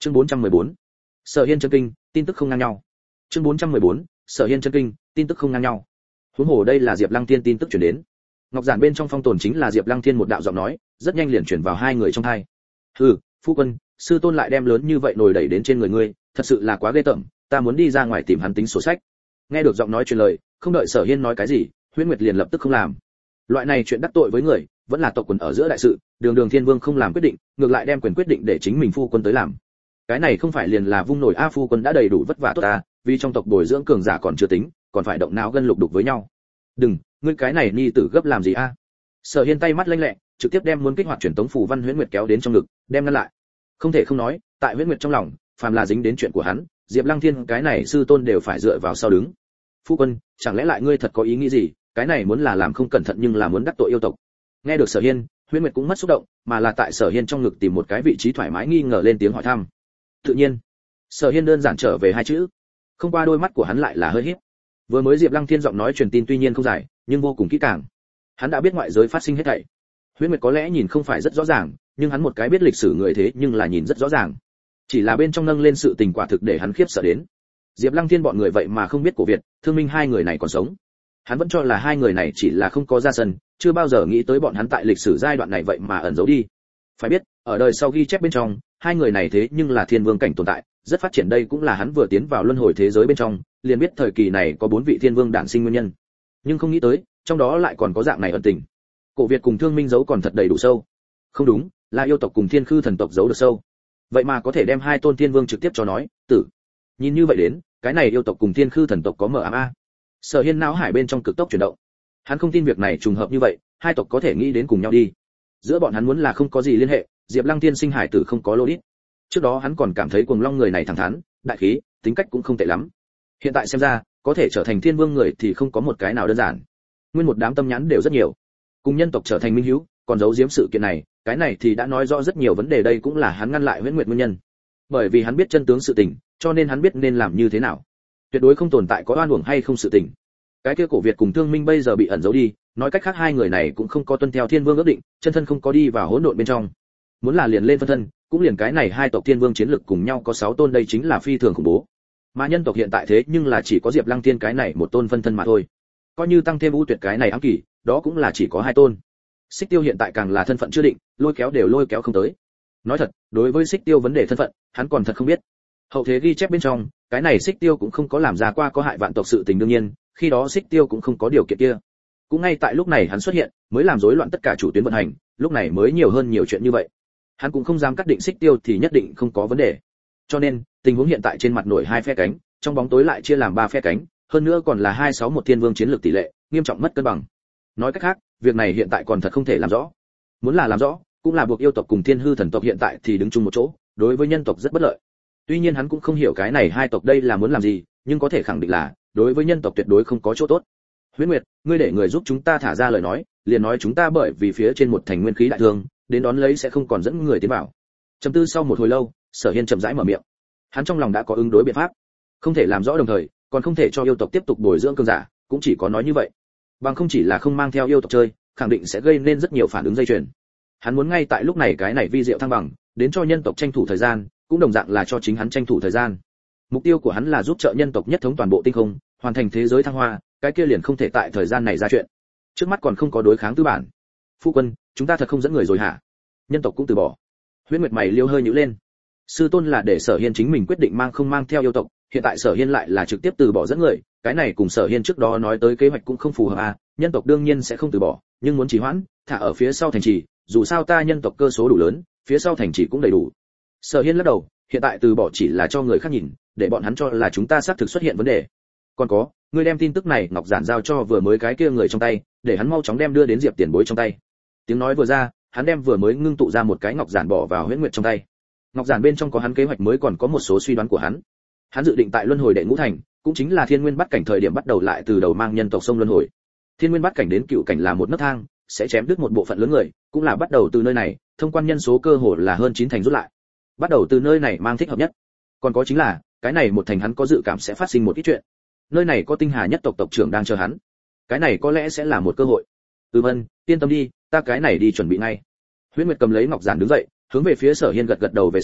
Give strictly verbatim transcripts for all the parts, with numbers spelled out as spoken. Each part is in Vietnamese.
Chương bốn trăm mười bốn. Sở Hiên chân kinh, tin tức không ngang nhau. Chương bốn trăm mười bốn. Sở Hiên chân kinh, tin tức không ngang nhau. Huống hồ đây là Diệp Lăng Thiên tin tức truyền đến. Ngọc giản bên trong phong tồn chính là Diệp Lăng Thiên một đạo giọng nói, rất nhanh liền truyền vào hai người trong tai. "Hừ, phu quân, sư tôn lại đem lớn như vậy nổi đẩy đến trên người ngươi, thật sự là quá ghê tởm, ta muốn đi ra ngoài tìm hắn tính sổ sách." Nghe được giọng nói truyền lời, không đợi Sở Hiên nói cái gì, Huyễn Nguyệt liền lập tức không làm. Loại này chuyện đắc tội với người, vẫn là tộc quần ở giữa đại sự, đường đường Thiên Vương không làm quyết định, ngược lại đem quyền quyết định để chính mình phu quân tới làm. Cái này không phải liền là vung nổi a, phu quân đã đầy đủ vất vả tốt ta, vì trong tộc bồi dưỡng cường giả còn chưa tính, còn phải động não gân lục đục với nhau. Đừng, ngươi cái này ni tử gấp làm gì a? Sở Hiên tay mắt lanh lẹ, trực tiếp đem muốn kích hoạt truyền tống phù văn Huyễn Nguyệt kéo đến trong ngực, đem ngăn lại. Không thể không nói, tại Huyễn Nguyệt trong lòng, phàm là dính đến chuyện của hắn, Diệp Lăng Thiên cái này sư tôn đều phải dựa vào sau đứng. Phu quân, chẳng lẽ lại ngươi thật có ý nghĩ gì, cái này muốn là làm không cẩn thận nhưng là muốn đắc tội yêu tộc. Nghe được Sở Hiên, Huyễn Nguyệt cũng mất xúc động, mà là tại Sở Hiên trong ngực tìm một cái vị trí thoải mái nghi ngờ lên tiếng hỏi thăm. Tự nhiên, Sở Hiên đơn giản trở về hai chữ. Không qua đôi mắt của hắn lại là hơi híp. Vừa mới Diệp Lăng Thiên giọng nói truyền tin tuy nhiên không dài, nhưng vô cùng kỹ càng. Hắn đã biết ngoại giới phát sinh hết thảy. Huyễn Nguyệt có lẽ nhìn không phải rất rõ ràng, nhưng hắn một cái biết lịch sử người thế nhưng là nhìn rất rõ ràng. Chỉ là bên trong nâng lên sự tình quả thực để hắn khiếp sợ đến. Diệp Lăng Thiên bọn người vậy mà không biết cổ Việt, Thương Minh hai người này còn sống. Hắn vẫn cho là hai người này chỉ là không có ra sân, chưa bao giờ nghĩ tới bọn hắn tại lịch sử giai đoạn này vậy mà ẩn giấu đi. Phải biết, ở đời sau ghi chép bên trong, hai người này thế nhưng là thiên vương cảnh tồn tại, rất phát triển, đây cũng là hắn vừa tiến vào luân hồi thế giới bên trong, liền biết thời kỳ này có bốn vị thiên vương đản sinh nguyên nhân. Nhưng không nghĩ tới, trong đó lại còn có dạng này ẩn tình. Cổ Việt cùng Thương Minh giấu còn thật đầy đủ sâu. Không đúng, là yêu tộc cùng Thiên Khư thần tộc giấu được sâu. Vậy mà có thể đem hai tôn thiên vương trực tiếp cho nói, tử. Nhìn như vậy đến, cái này yêu tộc cùng Thiên Khư thần tộc có mở ám a. Sở Hiên não hải bên trong cực tốc chuyển động. Hắn không tin việc này trùng hợp như vậy, hai tộc có thể nghĩ đến cùng nhau đi. Giữa bọn hắn muốn là không có gì liên hệ, Diệp Lăng Thiên sinh hải tử không có lô đít. Trước đó hắn còn cảm thấy Cuồng Long người này thẳng thắn, đại khí, tính cách cũng không tệ lắm. Hiện tại xem ra, có thể trở thành thiên vương người thì không có một cái nào đơn giản. Nguyên một đám tâm nhãn đều rất nhiều. Cùng nhân tộc trở thành minh hữu, còn giấu giếm sự kiện này, cái này thì đã nói rõ rất nhiều vấn đề, đây cũng là hắn ngăn lại Huyễn Nguyệt nguyên nhân. Bởi vì hắn biết chân tướng sự tình, cho nên hắn biết nên làm như thế nào. Tuyệt đối không tồn tại có oan uổng hay không sự tình. Cái kia Cổ Việt cùng Thương Minh bây giờ bị ẩn giấu đi, nói cách khác hai người này cũng không có tuân theo thiên vương ước định, chân thân không có đi vào hỗn độn bên trong. Muốn là liền lên phân thân, cũng liền cái này hai tộc thiên vương chiến lực cùng nhau có sáu tôn, đây chính là phi thường khủng bố. Mà nhân tộc hiện tại thế nhưng là chỉ có Diệp Lăng Thiên cái này một tôn phân thân mà thôi. Coi như tăng thêm U Tuyệt cái này ám kỳ, đó cũng là chỉ có hai tôn. Xích Tiêu hiện tại càng là thân phận chưa định, lôi kéo đều lôi kéo không tới. Nói thật, đối với Xích Tiêu vấn đề thân phận, hắn còn thật không biết. Hậu thế ghi chép bên trong, cái này Xích Tiêu cũng không có làm ra qua có hại vạn tộc sự tình, đương nhiên, khi đó Xích Tiêu cũng không có điều kiện kia. Cũng ngay tại lúc này hắn xuất hiện, mới làm rối loạn tất cả chủ tuyến vận hành, lúc này mới nhiều hơn nhiều chuyện như vậy. Hắn cũng không dám cắt định Xích Tiêu thì nhất định không có vấn đề. Cho nên, tình huống hiện tại trên mặt nổi hai phe cánh, trong bóng tối lại chia làm ba phe cánh, hơn nữa còn là hai sáu một thiên vương chiến lược tỷ lệ, nghiêm trọng mất cân bằng. Nói cách khác, việc này hiện tại còn thật không thể làm rõ. Muốn là làm rõ, cũng là buộc yêu tộc cùng Thiên Hư thần tộc hiện tại thì đứng chung một chỗ, đối với nhân tộc rất bất lợi. Tuy nhiên hắn cũng không hiểu cái này hai tộc đây là muốn làm gì, nhưng có thể khẳng định là đối với nhân tộc tuyệt đối không có chỗ tốt. Huyễn Nguyệt, ngươi để người giúp chúng ta thả ra lời nói, liền nói chúng ta bởi vì phía trên một thành nguyên khí đại thương, đến đón lấy sẽ không còn dẫn người tiến vào. Trầm tư sau một hồi lâu, Sở Hiên chậm rãi mở miệng. Hắn trong lòng đã có ứng đối biện pháp, không thể làm rõ đồng thời, còn không thể cho yêu tộc tiếp tục bồi dưỡng cường giả, cũng chỉ có nói như vậy. Bằng không chỉ là không mang theo yêu tộc chơi, khẳng định sẽ gây nên rất nhiều phản ứng dây chuyền. Hắn muốn ngay tại lúc này cái này vi diệu thăng bằng, đến cho nhân tộc tranh thủ thời gian, cũng đồng dạng là cho chính hắn tranh thủ thời gian. Mục tiêu của hắn là giúp trợ nhân tộc nhất thống toàn bộ tinh không, hoàn thành thế giới thăng hoa, cái kia liền không thể tại thời gian này ra chuyện. Trước mắt còn không có đối kháng tư bản. Phu quân, chúng ta thật không dẫn người rồi hả? Nhân tộc cũng từ bỏ. Huyễn Nguyệt mày liêu hơi nhíu lên. Sư tôn là để Sở Hiên chính mình quyết định mang không mang theo yêu tộc, hiện tại Sở Hiên lại là trực tiếp từ bỏ dẫn người, cái này cùng Sở Hiên trước đó nói tới kế hoạch cũng không phù hợp à, nhân tộc đương nhiên sẽ không từ bỏ, nhưng muốn trì hoãn, thả ở phía sau thành trì, dù sao ta nhân tộc cơ số đủ lớn, phía sau thành trì cũng đầy đủ. Sở Hiên lắc đầu, hiện tại từ bỏ chỉ là cho người khác nhìn, để bọn hắn cho là chúng ta xác thực xuất hiện vấn đề. Còn có, ngươi đem tin tức này ngọc giản giao cho vừa mới cái kia người trong tay, để hắn mau chóng đem đưa đến Diệp Tiền Bối trong tay. Tiếng nói vừa ra, hắn đem vừa mới ngưng tụ ra một cái ngọc giản bỏ vào Huyễn Nguyệt trong tay. Ngọc giản bên trong có hắn kế hoạch mới, còn có một số suy đoán của hắn. Hắn dự định tại luân hồi đệ ngũ thành, cũng chính là thiên nguyên bắt cảnh thời điểm bắt đầu lại từ đầu mang nhân tộc sông luân hồi. Thiên nguyên bắt cảnh đến cựu cảnh là một nấc thang, sẽ chém đứt một bộ phận lớn người, cũng là bắt đầu từ nơi này, thông quan nhân số cơ hồ là hơn chín thành rút lại. Bắt đầu từ nơi này mang thích hợp nhất. Còn có chính là, cái này một thành hắn có dự cảm sẽ phát sinh một ít chuyện. Nơi này có tinh hà nhất tộc tộc trưởng đang chờ hắn. Cái này có lẽ sẽ là một cơ hội. Từ Vân, yên tâm đi, ta cái này đi chuẩn bị ngay. Huyễn Nguyệt cầm lấy ngọc giản đứng dậy, hướng về phía Sở Hiên gật gật đầu về sau,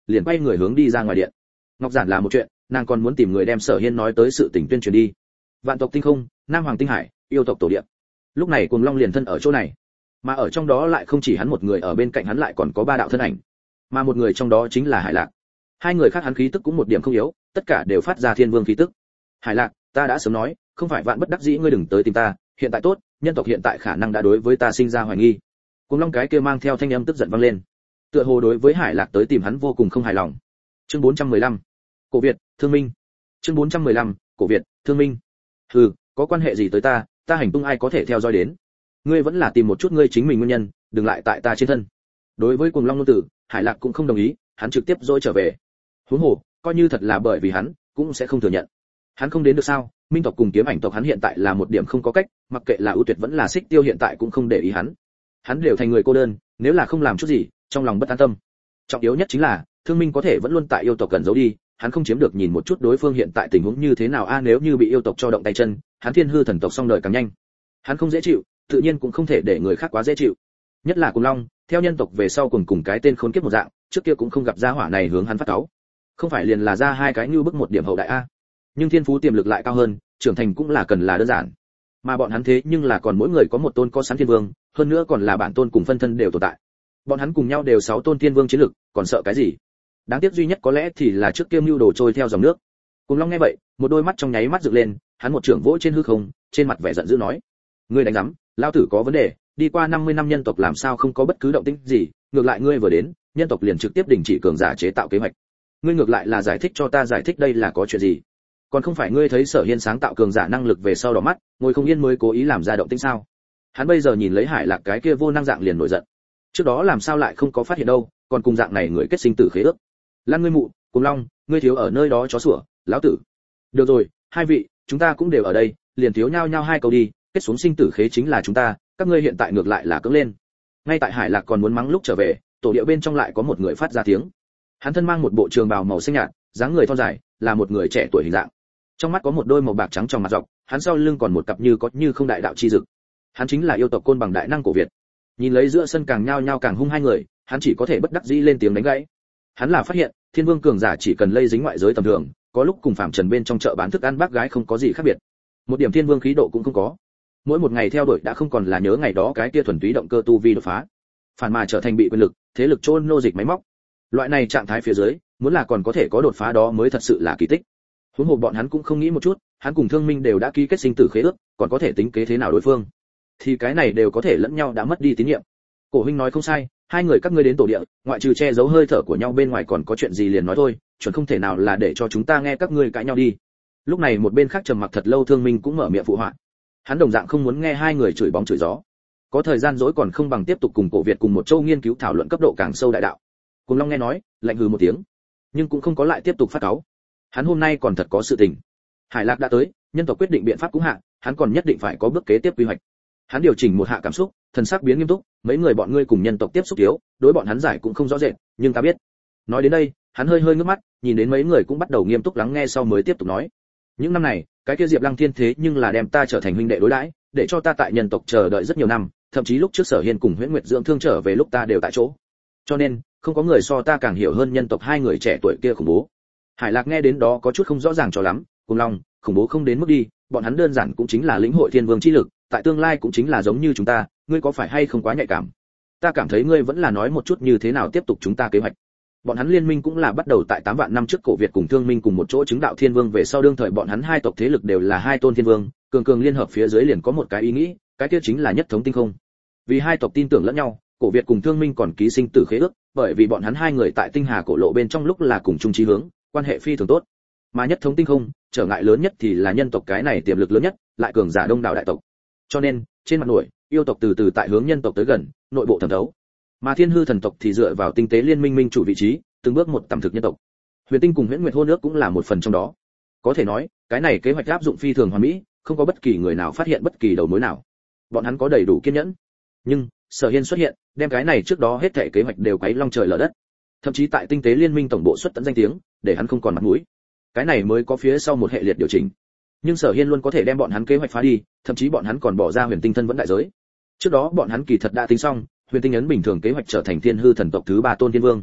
liền quay người hướng đi ra ngoài điện. Ngọc Giản là một chuyện, nàng còn muốn tìm người đem Sở Hiên nói tới sự tình tuyên truyền đi. Vạn tộc tinh không, Nam Hoàng tinh hải, yêu tộc tổ địa. Lúc này Cuồng Long liền thân ở chỗ này, mà ở trong đó lại không chỉ hắn một người, ở bên cạnh hắn lại còn có ba đạo thân ảnh, mà một người trong đó chính là Hải Lạc. Hai người khác hắn khí tức cũng một điểm không yếu, tất cả đều phát ra thiên vương khí tức. Hải Lạc, ta đã sớm nói, không phải vạn bất đắc dĩ ngươi đừng tới tìm ta, hiện tại tốt, nhân tộc hiện tại khả năng đã đối với ta sinh ra hoài nghi. Cuồng Long cái kia mang theo thanh âm tức giận vang lên, tựa hồ đối với Hải Lạc tới tìm hắn vô cùng không hài lòng. Chương bốn trăm mười lăm, Cổ Việt, Thương Minh. Chương bốn trăm mười lăm, Cổ Việt, Thương Minh. Hừ, có quan hệ gì tới ta, ta hành tung ai có thể theo dõi đến? Ngươi vẫn là tìm một chút ngươi chính mình nguyên nhân, đừng lại tại ta trên thân. Đối với Cuồng Long ngôn tử, Hải Lạc cũng không đồng ý, hắn trực tiếp dỗi trở về. Huống hồ, coi như thật là bởi vì hắn, cũng sẽ không thừa nhận. Hắn không đến được sao? Minh tộc cùng Kiếm Ảnh tộc hắn hiện tại là một điểm không có cách, mặc kệ là ưu tuyệt vẫn là Xích Tiêu hiện tại cũng không để ý hắn. Hắn đều thành người cô đơn, nếu là không làm chút gì, trong lòng bất an tâm. Trọng yếu nhất chính là, Thương Minh có thể vẫn luôn tại yêu tộc cần giấu đi, hắn không chiếm được nhìn một chút đối phương hiện tại tình huống như thế nào a à, nếu như bị yêu tộc cho động tay chân, hắn Thiên Hư thần tộc xong đời càng nhanh. Hắn không dễ chịu, tự nhiên cũng không thể để người khác quá dễ chịu. Nhất là Cuồng Long, theo nhân tộc về sau cùng cùng cái tên khốn kiếp một dạng, trước kia cũng không gặp gia hỏa này hướng hắn phát cáu. Không phải liền là ra hai cái như bức một điểm hậu đại a. Nhưng thiên phú tiềm lực lại cao hơn, trưởng thành cũng là cần là đơn giản. Mà bọn hắn thế nhưng là còn mỗi người có một tôn có sẵn thiên vương, hơn nữa còn là bản tôn cùng phân thân đều tồn tại. Bọn hắn cùng nhau đều sáu tôn thiên vương chiến lực, còn sợ cái gì? Đáng tiếc duy nhất có lẽ thì là trước kia mưu đồ trôi theo dòng nước. Cuồng Long nghe vậy, một đôi mắt trong nháy mắt dựng lên, hắn một trưởng vỗ trên hư không, trên mặt vẻ giận dữ nói: "Ngươi đánh rắm, lão tử có vấn đề, đi qua năm mươi năm nhân tộc làm sao không có bất cứ động tĩnh gì, ngược lại ngươi vừa đến, nhân tộc liền trực tiếp đình chỉ cường giả chế tạo kế hoạch. Ngươi ngược lại là giải thích cho ta giải thích đây là có chuyện gì? Còn không phải ngươi thấy Sở Hiên sáng tạo cường giả năng lực về sau đỏ mắt, ngồi không yên mới cố ý làm ra động tĩnh sao?" Hắn bây giờ nhìn lấy Hải Lạc cái kia vô năng dạng liền nổi giận. Trước đó làm sao lại không có phát hiện đâu, còn cùng dạng này người kết sinh tử khế ước. Lan ngươi mụ, Cuồng Long, ngươi thiếu ở nơi đó chó sủa, lão tử. Được rồi, hai vị, chúng ta cũng đều ở đây, liền thiếu nhau nhau hai câu đi, kết xuống sinh tử khế chính là chúng ta, các ngươi hiện tại ngược lại là cưỡng lên. Ngay tại Hải Lạc còn muốn mắng lúc trở về, tổ địa bên trong lại có một người phát ra tiếng. Hắn thân mang một bộ trường bào màu xanh nhạt, dáng người thon dài, là một người trẻ tuổi hình dạng. Trong mắt có một đôi màu bạc trắng trong mặt dọc, hắn sau lưng còn một cặp như có như không đại đạo chi dực. Hắn chính là yêu tộc côn bằng đại năng Cổ Việt. Nhìn lấy giữa sân càng nhao nhao càng hung hai người, hắn chỉ có thể bất đắc dĩ lên tiếng đánh gãy. Hắn là phát hiện, thiên vương cường giả chỉ cần lây dính ngoại giới tầm thường, có lúc cùng phàm trần bên trong chợ bán thức ăn bác gái không có gì khác biệt. Một điểm thiên vương khí độ cũng không có. Mỗi một ngày theo đuổi đã không còn là nhớ ngày đó cái kia thuần túy động cơ tu vi đột phá, phản mà trở thành bị quyền lực, thế lực chôn nô dịch máy móc. Loại này trạng thái phía dưới, muốn là còn có thể có đột phá đó mới thật sự là kỳ tích. Huống hồ bọn hắn cũng không nghĩ một chút, hắn cùng Thương Minh đều đã ký kết sinh tử khế ước, còn có thể tính kế thế nào đối phương? Thì cái này đều có thể lẫn nhau đã mất đi tín nhiệm. Cổ huynh nói không sai, hai người các ngươi đến tổ địa, ngoại trừ che giấu hơi thở của nhau bên ngoài còn có chuyện gì liền nói thôi, chuẩn không thể nào là để cho chúng ta nghe các ngươi cãi nhau đi. Lúc này một bên khác trầm mặc thật lâu Thương Minh cũng mở miệng phụ họa. Hắn đồng dạng không muốn nghe hai người chửi bóng chửi gió. Có thời gian dỗi còn không bằng tiếp tục cùng Cổ Việt cùng một châu nghiên cứu thảo luận cấp độ càng sâu đại đạo. Cuồng Long nghe nói, lạnh hừ một tiếng, nhưng cũng không có lại tiếp tục phát cáu. Hắn hôm nay còn thật có sự tình. Hải Lạc đã tới, nhân tộc quyết định biện pháp cũng hạ, hắn còn nhất định phải có bước kế tiếp quy hoạch. Hắn điều chỉnh một hạ cảm xúc, thần sắc biến nghiêm túc, mấy người bọn ngươi cùng nhân tộc tiếp xúc thiếu, đối bọn hắn giải cũng không rõ rệt, nhưng ta biết. Nói đến đây, hắn hơi hơi ngước mắt, nhìn đến mấy người cũng bắt đầu nghiêm túc lắng nghe sau mới tiếp tục nói. Những năm này, cái kia Diệp Lăng Thiên thế nhưng là đem ta trở thành huynh đệ đối đãi, để cho ta tại nhân tộc chờ đợi rất nhiều năm, thậm chí lúc trước Sở Hiên cùng Huyễn Nguyệt dưỡng thương trở về lúc ta đều tại chỗ. Cho nên, không có người so ta càng hiểu hơn nhân tộc hai người trẻ tuổi kia khủng bố. Hải Lạc nghe đến đó có chút không rõ ràng cho lắm, Cuồng Long, khủng bố không đến mức đi, bọn hắn đơn giản cũng chính là lĩnh hội thiên vương chi lực, tại tương lai cũng chính là giống như chúng ta, ngươi có phải hay không quá nhạy cảm? Ta cảm thấy ngươi vẫn là nói một chút như thế nào tiếp tục chúng ta kế hoạch. Bọn hắn liên minh cũng là bắt đầu tại tám vạn năm trước Cổ Việt cùng Thương Minh cùng một chỗ chứng đạo thiên vương về sau đương thời bọn hắn hai tộc thế lực đều là hai tôn thiên vương, cường cường liên hợp phía dưới liền có một cái ý nghĩ, cái kia chính là nhất thống tinh không. Vì hai tộc tin tưởng lẫn nhau, Cổ Việt cùng Thương Minh còn ký sinh tử khế ước, bởi vì bọn hắn hai người tại tinh hà cổ lộ bên trong lúc là cùng chung chí hướng, quan hệ phi thường tốt. Mà nhất thống tinh không, trở ngại lớn nhất thì là nhân tộc cái này tiềm lực lớn nhất, lại cường giả đông đảo đại tộc. Cho nên, trên mặt nổi, yêu tộc từ từ tại hướng nhân tộc tới gần, nội bộ thẩm thấu. Mà Thiên Hư thần tộc thì dựa vào tinh tế liên minh minh chủ vị trí, từng bước một tầm thực nhân tộc. Huyền Tinh cùng Huyễn Nguyệt hôn ước cũng là một phần trong đó. Có thể nói, cái này kế hoạch áp dụng phi thường hoàn mỹ, không có bất kỳ người nào phát hiện bất kỳ đầu mối nào. Bọn hắn có đầy đủ kiên nhẫn. Nhưng, Sở Hiên xuất hiện, đem cái này trước đó hết thảy kế hoạch đều quấy long trời lở đất. Thậm chí tại tinh tế liên minh tổng bộ xuất tận danh tiếng, để hắn không còn mặt mũi. Cái này mới có phía sau một hệ liệt điều chỉnh. Nhưng Sở Hiên luôn có thể đem bọn hắn kế hoạch phá đi, thậm chí bọn hắn còn bỏ ra Huyền Tinh thân vẫn đại giới. Trước đó bọn hắn kỳ thật đã tính xong, Huyền Tinh ấn bình thường kế hoạch trở thành Thiên Hư thần tộc thứ ba tôn thiên vương.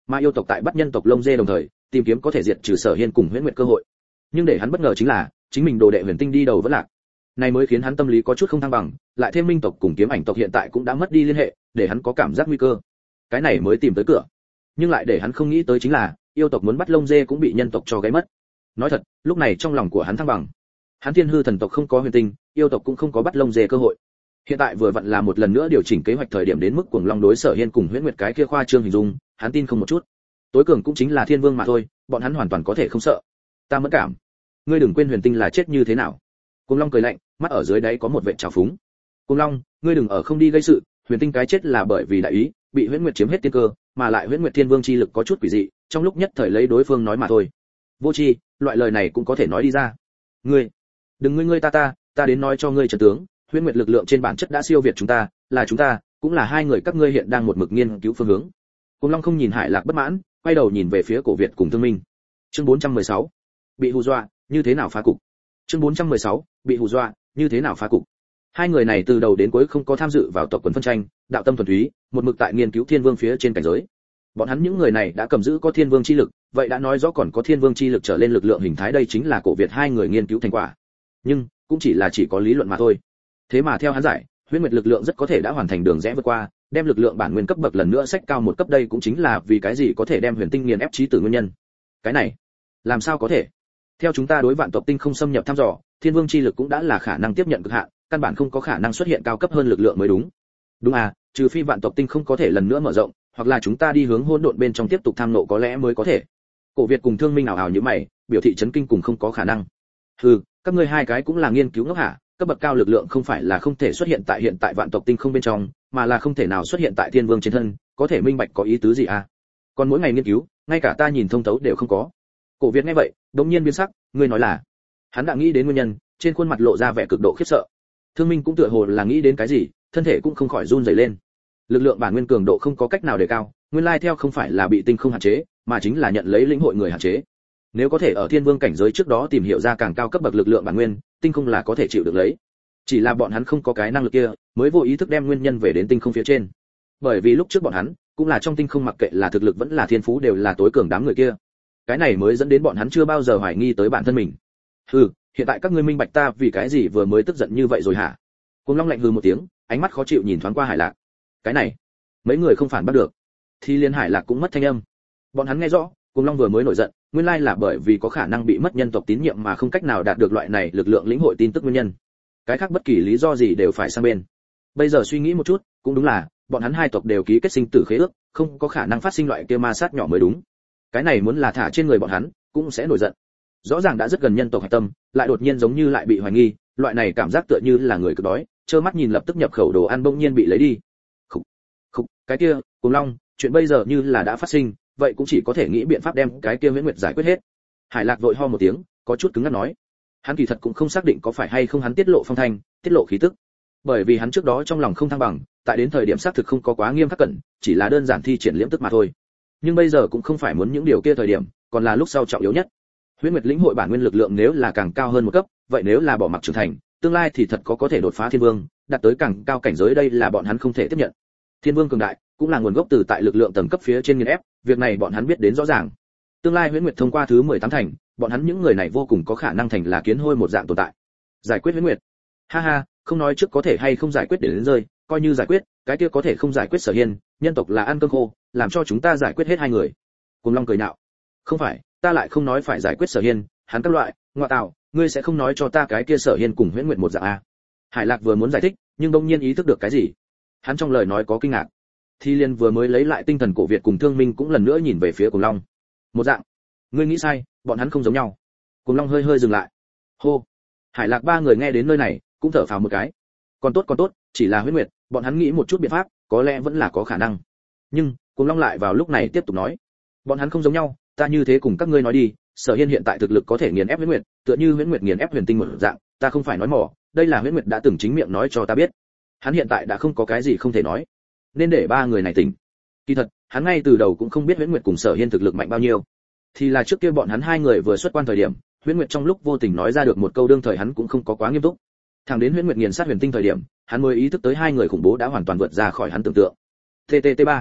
mà yêu tộc tại bắt nhân tộc lông dê đồng thời tìm kiếm có thể diệt trừ Sở Hiên cùng Huyễn Nguyệt cơ hội. Nhưng để hắn bất ngờ chính là chính mình đồ đệ Huyền Tinh đi đầu vẫn lạc, này mới khiến hắn tâm lý có chút không thăng bằng, lại thêm Minh tộc cùng Kiếm Ảnh tộc hiện tại cũng đã mất đi liên hệ, để hắn có cảm giác nguy cơ. Cái này mới tìm tới cửa. Nhưng lại để hắn không nghĩ tới chính là yêu tộc muốn bắt lông dê cũng bị nhân tộc cho gáy mất. Nói thật, lúc này trong lòng của hắn thăng bằng. Hắn Thiên Hư thần tộc không có Huyền Tinh, yêu tộc cũng không có bắt lông dê cơ hội. Hiện tại vừa vặn là một lần nữa điều chỉnh kế hoạch thời điểm đến mức cuồng long đối Sở Hiên cùng Huyễn Nguyệt cái kia khoa trương hình dung, hắn tin không một chút. Tối cường cũng chính là Thiên Vương mà thôi, bọn hắn hoàn toàn có thể không sợ. Ta mẫn cảm. Ngươi đừng quên Huyền Tinh là chết như thế nào. Cuồng long cười lạnh, mắt ở dưới đáy có một vệt trào phúng. Cuồng long, ngươi đừng ở không đi gây sự, Huyền Tinh cái chết là bởi vì đại ý, bị Huyễn Nguyệt chiếm hết tiên cơ, mà lại Huyễn Nguyệt Thiên Vương chi lực có chút quỷ dị, trong lúc nhất thời lấy đối phương nói mà thôi. Vô tri, loại lời này cũng có thể nói đi ra. Ngươi, đừng ngươi ngươi ta ta, ta đến nói cho ngươi trận tướng, Huyễn Nguyệt lực lượng trên bản chất đã siêu việt chúng ta, là chúng ta, cũng là hai người các ngươi hiện đang một mực nghiên cứu phương hướng. Cuồng long không nhìn Hải Lạc bất mãn, quay đầu nhìn về phía Cổ Việt cùng Thương Minh. Chương bốn trăm mười sáu, bị hù dọa, như thế nào phá cục. Chương bốn trăm mười sáu, bị hù dọa, như thế nào phá cục. Hai người này từ đầu đến cuối không có tham dự vào tộc quần phân tranh, đạo tâm thuần túy, một mực tại nghiên cứu Thiên Vương phía trên cảnh giới. Bọn hắn những người này đã cầm giữ có Thiên Vương chi lực, vậy đã nói rõ còn có Thiên Vương chi lực trở lên lực lượng hình thái, đây chính là Cổ Việt hai người nghiên cứu thành quả. Nhưng cũng chỉ là chỉ có lý luận mà thôi. Thế mà theo hắn giải, Huyễn Nguyệt lực lượng rất có thể đã hoàn thành đường rẽ vượt qua, đem lực lượng bản nguyên cấp bậc lần nữa sách cao một cấp, đây cũng chính là vì cái gì có thể đem Huyền Tinh nghiền ép chí tử nguyên nhân. Cái này, làm sao có thể? Theo chúng ta đối vạn tộc tinh không xâm nhập thăm dò, Thiên Vương chi lực cũng đã là khả năng tiếp nhận cực hạn, căn bản không có khả năng xuất hiện cao cấp hơn lực lượng mới đúng. Đúng à, trừ phi vạn tộc tinh không có thể lần nữa mở rộng, hoặc là chúng ta đi hướng hỗn độn bên trong tiếp tục tham nộ có lẽ mới có thể. Cổ Việt cùng Thương Minh ảo ảo như mày, biểu thị chấn kinh cùng không có khả năng. Hừ, các ngươi hai cái cũng là nghiên cứu ngốc hả? Cấp bậc cao lực lượng không phải là không thể xuất hiện tại hiện tại vạn tộc tinh không bên trong, mà là không thể nào xuất hiện tại Thiên Vương trên thân, có thể minh bạch có ý tứ gì à? Còn mỗi ngày nghiên cứu, ngay cả ta nhìn thông thấu đều không có. Cổ Việt nghe vậy, đột nhiên biến sắc, ngươi nói là? Hắn đã nghĩ đến nguyên nhân, trên khuôn mặt lộ ra vẻ cực độ khiếp sợ. Thương Minh cũng tựa hồ là nghĩ đến cái gì, thân thể cũng không khỏi run rẩy lên. Lực lượng bản nguyên cường độ không có cách nào đề cao, nguyên lai theo không phải là bị tinh không hạn chế, mà chính là nhận lấy lĩnh hội người hạn chế. Nếu có thể ở Thiên Vương cảnh giới trước đó tìm hiểu ra càng cao cấp bậc lực lượng bản nguyên, tinh không là có thể chịu được lấy. Chỉ là bọn hắn không có cái năng lực kia, mới vô ý thức đem nguyên nhân về đến tinh không phía trên. Bởi vì lúc trước bọn hắn cũng là trong tinh không, mặc kệ là thực lực vẫn là thiên phú đều là tối cường đám người kia. Cái này mới dẫn đến bọn hắn chưa bao giờ hoài nghi tới bản thân mình. Hừ, hiện tại các ngươi minh bạch ta vì cái gì vừa mới tức giận như vậy rồi hả? Cuồng long lạnh hừ một tiếng, ánh mắt khó chịu nhìn thoáng qua Hải Lạc. Cái này, mấy người không phản bắt được. Thì liên Hải Lạc cũng mất thanh âm. Bọn hắn nghe rõ, Cuồng long vừa mới nổi giận, nguyên lai là bởi vì có khả năng bị mất nhân tộc tín nhiệm mà không cách nào đạt được loại này lực lượng lĩnh hội tin tức nguyên nhân. Cái khác bất kỳ lý do gì đều phải sang bên. Bây giờ suy nghĩ một chút, cũng đúng là, bọn hắn hai tộc đều ký kết sinh tử khế ước, không có khả năng phát sinh loại kia ma sát nhỏ mới đúng. Cái này muốn là thả trên người bọn hắn, cũng sẽ nổi giận. Rõ ràng đã rất gần nhân tộc hạch tâm, lại đột nhiên giống như lại bị hoài nghi, loại này cảm giác tựa như là người cực đói, trơ mắt nhìn lập tức nhập khẩu đồ ăn bỗng nhiên bị lấy đi. Khục, khục, cái kia, Cuồng long, chuyện bây giờ như là đã phát sinh, vậy cũng chỉ có thể nghĩ biện pháp đem cái kia Huyễn Nguyệt giải quyết hết. Hải Lạc vội ho một tiếng, có chút cứng ngắc nói. Hắn kỳ thật cũng không xác định có phải hay không hắn tiết lộ phong thanh, tiết lộ khí tức. Bởi vì hắn trước đó trong lòng không thăng bằng, tại đến thời điểm xác thực không có quá nghiêm khắc cẩn, chỉ là đơn giản thi triển liễm tức mà thôi. Nhưng bây giờ cũng không phải muốn những điều kia thời điểm, còn là lúc sau trọng yếu nhất. Huyễn Nguyệt lĩnh hội bản nguyên lực lượng nếu là càng cao hơn một cấp, vậy nếu là bỏ mặc trưởng thành, tương lai thì thật có có thể đột phá Thiên Vương, đạt tới càng cao cảnh giới, đây là bọn hắn không thể tiếp nhận. Thiên Vương cường đại, cũng là nguồn gốc từ tại lực lượng tầng cấp phía trên nghiền ép, việc này bọn hắn biết đến rõ ràng. Tương lai Huyễn Nguyệt thông qua thứ mười tám thành, bọn hắn những người này vô cùng có khả năng thành là kiến hôi một dạng tồn tại. Giải quyết Huyễn Nguyệt. Ha ha, không nói trước có thể hay không giải quyết để đến rơi, coi như giải quyết, cái kia có thể không giải quyết Sở Hiên, nhân tộc là ăn cơm khô, làm cho chúng ta giải quyết hết hai người. Cuồng long cười nhạo. Không phải, ta lại không nói phải giải quyết Sở Hiên, hắn các loại, ngoại tạo, ngươi sẽ không nói cho ta cái kia Sở Hiên cùng Huyễn Nguyệt một dạng a? Hải Lạc vừa muốn giải thích, nhưng đột nhiên ý thức được cái gì. Hắn trong lời nói có kinh ngạc. Thi Liên vừa mới lấy lại tinh thần, Cổ Việt cùng Thương Minh cũng lần nữa nhìn về phía Cuồng long. Một dạng. Ngươi nghĩ sai, bọn hắn không giống nhau. Cuồng long hơi hơi dừng lại. Hô. Hải Lạc ba người nghe đến nơi này, cũng thở phào một cái. Còn tốt còn tốt, chỉ là Huyễn Nguyệt, bọn hắn nghĩ một chút biện pháp, có lẽ vẫn là có khả năng. Nhưng, Cuồng long lại vào lúc này tiếp tục nói, bọn hắn không giống nhau, ta như thế cùng các ngươi nói đi, Sở Hiên hiện tại thực lực có thể nghiền ép Huyễn Nguyệt, tựa như Huyễn Nguyệt nghiền ép Huyền Tinh một dạng, ta không phải nói mỏ, đây là Huyễn Nguyệt đã từng chính miệng nói cho ta biết. Hắn hiện tại đã không có cái gì không thể nói, nên để ba người này tỉnh. Kỳ thật, hắn ngay từ đầu cũng không biết Huyễn Nguyệt cùng Sở Hiên thực lực mạnh bao nhiêu. Thì là trước kia bọn hắn hai người vừa xuất quan thời điểm, Huyễn Nguyệt trong lúc vô tình nói ra được một câu, đương thời hắn cũng không có quá nghiêm túc. Thẳng đến Huyễn Nguyệt nghiền sát Huyền Tinh thời điểm, hắn mới ý thức tới hai người khủng bố đã hoàn toàn vượt ra khỏi hắn tưởng tượng. T T T ba.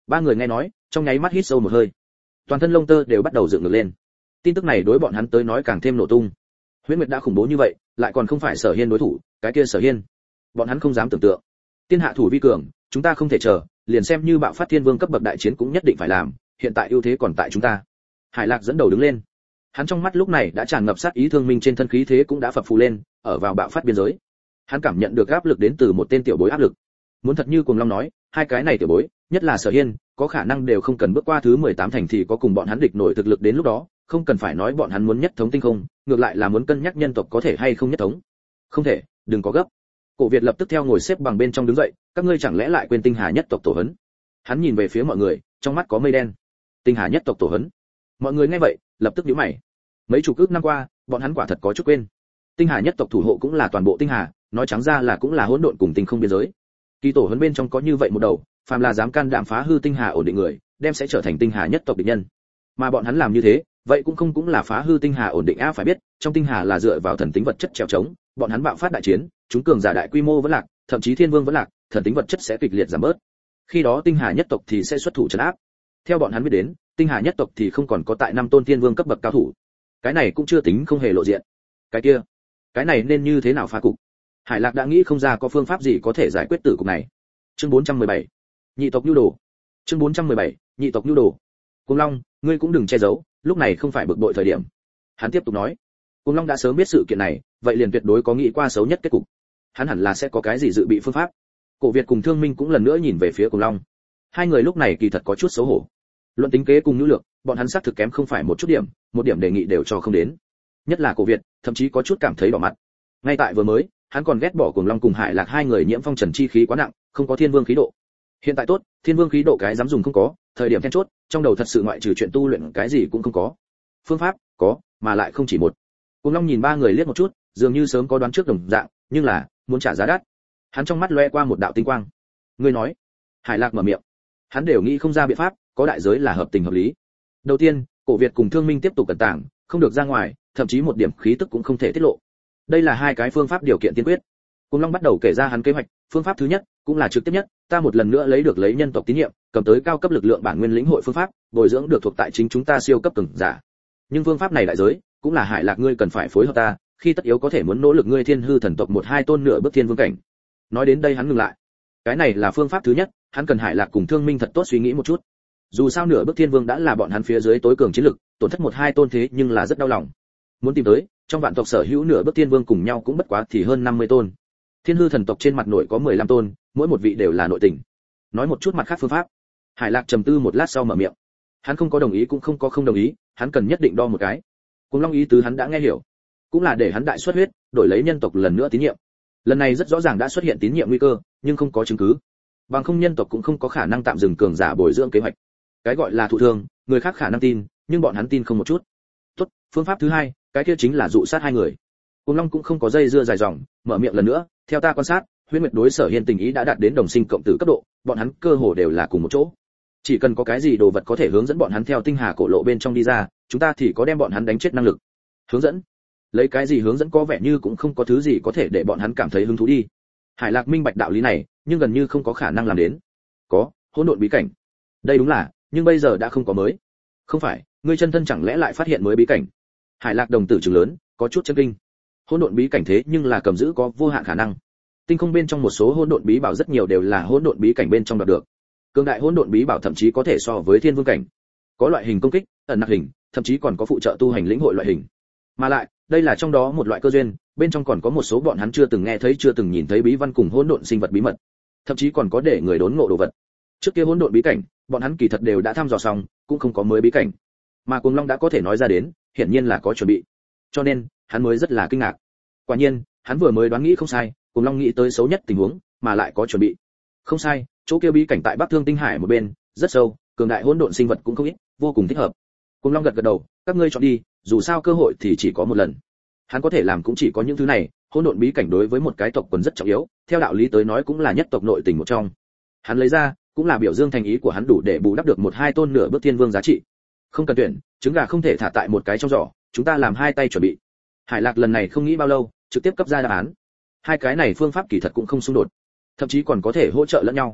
Ba người nghe nói, trong nháy mắt hít sâu một hơi, toàn thân lông tơ đều bắt đầu dựng ngược lên. Tin tức này đối bọn hắn tới nói càng thêm nổ tung. Huyễn Nguyệt đã khủng bố như vậy, lại còn không phải Sở Hiên đối thủ, cái kia Sở Hiên, bọn hắn không dám tưởng tượng. Tiên hạ thủ vi cường, chúng ta không thể chờ, liền xem như bạo phát thiên vương cấp bậc đại chiến cũng nhất định phải làm, hiện tại ưu thế còn tại chúng ta. Hải Lạc dẫn đầu đứng lên. Hắn trong mắt lúc này đã tràn ngập sát ý, thương minh trên thân khí thế cũng đã phập phù lên, ở vào bạo phát biên giới. Hắn cảm nhận được áp lực đến từ một tên tiểu bối áp lực. Muốn thật như Cuồng Long nói, hai cái này tiểu bối, nhất là Sở Hiên, có khả năng đều không cần bước qua thứ mười tám thành thì có cùng bọn hắn địch nổi thực lực, đến lúc đó, không cần phải nói bọn hắn muốn nhất thống tinh không, ngược lại là muốn cân nhắc nhân tộc có thể hay không nhất thống. Không thể, đừng có gấp. Cổ Việt lập tức theo ngồi xếp bằng bên trong đứng dậy, các ngươi chẳng lẽ lại quên Tinh Hà nhất tộc tổ huấn? Hắn nhìn về phía mọi người, trong mắt có mây đen. Tinh Hà nhất tộc tổ huấn. Mọi người nghe vậy, lập tức nhíu mày. Mấy chục ức năm qua, bọn hắn quả thật có chút quên. Tinh Hà nhất tộc thủ hộ cũng là toàn bộ Tinh Hà, nói trắng ra là cũng là hỗn độn cùng tinh không biên giới. Kỳ tổ huấn bên trong có như vậy một đầu, phàm là dám can đảm phá hư Tinh Hà ổn định người, đem sẽ trở thành Tinh Hà nhất tộc địch nhân. Mà bọn hắn làm như thế, vậy cũng không cũng là phá hư Tinh Hà ổn định a, phải biết, trong Tinh Hà là dựa vào thần tính vật chất trèo trống, bọn hắn bạo phát đại chiến, chúng cường giả đại quy mô vẫn lạc, thậm chí thiên vương vẫn lạc, thần tính vật chất sẽ kịch liệt giảm bớt. Khi đó Tinh Hà nhất tộc thì sẽ xuất thủ trấn áp. Theo bọn hắn biết đến, Tinh Hà nhất tộc thì không còn có tại năm tôn thiên vương cấp bậc cao thủ. Cái này cũng chưa tính không hề lộ diện. Cái kia, cái này nên như thế nào phá cục? Hải Lạc đã nghĩ không ra có phương pháp gì có thể giải quyết tử cục này. Chương bốn trăm mười bảy, nhị tộc nhu đồ. Chương bốn trăm mười bảy, nhị tộc nhu đồ. Cuồng Long, ngươi cũng đừng che giấu, lúc này không phải bực bội thời điểm. Hắn tiếp tục nói. Cuồng Long đã sớm biết sự kiện này, vậy liền tuyệt đối có nghĩ qua xấu nhất kết cục. Hắn hẳn là sẽ có cái gì dự bị phương pháp. Cổ Việt cùng Thương Minh cũng lần nữa nhìn về phía Cuồng Long. Hai người lúc này kỳ thật có chút xấu hổ. Luận tính kế cùng nhu lược, bọn hắn xác thực kém không phải một chút điểm, một điểm đề nghị đều cho không đến. Nhất là Cổ Việt, thậm chí có chút cảm thấy đỏ mặt. Ngay tại vừa mới, hắn còn ghét bỏ Cuồng Long cùng Hải Lạc hai người nhiễm phong trần chi khí quá nặng, không có thiên vương khí độ. Hiện tại tốt, thiên vương khí độ cái dám dùng không có, thời điểm then chốt, trong đầu thật sự ngoại trừ chuyện tu luyện cái gì cũng không có. Phương pháp có, mà lại không chỉ một. Cuồng Long nhìn ba người liếc một chút, dường như sớm có đoán trước đồng dạng, nhưng là muốn trả giá đắt. Hắn trong mắt lóe qua một đạo tinh quang. Ngươi nói? Hải Lạc mở miệng. Hắn đều nghĩ không ra biện pháp, có đại giới là hợp tình hợp lý. Đầu tiên, Cổ Việt cùng Thương Minh tiếp tục cẩn tàng, không được ra ngoài, thậm chí một điểm khí tức cũng không thể tiết lộ. Đây là hai cái phương pháp điều kiện tiên quyết. Cuồng Long bắt đầu kể ra hắn kế hoạch, phương pháp thứ nhất, cũng là trực tiếp nhất, ta một lần nữa lấy được lấy nhân tộc tín nhiệm, cầm tới cao cấp lực lượng bản nguyên lĩnh hội phương pháp, bồi dưỡng được thuộc tại chính chúng ta siêu cấp cường giả. Nhưng phương pháp này đại giới, cũng là Hải Lạc ngươi cần phải phối hợp ta, khi tất yếu có thể muốn nỗ lực ngươi thiên hư thần tộc một hai tôn nửa bước thiên vương cảnh. Nói đến đây hắn ngừng lại. Cái này là phương pháp thứ nhất, hắn cần Hải Lạc cùng Thương Minh thật tốt suy nghĩ một chút. Dù sao nửa bước thiên vương đã là bọn hắn phía dưới tối cường chiến lực, tổn thất một hai tôn thế nhưng là rất đau lòng. Muốn tìm tới, trong vạn tộc sở hữu nửa bước thiên vương cùng nhau cũng bất quá thì hơn năm mươi tôn. Thiên hư thần tộc trên mặt nội có mười lăm tôn, mỗi một vị đều là nội tình. Nói một chút mặt khác phương pháp. Hải Lạc trầm tư một lát sau mở miệng. Hắn không có đồng ý cũng không có không đồng ý, hắn cần nhất định đo một cái. Cuồng Long ý tứ hắn đã nghe hiểu, cũng là để hắn đại xuất huyết, đổi lấy nhân tộc lần nữa tín nhiệm. Lần này rất rõ ràng đã xuất hiện tín nhiệm nguy cơ, nhưng không có chứng cứ. Bằng không nhân tộc cũng không có khả năng tạm dừng cường giả bồi dưỡng kế hoạch. Cái gọi là thụ thương, người khác khả năng tin, nhưng bọn hắn tin không một chút. Tốt, phương pháp thứ hai, cái kia chính là dụ sát hai người. Cuồng Long cũng không có dây dưa dài dòng, mở miệng lần nữa, theo ta quan sát, Huyễn Nguyệt đối Sở Hiên tình ý đã đạt đến đồng sinh cộng tử cấp độ, bọn hắn cơ hồ đều là cùng một chỗ. Chỉ cần có cái gì đồ vật có thể hướng dẫn bọn hắn theo Tinh Hà cổ lộ bên trong đi ra, chúng ta thì có đem bọn hắn đánh chết năng lực. Hướng dẫn? Lấy cái gì hướng dẫn, có vẻ như cũng không có thứ gì có thể để bọn hắn cảm thấy hứng thú đi. Hải Lạc minh bạch đạo lý này, nhưng gần như không có khả năng làm đến. Có, hỗn độn bí cảnh. Đây đúng là, nhưng bây giờ đã không có mới. Không phải, ngươi chân thân chẳng lẽ lại phát hiện mới bí cảnh? Hải Lạc đồng tử trừng lớn, có chút chấn kinh. Hỗn độn bí cảnh thế nhưng là cầm giữ có vô hạn khả năng. Tinh không bên trong một số hỗn độn bí bảo rất nhiều đều là hỗn độn bí cảnh bên trong đạt được. Cường đại hỗn độn bí bảo thậm chí có thể so với thiên vương cảnh. Có loại hình công kích, ẩn nặc hình, thậm chí còn có phụ trợ tu hành lĩnh hội loại hình. Mà lại, đây là trong đó một loại cơ duyên, bên trong còn có một số bọn hắn chưa từng nghe thấy chưa từng nhìn thấy bí văn cùng hỗn độn sinh vật bí mật. Thậm chí còn có để người đốn ngộ đồ vật. Trước kia hỗn độn bí cảnh, bọn hắn kỳ thật đều đã thăm dò xong, cũng không có mới bí cảnh. Mà Cuồng Long đã có thể nói ra đến, hiển nhiên là có chuẩn bị. Cho nên, hắn mới rất là kinh ngạc. Quả nhiên, hắn vừa mới đoán nghĩ không sai, Cuồng Long nghĩ tới xấu nhất tình huống, mà lại có chuẩn bị. Không sai, chỗ kia bí cảnh tại Bắc Thương Tinh Hải một bên, rất sâu, cường đại hỗn độn sinh vật cũng không ít, vô cùng thích hợp. Cuồng Long gật gật đầu, các ngươi chọn đi, dù sao cơ hội thì chỉ có một lần. Hắn có thể làm cũng chỉ có những thứ này, hỗn độn bí cảnh đối với một cái tộc quần rất trọng yếu, theo đạo lý tới nói cũng là nhất tộc nội tình một trong. Hắn lấy ra, cũng là biểu dương thành ý của hắn đủ để bù đắp được một hai tôn nửa bước thiên vương giá trị. Không cần tuyển, trứng gà không thể thả tại một cái trong giỏ, chúng ta làm hai tay chuẩn bị. Hải Lạc lần này không nghĩ bao lâu, trực tiếp cấp ra đáp án. Hai cái này phương pháp kỳ thật cũng không xung đột, thậm chí còn có thể hỗ trợ lẫn nhau.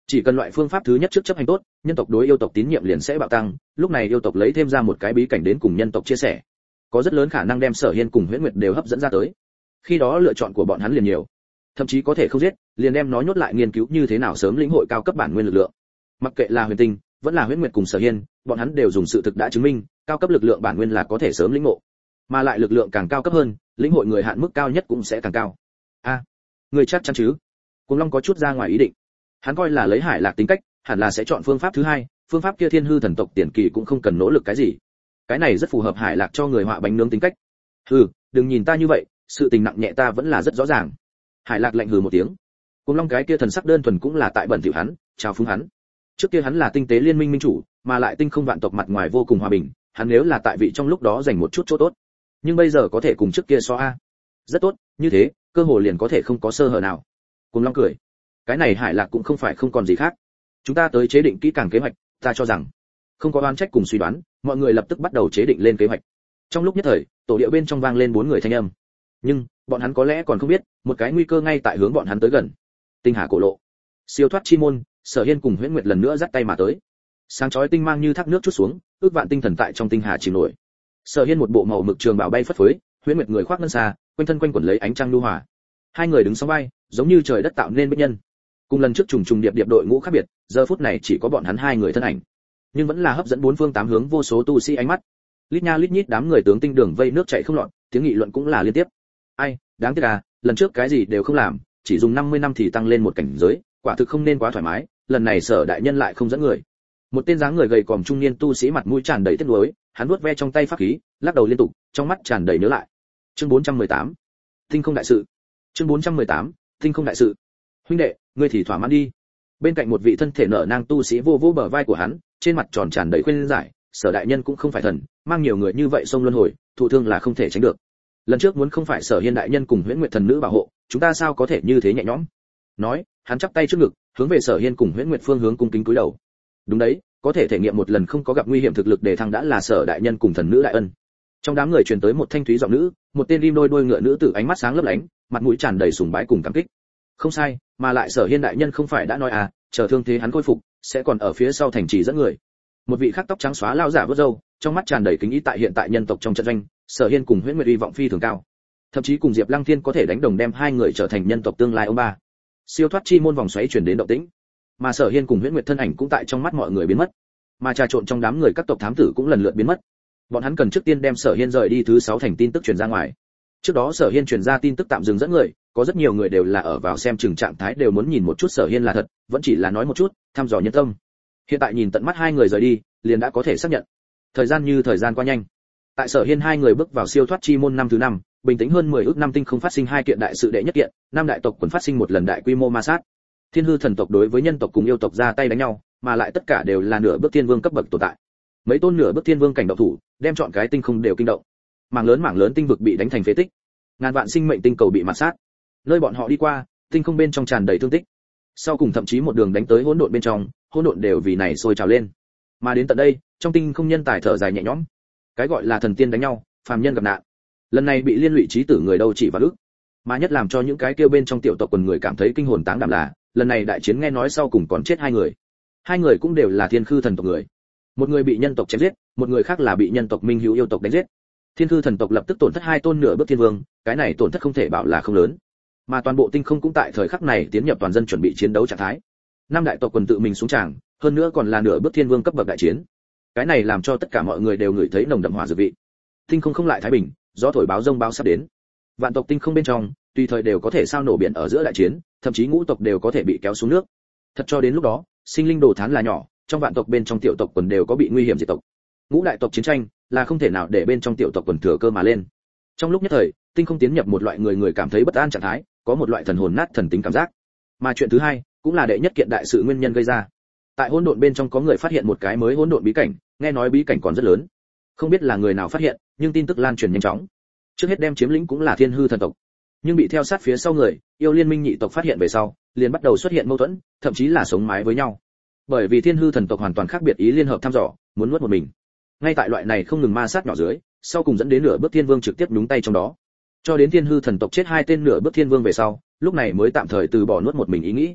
Chỉ cần loại phương pháp thứ nhất trước chấp hành tốt, nhân tộc đối yêu tộc tín nhiệm liền sẽ bạo tăng, lúc này yêu tộc lấy thêm ra một cái bí cảnh đến cùng nhân tộc chia sẻ, có rất lớn khả năng đem Sở Hiên cùng Huyễn Nguyệt đều hấp dẫn ra tới. Khi đó lựa chọn của bọn hắn liền nhiều, thậm chí có thể không giết, liền đem nó nhốt lại nghiên cứu như thế nào sớm lĩnh hội cao cấp bản nguyên lực lượng. Mặc kệ là Huyền Tinh, vẫn là Huyễn Nguyệt cùng Sở Hiên, bọn hắn đều dùng sự thực đã chứng minh, cao cấp lực lượng bản nguyên là có thể sớm lĩnh ngộ, mà lại lực lượng càng cao cấp hơn, lĩnh hội người hạn mức cao nhất cũng sẽ càng cao. A, à, người chắc chắn chứ? Cùng Long có chút ra ngoài ý định. Hắn coi là lấy Hải Lạc tính cách, hẳn là sẽ chọn phương pháp thứ hai, phương pháp kia Thiên Hư thần tộc tiền kỳ cũng không cần nỗ lực cái gì. Cái này rất phù hợp Hải Lạc cho người họa bánh nướng tính cách. Hừ, đừng nhìn ta như vậy, sự tình nặng nhẹ ta vẫn là rất rõ ràng. Hải Lạc lạnh hừ một tiếng. Cùng Long cái kia thần sắc đơn thuần cũng là tại bẩn thỉu hắn, chào phúng hắn. Trước kia hắn là tinh tế liên minh minh chủ, mà lại tinh không vạn tộc mặt ngoài vô cùng hòa bình, hắn nếu là tại vị trong lúc đó giành một chút chỗ tốt, nhưng bây giờ có thể cùng trước kia so a. Rất tốt, như thế, cơ hội liền có thể không có sơ hở nào. Cùng Long cười. Cái này Hải Lạc cũng không phải không còn gì khác. Chúng ta tới chế định kỹ càng kế hoạch, ta cho rằng không có oan trách cùng suy đoán, mọi người lập tức bắt đầu chế định lên kế hoạch. Trong lúc nhất thời, tổ địa bên trong vang lên bốn người thanh âm. Nhưng, bọn hắn có lẽ còn không biết, một cái nguy cơ ngay tại hướng bọn hắn tới gần. Tinh Hà cổ lộ. Siêu thoát chi môn, Sở Hiên cùng Huyễn Nguyệt lần nữa dắt tay mà tới. Sáng chói tinh mang như thác nước chút xuống, ước vạn tinh thần tại trong tinh hà chìm nổi. Sở Hiên một bộ màu mực trường bào bay phất phới, Huyễn Nguyệt người khoác ngân xa, quanh thân quanh quẩn lấy ánh trăng nhu hòa. Hai người đứng song vai, giống như trời đất tạo nên bích nhân. Cùng lần trước trùng trùng điệp điệp đội ngũ khác biệt, giờ phút này chỉ có bọn hắn hai người thân ảnh, nhưng vẫn là hấp dẫn bốn phương tám hướng vô số tu sĩ ánh mắt. Lít nha lít nhít đám người tướng tinh đường vây nước chảy không loạn, tiếng nghị luận cũng là liên tiếp. Ai, đáng tiếc à, lần trước cái gì đều không làm, chỉ dùng năm mươi năm thì tăng lên một cảnh giới, quả thực không nên quá thoải mái, lần này Sở đại nhân lại không dẫn người. Một tên dáng người gầy còm trung niên tu sĩ mặt mũi tràn đầy tiếc nuối, hắn vuốt ve trong tay pháp khí, lắc đầu liên tục, trong mắt tràn đầy nhớ lại. Chương bốn trăm mười tám, Tinh không đại sự. Chương bốn trăm mười tám, Tinh không đại sự. Huynh đệ, ngươi thì thỏa mãn đi. Bên cạnh một vị thân thể nở nang tu sĩ vô vô bờ vai của hắn, trên mặt tròn tràn đầy khuyên giải, Sở đại nhân cũng không phải thần, mang nhiều người như vậy xông luân hồi, thụ thương là không thể tránh được. Lần trước muốn không phải Sở Hiên đại nhân cùng Huyễn Nguyệt thần nữ bảo hộ, chúng ta sao có thể như thế nhẹ nhõm. Nói, hắn chắp tay trước ngực, hướng về Sở Hiên cùng Huyễn Nguyệt phương hướng cung kính cúi đầu. Đúng đấy, có thể thể nghiệm một lần không có gặp nguy hiểm thực lực để thăng đã là Sở đại nhân cùng thần nữ đại ân. Trong đám người truyền tới một thanh thúy giọng nữ, một tên rim đôi đuôi ngựa nữ tử ánh mắt sáng lấp lánh, mặt mũi tràn đầy sùng bái cùng cảm kích. Không sai, mà lại Sở Hiên đại nhân không phải đã nói à, chờ thương thế hắn khôi phục, sẽ còn ở phía sau thành trì dẫn người. Một vị khác tóc trắng xóa lao giả vớt râu, trong mắt tràn đầy kính ý tại hiện tại nhân tộc trong trận doanh, Sở Hiên cùng Huyễn Nguyệt uy vọng phi thường cao. Thậm chí cùng Diệp Lăng Thiên có thể đánh đồng đem hai người trở thành nhân tộc tương lai ông ba. Siêu thoát chi môn vòng xoáy truyền đến động tĩnh, mà Sở Hiên cùng Huyễn Nguyệt thân ảnh cũng tại trong mắt mọi người biến mất, mà trà trộn trong đám người các tộc thám tử cũng lần lượt biến mất. Bọn hắn cần trước tiên đem Sở Hiên rời đi thứ sáu thành tin tức truyền ra ngoài. Trước đó Sở Hiên truyền ra tin tức tạm dừng dẫn người, có rất nhiều người đều là ở vào xem chừng trạng thái đều muốn nhìn một chút Sở Hiên là thật, vẫn chỉ là nói một chút, thăm dò nhân tâm. Hiện tại nhìn tận mắt hai người rời đi, liền đã có thể xác nhận. Thời gian như thời gian qua nhanh. Tại Sở Hiên hai người bước vào siêu thoát chi môn năm thứ năm, bình tĩnh hơn mười ước năm tinh không phát sinh hai kiện đại sự đệ nhất kiện, năm đại tộc quần phát sinh một lần đại quy mô ma sát. Thiên Hư thần tộc đối với nhân tộc cùng yêu tộc ra tay đánh nhau, mà lại tất cả đều là nửa bước thiên vương cấp bậc tồn tại. Mấy tôn nửa bước thiên vương cảnh động thủ, đem chọn cái tinh không đều kinh động. Mảng lớn mảng lớn tinh vực bị đánh thành phế tích. Ngàn vạn sinh mệnh tinh cầu bị mạt sát. Nơi bọn họ đi qua, tinh không bên trong tràn đầy thương tích. Sau cùng thậm chí một đường đánh tới hỗn độn bên trong, hỗn độn đều vì này sôi trào lên. Mà đến tận đây, trong tinh không nhân tài thở dài nhẹ nhõm. Cái gọi là thần tiên đánh nhau, phàm nhân gặp nạn. Lần này bị liên lụy chí tử người đâu chỉ vào ức. Mà nhất làm cho những cái kêu bên trong tiểu tộc quần người cảm thấy kinh hồn táng đảm là, lần này đại chiến nghe nói sau cùng còn chết hai người. Hai người cũng đều là Thiên Khư thần tộc người. Một người bị nhân tộc chém giết, một người khác là bị nhân tộc Minh Hữu yêu tộc đánh giết. Thiên Khư thần tộc lập tức tổn thất hai tôn nửa bước thiên vương, cái này tổn thất không thể bảo là không lớn. Mà toàn bộ tinh không cũng tại thời khắc này tiến nhập toàn dân chuẩn bị chiến đấu trạng thái. Năm đại tộc quần tự mình xuống tràng, hơn nữa còn là nửa bước thiên vương cấp bậc đại chiến. Cái này làm cho tất cả mọi người đều ngửi thấy nồng đậm hỏa dược vị. Tinh không không lại thái bình, gió thổi báo rông báo sắp đến. Vạn tộc tinh không bên trong, tùy thời đều có thể sao nổ biển ở giữa đại chiến, thậm chí ngũ tộc đều có thể bị kéo xuống nước. Thật cho đến lúc đó, sinh linh đồ thán là nhỏ, trong vạn tộc bên trong tiểu tộc quần đều có bị nguy hiểm diệt tộc. Ngũ đại tộc chiến tranh là không thể nào để bên trong tiểu tộc quần thừa cơ mà lên. Trong lúc nhất thời, tinh không tiến nhập một loại người người cảm thấy bất an trạng thái, có một loại thần hồn nát thần tính cảm giác. Mà chuyện thứ hai, cũng là đệ nhất kiện đại sự nguyên nhân gây ra. Tại hỗn độn bên trong có người phát hiện một cái mới hỗn độn bí cảnh, nghe nói bí cảnh còn rất lớn. Không biết là người nào phát hiện, nhưng tin tức lan truyền nhanh chóng. Trước hết đem chiếm lĩnh cũng là Thiên Hư thần tộc, nhưng bị theo sát phía sau người, yêu liên minh nhị tộc phát hiện về sau, liền bắt đầu xuất hiện mâu thuẫn, thậm chí là sống mái với nhau. Bởi vì Thiên Hư thần tộc hoàn toàn khác biệt ý liên hợp thăm dò, muốn nuốt một mình. Ngay tại loại này không ngừng ma sát nhỏ dưới, sau cùng dẫn đến nửa bước thiên vương trực tiếp nhúng tay trong đó. Cho đến Thiên Hư thần tộc chết hai tên nửa bước thiên vương về sau, lúc này mới tạm thời từ bỏ nuốt một mình ý nghĩ.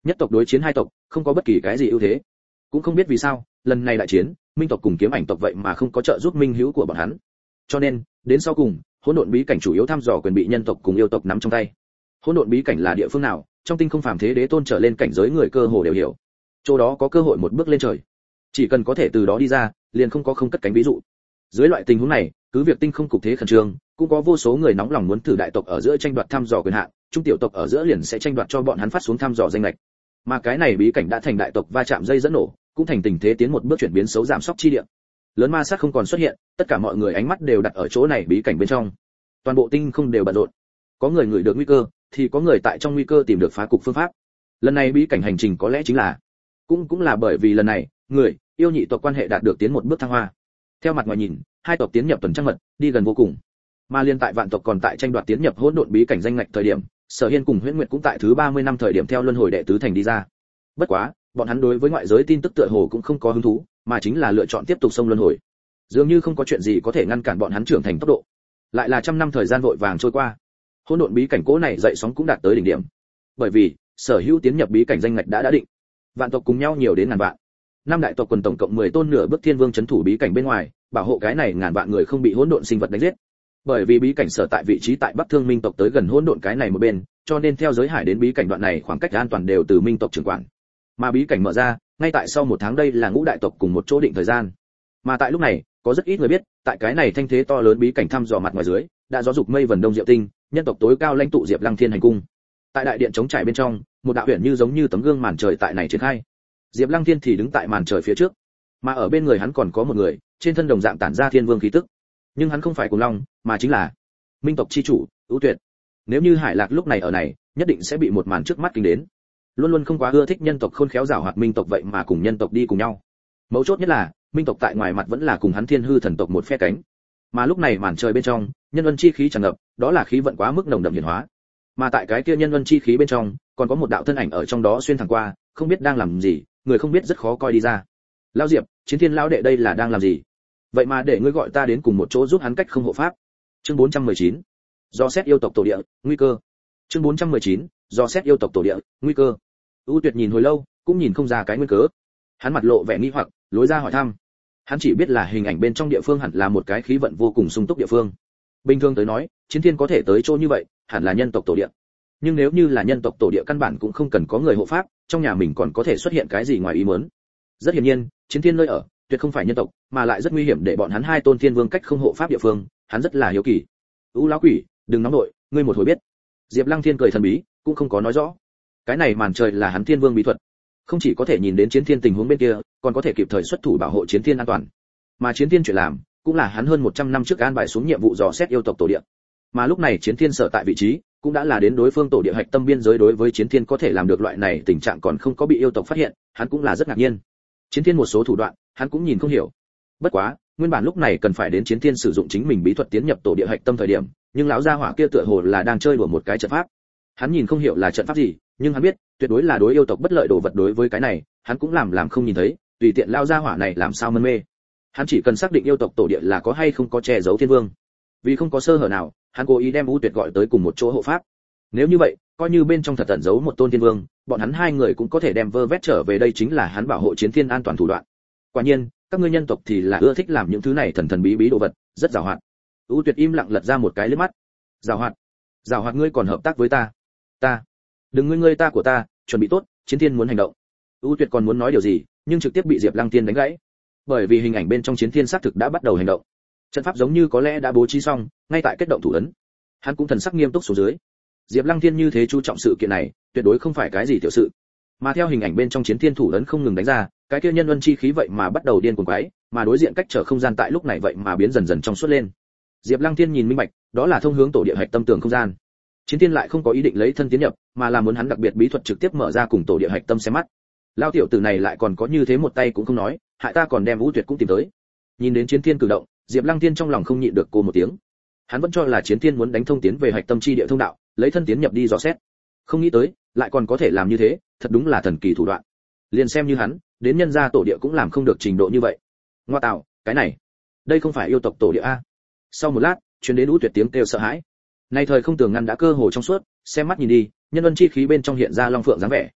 Nhất tộc đối chiến hai tộc, không có bất kỳ cái gì ưu thế. Cũng không biết vì sao, lần này đại chiến, Minh tộc cùng Kiếm Ảnh tộc vậy mà không có trợ giúp minh hữu của bọn hắn. Cho nên, đến sau cùng, hỗn độn bí cảnh chủ yếu thăm dò quyền bị nhân tộc cùng yêu tộc nắm trong tay. Hỗn độn bí cảnh là địa phương nào, trong tinh không phàm thế đế tôn trở lên cảnh giới người cơ hồ đều hiểu. Chỗ đó có cơ hội một bước lên trời. Chỉ cần có thể từ đó đi ra, liền không có không cất cánh ví dụ. Dưới loại tình huống này, cứ việc tinh không cục thế khẩn trương, cũng có vô số người nóng lòng muốn thử đại tộc ở giữa tranh đoạt thăm dò quyền hạn, trung tiểu tộc ở giữa liền sẽ tranh đoạt cho bọn hắn phát xuống thăm dò danh lệch. Mà cái này bí cảnh đã thành đại tộc va chạm dây dẫn nổ, cũng thành tình thế tiến một bước chuyển biến xấu giảm sóc chi địa. Lớn ma sát không còn xuất hiện, tất cả mọi người ánh mắt đều đặt ở chỗ này bí cảnh bên trong. Toàn bộ tinh không đều bận rộn. Có người ngửi được nguy cơ, thì có người tại trong nguy cơ tìm được phá cục phương pháp. Lần này bí cảnh hành trình có lẽ chính là, cũng cũng là bởi vì lần này, người yêu nhị tộc quan hệ đạt được tiến một bước thăng hoa. Theo mặt ngoài nhìn, hai tộc tiến nhập tuần trăng mật, đi gần vô cùng. Mà liên tại vạn tộc còn tại tranh đoạt tiến nhập hỗn độn bí cảnh danh ngạch thời điểm, Sở Hiên cùng Huyễn Nguyệt cũng tại thứ ba mươi năm thời điểm theo luân hồi đệ tứ thành đi ra. Bất quá, bọn hắn đối với ngoại giới tin tức tựa hồ cũng không có hứng thú, mà chính là lựa chọn tiếp tục xông luân hồi. Dường như không có chuyện gì có thể ngăn cản bọn hắn trưởng thành tốc độ. Lại là trăm năm thời gian vội vàng trôi qua. Hỗn độn bí cảnh cố này dậy sóng cũng đạt tới đỉnh điểm. Bởi vì, sở hữu tiến nhập bí cảnh danh ngạch đã đã định. Vạn tộc cùng nhau nhiều đến ngàn vạn. Năm đại tộc quần tổng cộng mười tôn nửa bước thiên vương trấn thủ bí cảnh bên ngoài, bảo hộ cái này ngàn vạn người không bị hỗn độn sinh vật đánh giết. Bởi vì bí cảnh sở tại vị trí tại Bắc Thương Minh tộc tới gần hỗn độn cái này một bên, cho nên theo giới hải đến bí cảnh đoạn này khoảng cách an toàn đều từ Minh tộc trưởng quản. Mà bí cảnh mở ra, ngay tại sau một tháng đây là ngũ đại tộc cùng một chỗ định thời gian. Mà tại lúc này, có rất ít người biết, tại cái này thanh thế to lớn bí cảnh thăm dò mặt ngoài dưới, đã gió dục mây vần đông diệu tinh, nhân tộc tối cao lãnh tụ Diệp Lăng Thiên hành cung. Tại đại điện chống trải bên trong, một đạo huyền như giống như tấm gương màn trời tại này triển khai. Diệp Lăng Thiên thì đứng tại màn trời phía trước, mà ở bên người hắn còn có một người, trên thân đồng dạng tản ra thiên vương khí tức. Nhưng hắn không phải Cuồng Long, mà chính là Minh tộc chi chủ, Ưu Tuyệt. Nếu như Hải Lạc lúc này ở này, nhất định sẽ bị một màn trước mắt kinh đến. Luôn luôn không quá ưa thích nhân tộc khôn khéo giảo hoạt Minh tộc vậy mà cùng nhân tộc đi cùng nhau. Mấu chốt nhất là, Minh tộc tại ngoài mặt vẫn là cùng hắn Thiên Hư thần tộc một phe cánh. Mà lúc này màn trời bên trong, nhân luân chi khí tràn ngập, đó là khí vận quá mức nồng đậm hiển hóa. Mà tại cái kia nhân luân chi khí bên trong, còn có một đạo thân ảnh ở trong đó xuyên thẳng qua, không biết đang làm gì, người không biết rất khó coi đi ra. Lão Diệp, Chiến Thiên lão đệ đây là đang làm gì? Vậy mà để ngươi gọi ta đến cùng một chỗ giúp hắn cách không hộ pháp. Chương bốn trăm mười chín. Do xét yêu tộc tổ địa, nguy cơ. Chương bốn trăm mười chín. Do xét yêu tộc tổ địa, nguy cơ. Ưu Tuyệt nhìn hồi lâu, cũng nhìn không ra cái nguyên cớ. Hắn mặt lộ vẻ nghi hoặc, lối ra hỏi thăm. Hắn chỉ biết là hình ảnh bên trong địa phương hẳn là một cái khí vận vô cùng sung túc địa phương. Bình thường tới nói, Chiến Thiên có thể tới chỗ như vậy, hẳn là nhân tộc tổ địa. Nhưng nếu như là nhân tộc tổ địa căn bản cũng không cần có người hộ pháp, trong nhà mình còn có thể xuất hiện cái gì ngoài ý muốn. Rất hiển nhiên, Chiến Thiên nơi ở, tuyệt không phải nhân tộc, mà lại rất nguy hiểm để bọn hắn hai tôn thiên vương cách không hộ pháp địa phương, hắn rất là hiếu kỳ. U lão quỷ, đừng nóng nội, ngươi một hồi biết. Diệp Lăng Thiên cười thần bí, cũng không có nói rõ. Cái này màn trời là hắn thiên vương bí thuật, không chỉ có thể nhìn đến Chiến Thiên tình huống bên kia, còn có thể kịp thời xuất thủ bảo hộ Chiến Thiên an toàn. Mà Chiến Thiên chuyện làm, cũng là hắn hơn một trăm năm trước an bài xuống nhiệm vụ dò xét yêu tộc tổ địa. Mà lúc này Chiến Thiên sở tại vị trí, cũng đã là đến đối phương tổ địa hạch tâm biên giới, đối với Chiến Thiên có thể làm được loại này tình trạng còn không có bị yêu tộc phát hiện, hắn cũng là rất ngạc nhiên. Chiến Thiên một số thủ đoạn, hắn cũng nhìn không hiểu. Bất quá, nguyên bản lúc này cần phải đến Chiến Thiên sử dụng chính mình bí thuật tiến nhập tổ địa hạch tâm thời điểm, nhưng lão gia hỏa kia tựa hồ là đang chơi đùa một cái trận pháp. Hắn nhìn không hiểu là trận pháp gì, nhưng hắn biết, tuyệt đối là đối yêu tộc bất lợi đồ vật, đối với cái này, hắn cũng làm làm không nhìn thấy, tùy tiện lão gia hỏa này làm sao mân mê. Hắn chỉ cần xác định yêu tộc tổ địa là có hay không có che giấu thiên vương. Vì không có sơ hở nào, hắn cố ý đem U Tuyệt gọi tới cùng một chỗ hộ pháp. Nếu như vậy, coi như bên trong thật tẩn giấu một tôn thiên vương, bọn hắn hai người cũng có thể đem vơ vét trở về, đây chính là hắn bảo hộ Chiến Thiên an toàn thủ đoạn. Quả nhiên, các ngươi nhân tộc thì là ưa thích làm những thứ này thần thần bí bí đồ vật, rất giàu hoạt. U Tuyệt im lặng lật ra một cái liếc mắt. Giàu hoạt? Giàu hoạt ngươi còn hợp tác với ta? Ta? Đừng ngươi ngươi ta của ta, chuẩn bị tốt, Chiến Thiên muốn hành động. U Tuyệt còn muốn nói điều gì, nhưng trực tiếp bị Diệp Lăng Thiên đánh gãy. Bởi vì hình ảnh bên trong Chiến Thiên xác thực đã bắt đầu hành động. Trận pháp giống như có lẽ đã bố trí xong, ngay tại kết động thủ ấn. Hắn cũng thần sắc nghiêm túc xuống dưới. Diệp Lăng Thiên như thế chú trọng sự kiện này, tuyệt đối không phải cái gì tiểu sự. Mà theo hình ảnh bên trong Chiến Thiên thủ ấn không ngừng đánh ra, cái kia nhân luân chi khí vậy mà bắt đầu điên cuồng quái, mà đối diện cách trở không gian tại lúc này vậy mà biến dần dần trong suốt lên. Diệp Lăng Thiên nhìn minh bạch, đó là thông hướng tổ địa hạch tâm tường không gian. Chiến Thiên lại không có ý định lấy thân tiến nhập, mà là muốn hắn đặc biệt bí thuật trực tiếp mở ra cùng tổ địa hạch tâm xem mắt. Lao tiểu tử này lại còn có như thế một tay cũng không nói, hại ta còn đem Vũ Tuyệt cũng tìm tới. Nhìn đến Chiến Thiên cử động, Diệp Lăng Thiên trong lòng không nhịn được cô một tiếng. Hắn vẫn cho là Chiến Thiên muốn đánh thông tiến về hạch tâm chi địa thông đạo, lấy thân tiến nhập đi dò xét. Không nghĩ tới, lại còn có thể làm như thế, thật đúng là thần kỳ thủ đoạn. Liền xem như hắn, đến nhân gia tổ địa cũng làm không được trình độ như vậy. Ngoa tạo, cái này, đây không phải yêu tộc tổ địa a? Sau một lát, truyền đến U Tuyệt tiếng kêu sợ hãi. Nay thời không tường ngăn đã cơ hồ trong suốt, xem mắt nhìn đi, nhân luân chi khí bên trong hiện ra long phượng dáng vẻ.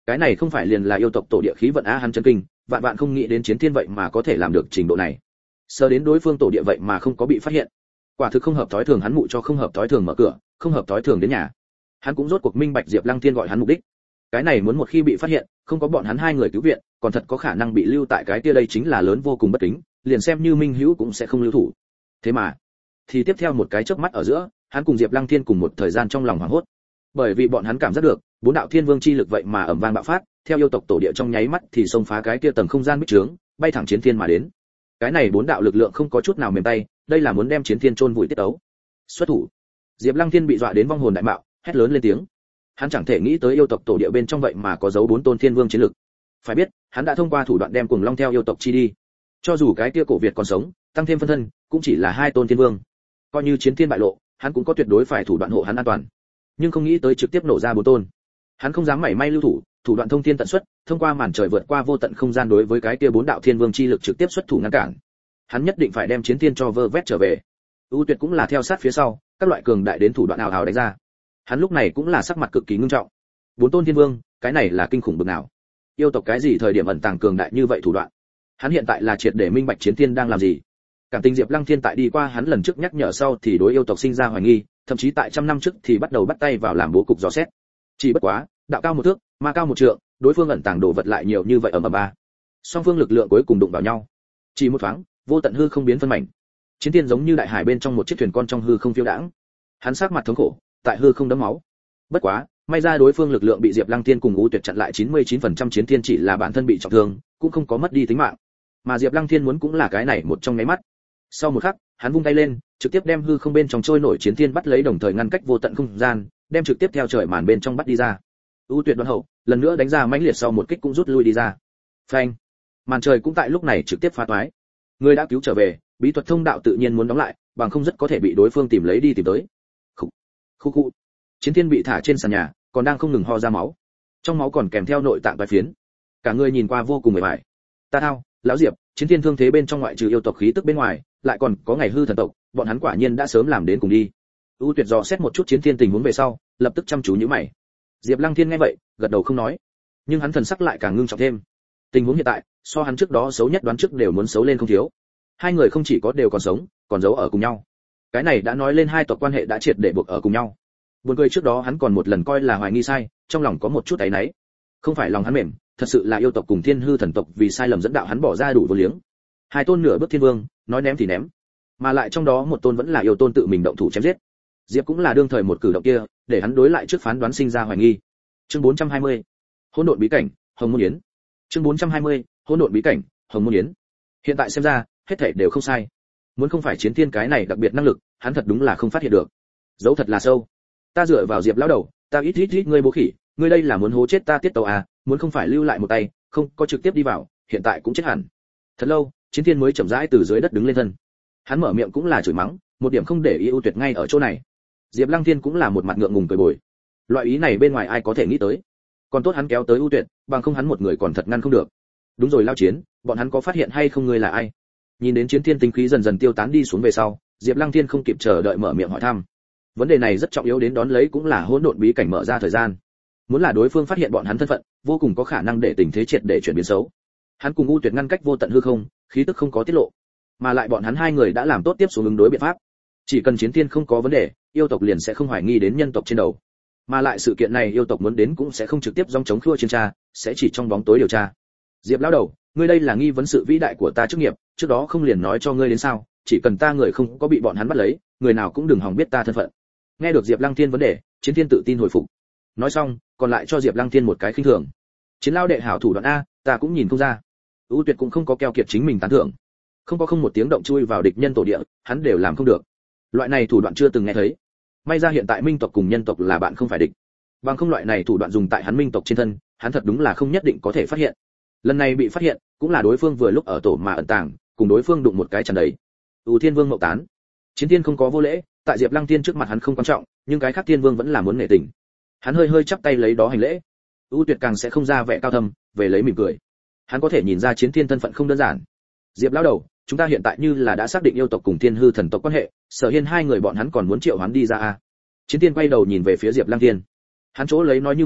Cái này không phải liền là yêu tộc tổ địa khí vận a, hắn chấn kinh, vạn vạn không nghĩ đến Chiến Thiên vậy mà có thể làm được trình độ này. Sơ đến đối phương tổ địa vậy mà không có bị phát hiện. Quả thực không hợp thói thường, hắn mụ cho không hợp thói thường mở cửa, không hợp thói thường đến nhà. Hắn cũng rốt cuộc minh bạch Diệp Lăng Thiên gọi hắn mục đích. Cái này muốn một khi bị phát hiện, không có bọn hắn hai người cứu viện, còn thật có khả năng bị lưu tại cái kia, đây chính là lớn vô cùng bất kính, liền xem như Minh Hữu cũng sẽ không lưu thủ. Thế mà, thì tiếp theo một cái chớp mắt ở giữa, hắn cùng Diệp Lăng Thiên cùng một thời gian trong lòng hoảng hốt. Bởi vì bọn hắn cảm giác được, bốn đạo thiên vương chi lực vậy mà ầm vang bạo phát, theo yêu tộc tổ địa trong nháy mắt thì xông phá cái kia tầng không gian bích trướng, bay thẳng Chiến Thiên mà đến. Cái này bốn đạo lực lượng không có chút nào mềm tay, đây là muốn đem Chiến Thiên chôn vùi tiết ấu. Xuất thủ. Diệp Lăng Thiên bị dọa đến vong hồn đại mạo, hét lớn lên tiếng. Hắn chẳng thể nghĩ tới yêu tộc tổ địa bên trong vậy mà có dấu bốn tôn thiên vương chiến lực. Phải biết, hắn đã thông qua thủ đoạn đem Cuồng Long theo yêu tộc chi đi. Cho dù cái kia cổ Việt còn sống, tăng thêm phân thân, cũng chỉ là hai tôn thiên vương. Coi như Chiến Thiên bại lộ, hắn cũng có tuyệt đối phải thủ đoạn hộ hắn an toàn. Nhưng không nghĩ tới trực tiếp nổ ra bốn tôn. Hắn không dám mảy may lưu thủ, thủ đoạn thông thiên tận xuất, thông qua màn trời vượt qua vô tận không gian đối với cái kia bốn đạo thiên vương chi lực trực tiếp xuất thủ ngăn cản. Hắn nhất định phải đem Chiến Thiên cho vơ vét trở về. ưu Tuyệt cũng là theo sát phía sau, các loại cường đại đến thủ đoạn ảo ảo đánh ra. Hắn lúc này cũng là sắc mặt cực kỳ ngưng trọng. Bốn tôn thiên vương, cái này là kinh khủng bực nào? Yêu tộc cái gì thời điểm ẩn tàng cường đại như vậy thủ đoạn? Hắn hiện tại là triệt để minh bạch Chiến Thiên đang làm gì. Cảm tình Diệp Lăng Thiên tại đi qua hắn lần trước nhắc nhở sau thì đối yêu tộc sinh ra hoài nghi, thậm chí tại trăm năm trước thì bắt đầu bắt tay vào làm bố cục dò xét. Chỉ bất quá, đạo cao một thước, ma cao một trượng, đối phương ẩn tàng đồ vật lại nhiều như vậy ở ầm ba. Song phương lực lượng cuối cùng đụng vào nhau. Chỉ một thoáng, vô tận hư không biến phân mảnh. Chiến Thiên giống như đại hải bên trong một chiếc thuyền con trong hư không phiêu đãng. Hắn sắc mặt thống khổ, tại hư không đẫm máu. Bất quá, may ra đối phương lực lượng bị Diệp Lăng Thiên cùng ưu Tuyệt chặn lại chín mươi chín phần trăm, Chiến Thiên chỉ là bản thân bị trọng thương, cũng không có mất đi tính mạng. Mà Diệp Lăng Thiên muốn cũng là cái này một trong nháy mắt. Sau một khắc, hắn vung tay lên, trực tiếp đem hư không bên trong trôi nổi Chiến Thiên bắt lấy, đồng thời ngăn cách vô tận không gian, đem trực tiếp theo trời màn bên trong bắt đi ra. ưu Tuyệt đoạn hậu, lần nữa đánh ra mãnh liệt sau một kích cũng rút lui đi ra. Phanh! Màn trời cũng tại lúc này trực tiếp phá toái. Người đã cứu trở về, bí thuật thông đạo tự nhiên muốn đóng lại, bằng không rất có thể bị đối phương tìm lấy đi tìm tới. Khụ, khụ khụ. Chiến Thiên bị thả trên sàn nhà, còn đang không ngừng ho ra máu. Trong máu còn kèm theo nội tạng vài phiến. Cả người nhìn qua vô cùng mệt mỏi. Ta thao, lão Diệp, Chiến Thiên thương thế bên trong ngoại trừ yêu tộc khí tức bên ngoài, lại còn có ngày hư thần tộc, bọn hắn quả nhiên đã sớm làm đến cùng đi. ưu Tuyệt dò xét một chút Chiến Thiên tình huống về sau, lập tức chăm chú nhíu mày. Diệp Lăng Thiên nghe vậy, gật đầu không nói, nhưng hắn thần sắc lại càng ngưng trọng thêm. Tình huống hiện tại, so hắn trước đó xấu nhất đoán trước đều muốn xấu lên không thiếu. Hai người không chỉ có đều còn sống, còn giấu ở cùng nhau. Cái này đã nói lên hai tộc quan hệ đã triệt để buộc ở cùng nhau. Buồn cười trước đó hắn còn một lần coi là hoài nghi sai, trong lòng có một chút áy náy. Không phải lòng hắn mềm, thật sự là yêu tộc cùng Thiên hư thần tộc vì sai lầm dẫn đạo hắn bỏ ra đủ vô liếng. Hai tôn nửa bước thiên vương, nói ném thì ném, mà lại trong đó một tôn vẫn là yêu tôn tự mình động thủ chém giết. Diệp cũng là đương thời một cử động kia, để hắn đối lại trước phán đoán sinh ra hoài nghi. Chương bốn trăm hai mươi, hỗn độn bí cảnh, Hồng Môn Yến. Chương bốn trăm hai mươi, hỗn độn bí cảnh, Hồng Môn Yến. Hiện tại xem ra, hết thảy đều không sai. Muốn không phải Chiến Thiên cái này đặc biệt năng lực, hắn thật đúng là không phát hiện được. Dấu thật là sâu. Ta dựa vào Diệp lão đầu, ta ít ít ít ngươi bố khỉ, ngươi đây là muốn hố chết ta tiết tấu à, muốn không phải lưu lại một tay, không có trực tiếp đi vào, hiện tại cũng chết hẳn. Thật lâu, Chiến Thiên mới chậm rãi từ dưới đất đứng lên thân. Hắn mở miệng cũng là chửi mắng, một điểm không để ý ưu Tuyệt ngay ở chỗ này. Diệp Lăng Thiên cũng là một mặt ngượng ngùng cười bồi. Loại ý này bên ngoài ai có thể nghĩ tới. Còn tốt hắn kéo tới ưu Tuyệt, bằng không hắn một người còn thật ngăn không được. Đúng rồi Lao Chiến, bọn hắn có phát hiện hay không ngươi là ai? Nhìn đến Chiến Thiên tính khí dần dần tiêu tán đi xuống về sau, Diệp Lăng Thiên không kịp chờ đợi mở miệng hỏi thăm. Vấn đề này rất trọng yếu, đến đón lấy cũng là hỗn độn bí cảnh mở ra thời gian. Muốn là đối phương phát hiện bọn hắn thân phận, vô cùng có khả năng để tình thế triệt để chuyển biến xấu. Hắn cùng ưu Tuyệt ngăn cách vô tận hư không, khí tức không có tiết lộ, mà lại bọn hắn hai người đã làm tốt tiếp xuống ứng đối biện pháp. Chỉ cần Chiến Thiên không có vấn đề, yêu tộc liền sẽ không hoài nghi đến nhân tộc trên đầu. Mà lại sự kiện này yêu tộc muốn đến cũng sẽ không trực tiếp dòng chống khua chiến tra, sẽ chỉ trong bóng tối điều tra. Diệp lão đầu, ngươi đây là nghi vấn sự vĩ đại của ta chức nghiệp, trước đó không liền nói cho ngươi đến sao, chỉ cần ta người không có bị bọn hắn bắt lấy, người nào cũng đừng hòng biết ta thân phận. Nghe được Diệp Lăng Thiên vấn đề, Chiến Thiên tự tin hồi phục. Nói xong, còn lại cho Diệp Lăng Thiên một cái khinh thường. Chiến lao đệ hảo thủ đoạn a, ta cũng nhìn không ra. ưu Tuyệt cũng không có keo kiệt chính mình tán thưởng. Không có không một tiếng động chui vào địch nhân tổ địa, hắn đều làm không được. Loại này thủ đoạn chưa từng nghe thấy. May ra hiện tại minh tộc cùng nhân tộc là bạn không phải địch. Bằng không loại này thủ đoạn dùng tại hắn minh tộc trên thân, hắn thật đúng là không nhất định có thể phát hiện. Lần này bị phát hiện, cũng là đối phương vừa lúc ở tổ mà ẩn tàng, cùng đối phương đụng một cái chắn đấy. ưu Thiên Vương mậu tán. Chiến Thiên không có vô lễ, tại Diệp Lăng Thiên trước mặt hắn không quan trọng, nhưng cái khác Thiên Vương vẫn là muốn nể tình. Hắn hơi hơi chắp tay lấy đó hành lễ. ưu Tuyệt càng sẽ không ra vẻ cao thâm, về lấy mỉm cười. Hắn có thể nhìn ra Chiến Thiên thân phận không đơn giản. Diệp lão đầu, chúng ta hiện tại như là đã xác định yêu tộc cùng Thiên hư thần tộc quan hệ, Sở Hiên hai người bọn hắn còn muốn triệu hắn đi ra à? Chiến Thiên quay đầu nhìn về phía Diệp Lăng Thiên. Hắn chỗ lấy nói như vậy,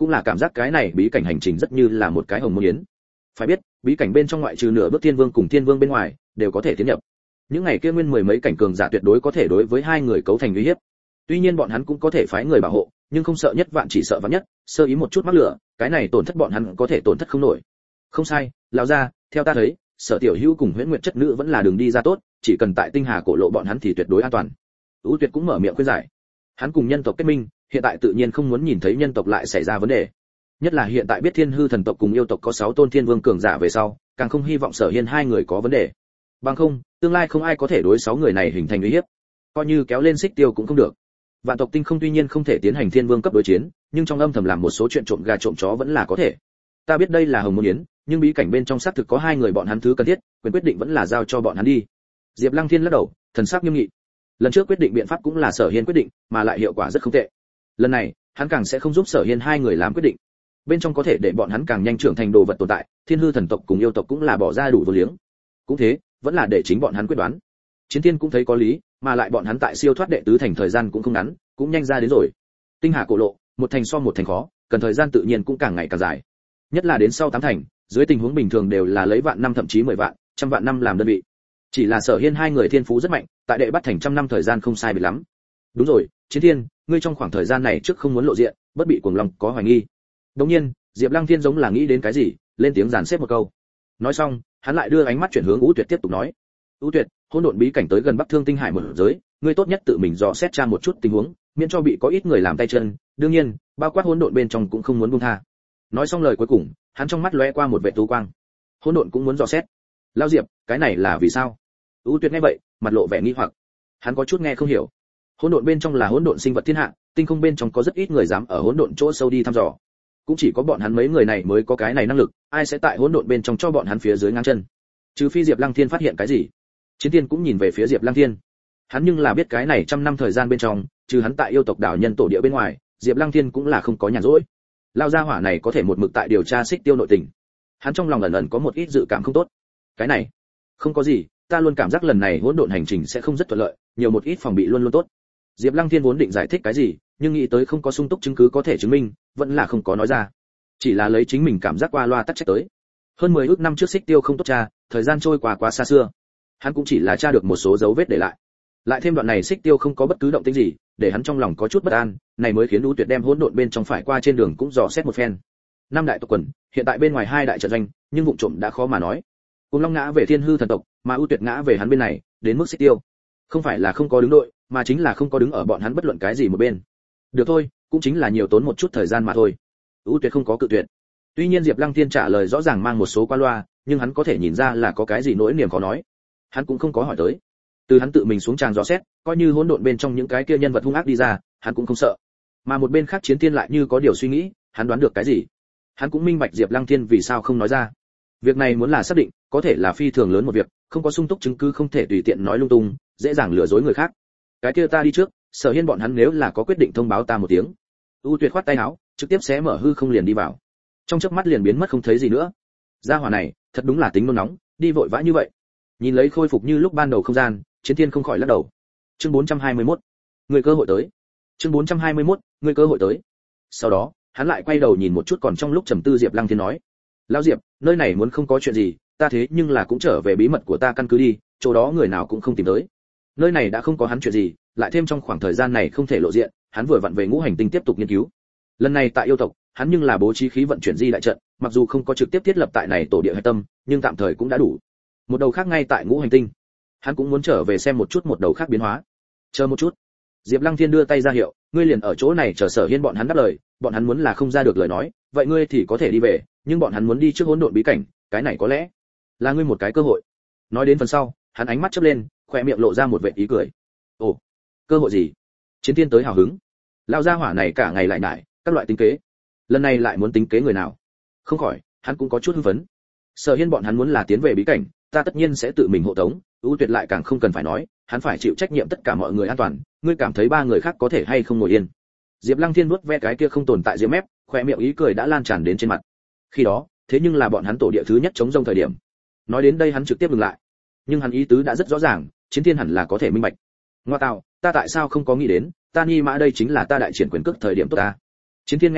cũng là cảm giác cái này bí cảnh hành trình rất như là một cái hồng môn yến. Phải biết, bí cảnh bên trong ngoại trừ nửa bước thiên vương cùng thiên vương bên ngoài, đều có thể tiến nhập. Những ngày kia nguyên mười mấy cảnh cường giả tuyệt đối có thể đối với hai người cấu thành uy hiếp. Tuy nhiên bọn hắn cũng có thể phái người bảo hộ, nhưng không sợ nhất vạn chỉ sợ vạn nhất, sơ ý một chút mắc lửa, cái này tổn thất bọn hắn có thể tổn thất không nổi. Không sai, lão gia, theo ta thấy, Sở Tiểu Hữu cùng Huyễn Nguyệt chất nữ vẫn là đường đi ra tốt, chỉ cần tại Tinh Hà cổ lộ bọn hắn thì tuyệt đối an toàn. Ú Tuyệt cũng mở miệng khuyên giải. Hắn cùng nhân tộc kết minh, hiện tại tự nhiên không muốn nhìn thấy nhân tộc lại xảy ra vấn đề. Nhất là hiện tại biết Thiên Hư thần tộc cùng yêu tộc có sáu tôn thiên vương cường giả về sau, càng không hy vọng Sở Hiên hai người có vấn đề. Bằng không, tương lai không ai có thể đối sáu người này hình thành uy hiếp. Coi như kéo lên xích tiêu cũng không được. Vạn tộc tinh không tuy nhiên không thể tiến hành thiên vương cấp đối chiến, nhưng trong âm thầm làm một số chuyện trộm gà trộm chó vẫn là có thể. Ta biết đây là hồng môn yến, nhưng bí cảnh bên trong xác thực có hai người bọn hắn thứ cần thiết, quyền quyết định vẫn là giao cho bọn hắn đi. Diệp Lăng Thiên lắc đầu, thần sắc nghiêm nghị. Lần trước quyết định biện pháp cũng là Sở Hiên quyết định, mà lại hiệu quả rất không tệ. Lần này, hắn càng sẽ không giúp Sở Hiên hai người làm quyết định. Bên trong có thể để bọn hắn càng nhanh trưởng thành đồ vật tồn tại, Thiên Hư thần tộc cùng yêu tộc cũng là bỏ ra đủ vô liếng. Cũng thế, vẫn là để chính bọn hắn quyết đoán. Chiến Thiên cũng thấy có lý, mà lại bọn hắn tại siêu thoát đệ tứ thành thời gian cũng không ngắn, cũng nhanh ra đến rồi. Tinh Hà cổ lộ, một thành so một thành khó, cần thời gian tự nhiên cũng càng ngày càng dài. Nhất là đến sau tám thành, dưới tình huống bình thường đều là lấy vạn năm thậm chí mười vạn, trăm vạn năm làm đơn vị. Chỉ là Sở Hiên hai người thiên phú rất mạnh, tại đệ bắt thành trăm năm thời gian không sai biệt lắm. Đúng rồi, Chiến Thiên, ngươi trong khoảng thời gian này trước không muốn lộ diện, bất bị cuồng lòng có hoài nghi. Đương nhiên, Diệp Lăng Thiên giống là nghĩ đến cái gì, lên tiếng dàn xếp một câu. Nói xong, hắn lại đưa ánh mắt chuyển hướng Ú Tuyệt tiếp tục nói: "Ú Tuyệt, hỗn độn bí cảnh tới gần Bắc Thương Tinh Hải một giới, ngươi tốt nhất tự mình dò xét tra một chút tình huống, miễn cho bị có ít người làm tay chân, đương nhiên, bao quát hỗn độn bên trong cũng không muốn buông tha." Nói xong lời cuối cùng, hắn trong mắt lóe qua một vẻ tú quang. Hỗn độn cũng muốn dò xét. Lão Diệp, cái này là vì sao? Ú Tuyệt nghe vậy, mặt lộ vẻ nghi hoặc. Hắn có chút nghe không hiểu. Hỗn độn bên trong là hỗn độn sinh vật thiên hạ, tinh không bên trong có rất ít người dám ở hỗn độn chỗ sâu đi thăm dò. Cũng chỉ có bọn hắn mấy người này mới có cái này năng lực, ai sẽ tại hỗn độn bên trong cho bọn hắn phía dưới ngang chân. Trừ phi Diệp Lăng Thiên phát hiện cái gì. Chiến Tiên cũng nhìn về phía Diệp Lăng Thiên. Hắn nhưng là biết cái này trăm năm thời gian bên trong, trừ hắn tại yêu tộc đảo nhân tổ địa bên ngoài, Diệp Lăng Thiên cũng là không có nhàn rỗi. Lao gia hỏa này có thể một mực tại điều tra xích tiêu nội tình. Hắn trong lòng ẩn ẩn có một ít dự cảm không tốt. Cái này, không có gì, ta luôn cảm giác lần này hỗn độn hành trình sẽ không rất thuận lợi, nhiều một ít phòng bị luôn luôn tốt. Diệp Lăng Thiên vốn định giải thích cái gì, nhưng nghĩ tới không có sung túc chứng cứ có thể chứng minh, vẫn là không có nói ra. Chỉ là lấy chính mình cảm giác qua loa tắc trách tới. Hơn mười ước năm trước xích tiêu không tốt tra, thời gian trôi qua quá xa xưa. Hắn cũng chỉ là tra được một số dấu vết để lại. Lại thêm đoạn này xích tiêu không có bất cứ động tĩnh gì, để hắn trong lòng có chút bất an, này mới khiến Ú Tuyệt đem hỗn độn bên trong phải qua trên đường cũng dò xét một phen. Năm đại tộc quần, hiện tại bên ngoài hai đại trận doanh, nhưng vụng trộm đã khó mà nói. Cùng Long ngã về Thiên Hư thần tộc, mà Ú Tuyệt ngã về hắn bên này, đến mức xích tiêu. Không phải là không có đứng đội, mà chính là không có đứng ở bọn hắn bất luận cái gì một bên. Được thôi, cũng chính là nhiều tốn một chút thời gian mà thôi. Ú Tuyệt không có cự tuyệt. Tuy nhiên Diệp Lăng Thiên trả lời rõ ràng mang một số qua loa, nhưng hắn có thể nhìn ra là có cái gì nỗi niềm khó nói. Hắn cũng không có hỏi tới. Từ hắn tự mình xuống tràng dò xét, coi như hỗn độn bên trong những cái kia nhân vật hung ác đi ra, hắn cũng không sợ. Mà một bên khác Chiến Thiên lại như có điều suy nghĩ, hắn đoán được cái gì. Hắn cũng minh bạch Diệp Lăng Thiên vì sao không nói ra. Việc này muốn là xác định, có thể là phi thường lớn một việc, không có sung túc chứng cứ không thể tùy tiện nói lung tung, dễ dàng lừa dối người khác. Cái kia ta đi trước, Sở Hiên bọn hắn nếu là có quyết định thông báo ta một tiếng. U Tuyệt khoát tay áo, trực tiếp xé mở hư không liền đi vào. Trong chớp mắt liền biến mất không thấy gì nữa. Gia hỏa này, thật đúng là tính nôn nóng, đi vội vã như vậy. Nhìn lấy khôi phục như lúc ban đầu không gian, Chiến Thiên không khỏi lắc đầu. Chương bốn trăm hai mươi mốt, người cơ hội tới. Chương bốn trăm hai mươi mốt, người cơ hội tới. Sau đó, hắn lại quay đầu nhìn một chút còn trong lúc trầm tư Diệp Lăng Thiên nói: "Lão Diệp, nơi này muốn không có chuyện gì, ta thế nhưng là cũng trở về bí mật của ta căn cứ đi, chỗ đó người nào cũng không tìm tới. Nơi này đã không có hắn chuyện gì, lại thêm trong khoảng thời gian này không thể lộ diện, hắn vừa vặn về ngũ hành tinh tiếp tục nghiên cứu. Lần này tại yêu tộc, hắn nhưng là bố trí khí vận chuyển di đại trận, mặc dù không có trực tiếp thiết lập tại này tổ địa hạch tâm, nhưng tạm thời cũng đã đủ. Một đầu khác ngay tại ngũ hành tinh, hắn cũng muốn trở về xem một chút một đầu khác biến hóa. Chờ một chút." Diệp Lăng Thiên đưa tay ra hiệu, "Ngươi liền ở chỗ này chờ Sở Hiên bọn hắn đáp lời, bọn hắn muốn là không ra được lời nói, vậy ngươi thì có thể đi về, nhưng bọn hắn muốn đi trước hỗn độn bí cảnh, cái này có lẽ là ngươi một cái cơ hội." Nói đến phần sau, hắn ánh mắt chớp lên, khóe miệng lộ ra một vệt ý cười. "Ồ, cơ hội gì?" Chiến Thiên tới hào hứng. Lão gia hỏa này cả ngày lại nại, các loại tính kế. Lần này lại muốn tính kế người nào? Không khỏi, hắn cũng có chút hưng phấn. Sở Hiên bọn hắn muốn là tiến về bí cảnh, ta tất nhiên sẽ tự mình hộ tống, ưu tuyệt lại càng không cần phải nói, hắn phải chịu trách nhiệm tất cả mọi người an toàn, ngươi cảm thấy ba người khác có thể hay không ngồi yên? Diệp Lăng Thiên nuốt ve cái kia không tồn tại diễm mép, khóe miệng ý cười đã lan tràn đến trên mặt. Khi đó, thế nhưng là bọn hắn tổ địa thứ nhất chống rông thời điểm. Nói đến đây hắn trực tiếp dừng lại. Nhưng hắn ý tứ đã rất rõ ràng, Chiến Thiên hẳn là có thể minh bạch. Ngoa tạo, ta tại sao không có nghĩ đến, ta nghi mã đây chính là ta đại triển quyền cước thời điểm tốt ta. Chiến Thiên nghe nói,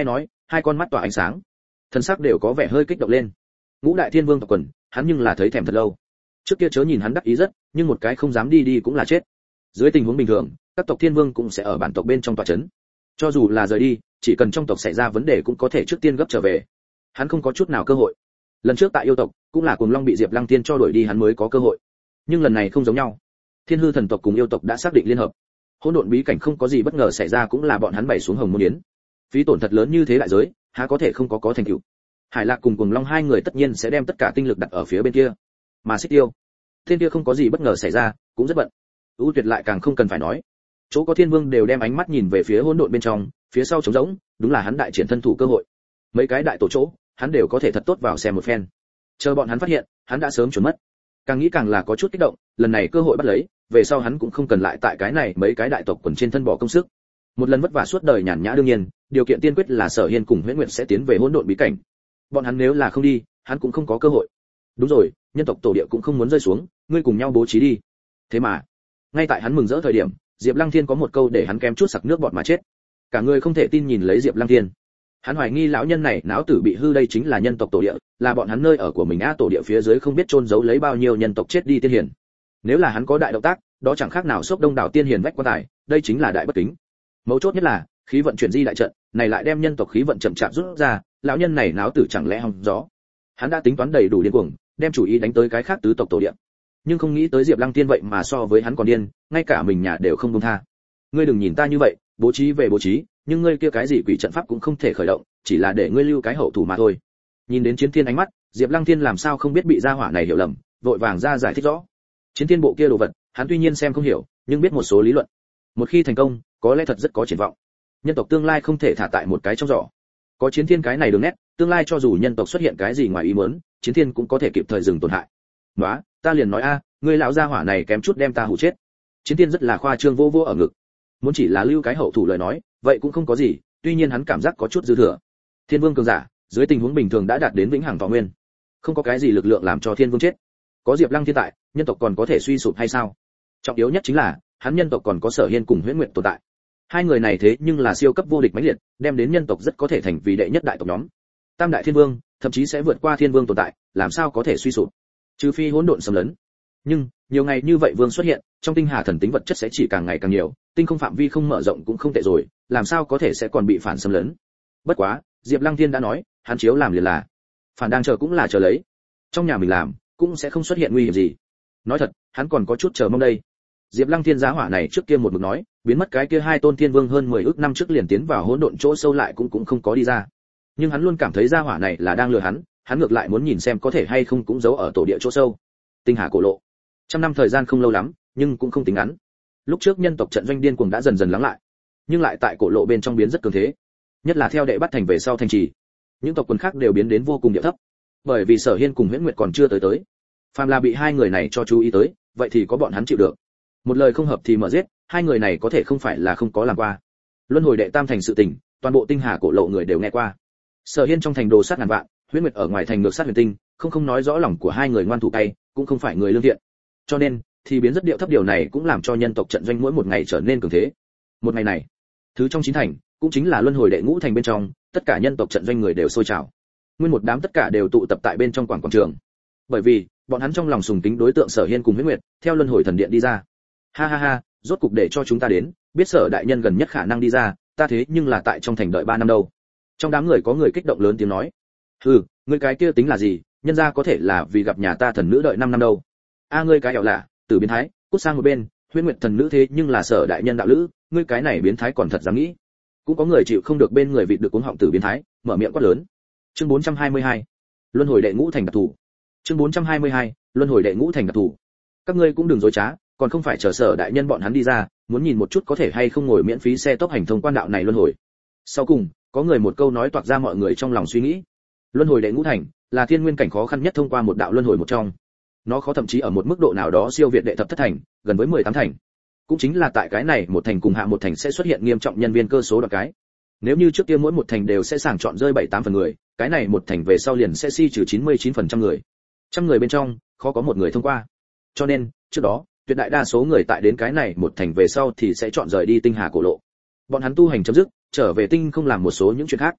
hai con mắt tỏa ánh sáng, thân sắc đều có vẻ hơi kích động lên. Ngũ đại thiên vương tộc quần, hắn nhưng là thấy thèm thật lâu. Trước kia chớ nhìn hắn đắc ý rất, nhưng một cái không dám đi đi cũng là chết. Dưới tình huống bình thường, các tộc thiên vương cũng sẽ ở bản tộc bên trong tọa trấn. Cho dù là rời đi, chỉ cần trong tộc xảy ra vấn đề cũng có thể trước tiên gấp trở về. Hắn không có chút nào cơ hội. Lần trước tại yêu tộc, cũng là Cuồng Long bị Diệp Lăng Tiên cho đuổi đi hắn mới có cơ hội. Nhưng lần này không giống nhau. Thiên hư thần tộc cùng yêu tộc đã xác định liên hợp. Hỗn độn bí cảnh không có gì bất ngờ xảy ra cũng là bọn hắn bày xuống hồng môn yến. Phí tổn thật lớn như thế đại giới, há có thể không có có thành tựu. Hải Lạc cùng Cuồng Long hai người tất nhiên sẽ đem tất cả tinh lực đặt ở phía bên kia. Mà Xích Tiêu, thiên kia không có gì bất ngờ xảy ra, cũng rất bận. ưu Tuyệt lại càng không cần phải nói. Chỗ có thiên vương đều đem ánh mắt nhìn về phía hỗn độn bên trong, phía sau trống rỗng, đúng là hắn đại triển thân thủ cơ hội. Mấy cái đại tổ chỗ, hắn đều có thể thật tốt vào xem một phen. Chờ bọn hắn phát hiện, hắn đã sớm chuẩn mất. Càng nghĩ càng là có chút kích động, lần này cơ hội bắt lấy, về sau hắn cũng không cần lại tại cái này mấy cái đại tộc quần trên thân bỏ công sức. Một lần vất vả suốt đời nhàn nhã đương nhiên, điều kiện tiên quyết là Sở Hiên cùng Huyễn Nguyệt sẽ tiến về hỗn độn bí cảnh. Bọn hắn nếu là không đi, hắn cũng không có cơ hội. Đúng rồi, nhân tộc tổ địa cũng không muốn rơi xuống, ngươi cùng nhau bố trí đi. Thế mà, ngay tại hắn mừng rỡ thời điểm, Diệp Lăng Thiên có một câu để hắn kém chút sặc nước bọt mà chết. Cả người không thể tin nhìn lấy Diệp Lăng Thiên. Hắn hoài nghi lão nhân này não tử bị hư, đây chính là nhân tộc tổ địa, là bọn hắn nơi ở của mình á, tổ địa phía dưới không biết chôn giấu lấy bao nhiêu nhân tộc chết đi tiên hiền. Nếu là hắn có đại động tác, đó chẳng khác nào xốc đông đảo tiên hiền vách quan tài, đây chính là đại bất kính. Mấu chốt nhất là, khí vận chuyển di đại trận, này lại đem nhân tộc khí vận chậm chạp rút ra, lão nhân này náo tử chẳng lẽ hòng gió. Hắn đã tính toán đầy đủ điên cuồng, đem chủ ý đánh tới cái khác tứ tộc tổ địa. Nhưng không nghĩ tới Diệp Lăng Tiên vậy mà so với hắn còn điên, ngay cả mình nhà đều không buông tha. Ngươi đừng nhìn ta như vậy, bố trí về bố trí, nhưng ngươi kia cái gì quỷ trận pháp cũng không thể khởi động, chỉ là để ngươi lưu cái hậu thủ mà thôi. Nhìn đến Chiến Thiên ánh mắt, Diệp Lăng Tiên làm sao không biết bị gia hỏa này hiểu lầm, vội vàng ra giải thích rõ. Chiến Thiên bộ kia đồ vật, hắn tuy nhiên xem không hiểu, nhưng biết một số lý luận. Một khi thành công, có lẽ thật rất có triển vọng. Nhân tộc tương lai không thể thả tại một cái trong giỏ. Có Chiến Thiên cái này đường nét, tương lai cho dù nhân tộc xuất hiện cái gì ngoài ý muốn, Chiến Thiên cũng có thể kịp thời dừng tổn hại. "Nóa, ta liền nói a, ngươi lão gia hỏa này kém chút đem ta hù chết." Chiến Thiên rất là khoa trương vô vô ở ngực. Muốn chỉ là lưu cái hậu thủ lời nói, vậy cũng không có gì, tuy nhiên hắn cảm giác có chút dư thừa. Thiên Vương cường giả, dưới tình huống bình thường đã đạt đến vĩnh hằng thọ nguyên. Không có cái gì lực lượng làm cho Thiên Vương chết. Có Diệp Lăng Thiên tại, nhân tộc còn có thể suy sụp hay sao? Trọng yếu nhất chính là, hắn nhân tộc còn có Sở Hiên cùng Huyễn Nguyệt tồn tại. Hai người này thế nhưng là siêu cấp vô địch mãnh liệt, đem đến nhân tộc rất có thể thành vì đệ nhất đại tộc nhóm. Tam đại thiên vương, thậm chí sẽ vượt qua thiên vương tồn tại, làm sao có thể suy sụp? Trừ phi hỗn độn xâm lấn. Nhưng, nhiều ngày như vậy vương xuất hiện, trong tinh hà thần tính vật chất sẽ chỉ càng ngày càng nhiều, tinh không phạm vi không mở rộng cũng không tệ rồi, làm sao có thể sẽ còn bị phản xâm lấn? Bất quá, Diệp Lăng Thiên đã nói, hắn chiếu làm liền là, phản đang chờ cũng là chờ lấy. Trong nhà mình làm, cũng sẽ không xuất hiện nguy hiểm gì. Nói thật, hắn còn có chút chờ mong đây. Diệp Lăng Thiên giá hỏa này trước kia một mực nói, biến mất cái kia hai tôn thiên vương hơn mười ức năm trước liền tiến vào hỗn độn chỗ sâu lại cũng cũng không có đi ra. Nhưng hắn luôn cảm thấy gia hỏa này là đang lừa hắn, hắn ngược lại muốn nhìn xem có thể hay không cũng giấu ở tổ địa chỗ sâu. Tinh hà cổ lộ. Trăm năm thời gian không lâu lắm, nhưng cũng không tính ngắn. Lúc trước nhân tộc trận doanh điên cuồng đã dần dần lắng lại, nhưng lại tại cổ lộ bên trong biến rất cường thế. Nhất là theo đệ bắt thành về sau thành trì, những tộc quần khác đều biến đến vô cùng địa thấp. Bởi vì Sở Hiên cùng Huyễn Nguyệt còn chưa tới tới. Phàm là bị hai người này cho chú ý tới, vậy thì có bọn hắn chịu được. Một lời không hợp thì mở giết, hai người này có thể không phải là không có làm qua. Luân hồi đệ tam thành sự tình, toàn bộ tinh hà cổ lộ người đều nghe qua. Sở Hiên trong thành đồ sát ngàn vạn, Huyễn Nguyệt ở ngoài thành ngược sát huyền tinh, không không nói rõ lòng của hai người ngoan thủ tay, cũng không phải người lương thiện. Cho nên, thì biến rất điệu thấp, điều này cũng làm cho nhân tộc trận doanh mỗi một ngày trở nên cường thế. Một ngày này, thứ trong chín thành, cũng chính là luân hồi đệ ngũ thành bên trong, tất cả nhân tộc trận doanh người đều sôi trào. Nguyên một đám tất cả đều tụ tập tại bên trong quảng quảng trường. Bởi vì, bọn hắn trong lòng sùng kính đối tượng Sở Hiên cùng Huyễn Nguyệt, theo luân hồi thần điện đi ra. Ha ha ha, rốt cục để cho chúng ta đến, biết Sở đại nhân gần nhất khả năng đi ra, ta thế nhưng là tại trong thành đợi ba năm đâu. Trong đám người có người kích động lớn tiếng nói. Hừ, ngươi cái kia tính là gì, nhân gia có thể là vì gặp nhà ta thần nữ đợi năm năm đâu. A ngươi cái ẻo lạ, tử biến thái, cút sang một bên, Huyễn Nguyệt thần nữ thế nhưng là Sở đại nhân đạo lữ, ngươi cái này biến thái còn thật dám nghĩ. Cũng có người chịu không được bên người vịt được cuống họng tử biến thái, mở miệng quát lớn. Chương bốn trăm hai mươi hai, luân hồi đệ ngũ thành đặc thủ. Chương bốn trăm hai mươi hai, luân hồi đệ ngũ thành đặc thủ. Các ngươi cũng đừng dối trá, còn không phải chờ Sở đại nhân bọn hắn đi ra, muốn nhìn một chút có thể hay không ngồi miễn phí xe tốc hành thông quan đạo này luân hồi. Sau cùng, có người một câu nói toạc ra mọi người trong lòng suy nghĩ. Luân hồi đệ ngũ thành là thiên nguyên cảnh khó khăn nhất thông qua một đạo luân hồi một trong. Nó khó thậm chí ở một mức độ nào đó siêu việt đệ thập thất thành, gần với mười tám thành. Cũng chính là tại cái này một thành cùng hạ một thành sẽ xuất hiện nghiêm trọng nhân viên cơ số đoạn cái. Nếu như trước kia mỗi một thành đều sẽ sàng chọn rơi bảy tám phần người, cái này một thành về sau liền sẽ si trừ chín mươi chín phần trăm người. Trăm người bên trong, khó có một người thông qua. Cho nên, trước đó, tuyệt đại đa số người tại đến cái này một thành về sau thì sẽ chọn rời đi tinh hà cổ lộ. Bọn hắn tu hành chấm dứt, trở về tinh không làm một số những chuyện khác.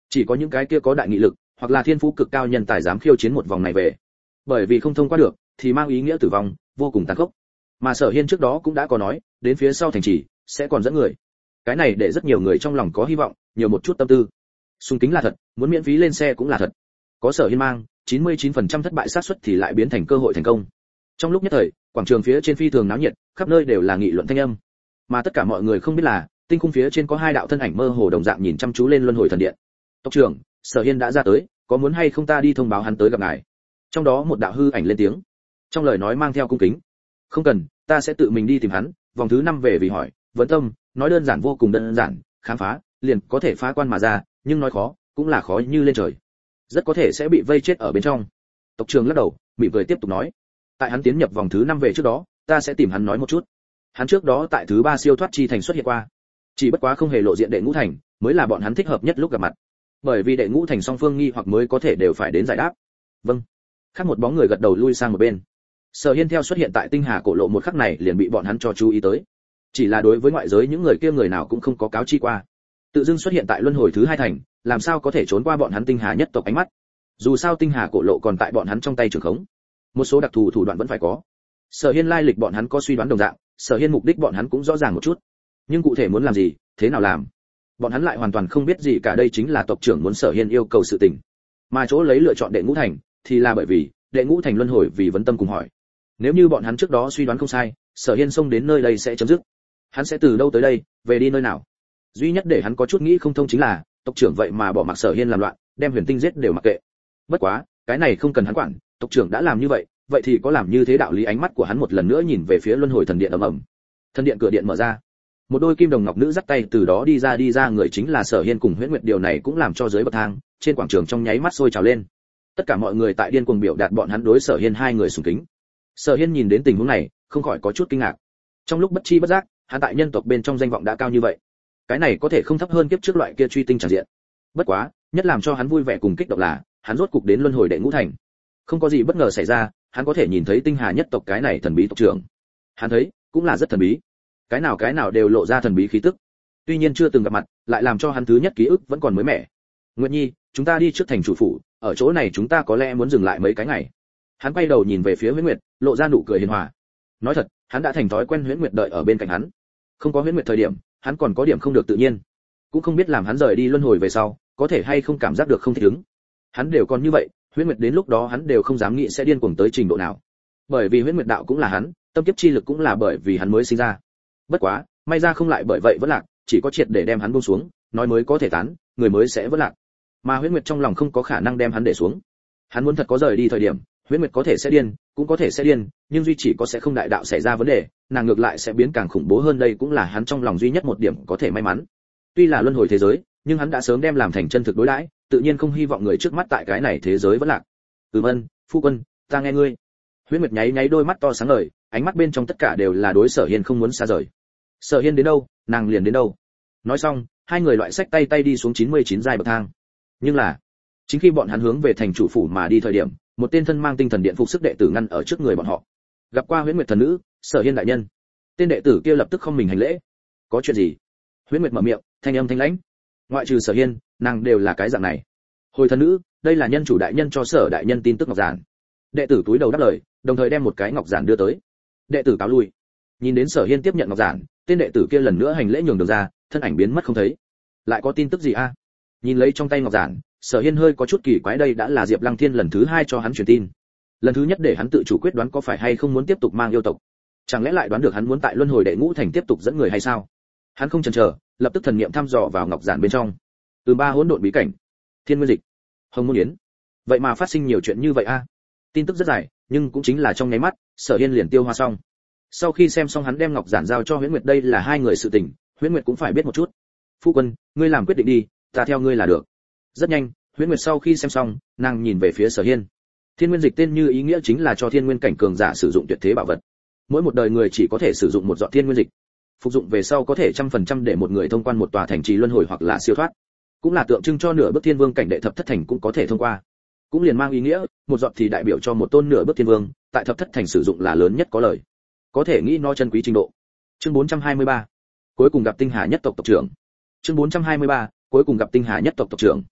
Chỉ có những cái kia có đại nghị lực, hoặc là thiên phú cực cao nhân tài dám khiêu chiến một vòng này về. Bởi vì không thông qua được, thì mang ý nghĩa tử vong, vô cùng tàn khốc. Mà Sở Hiên trước đó cũng đã có nói, đến phía sau thành trì sẽ còn dẫn người. Cái này để rất nhiều người trong lòng có hy vọng, nhiều một chút tâm tư. Sung kính là thật, muốn miễn phí lên xe cũng là thật. Có Sở Hiên mang, chín mươi chín phần trăm thất bại xác suất thì lại biến thành cơ hội thành công. Trong lúc nhất thời, quảng trường phía trên phi thường náo nhiệt, khắp nơi đều là nghị luận thanh âm. Mà tất cả mọi người không biết là, tinh khung phía trên có hai đạo thân ảnh mơ hồ đồng dạng nhìn chăm chú lên luân hồi thần điện. Tộc trưởng, Sở Hiên đã ra tới, có muốn hay không ta đi thông báo hắn tới gặp ngài? Trong đó một đạo hư ảnh lên tiếng, trong lời nói mang theo cung kính. Không cần, ta sẽ tự mình đi tìm hắn, vòng thứ năm về vì hỏi, vấn tâm, nói đơn giản vô cùng đơn giản, khám phá, liền có thể phá quan mà ra, nhưng nói khó, cũng là khó như lên trời. Rất có thể sẽ bị vây chết ở bên trong. Tộc trưởng lắc đầu, mỉm cười tiếp tục nói, tại hắn tiến nhập vòng thứ năm về trước đó, ta sẽ tìm hắn nói một chút. Hắn trước đó tại thứ ba siêu thoát chi thành xuất hiện qua, chỉ bất quá không hề lộ diện đệ ngũ thành, mới là bọn hắn thích hợp nhất lúc gặp mặt. Bởi vì đệ ngũ thành song phương nghi hoặc mới có thể đều phải đến giải đáp. Vâng. Khác một bóng người gật đầu lui sang một bên. Sở Hiên theo xuất hiện tại tinh hà cổ lộ một khắc này liền bị bọn hắn cho chú ý tới. Chỉ là đối với ngoại giới những người kia người nào cũng không có cáo chi qua. Tự dưng xuất hiện tại luân hồi thứ hai thành, làm sao có thể trốn qua bọn hắn tinh hà nhất tộc ánh mắt? Dù sao tinh hà cổ lộ còn tại bọn hắn trong tay trường khống, một số đặc thù thủ đoạn vẫn phải có. Sở Hiên lai lịch bọn hắn có suy đoán đồng dạng, Sở Hiên mục đích bọn hắn cũng rõ ràng một chút, nhưng cụ thể muốn làm gì, thế nào làm, bọn hắn lại hoàn toàn không biết gì cả. Đây chính là tộc trưởng muốn Sở Hiên yêu cầu sự tình, mà chỗ lấy lựa chọn đệ ngũ thành thì là bởi vì đệ ngũ thành luân hồi vì vấn tâm cùng hỏi. Nếu như bọn hắn trước đó suy đoán không sai, Sở Hiên xông đến nơi đây sẽ chấm dứt. Hắn sẽ từ đâu tới đây, về đi nơi nào? Duy nhất để hắn có chút nghĩ không thông chính là tộc trưởng vậy mà bỏ mặc Sở Hiên làm loạn, đem Huyền Tinh giết đều mặc kệ. Bất quá, cái này không cần hắn quản, tộc trưởng đã làm như vậy, vậy thì có làm như thế đạo lý. Ánh mắt của hắn một lần nữa nhìn về phía luân hồi thần điện ầm ầm. Thần điện cửa điện mở ra, một đôi kim đồng ngọc nữ dắt tay từ đó đi ra đi ra người chính là Sở Hiên cùng Huyễn Nguyệt. Điều này cũng làm cho dưới bậc thang trên quảng trường trong nháy mắt sôi trào lên. Tất cả mọi người tại điên cuồng biểu đạt bọn hắn đối Sở Hiên hai người sùng kính. Sở Hiên nhìn đến tình huống này, không khỏi có chút kinh ngạc. Trong lúc bất chi bất giác, hắn tại nhân tộc bên trong danh vọng đã cao như vậy, cái này có thể không thấp hơn kiếp trước loại kia truy tinh tràn diện. Bất quá, nhất làm cho hắn vui vẻ cùng kích động là, hắn rốt cục đến luân hồi đệ ngũ thành. Không có gì bất ngờ xảy ra, hắn có thể nhìn thấy tinh hà nhất tộc cái này thần bí tộc trưởng. Hắn thấy, cũng là rất thần bí. Cái nào cái nào đều lộ ra thần bí khí tức. Tuy nhiên chưa từng gặp mặt, lại làm cho hắn thứ nhất ký ức vẫn còn mới mẻ. Nguyệt Nhi, chúng ta đi trước thành chủ phủ, ở chỗ này chúng ta có lẽ muốn dừng lại mấy cái ngày. Hắn quay đầu nhìn về phía Huyễn Nguyệt, lộ ra nụ cười hiền hòa. Nói thật, hắn đã thành thói quen Huyễn Nguyệt đợi ở bên cạnh hắn. Không có Huyễn Nguyệt thời điểm, hắn còn có điểm không được tự nhiên, cũng không biết làm hắn rời đi luân hồi về sau, có thể hay không cảm giác được không thích ứng. Hắn đều còn như vậy, Huyễn Nguyệt đến lúc đó hắn đều không dám nghĩ sẽ điên cuồng tới trình độ nào. Bởi vì Huyễn Nguyệt đạo cũng là hắn, tâm kiếp chi lực cũng là bởi vì hắn mới sinh ra. Bất quá, may ra không lại bởi vậy vẫn lạc, chỉ có triệt để đem hắn buông xuống, nói mới có thể tán, người mới sẽ vẫn lạc. Mà Huyễn Nguyệt trong lòng không có khả năng đem hắn để xuống. Hắn muốn thật có rời đi thời điểm, Huyễn Nguyệt có thể sẽ điên, cũng có thể sẽ điên, nhưng duy chỉ có sẽ không đại đạo xảy ra vấn đề, nàng ngược lại sẽ biến càng khủng bố hơn. Đây cũng là hắn trong lòng duy nhất một điểm có thể may mắn. Tuy là luân hồi thế giới, nhưng hắn đã sớm đem làm thành chân thực đối đãi, tự nhiên không hy vọng người trước mắt tại cái này thế giới vẫn lạc. Ừm ân, phu quân, ta nghe ngươi. Huyễn Nguyệt nháy nháy đôi mắt to sáng ngời, ánh mắt bên trong tất cả đều là đối Sở Hiên không muốn xa rời. Sở Hiên đến đâu, nàng liền đến đâu. Nói xong, hai người loại sách tay tay đi xuống chín mươi chín giai bậc thang. Nhưng là, chính khi bọn hắn hướng về thành chủ phủ mà đi thời điểm, một tên thân mang tinh thần điện phục sức đệ tử ngăn ở trước người bọn họ. Gặp qua Huyễn Nguyệt thần nữ, Sở Hiên đại nhân. Tên đệ tử kia lập tức không mình hành lễ. Có chuyện gì? Huyễn Nguyệt mở miệng, thanh âm thanh lãnh. Ngoại trừ Sở Hiên, nàng đều là cái dạng này. Hồi thần nữ, đây là nhân chủ đại nhân cho Sở đại nhân tin tức ngọc giản. Đệ tử túi đầu đáp lời, đồng thời đem một cái ngọc giản đưa tới. Đệ tử cáo lui. Nhìn đến Sở Hiên tiếp nhận ngọc giản, tên đệ tử kia lần nữa hành lễ nhường đường ra, thân ảnh biến mất không thấy. Lại có tin tức gì a? Nhìn lấy trong tay ngọc giản, Sở Hiên hơi có chút kỳ quái. Đây đã là Diệp Lăng Thiên lần thứ hai cho hắn truyền tin. Lần thứ nhất để hắn tự chủ quyết đoán có phải hay không muốn tiếp tục mang yêu tộc. Chẳng lẽ lại đoán được hắn muốn tại luân hồi đệ ngũ thành tiếp tục dẫn người hay sao? Hắn không chần chờ, lập tức thần niệm thăm dò vào ngọc giản bên trong. Từ ba hỗn độn bí cảnh, Thiên Nguyên Dịch, Hồng Môn Yến. Vậy mà phát sinh nhiều chuyện như vậy a. Tin tức rất dài, nhưng cũng chính là trong nháy mắt, Sở Hiên liền tiêu hóa xong. Sau khi xem xong hắn đem ngọc giản giao cho Huyễn Nguyệt. Đây là hai người sự tình, Huyễn Nguyệt cũng phải biết một chút. Phu quân, ngươi làm quyết định đi, ta theo ngươi là được. Rất nhanh, Huyễn Nguyệt sau khi xem xong, nàng nhìn về phía Sở Hiên. Thiên Nguyên Dịch tên như ý nghĩa chính là cho thiên nguyên cảnh cường giả sử dụng tuyệt thế bảo vật. Mỗi một đời người chỉ có thể sử dụng một giọt Thiên Nguyên Dịch. Phục dụng về sau có thể trăm phần trăm để một người thông quan một tòa thành trì luân hồi hoặc là siêu thoát. Cũng là tượng trưng cho nửa bước thiên vương cảnh đệ thập thất thành cũng có thể thông qua. Cũng liền mang ý nghĩa, một giọt thì đại biểu cho một tôn nửa bước thiên vương, tại thập thất thành sử dụng là lớn nhất có lời. Có thể nghĩ nó chân quý trình độ. Chương bốn trăm hai mươi ba. Cuối cùng gặp tinh hà nhất tộc tộc trưởng. Chương bốn trăm hai mươi ba. Cuối cùng gặp tinh hà nhất tộc tộc trưởng.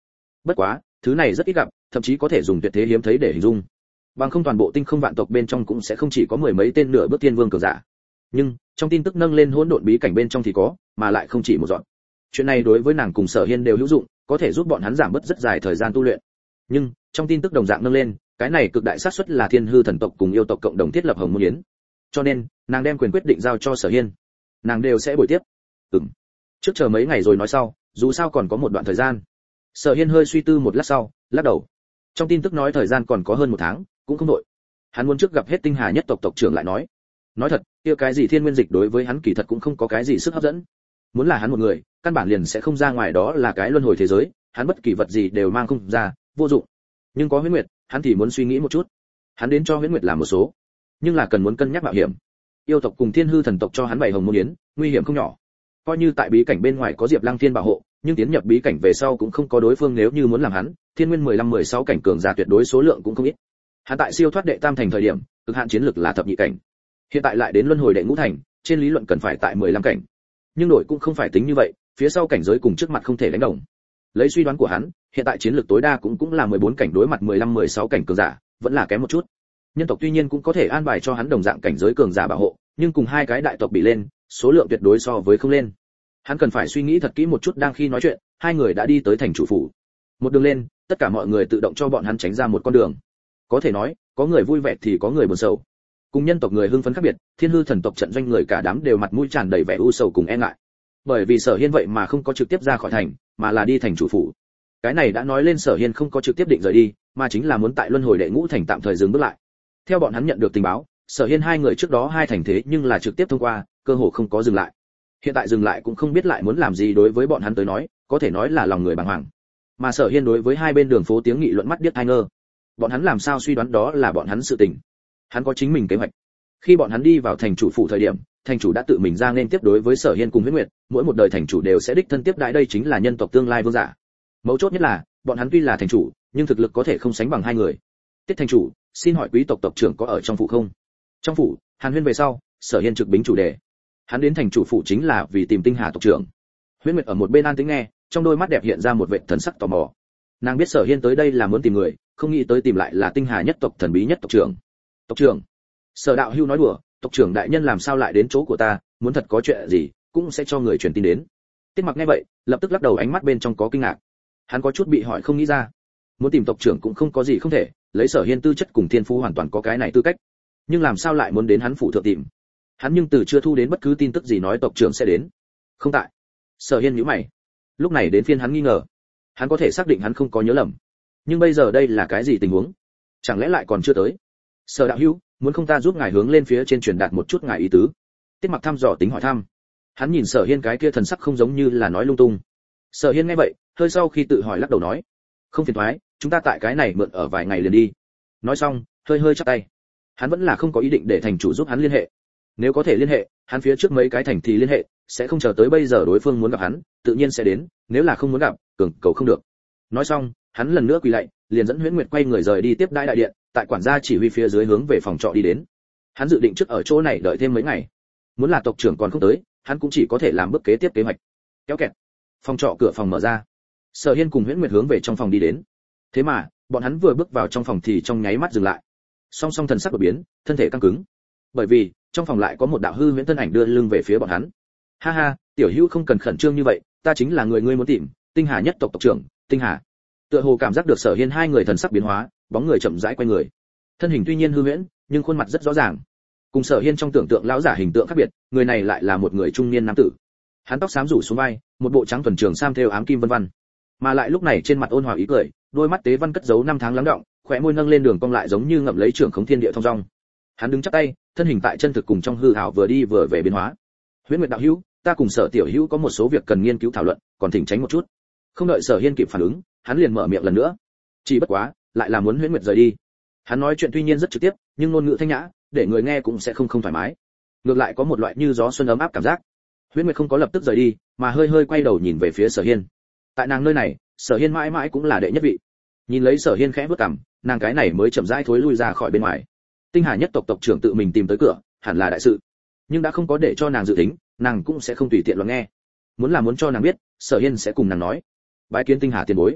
Bất quá, thứ này rất ít gặp, thậm chí có thể dùng tuyệt thế hiếm thấy để hình dung. Bằng không toàn bộ tinh không vạn tộc bên trong cũng sẽ không chỉ có mười mấy tên nửa bước tiên vương cường giả. Nhưng, trong tin tức nâng lên hỗn độn bí cảnh bên trong thì có, mà lại không chỉ một dọn. Chuyện này đối với nàng cùng Sở Hiên đều hữu dụng, có thể giúp bọn hắn giảm bớt rất dài thời gian tu luyện. Nhưng, trong tin tức đồng dạng nâng lên, cái này cực đại xác suất là thiên hư thần tộc cùng yêu tộc cộng đồng thiết lập hồng môn yến. Cho nên, nàng đem quyền quyết định giao cho Sở Hiên. Nàng đều sẽ buổi tiếp. Ừm. Trước chờ mấy ngày rồi nói sau, dù sao còn có một đoạn thời gian. Sở Hiên hơi suy tư một lát sau, lắc đầu. Trong tin tức nói thời gian còn có hơn một tháng, cũng không đội. Hắn muốn trước gặp hết tinh hà nhất tộc tộc trưởng lại nói. Nói thật, kia cái gì thiên nguyên dịch đối với hắn kỳ thật cũng không có cái gì sức hấp dẫn. Muốn là hắn một người, căn bản liền sẽ không ra ngoài, đó là cái luân hồi thế giới, hắn bất kỳ vật gì đều mang không ra, vô dụng. Nhưng có Huyễn Nguyệt, hắn thì muốn suy nghĩ một chút. Hắn đến cho Huyễn Nguyệt làm một số, nhưng là cần muốn cân nhắc mạo hiểm. Yêu tộc cùng thiên hư thần tộc cho hắn bảy hồng môn yến, nguy hiểm không nhỏ. Coi như tại bí cảnh bên ngoài có Diệp Lăng Thiên bảo hộ, nhưng tiến nhập bí cảnh về sau cũng không có đối phương, nếu như muốn làm hắn, thiên nguyên mười lăm mười sáu cảnh cường giả tuyệt đối số lượng cũng không ít. Hắn tại siêu thoát đệ tam thành thời điểm, cực hạn chiến lực là thập nhị cảnh. Hiện tại lại đến luân hồi đệ ngũ thành, trên lý luận cần phải tại mười lăm cảnh. Nhưng đổi cũng không phải tính như vậy, phía sau cảnh giới cùng trước mặt không thể đánh đồng. Lấy suy đoán của hắn, hiện tại chiến lược tối đa cũng cũng là mười bốn cảnh đối mặt mười lăm mười sáu cảnh cường giả, vẫn là kém một chút. Nhân tộc tuy nhiên cũng có thể an bài cho hắn đồng dạng cảnh giới cường giả bảo hộ, nhưng cùng hai cái đại tộc bị lên, số lượng tuyệt đối so với không lên. Hắn cần phải suy nghĩ thật kỹ một chút. Đang khi nói chuyện, hai người đã đi tới thành chủ phủ. Một đường lên, tất cả mọi người tự động cho bọn hắn tránh ra một con đường. Có thể nói, có người vui vẻ thì có người buồn sầu. Cùng nhân tộc người hưng phấn khác biệt, thiên hư thần tộc trận doanh người cả đám đều mặt mũi tràn đầy vẻ u sầu cùng e ngại. Bởi vì Sở Hiên vậy mà không có trực tiếp ra khỏi thành, mà là đi thành chủ phủ. Cái này đã nói lên Sở Hiên không có trực tiếp định rời đi, mà chính là muốn tại luân hồi đệ ngũ thành tạm thời dừng bước lại. Theo bọn hắn nhận được tình báo, Sở Hiên hai người trước đó hai thành thế nhưng là trực tiếp thông qua, cơ hồ không có dừng lại. Hiện tại dừng lại cũng không biết lại muốn làm gì, đối với bọn hắn tới nói, có thể nói là lòng người bàng hoàng. Mà Sở Hiên đối với hai bên đường phố tiếng nghị luận mắt điếc tai ngơ. Bọn hắn làm sao suy đoán đó là bọn hắn sự tình. Hắn có chính mình kế hoạch. Khi bọn hắn đi vào thành chủ phủ thời điểm, thành chủ đã tự mình ra nên tiếp đối với Sở Hiên cùng Huyễn Nguyệt, mỗi một đời thành chủ đều sẽ đích thân tiếp đãi, đây chính là nhân tộc tương lai vương giả. Mấu chốt nhất là, bọn hắn tuy là thành chủ, nhưng thực lực có thể không sánh bằng hai người. Tiết thành chủ, xin hỏi quý tộc tộc trưởng có ở trong phủ không? Trong phủ, Hàn Huyên về sau, Sở Hiên trực bính chủ đề. Hắn đến thành chủ phủ chính là vì tìm Tinh Hà tộc trưởng. Huyễn Nguyệt ở một bên an tĩnh nghe, trong đôi mắt đẹp hiện ra một vệt thần sắc tò mò. Nàng biết Sở Hiên tới đây là muốn tìm người, không nghĩ tới tìm lại là Tinh Hà nhất tộc thần bí nhất tộc trưởng. Tộc trưởng? Sở Đạo Hưu nói đùa, tộc trưởng đại nhân làm sao lại đến chỗ của ta, muốn thật có chuyện gì, cũng sẽ cho người truyền tin đến. Tiết Mặc nghe vậy, lập tức lắc đầu, ánh mắt bên trong có kinh ngạc. Hắn có chút bị hỏi không nghĩ ra. Muốn tìm tộc trưởng cũng không có gì không thể, lấy Sở Hiên tư chất cùng thiên phú hoàn toàn có cái này tư cách. Nhưng làm sao lại muốn đến hắn phủ thượng tìm? Hắn nhưng từ chưa thu đến bất cứ tin tức gì nói tộc trưởng sẽ đến. Không tại. Sở Hiên nhíu mày. Lúc này đến phiên hắn nghi ngờ. Hắn có thể xác định hắn không có nhớ lầm. Nhưng bây giờ đây là cái gì tình huống? Chẳng lẽ lại còn chưa tới? Sở Đạo Hữu, muốn không ta giúp ngài hướng lên phía trên truyền đạt một chút ngài ý tứ? Tiết Mặc thăm dò tính hỏi thăm. Hắn nhìn Sở Hiên cái kia thần sắc không giống như là nói lung tung. Sở Hiên nghe vậy, hơi sau khi tự hỏi lắc đầu nói, không phiền toái, chúng ta tại cái này mượn ở vài ngày liền đi. Nói xong, hơi hơi chắp tay. Hắn vẫn là không có ý định để thành chủ giúp hắn liên hệ. Nếu có thể liên hệ, hắn phía trước mấy cái thành thì liên hệ, sẽ không chờ tới bây giờ đối phương muốn gặp hắn, tự nhiên sẽ đến, nếu là không muốn gặp, cường cầu không được. Nói xong, hắn lần nữa quỳ lạy, liền dẫn Huyễn Nguyệt quay người rời đi tiếp đãi đại điện, tại quản gia chỉ huy phía dưới hướng về phòng trọ đi đến. Hắn dự định trước ở chỗ này đợi thêm mấy ngày. Muốn là tộc trưởng còn không tới, hắn cũng chỉ có thể làm bước kế tiếp kế hoạch. Kéo kẹt. Phòng trọ cửa phòng mở ra. Sở Hiên cùng Huyễn Nguyệt hướng về trong phòng đi đến. Thế mà, bọn hắn vừa bước vào trong phòng thì trong nháy mắt dừng lại. Song song thần sắc đột biến, thân thể căng cứng. Bởi vì, trong phòng lại có một đạo hư huyễn thân ảnh đưa lưng về phía bọn hắn. Ha ha, tiểu hữu không cần khẩn trương như vậy, ta chính là người ngươi muốn tìm, Tinh Hà nhất tộc tộc trưởng, Tinh Hà. Tựa hồ cảm giác được Sở Hiên hai người thần sắc biến hóa, bóng người chậm rãi quay người. Thân hình tuy nhiên hư huyễn, nhưng khuôn mặt rất rõ ràng. Cùng Sở Hiên trong tưởng tượng lão giả hình tượng khác biệt, người này lại là một người trung niên nam tử. Hắn tóc xám rủ xuống vai, một bộ trắng thuần trường sam thêu ám kim vân vân, mà lại lúc này trên mặt ôn hòa ý cười, đôi mắt tế văn cất giấu năm tháng lắng đọng, khóe môi nâng lên đường cong lại giống như ngậm lấy trưởng khống thiên địa thông dong. Hắn đứng chắp tay, thân hình tại chân thực cùng trong hư ảo vừa đi vừa về biến hóa. Huyễn Nguyệt đạo hữu, ta cùng Sở tiểu hữu có một số việc cần nghiên cứu thảo luận, còn thỉnh tránh một chút. Không đợi Sở Hiên kịp phản ứng, hắn liền mở miệng lần nữa. Chỉ bất quá, lại là muốn Huyễn Nguyệt rời đi. Hắn nói chuyện tuy nhiên rất trực tiếp, nhưng ngôn ngữ thanh nhã, để người nghe cũng sẽ không không thoải mái. Ngược lại có một loại như gió xuân ấm áp cảm giác. Huyễn Nguyệt không có lập tức rời đi, mà hơi hơi quay đầu nhìn về phía Sở Hiên. Tại nàng nơi này, Sở Hiên mãi mãi cũng là đệ nhất vị. Nhìn lấy Sở Hiên khẽ bước cằm, nàng cái này mới chậm rãi thối lui ra khỏi bên ngoài. Tinh Hà nhất tộc tộc trưởng tự mình tìm tới cửa, hẳn là đại sự. Nhưng đã không có để cho nàng dự tính, nàng cũng sẽ không tùy tiện lắng nghe. Muốn là muốn cho nàng biết, Sở Hiên sẽ cùng nàng nói. Bái kiến Tinh Hà tiền bối.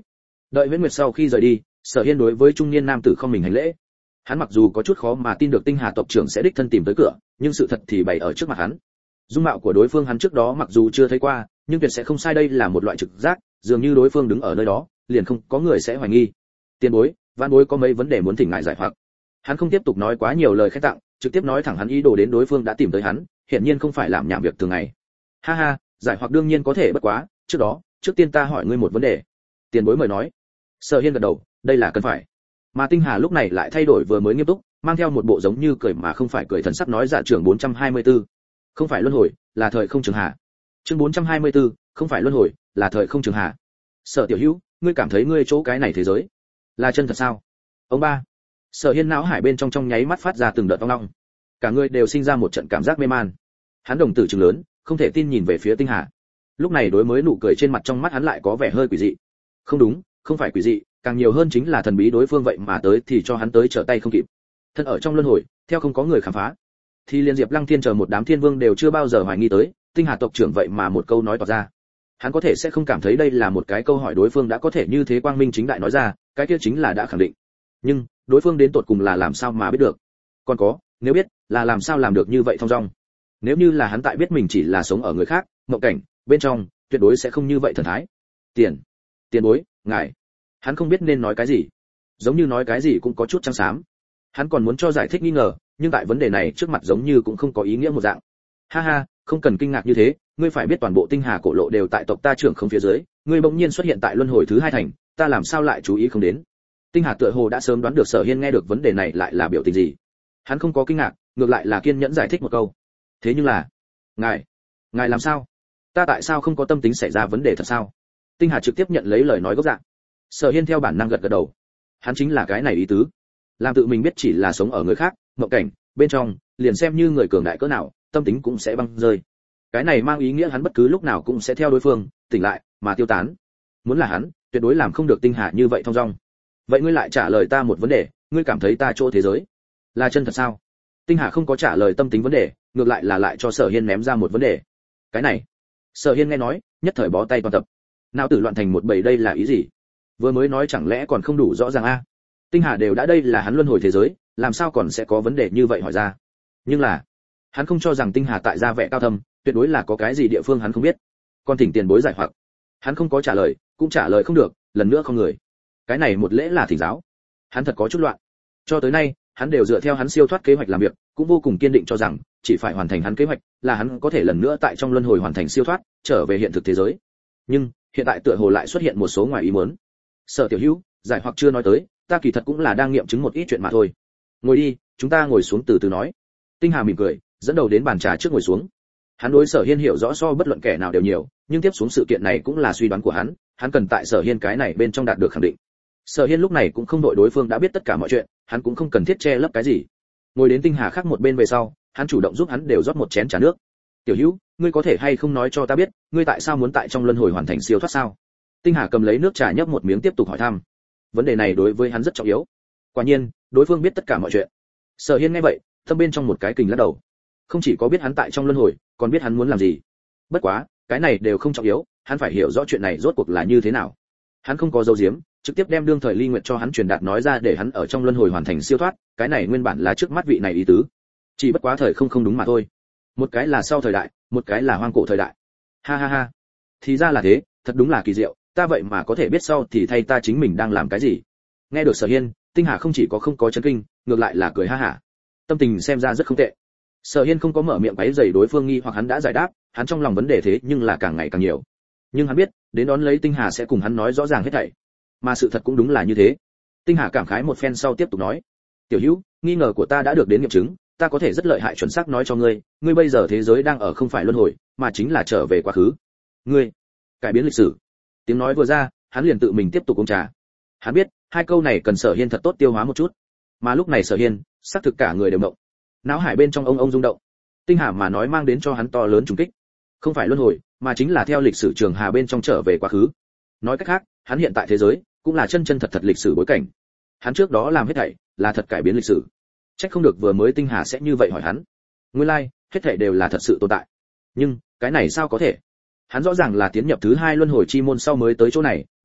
Đợi Viễn Nguyệt sau khi rời đi, Sở Hiên đối với trung niên nam tử không mình hành lễ. Hắn mặc dù có chút khó mà tin được Tinh Hà tộc trưởng sẽ đích thân tìm tới cửa, nhưng sự thật thì bày ở trước mặt hắn. Dung mạo của đối phương hắn trước đó mặc dù chưa thấy qua, nhưng tuyệt sẽ không sai, đây là một loại trực giác, dường như đối phương đứng ở nơi đó, liền không có người sẽ hoài nghi. Tiền bối, vãn bối có mấy vấn đề muốn thỉnh ngài giải hoặc. Hắn không tiếp tục nói quá nhiều lời khách tặng, trực tiếp nói thẳng hắn ý đồ đến đối phương đã tìm tới hắn, hiển nhiên không phải làm nhảm việc thường ngày. Ha ha, giải hoặc đương nhiên có thể bất quá, trước đó, trước tiên ta hỏi ngươi một vấn đề. Tiền bối mời nói. Sở Hiên gật đầu, đây là cần phải. Mà Tinh Hà lúc này lại thay đổi vừa mới nghiêm túc, mang theo một bộ giống như cười mà không phải cười thần sắc nói dạ trưởng bốn trăm hai mươi tư. Không phải luân hồi, là thời không trường hạ. Chương bốn trăm hai mươi tư, không phải luân hồi, là thời không trường hạ. Sở tiểu hữu, ngươi cảm thấy ngươi chỗ cái này thế giới là chân thật sao? Ông ba. Sở Hiên não hải bên trong trong nháy mắt phát ra từng đợt ong ong. Cả người đều sinh ra một trận cảm giác mê man. Hắn đồng tử trừng lớn, không thể tin nhìn về phía Tinh Hà. Lúc này đối mới nụ cười trên mặt trong mắt hắn lại có vẻ hơi quỷ dị. Không đúng, không phải quỷ dị, càng nhiều hơn chính là thần bí đối phương vậy mà tới thì cho hắn tới trở tay không kịp. Thân ở trong luân hồi, theo không có người khám phá, thì liên Diệp Lăng Thiên chờ một đám thiên vương đều chưa bao giờ hoài nghi tới, Tinh Hà tộc trưởng vậy mà một câu nói toạc ra. Hắn có thể sẽ không cảm thấy đây là một cái câu hỏi đối phương đã có thể như thế quang minh chính đại nói ra, cái kia chính là đã khẳng định. Nhưng, đối phương đến tột cùng là làm sao mà biết được? Còn có, nếu biết, là làm sao làm được như vậy thong dong? Nếu như là hắn tại biết mình chỉ là sống ở người khác, mộng cảnh, bên trong, tuyệt đối sẽ không như vậy thần thái. Tiền, tiền bối, ngài. Hắn không biết nên nói cái gì. Giống như nói cái gì cũng có chút trắng xám. Hắn còn muốn cho giải thích nghi ngờ, nhưng tại vấn đề này trước mặt giống như cũng không có ý nghĩa một dạng. Ha ha, không cần kinh ngạc như thế, ngươi phải biết toàn bộ Tinh Hà cổ lộ đều tại tộc ta trưởng không phía dưới, ngươi bỗng nhiên xuất hiện tại luân hồi thứ hai thành, ta làm sao lại chú ý không đến? Tinh Hà tựa hồ đã sớm đoán được Sở Hiên nghe được vấn đề này lại là biểu tình gì. Hắn không có kinh ngạc, ngược lại là kiên nhẫn giải thích một câu. Thế nhưng là, ngài, ngài làm sao? Ta tại sao không có tâm tính xảy ra vấn đề thật sao? Tinh Hà trực tiếp nhận lấy lời nói gốc dạng. Sở Hiên theo bản năng gật gật đầu. Hắn chính là cái này ý tứ. Làm tự mình biết chỉ là sống ở người khác, mộng cảnh, bên trong, liền xem như người cường đại cỡ nào, tâm tính cũng sẽ băng rơi. Cái này mang ý nghĩa hắn bất cứ lúc nào cũng sẽ theo đối phương, tỉnh lại, mà tiêu tán. Muốn là hắn, tuyệt đối làm không được Tinh Hà như vậy thong dong. Vậy ngươi lại trả lời ta một vấn đề, ngươi cảm thấy ta chỗ thế giới là chân thật sao? Tinh Hà không có trả lời tâm tính vấn đề, ngược lại là lại cho Sở Hiên ném ra một vấn đề. Cái này, Sở Hiên nghe nói, nhất thời bó tay toàn tập. Não tử loạn thành một bầy, đây là ý gì? Vừa mới nói chẳng lẽ còn không đủ rõ ràng a? Tinh Hà đều đã đây là hắn luân hồi thế giới, làm sao còn sẽ có vấn đề như vậy hỏi ra? Nhưng là, hắn không cho rằng Tinh Hà tại gia vẻ cao thâm, tuyệt đối là có cái gì địa phương hắn không biết. Còn thỉnh tiền bối giải hoặc. Hắn không có trả lời, cũng trả lời không được, lần nữa không người. Cái này một lễ là thỉnh giáo. Hắn thật có chút loạn. Cho tới nay, hắn đều dựa theo hắn siêu thoát kế hoạch làm việc, cũng vô cùng kiên định cho rằng chỉ phải hoàn thành hắn kế hoạch, là hắn có thể lần nữa tại trong luân hồi hoàn thành siêu thoát, trở về hiện thực thế giới. Nhưng, hiện tại tựa hồ lại xuất hiện một số ngoài ý muốn. Sở tiểu hữu, giải hoặc chưa nói tới, ta kỳ thật cũng là đang nghiệm chứng một ít chuyện mà thôi. Ngồi đi, chúng ta ngồi xuống từ từ nói. Tinh Hà mỉm cười, dẫn đầu đến bàn trà trước ngồi xuống. Hắn đối Sở Hiên hiểu rõ so bất luận kẻ nào đều nhiều, nhưng tiếp xuống sự kiện này cũng là suy đoán của hắn, hắn cần tại Sở Hiên cái này bên trong đạt được khẳng định. Sở Hiên lúc này cũng không đội đối phương đã biết tất cả mọi chuyện, hắn cũng không cần thiết che lấp cái gì. Ngồi đến Tinh Hà khác một bên về sau, hắn chủ động giúp hắn đều rót một chén trà nước. Tiểu Hữu, ngươi có thể hay không nói cho ta biết, ngươi tại sao muốn tại trong luân hồi hoàn thành siêu thoát sao? Tinh Hà cầm lấy nước trà nhấp một miếng tiếp tục hỏi thăm. Vấn đề này đối với hắn rất trọng yếu. Quả nhiên, đối phương biết tất cả mọi chuyện. Sở Hiên nghe vậy, tâm bên trong một cái kình lắc đầu. Không chỉ có biết hắn tại trong luân hồi, còn biết hắn muốn làm gì. Bất quá, cái này đều không trọng yếu, hắn phải hiểu rõ chuyện này rốt cuộc là như thế nào. Hắn không có dấu giếm, trực tiếp đem đương thời ly nguyện cho hắn truyền đạt nói ra để hắn ở trong luân hồi hoàn thành siêu thoát, cái này nguyên bản là trước mắt vị này ý tứ. Chỉ bất quá thời không không đúng mà thôi. Một cái là sau thời đại, một cái là hoang cổ thời đại. Ha ha ha. Thì ra là thế, thật đúng là kỳ diệu, ta vậy mà có thể biết sau thì thay ta chính mình đang làm cái gì. Nghe được Sở Hiên, Tinh Hà không chỉ có không có chấn kinh, ngược lại là cười ha hả. Tâm tình xem ra rất không tệ. Sở Hiên không có mở miệng quấy rầy đối phương nghi hoặc hắn đã giải đáp, hắn trong lòng vấn đề thế nhưng là càng ngày càng nhiều. Nhưng hắn biết, đến đón lấy Tinh Hà sẽ cùng hắn nói rõ ràng hết thảy. Mà sự thật cũng đúng là như thế. Tinh Hà cảm khái một phen sau tiếp tục nói: "Tiểu Hữu, nghi ngờ của ta đã được đến nghiệm chứng, ta có thể rất lợi hại chuẩn xác nói cho ngươi, ngươi bây giờ thế giới đang ở không phải luân hồi, mà chính là trở về quá khứ. Ngươi cải biến lịch sử." Tiếng nói vừa ra, hắn liền tự mình tiếp tục uống trà. Hắn biết, hai câu này cần Sở Hiên thật tốt tiêu hóa một chút. Mà lúc này Sở Hiên, xác thực cả người đều mộng. Não hải bên trong ông ông rung động. Tinh Hà mà nói mang đến cho hắn to lớn trùng kích. Không phải luân hồi, mà chính là theo lịch sử trường hà bên trong trở về quá khứ. Nói cách khác, hắn hiện tại thế giới cũng là chân chân thật thật lịch sử bối cảnh. Hắn trước đó làm hết thảy là thật cải biến lịch sử. Chắc không được vừa mới Tinh Hà sẽ như vậy hỏi hắn. Nguyên lai, like, hết thảy đều là thật sự tồn tại. Nhưng, cái này sao có thể? Hắn rõ ràng là tiến nhập thứ hai luân hồi chi môn sau mới tới chỗ này,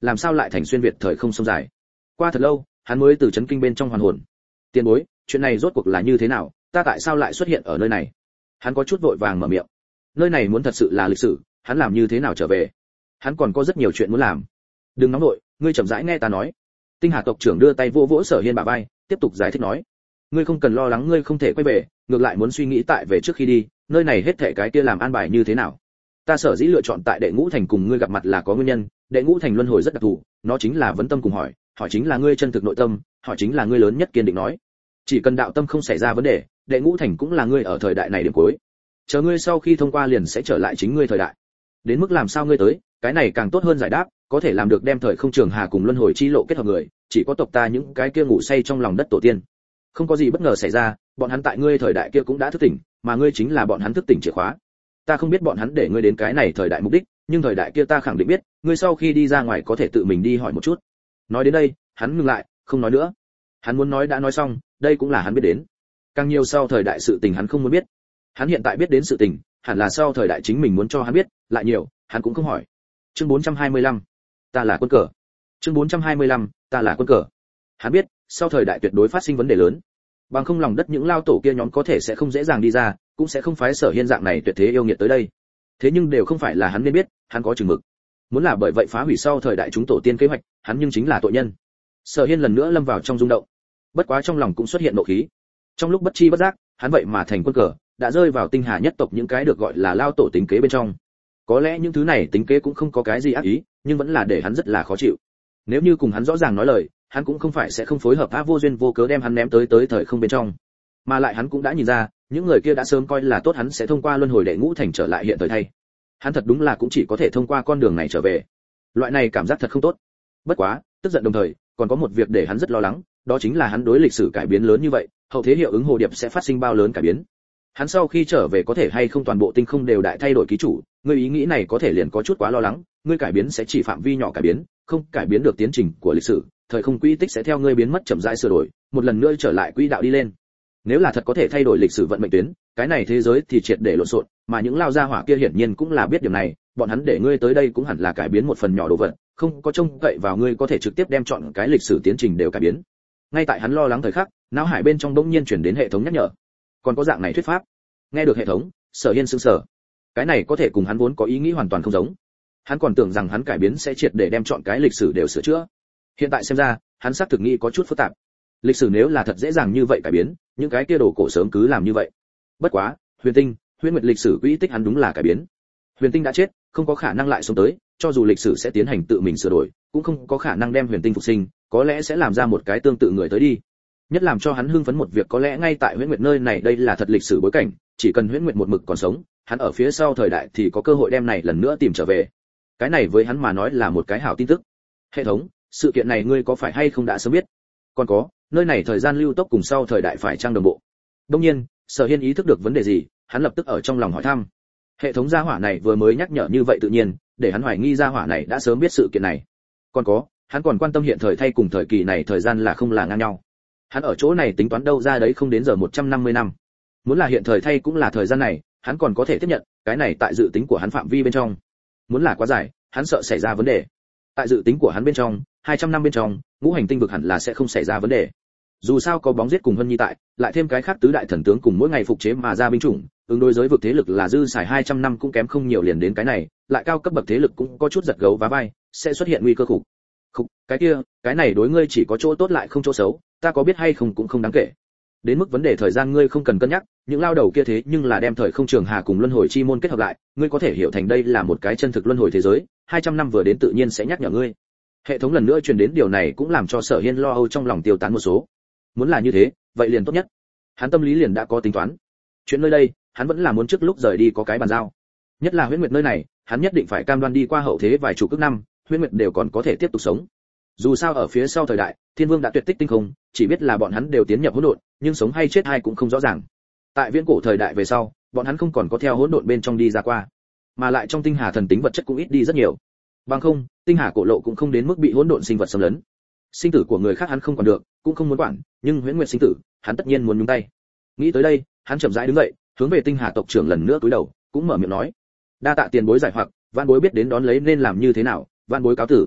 làm sao lại thành xuyên việt thời không sông dài. Qua thật lâu, hắn mới từ chấn kinh bên trong hoàn hồn. Tiền bối, chuyện này rốt cuộc là như thế nào, ta tại sao lại xuất hiện ở nơi này? Hắn có chút vội vàng mở miệng. Nơi này muốn thật sự là lịch sử, hắn làm như thế nào trở về? Hắn còn có rất nhiều chuyện muốn làm. Đừng nóng nội, ngươi chậm rãi nghe ta nói. Tinh Hà tộc trưởng đưa tay vỗ vỗ Sở Hiên bả vai, tiếp tục giải thích nói. Ngươi không cần lo lắng ngươi không thể quay về, ngược lại muốn suy nghĩ tại về trước khi đi, nơi này hết thảy cái kia làm an bài như thế nào. Ta sở dĩ lựa chọn tại Đệ Ngũ Thành cùng ngươi gặp mặt là có nguyên nhân, Đệ Ngũ Thành luân hồi rất đặc thù, nó chính là vấn tâm cùng hỏi, hỏi chính là ngươi chân thực nội tâm, hỏi chính là ngươi lớn nhất kiên định nói. Chỉ cần đạo tâm không xảy ra vấn đề, Đệ Ngũ Thành cũng là ngươi ở thời đại này điểm cuối. Chờ ngươi sau khi thông qua liền sẽ trở lại chính ngươi thời đại. Đến mức làm sao ngươi tới, cái này càng tốt hơn giải đáp, có thể làm được đem thời không trường hà cùng luân hồi chi lộ kết hợp người, chỉ có tộc ta những cái kia ngủ say trong lòng đất tổ tiên. Không có gì bất ngờ xảy ra, bọn hắn tại ngươi thời đại kia cũng đã thức tỉnh, mà ngươi chính là bọn hắn thức tỉnh chìa khóa. Ta không biết bọn hắn để ngươi đến cái này thời đại mục đích, nhưng thời đại kia ta khẳng định biết, ngươi sau khi đi ra ngoài có thể tự mình đi hỏi một chút. Nói đến đây, hắn ngừng lại, không nói nữa. Hắn muốn nói đã nói xong, đây cũng là hắn biết đến. Càng nhiều sau thời đại sự tình hắn không muốn biết. Hắn hiện tại biết đến sự tình, hẳn là sau thời đại chính mình muốn cho hắn biết, lại nhiều, hắn cũng không hỏi. Chương bốn trăm hai mươi lăm, ta là quân cờ. Chương bốn trăm hai mươi lăm, ta là quân cờ. Hắn biết, sau thời đại tuyệt đối phát sinh vấn đề lớn. Bằng không lòng đất những lao tổ kia nhóm có thể sẽ không dễ dàng đi ra, cũng sẽ không phái Sở Hiên dạng này tuyệt thế yêu nghiệt tới đây. Thế nhưng đều không phải là hắn nên biết, hắn có chừng mực. Muốn là bởi vậy phá hủy sau thời đại chúng tổ tiên kế hoạch, hắn nhưng chính là tội nhân. Sở Hiên lần nữa lâm vào trong rung động. Bất quá trong lòng cũng xuất hiện nộ khí. Trong lúc bất chi bất giác, hắn vậy mà thành quân cờ, đã rơi vào tinh hà nhất tộc những cái được gọi là lao tổ tính kế bên trong. Có lẽ những thứ này tính kế cũng không có cái gì ác ý, nhưng vẫn là để hắn rất là khó chịu. Nếu như cùng hắn rõ ràng nói lời, hắn cũng không phải sẽ không phối hợp a vô duyên vô cớ đem hắn ném tới tới thời không bên trong. Mà lại hắn cũng đã nhìn ra, những người kia đã sớm coi là tốt hắn sẽ thông qua luân hồi Đệ Ngũ Thành trở lại hiện thời thay. Hắn thật đúng là cũng chỉ có thể thông qua con đường này trở về. Loại này cảm giác thật không tốt. Bất quá, tức giận đồng thời, còn có một việc để hắn rất lo lắng, đó chính là hắn đối lịch sử cải biến lớn như vậy, hậu thế hiệu ứng hồ điệp sẽ phát sinh bao lớn cải biến. Hắn sau khi trở về có thể hay không toàn bộ tinh không đều đại thay đổi ký chủ, ngươi ý nghĩ này có thể liền có chút quá lo lắng, ngươi cải biến sẽ chỉ phạm vi nhỏ cải biến, không cải biến được tiến trình của lịch sử, thời không quỹ tích sẽ theo ngươi biến mất chậm rãi sửa đổi, một lần nữa trở lại quỹ đạo đi lên. Nếu là thật có thể thay đổi lịch sử vận mệnh tuyến, cái này thế giới thì triệt để lộn xộn, mà những lao gia hỏa kia hiển nhiên cũng là biết điểm này, bọn hắn để ngươi tới đây cũng hẳn là cải biến một phần nhỏ đồ vật, không có trông cậy vào ngươi có thể trực tiếp đem chọn cái lịch sử tiến trình đều cải biến. Ngay tại hắn lo lắng thời khắc, não hải bên trong bỗng nhiên chuyển đến hệ thống nhắc nhở. Còn có dạng này thuyết pháp. Nghe được hệ thống, Sở Hiên sững sờ. Cái này có thể cùng hắn vốn có ý nghĩ hoàn toàn không giống. Hắn còn tưởng rằng hắn cải biến sẽ triệt để đem chọn cái lịch sử đều sửa chữa. Hiện tại xem ra, hắn xác thực nghĩ có chút phức tạp. Lịch sử nếu là thật dễ dàng như vậy cải biến, những cái kia đồ cổ sớm cứ làm như vậy. Bất quá, Huyền Tinh, Huyền Nguyệt lịch sử quỹ tích hắn đúng là cải biến. Huyền Tinh đã chết, không có khả năng lại sống tới, cho dù lịch sử sẽ tiến hành tự mình sửa đổi, cũng không có khả năng đem Huyền Tinh phục sinh, có lẽ sẽ làm ra một cái tương tự người tới đi. Nhất làm cho hắn hưng phấn một việc có lẽ ngay tại Huyền Nguyệt nơi này đây là thật lịch sử bối cảnh, chỉ cần Huyền Nguyệt một mực còn sống, hắn ở phía sau thời đại thì có cơ hội đem này lần nữa tìm trở về. Cái này với hắn mà nói là một cái hảo tin tức. Hệ thống, sự kiện này ngươi có phải hay không đã sớm biết? Còn có, nơi này thời gian lưu tốc cùng sau thời đại phải trang đồng bộ. Đương nhiên, Sở Hiên ý thức được vấn đề gì, hắn lập tức ở trong lòng hỏi thăm. Hệ thống gia hỏa này vừa mới nhắc nhở như vậy tự nhiên, để hắn hoài nghi gia hỏa này đã sớm biết sự kiện này. Còn có, hắn còn quan tâm hiện thời thay cùng thời kỳ này thời gian là không là ngang nhau. Hắn ở chỗ này tính toán đâu ra đấy không đến giờ một trăm năm mươi năm. Muốn là hiện thời thay cũng là thời gian này, hắn còn có thể tiếp nhận, cái này tại dự tính của hắn phạm vi bên trong. Muốn là quá dài, hắn sợ xảy ra vấn đề. Tại dự tính của hắn bên trong, hai trăm năm bên trong, ngũ hành tinh vực hẳn là sẽ không xảy ra vấn đề. Dù sao có bóng giết cùng Hân Nhi tại, lại thêm cái khác tứ đại thần tướng cùng mỗi ngày phục chế mà ra binh chủng, ứng đối giới vực thế lực là dư xài hai trăm năm cũng kém không nhiều liền đến cái này, lại cao cấp bậc thế lực cũng có chút giật gấu vá vai, sẽ xuất hiện nguy cơ khủng. Khục, cái kia, cái này đối ngươi chỉ có chỗ tốt lại không chỗ xấu, ta có biết hay không cũng không đáng kể. Đến mức vấn đề thời gian ngươi không cần cân nhắc, những lao đầu kia thế nhưng là đem thời không trường hà cùng luân hồi chi môn kết hợp lại, ngươi có thể hiểu thành đây là một cái chân thực luân hồi thế giới, hai trăm năm vừa đến tự nhiên sẽ nhắc nhở ngươi. Hệ thống lần nữa truyền đến điều này cũng làm cho Sở Hiên lo âu trong lòng tiêu tán một số. Muốn là như thế, vậy liền tốt nhất. Hắn tâm lý liền đã có tính toán. Chuyện nơi đây, hắn vẫn là muốn trước lúc rời đi có cái bàn giao. Nhất là Huyễn Nguyệt nơi này, hắn nhất định phải cam đoan đi qua hậu thế vài chục ức năm, Huyễn Nguyệt đều còn có thể tiếp tục sống. Dù sao ở phía sau thời đại, Thiên Vương đã tuyệt tích tinh không, chỉ biết là bọn hắn đều tiến nhập hỗn độn, nhưng sống hay chết hay cũng không rõ ràng. Tại viễn cổ thời đại về sau, bọn hắn không còn có theo hỗn độn bên trong đi ra qua, mà lại trong tinh hà thần tính vật chất cũng ít đi rất nhiều. Bằng không, tinh hà cổ lộ cũng không đến mức bị hỗn độn sinh vật xâm lấn. Sinh tử của người khác hắn không còn được, cũng không muốn quản, nhưng Huyễn Nguyệt sinh tử, hắn tất nhiên muốn nhúng tay. Nghĩ tới đây, hắn chậm rãi đứng dậy, hướng về tinh hà tộc trưởng lần nữa cúi đầu, cũng mở miệng nói: "Đa tạ tiền bối giải hoặc, vạn bối biết đến đón lấy nên làm như thế nào, vạn bối cáo tử."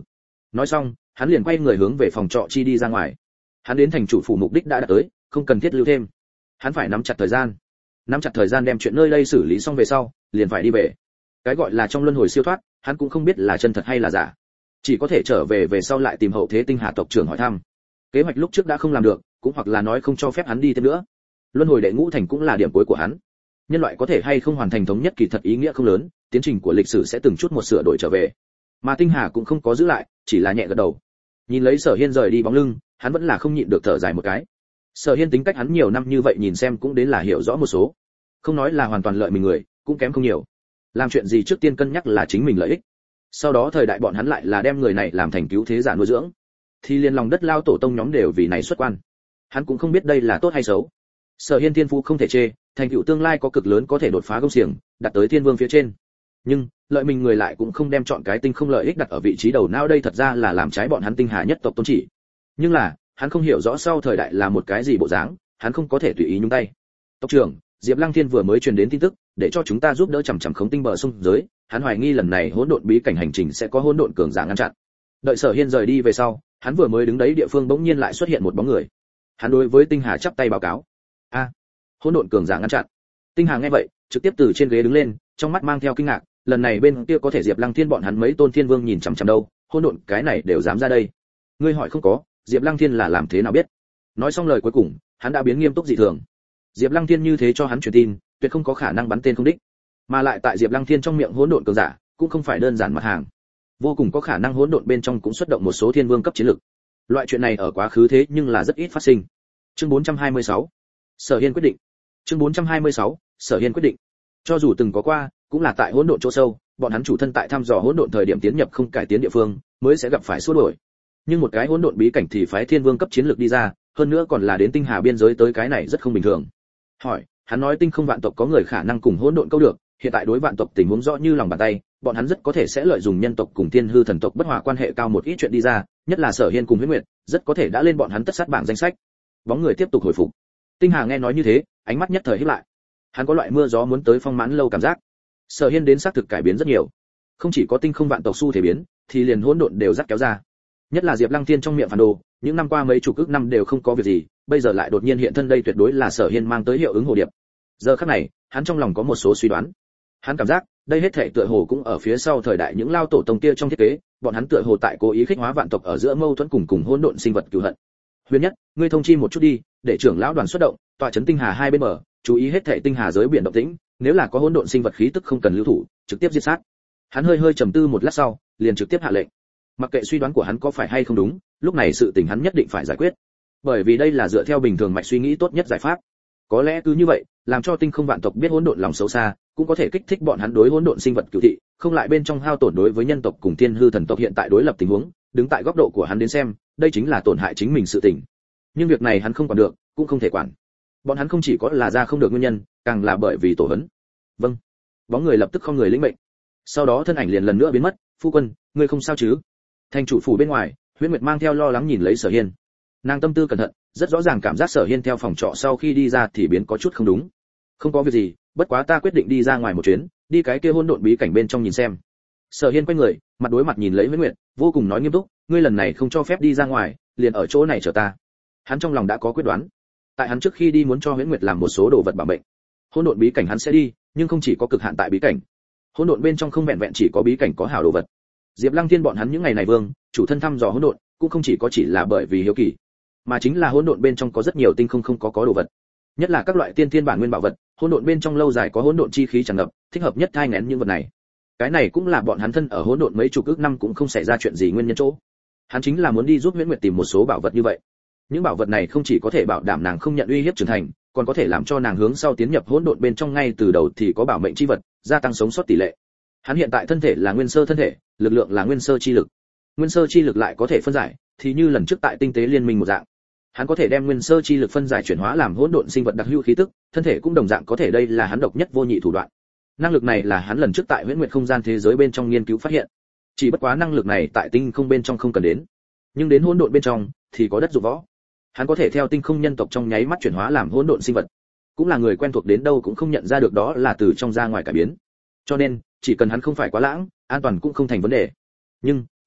Nói xong, hắn liền quay người hướng về phòng trọ chi đi ra ngoài. Hắn đến thành chủ phủ mục đích đã đạt tới, không cần thiết lưu thêm. Hắn phải nắm chặt thời gian, nắm chặt thời gian đem chuyện nơi đây xử lý xong về sau, liền phải đi về. Cái gọi là trong luân hồi siêu thoát, hắn cũng không biết là chân thật hay là giả, chỉ có thể trở về về sau lại tìm hậu thế tinh hà tộc trưởng hỏi thăm. Kế hoạch lúc trước đã không làm được, cũng hoặc là nói không cho phép hắn đi thêm nữa. Luân hồi đệ ngũ thành cũng là điểm cuối của hắn. Nhân loại có thể hay không hoàn thành thống nhất kỳ thật ý nghĩa không lớn, tiến trình của lịch sử sẽ từng chút một sửa đổi trở về. Mà tinh hà cũng không có giữ lại, chỉ là nhẹ gật đầu. Nhìn lấy Sở Hiên rời đi bóng lưng, hắn vẫn là không nhịn được thở dài một cái. Sở Hiên tính cách hắn nhiều năm như vậy nhìn xem cũng đến là hiểu rõ một số. Không nói là hoàn toàn lợi mình người, cũng kém không nhiều. Làm chuyện gì trước tiên cân nhắc là chính mình lợi ích. Sau đó thời đại bọn hắn lại là đem người này làm thành cứu thế giả nuôi dưỡng. Thì liền lòng đất lao tổ tông nhóm đều vì này xuất quan. Hắn cũng không biết đây là tốt hay xấu. Sở Hiên thiên phú không thể chê, thành tựu tương lai có cực lớn có thể đột phá công xiềng, đặt tới thiên vương phía trên. Nhưng, lợi mình người lại cũng không đem chọn cái tinh không lợi ích đặt ở vị trí đầu não, đây thật ra là làm trái bọn hắn tinh hà nhất tộc tôn chỉ. Nhưng là, hắn không hiểu rõ sau thời đại là một cái gì bộ dáng, hắn không có thể tùy ý nhúng tay. Tộc trưởng, Diệp Lăng Thiên vừa mới truyền đến tin tức, để cho chúng ta giúp đỡ chằm chằm khống tinh bờ sông giới, hắn hoài nghi lần này hỗn độn bí cảnh hành trình sẽ có hỗn độn cường giả ngăn chặn. Đợi Sở Hiên rời đi về sau, hắn vừa mới đứng đấy địa phương bỗng nhiên lại xuất hiện một bóng người. Hắn đối với Tinh Hà chắp tay báo cáo. A, hỗn độn cường giả ngăn chặn. Tinh Hà nghe vậy, trực tiếp từ trên ghế đứng lên, trong mắt mang theo kinh ngạc, lần này bên kia có thể Diệp Lăng Thiên bọn hắn mấy tôn thiên vương nhìn chằm chằm đâu, hỗn độn cái này đều dám ra đây. Ngươi hỏi không có, Diệp Lăng Thiên là làm thế nào biết? Nói xong lời cuối cùng, hắn đã biến nghiêm túc dị thường. Diệp Lăng Thiên như thế cho hắn truyền tin, tuyệt không có khả năng bắn tên không đích. Mà lại tại Diệp Lăng Thiên trong miệng hỗn độn cường giả, cũng không phải đơn giản mặt hàng. Vô cùng có khả năng hỗn độn bên trong cũng xuất động một số thiên vương cấp chiến lực. Loại chuyện này ở quá khứ thế nhưng là rất ít phát sinh. Chương bốn trăm hai mươi sáu, Sở Hiên quyết định. Chương bốn trăm hai mươi sáu, Sở Hiên quyết định. Cho dù từng có qua, cũng là tại hỗn độn chỗ sâu, bọn hắn chủ thân tại thăm dò hỗn độn thời điểm tiến nhập không cải tiến địa phương, mới sẽ gặp phải xua đuổi. Nhưng một cái hỗn độn bí cảnh thì phái thiên vương cấp chiến lược đi ra, hơn nữa còn là đến tinh hà biên giới tới, cái này rất không bình thường. Hỏi, hắn nói tinh không vạn tộc có người khả năng cùng hỗn độn câu được, hiện tại đối vạn tộc tình huống rõ như lòng bàn tay, bọn hắn rất có thể sẽ lợi dụng nhân tộc cùng thiên hư thần tộc bất hòa quan hệ cao một ít chuyện đi ra, nhất là Sở Hiên cùng Huyết Nguyệt, rất có thể đã lên bọn hắn tất sát bảng danh sách. Bóng người tiếp tục hồi phục. Tinh Hà nghe nói như thế, ánh mắt nhất thời híp lại. Hắn có loại mưa gió muốn tới phong mãn lâu cảm giác. Sở Hiên đến xác thực cải biến rất nhiều, không chỉ có tinh không vạn tộc xu thể biến, thì liền hỗn độn đều dắt kéo ra. Nhất là Diệp Lăng Thiên trong miệng phản đồ, những năm qua mấy chục ức năm đều không có việc gì, bây giờ lại đột nhiên hiện thân, đây tuyệt đối là Sở Hiên mang tới hiệu ứng hồ điệp. Giờ khắc này, hắn trong lòng có một số suy đoán. Hắn cảm giác, đây hết thảy tựa hồ cũng ở phía sau thời đại những lao tổ tông kia trong thiết kế, bọn hắn tựa hồ tại cố ý khích hóa vạn tộc ở giữa mâu thuẫn cùng cùng hỗn độn sinh vật cừu hận. Huyền Nhất, ngươi thông chi một chút đi, để trưởng lão đoàn xuất động, tọa trấn tinh hà hai bên bờ, chú ý hết thảy tinh hà giới biển động tĩnh, nếu là có hỗn độn sinh vật khí tức không cần lưu thủ, trực tiếp giết sát. Hắn hơi hơi trầm tư một lát sau, liền trực tiếp hạ lệnh. Mặc kệ suy đoán của hắn có phải hay không đúng, lúc này sự tình hắn nhất định phải giải quyết, bởi vì đây là dựa theo bình thường mạch suy nghĩ tốt nhất giải pháp. Có lẽ cứ như vậy, làm cho tinh không vạn tộc biết hỗn độn lòng xấu xa, cũng có thể kích thích bọn hắn đối hỗn độn sinh vật cửu thị, không lại bên trong hao tổn đối với nhân tộc cùng thiên hư thần tộc hiện tại đối lập tình huống, đứng tại góc độ của hắn đến xem, đây chính là tổn hại chính mình sự tình. Nhưng việc này hắn không quản được, cũng không thể quản. Bọn hắn không chỉ có là ra không được nguyên nhân, càng là bởi vì tổ hấn. Vâng. Bóng người lập tức không người lĩnh mệnh. Sau đó thân ảnh liền lần nữa biến mất. Phu quân, ngươi không sao chứ? Thành chủ phủ bên ngoài, Huyễn Nguyệt mang theo lo lắng nhìn lấy Sở Hiên. Nàng tâm tư cẩn thận, rất rõ ràng cảm giác Sở Hiên theo phòng trọ sau khi đi ra thì biến có chút không đúng. Không có việc gì, bất quá ta quyết định đi ra ngoài một chuyến, đi cái kia hỗn độn bí cảnh bên trong nhìn xem. Sở Hiên quay người, mặt đối mặt nhìn lấy Huyễn Nguyệt, vô cùng nói nghiêm túc, ngươi lần này không cho phép đi ra ngoài, liền ở chỗ này chờ ta. Hắn trong lòng đã có quyết đoán. Tại hắn trước khi đi muốn cho Huyễn Nguyệt làm một số đồ vật bảo mệnh. Hỗn độn bí cảnh hắn sẽ đi, nhưng không chỉ có cực hạn tại bí cảnh. Hỗn độn bên trong không vẹn vẹn chỉ có bí cảnh có hảo đồ vật. Diệp Lăng Thiên bọn hắn những ngày này vương, chủ thân thăm dò hỗn độn, cũng không chỉ có chỉ là bởi vì hiếu kỳ, mà chính là hỗn độn bên trong có rất nhiều tinh không không có có đồ vật. Nhất là các loại tiên thiên bản nguyên bảo vật, hỗn độn bên trong lâu dài có hỗn độn chi khí tràn ngập, thích hợp nhất thai nghén những vật này. Cái này cũng là bọn hắn thân ở hỗn độn mấy chục ức năm cũng không xảy ra chuyện gì nguyên nhân chỗ. Hắn chính là muốn đi giúp Huyễn Nguyệt tìm một số bảo vật như vậy. Những bảo vật này không chỉ có thể bảo đảm nàng không nhận uy hiếp trưởng thành, còn có thể làm cho nàng hướng sau tiến nhập hỗn độn bên trong ngay từ đầu thì có bảo mệnh chi vật, gia tăng sống sót tỷ lệ. Hắn hiện tại thân thể là nguyên sơ thân thể, lực lượng là nguyên sơ chi lực. Nguyên sơ chi lực lại có thể phân giải, thì như lần trước tại tinh tế liên minh một dạng. Hắn có thể đem nguyên sơ chi lực phân giải chuyển hóa làm hỗn độn sinh vật đặc hữu khí tức, thân thể cũng đồng dạng có thể, đây là hắn độc nhất vô nhị thủ đoạn. Năng lực này là hắn lần trước tại Huyễn Nguyệt không gian thế giới bên trong nghiên cứu phát hiện. Chỉ bất quá năng lực này tại tinh không bên trong không cần đến, nhưng đến hỗn độn bên trong thì có đất dụng võ. Hắn có thể theo tinh không nhân tộc trong nháy mắt chuyển hóa làm hỗn độn sinh vật, cũng là người quen thuộc đến đâu cũng không nhận ra được đó là từ trong ra ngoài cải biến. Cho nên, chỉ cần hắn không phải quá lãng, an toàn cũng không thành vấn đề. Nhưng,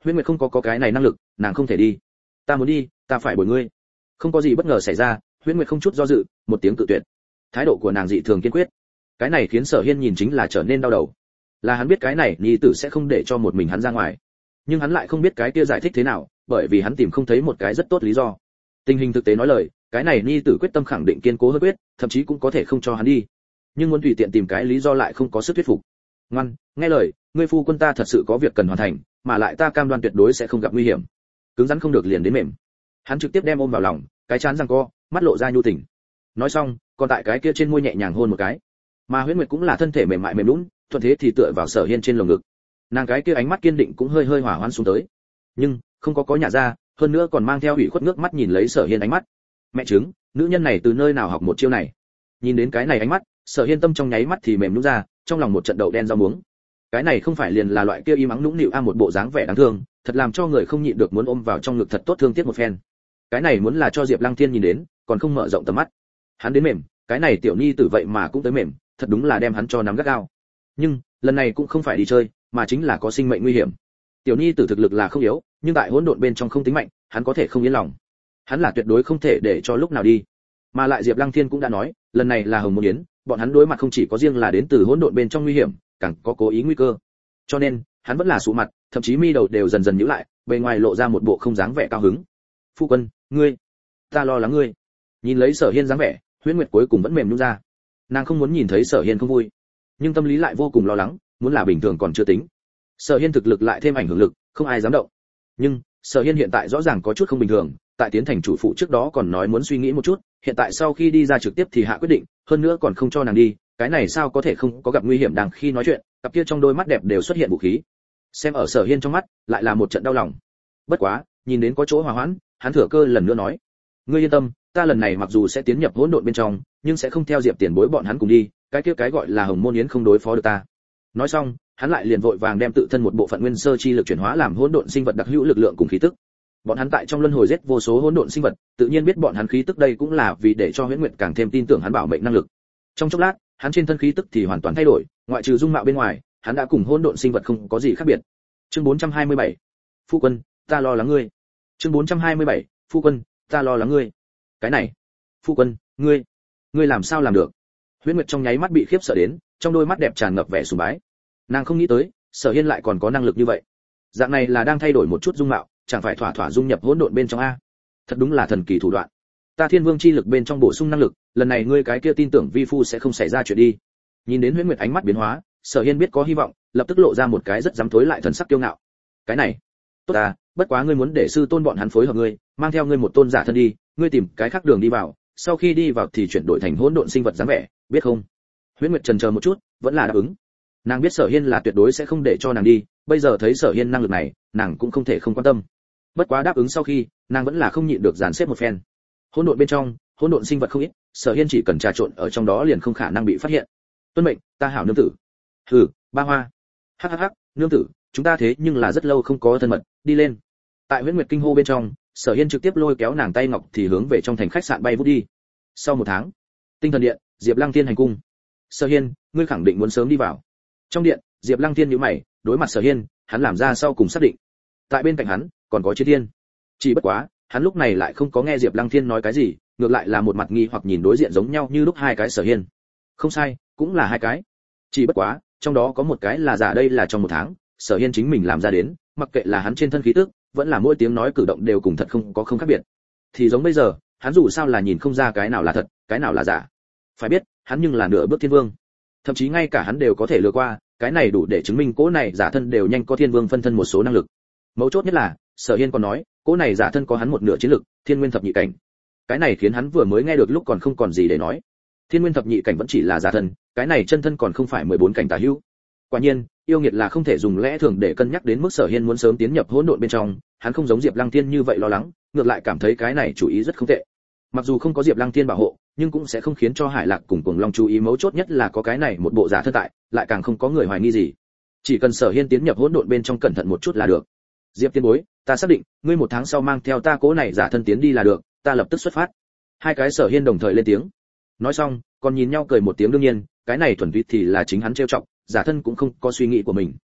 Huyễn Nguyệt không có có cái này năng lực, nàng không thể đi. Ta muốn đi, ta phải bồi ngươi. Không có gì bất ngờ xảy ra, Huyễn Nguyệt không chút do dự, một tiếng cự tuyệt. Thái độ của nàng dị thường kiên quyết. Cái này khiến Sở Hiên nhìn chính là trở nên đau đầu. Là hắn biết cái này nhi tử sẽ không để cho một mình hắn ra ngoài, nhưng hắn lại không biết cái kia giải thích thế nào, bởi vì hắn tìm không thấy một cái rất tốt lý do. Tình hình thực tế nói lời, cái này nhi tử quyết tâm khẳng định kiên cố hơn quyết, thậm chí cũng có thể không cho hắn đi. Nhưng muốn tùy tiện tìm cái lý do lại không có sức thuyết phục. Ngoan, nghe lời, ngươi phu quân ta thật sự có việc cần hoàn thành, mà lại ta cam đoan tuyệt đối sẽ không gặp nguy hiểm. Cứng rắn không được liền đến mềm. Hắn trực tiếp đem ôm vào lòng, cái chán giằng co, mắt lộ ra nhu tình. Nói xong, còn tại cái kia trên môi nhẹ nhàng hôn một cái. Mà Huyễn Nguyệt cũng là thân thể mềm mại mềm nhũn, thuận thế thì tựa vào Sở Hiên trên lồng ngực. Nàng cái kia ánh mắt kiên định cũng hơi hơi hỏa hoãn xuống tới. Nhưng không có có nhả ra, hơn nữa còn mang theo ủy khuất nước mắt nhìn lấy Sở Hiên ánh mắt. Mẹ chứng, nữ nhân này từ nơi nào học một chiêu này? Nhìn đến cái này ánh mắt, Sở Hiên tâm trong nháy mắt thì mềm nhũn ra, trong lòng một trận đậu đen rau muống. Cái này không phải liền là loại kia im ắng nũng nịu a một bộ dáng vẻ đáng thương, thật làm cho người không nhịn được muốn ôm vào trong ngực thật tốt thương tiếc một phen. Cái này muốn là cho Diệp Lăng Thiên nhìn đến, còn không mở rộng tầm mắt. Hắn đến mềm, cái này tiểu nhi tử vậy mà cũng tới mềm, thật đúng là đem hắn cho nắm gắt gao. Nhưng lần này cũng không phải đi chơi, mà chính là có sinh mệnh nguy hiểm. Tiểu nhi tử thực lực là không yếu, nhưng tại hỗn độn bên trong không tính mạnh, hắn có thể không yên lòng. Hắn là tuyệt đối không thể để cho lúc nào đi. Mà lại Diệp Lăng Thiên cũng đã nói, lần này là Hồng Môn Yến, bọn hắn đối mặt không chỉ có riêng là đến từ hỗn độn bên trong nguy hiểm, càng có cố ý nguy cơ. Cho nên, hắn vẫn là sụ mặt, thậm chí mi đầu đều dần dần nhíu lại, bề ngoài lộ ra một bộ không dáng vẻ cao hứng. "Phu quân, ngươi, ta lo lắng ngươi." Nhìn lấy Sở Hiên dáng vẻ, Huyễn Nguyệt cuối cùng vẫn mềm nhũn ra. Nàng không muốn nhìn thấy Sở Hiên không vui, nhưng tâm lý lại vô cùng lo lắng, muốn là bình thường còn chưa tính. Sở Hiên thực lực lại thêm ảnh hưởng lực, không ai dám động. Nhưng, Sở Hiên hiện tại rõ ràng có chút không bình thường, tại tiến thành chủ phụ trước đó còn nói muốn suy nghĩ một chút, hiện tại sau khi đi ra trực tiếp thì hạ quyết định, hơn nữa còn không cho nàng đi, cái này sao có thể không có gặp nguy hiểm đang khi nói chuyện, cặp kia trong đôi mắt đẹp đều xuất hiện vũ khí. Xem ở Sở Hiên trong mắt, lại là một trận đau lòng. Bất quá, nhìn đến có chỗ hòa hoãn, hắn thừa cơ lần nữa nói: "Ngươi yên tâm, ta lần này mặc dù sẽ tiến nhập hỗn độn bên trong, nhưng sẽ không theo Diệp Tiền Bối bọn hắn cùng đi, cái kia cái gọi là Hồng Môn Yến không đối phó được ta." Nói xong, hắn lại liền vội vàng đem tự thân một bộ phận nguyên sơ chi lực chuyển hóa làm hỗn độn sinh vật đặc hữu lực lượng cùng khí tức. Bọn hắn tại trong luân hồi giết vô số hỗn độn sinh vật, tự nhiên biết bọn hắn khí tức đây cũng là vì để cho Huyễn Nguyệt càng thêm tin tưởng hắn bảo mệnh năng lực. Trong chốc lát, hắn trên thân khí tức thì hoàn toàn thay đổi, ngoại trừ dung mạo bên ngoài, hắn đã cùng hỗn độn sinh vật không có gì khác biệt. Chương bốn trăm hai mươi bảy, Phu quân, ta lo lắng ngươi. Chương bốn trăm hai mươi bảy, Phu quân, ta lo lắng ngươi. Cái này, Phu quân, ngươi, ngươi làm sao làm được? Huyễn Nguyệt trong nháy mắt bị khiếp sợ đến, trong đôi mắt đẹp tràn ngập vẻ sùng bái. Nàng không nghĩ tới, Sở Hiên lại còn có năng lực như vậy. Dạng này là đang thay đổi một chút dung mạo, chẳng phải thỏa thỏa dung nhập hỗn độn bên trong a? Thật đúng là thần kỳ thủ đoạn. Ta Thiên Vương chi lực bên trong bổ sung năng lực, lần này ngươi cái kia tin tưởng vi phu sẽ không xảy ra chuyện đi. Nhìn đến Huyễn Nguyệt ánh mắt biến hóa, Sở Hiên biết có hy vọng, lập tức lộ ra một cái rất dám thối lại thần sắc kiêu ngạo. Cái này, tốt à, bất quá ngươi muốn để sư tôn bọn hắn phối hợp ngươi, mang theo ngươi một tôn giả thân đi, ngươi tìm cái khác đường đi vào, sau khi đi vào thì chuyển đổi thành hỗn độn sinh vật dáng vẻ, biết không? Huyễn Nguyệt chần chờ một chút, vẫn là đáp ứng. Nàng biết Sở Hiên là tuyệt đối sẽ không để cho nàng đi, bây giờ thấy Sở Hiên năng lực này, nàng cũng không thể không quan tâm. Bất quá đáp ứng sau khi, nàng vẫn là không nhịn được dàn xếp một phen. Hỗn độn bên trong, hỗn độn sinh vật không ít, Sở Hiên chỉ cần trà trộn ở trong đó liền không khả năng bị phát hiện. Tuân mệnh, ta hảo nương tử. Hừ, ba hoa. Hắc hắc hắc, nương tử, chúng ta thế nhưng là rất lâu không có thân mật, đi lên. Tại Huyễn Nguyệt kinh hô bên trong, Sở Hiên trực tiếp lôi kéo nàng tay ngọc thì hướng về trong thành khách sạn bay vút đi. Sau một tháng, Tinh Thần Điện, Diệp Lăng Thiên hành cung. Sở Hiên, ngươi khẳng định muốn sớm đi vào. Trong điện, Diệp Lăng Thiên nhíu mày, đối mặt Sở Hiên, hắn làm ra sau cùng xác định. Tại bên cạnh hắn, còn có Chiến Thiên. Chỉ bất quá, hắn lúc này lại không có nghe Diệp Lăng Thiên nói cái gì, ngược lại là một mặt nghi hoặc nhìn đối diện giống nhau như lúc hai cái Sở Hiên. Không sai, cũng là hai cái. Chỉ bất quá, trong đó có một cái là giả đây là trong một tháng, Sở Hiên chính mình làm ra đến, mặc kệ là hắn trên thân khí tức, vẫn là mỗi tiếng nói cử động đều cùng thật không có không khác biệt. Thì giống bây giờ, hắn dù sao là nhìn không ra cái nào là thật, cái nào là giả. Phải biết, hắn nhưng là nửa bước thiên vương. Thậm chí ngay cả hắn đều có thể lừa qua, cái này đủ để chứng minh cỗ này giả thân đều nhanh có thiên vương phân thân một số năng lực. Mấu chốt nhất là, Sở Hiên còn nói, cỗ này giả thân có hắn một nửa chiến lực, thiên nguyên thập nhị cảnh. Cái này khiến hắn vừa mới nghe được lúc còn không còn gì để nói. Thiên nguyên thập nhị cảnh vẫn chỉ là giả thân, cái này chân thân còn không phải mười bốn cảnh tà hữu. Quả nhiên, yêu nghiệt là không thể dùng lẽ thường để cân nhắc đến mức Sở Hiên muốn sớm tiến nhập hỗn độn bên trong, hắn không giống Diệp Lăng Thiên như vậy lo lắng, ngược lại cảm thấy cái này chủ ý rất không tệ. Mặc dù không có Diệp Lăng Thiên bảo hộ, nhưng cũng sẽ không khiến cho Hải Lạc cùng Cuồng Long chú ý, mấu chốt nhất là có cái này một bộ giả thân tại, lại càng không có người hoài nghi gì. Chỉ cần Sở Hiên tiến nhập hỗn độn bên trong cẩn thận một chút là được. Diệp Tiên Bối, ta xác định, ngươi một tháng sau mang theo ta cố này giả thân tiến đi là được, ta lập tức xuất phát. Hai cái Sở Hiên đồng thời lên tiếng. Nói xong, còn nhìn nhau cười một tiếng, đương nhiên, cái này thuần túy thì là chính hắn trêu chọc, giả thân cũng không có suy nghĩ của mình.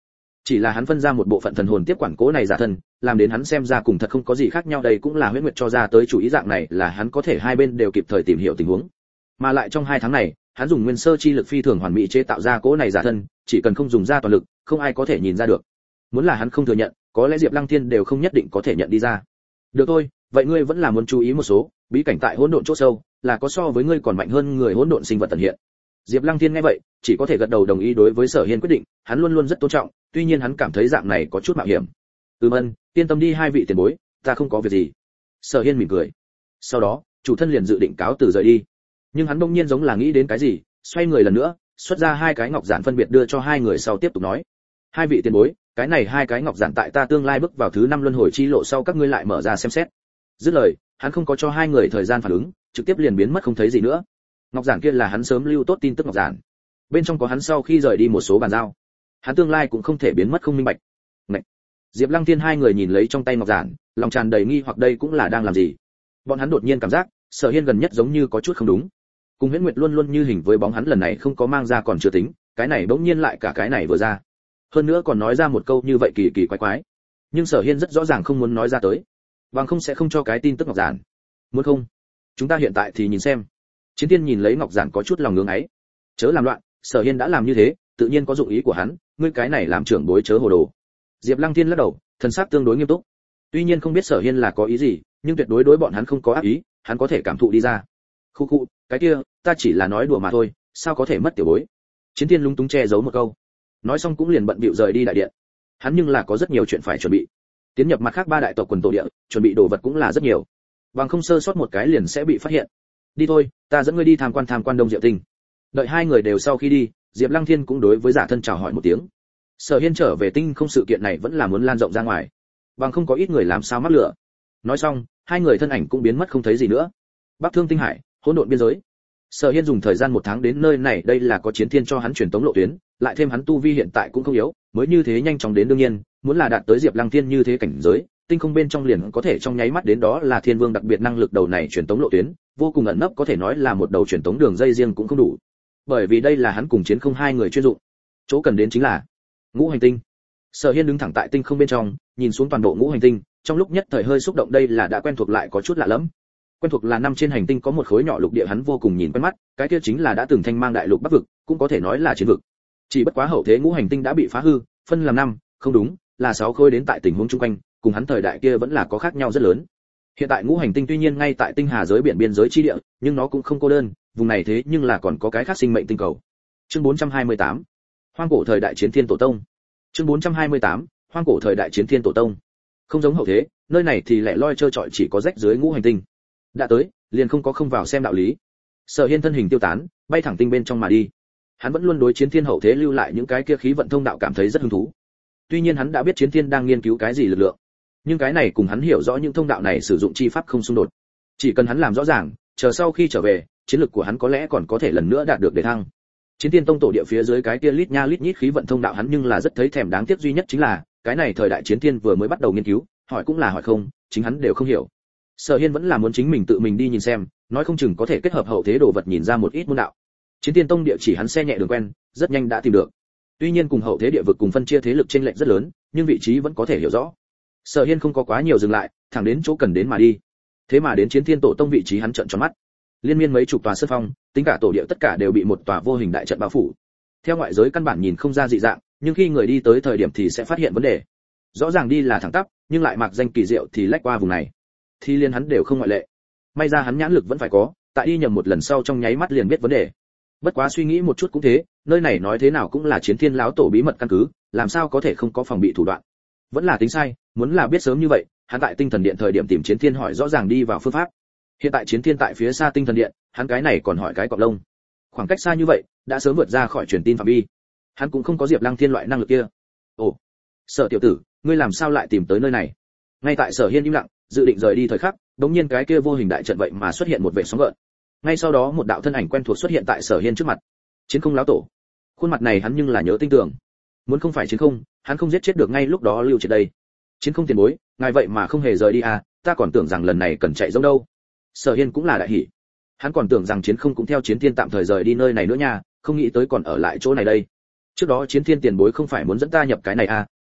Chỉ là hắn phân ra một bộ phận thần hồn tiếp quản cố này giả thân, làm đến hắn xem ra cùng thật không có gì khác nhau, đây cũng là Huyễn Nguyệt cho ra tới chủ ý, dạng này là hắn có thể hai bên đều kịp thời tìm hiểu tình huống. Mà lại trong hai tháng này, hắn dùng nguyên sơ chi lực phi thường hoàn mỹ chế tạo ra cố này giả thân, chỉ cần không dùng ra toàn lực, không ai có thể nhìn ra được. Muốn là hắn không thừa nhận, có lẽ Diệp Lăng Thiên đều không nhất định có thể nhận đi ra. Được thôi, vậy ngươi vẫn là muốn chú ý một số, bí cảnh tại hỗn độn chỗ sâu, là có so với ngươi còn mạnh hơn người hỗn độn sinh vật tận hiện. Diệp Lăng Thiên nghe vậy, chỉ có thể gật đầu đồng ý đối với Sở Hiên quyết định, hắn luôn luôn rất tôn trọng, tuy nhiên hắn cảm thấy dạng này có chút mạo hiểm. Ừm ân, yên tâm đi hai vị tiền bối, ta không có việc gì. Sở Hiên mỉm cười. Sau đó, chủ thân liền dự định cáo từ rời đi. Nhưng hắn bỗng nhiên giống là nghĩ đến cái gì, xoay người lần nữa, xuất ra hai cái ngọc giản phân biệt đưa cho hai người sau tiếp tục nói: "Hai vị tiền bối, cái này hai cái ngọc giản tại ta tương lai bước vào thứ năm luân hồi chi lộ sau các ngươi lại mở ra xem xét." Dứt lời, hắn không có cho hai người thời gian phản ứng, trực tiếp liền biến mất không thấy gì nữa. Ngọc giản kia là hắn sớm lưu tốt tin tức ngọc giản, bên trong có hắn sau khi rời đi một số bàn giao, hắn tương lai cũng không thể biến mất không minh bạch. Ngậy. Diệp Lăng Thiên hai người nhìn lấy trong tay ngọc giản, lòng tràn đầy nghi hoặc đây cũng là đang làm gì. Bọn hắn đột nhiên cảm giác, Sở Hiên gần nhất giống như có chút không đúng. Cùng Huyễn Nguyệt luôn luôn như hình với bóng, hắn lần này không có mang ra còn chưa tính, cái này bỗng nhiên lại cả cái này vừa ra. Hơn nữa còn nói ra một câu như vậy kỳ kỳ quái quái. Nhưng Sở Hiên rất rõ ràng không muốn nói ra tới, bằng không sẽ không cho cái tin tức ngọc giản. Muốn không? Chúng ta hiện tại thì nhìn xem. Chiến Tiên nhìn lấy ngọc giản có chút lòng ngưỡng ấy. Chớ làm loạn, Sở Hiên đã làm như thế, tự nhiên có dụng ý của hắn, ngươi cái này làm trưởng bối chớ hồ đồ. Diệp Lăng Thiên lắc đầu, thần sắc tương đối nghiêm túc. Tuy nhiên không biết Sở Hiên là có ý gì, nhưng tuyệt đối đối bọn hắn không có ác ý, hắn có thể cảm thụ đi ra. Khu khu, cái kia, ta chỉ là nói đùa mà thôi, sao có thể mất tiểu bối. Chiến Tiên lúng túng che giấu một câu. Nói xong cũng liền bận bịu rời đi đại điện. Hắn nhưng là có rất nhiều chuyện phải chuẩn bị. Tiến nhập mặt khác ba đại tộc quần tổ địa, chuẩn bị đồ vật cũng là rất nhiều. Bằng không sơ sót một cái liền sẽ bị phát hiện. Đi thôi, ta dẫn ngươi đi tham quan tham quan Đông Diệu Tinh. Đợi hai người đều sau khi đi, Diệp Lăng Thiên cũng đối với giả thân chào hỏi một tiếng. Sở Hiên trở về tinh không sự kiện này vẫn là muốn lan rộng ra ngoài, bằng không có ít người làm sao mắc lửa. Nói xong, hai người thân ảnh cũng biến mất không thấy gì nữa. Bắc Thương Tinh Hải, hỗn độn biên giới. Sở Hiên dùng thời gian một tháng đến nơi này, đây là có chiến thiên cho hắn truyền tống lộ tuyến, lại thêm hắn tu vi hiện tại cũng không yếu, mới như thế nhanh chóng đến. Đương nhiên, muốn là đạt tới Diệp Lăng Thiên như thế cảnh giới, tinh không bên trong liền có thể trong nháy mắt đến, đó là Thiên Vương đặc biệt năng lực. Đầu này truyền tống lộ tuyến, vô cùng ẩn nấp, có thể nói là một đầu truyền tống đường dây riêng cũng không đủ. Bởi vì đây là hắn cùng chiến không hai người chuyên dụng. Chỗ cần đến chính là Ngũ Hành Tinh. Sở Hiên đứng thẳng tại tinh không bên trong, nhìn xuống toàn bộ Ngũ Hành Tinh, trong lúc nhất thời hơi xúc động, đây là đã quen thuộc lại có chút lạ lẫm. Quen thuộc là năm trên hành tinh có một khối nhỏ lục địa, hắn vô cùng nhìn quen mắt, cái kia chính là đã từng thanh mang đại lục Bắc vực, cũng có thể nói là chiến vực. Chỉ bất quá hậu thế Ngũ Hành Tinh đã bị phá hư, phân làm năm, không đúng, là sáu khối, đến tại tình huống chung quanh, cùng hắn thời đại kia vẫn là có khác nhau rất lớn. Hiện tại Ngũ Hành Tinh tuy nhiên ngay tại tinh hà giới biển biên giới chi địa, nhưng nó cũng không cô đơn, vùng này thế nhưng là còn có cái khác sinh mệnh tinh cầu. Chương bốn trăm hai mươi tám, Hoang cổ thời đại chiến thiên tổ tông. Chương bốn trăm hai mươi tám, Hoang cổ thời đại chiến thiên tổ tông. Không giống hậu thế, nơi này thì lẻ loi trơ trọi, chỉ có rách dưới Ngũ Hành Tinh. Đã tới, liền không có không vào xem đạo lý. Sở Hiên thân hình tiêu tán, bay thẳng tinh bên trong mà đi. Hắn vẫn luôn đối chiến thiên hậu thế lưu lại những cái kia khí vận thông đạo cảm thấy rất hứng thú. Tuy nhiên hắn đã biết chiến thiên đang nghiên cứu cái gì lực lượng, nhưng cái này cùng hắn hiểu rõ những thông đạo này sử dụng chi pháp không xung đột. Chỉ cần hắn làm rõ ràng, chờ sau khi trở về, chiến lực của hắn có lẽ còn có thể lần nữa đạt được đề thăng. Chiến Thiên Tông tổ địa phía dưới cái kia lít nha lít nhít khí vận thông đạo hắn nhưng là rất thấy thèm, đáng tiếc duy nhất chính là, cái này thời đại Chiến Thiên vừa mới bắt đầu nghiên cứu, hỏi cũng là hỏi không, chính hắn đều không hiểu. Sở Hiên vẫn là muốn chính mình tự mình đi nhìn xem, nói không chừng có thể kết hợp hậu thế đồ vật nhìn ra một ít môn đạo. Chiến Thiên Tông địa chỉ hắn xe nhẹ đường quen, rất nhanh đã tìm được. Tuy nhiên cùng hậu thế địa vực cùng phân chia thế lực chênh lệch rất lớn, nhưng vị trí vẫn có thể hiểu rõ. Sở Hiên không có quá nhiều dừng lại, thẳng đến chỗ cần đến mà đi. Thế mà đến Chiến Thiên Tổ Tông vị trí hắn trợn tròn mắt. Liên miên mấy chục tòa sơn phong, tính cả tổ địa tất cả đều bị một tòa vô hình đại trận bao phủ. Theo ngoại giới căn bản nhìn không ra dị dạng, nhưng khi người đi tới thời điểm thì sẽ phát hiện vấn đề. Rõ ràng đi là thẳng tắp, nhưng lại mặc danh kỳ diệu thì lách qua vùng này. Thì liên hắn đều không ngoại lệ. May ra hắn nhãn lực vẫn phải có, tại đi nhầm một lần sau trong nháy mắt liền biết vấn đề. Bất quá suy nghĩ một chút cũng thế, nơi này nói thế nào cũng là Chiến Thiên lão tổ bí mật căn cứ, làm sao có thể không có phòng bị thủ đoạn. Vẫn là tính sai, muốn là biết sớm như vậy, hắn tại Tinh Thần Điện thời điểm tìm Chiến Thiên hỏi rõ ràng đi vào phương pháp. Hiện tại Chiến Thiên tại phía xa Tinh Thần Điện, hắn cái này còn hỏi cái cọp lông. Khoảng cách xa như vậy, đã sớm vượt ra khỏi truyền tin phạm vi. Hắn cũng không có Diệp Lăng Thiên loại năng lực kia. Ồ, Sở tiểu tử, ngươi làm sao lại tìm tới nơi này? Ngay tại Sở Hiên im lặng, dự định rời đi thời khắc, đột nhiên cái kia vô hình đại trận vậy mà xuất hiện một vệt sóng gợn. Ngay sau đó một đạo thân ảnh quen thuộc xuất hiện tại Sở Hiên trước mặt. Chiến Không lão tổ. Khuôn mặt này hắn nhưng là nhớ tinh tường. Muốn không phải Chiến Không, hắn không giết chết được ngay lúc đó lưu triệt đây. Chiến Không tiền bối, ngài vậy mà không hề rời đi à, ta còn tưởng rằng lần này cần chạy giống đâu. Sở Hiên cũng là đại hỉ. Hắn còn tưởng rằng Chiến Không cũng theo Chiến Thiên tạm thời rời đi nơi này nữa nha, không nghĩ tới còn ở lại chỗ này đây. Trước đó Chiến Thiên tiền bối không phải muốn dẫn ta nhập cái này à,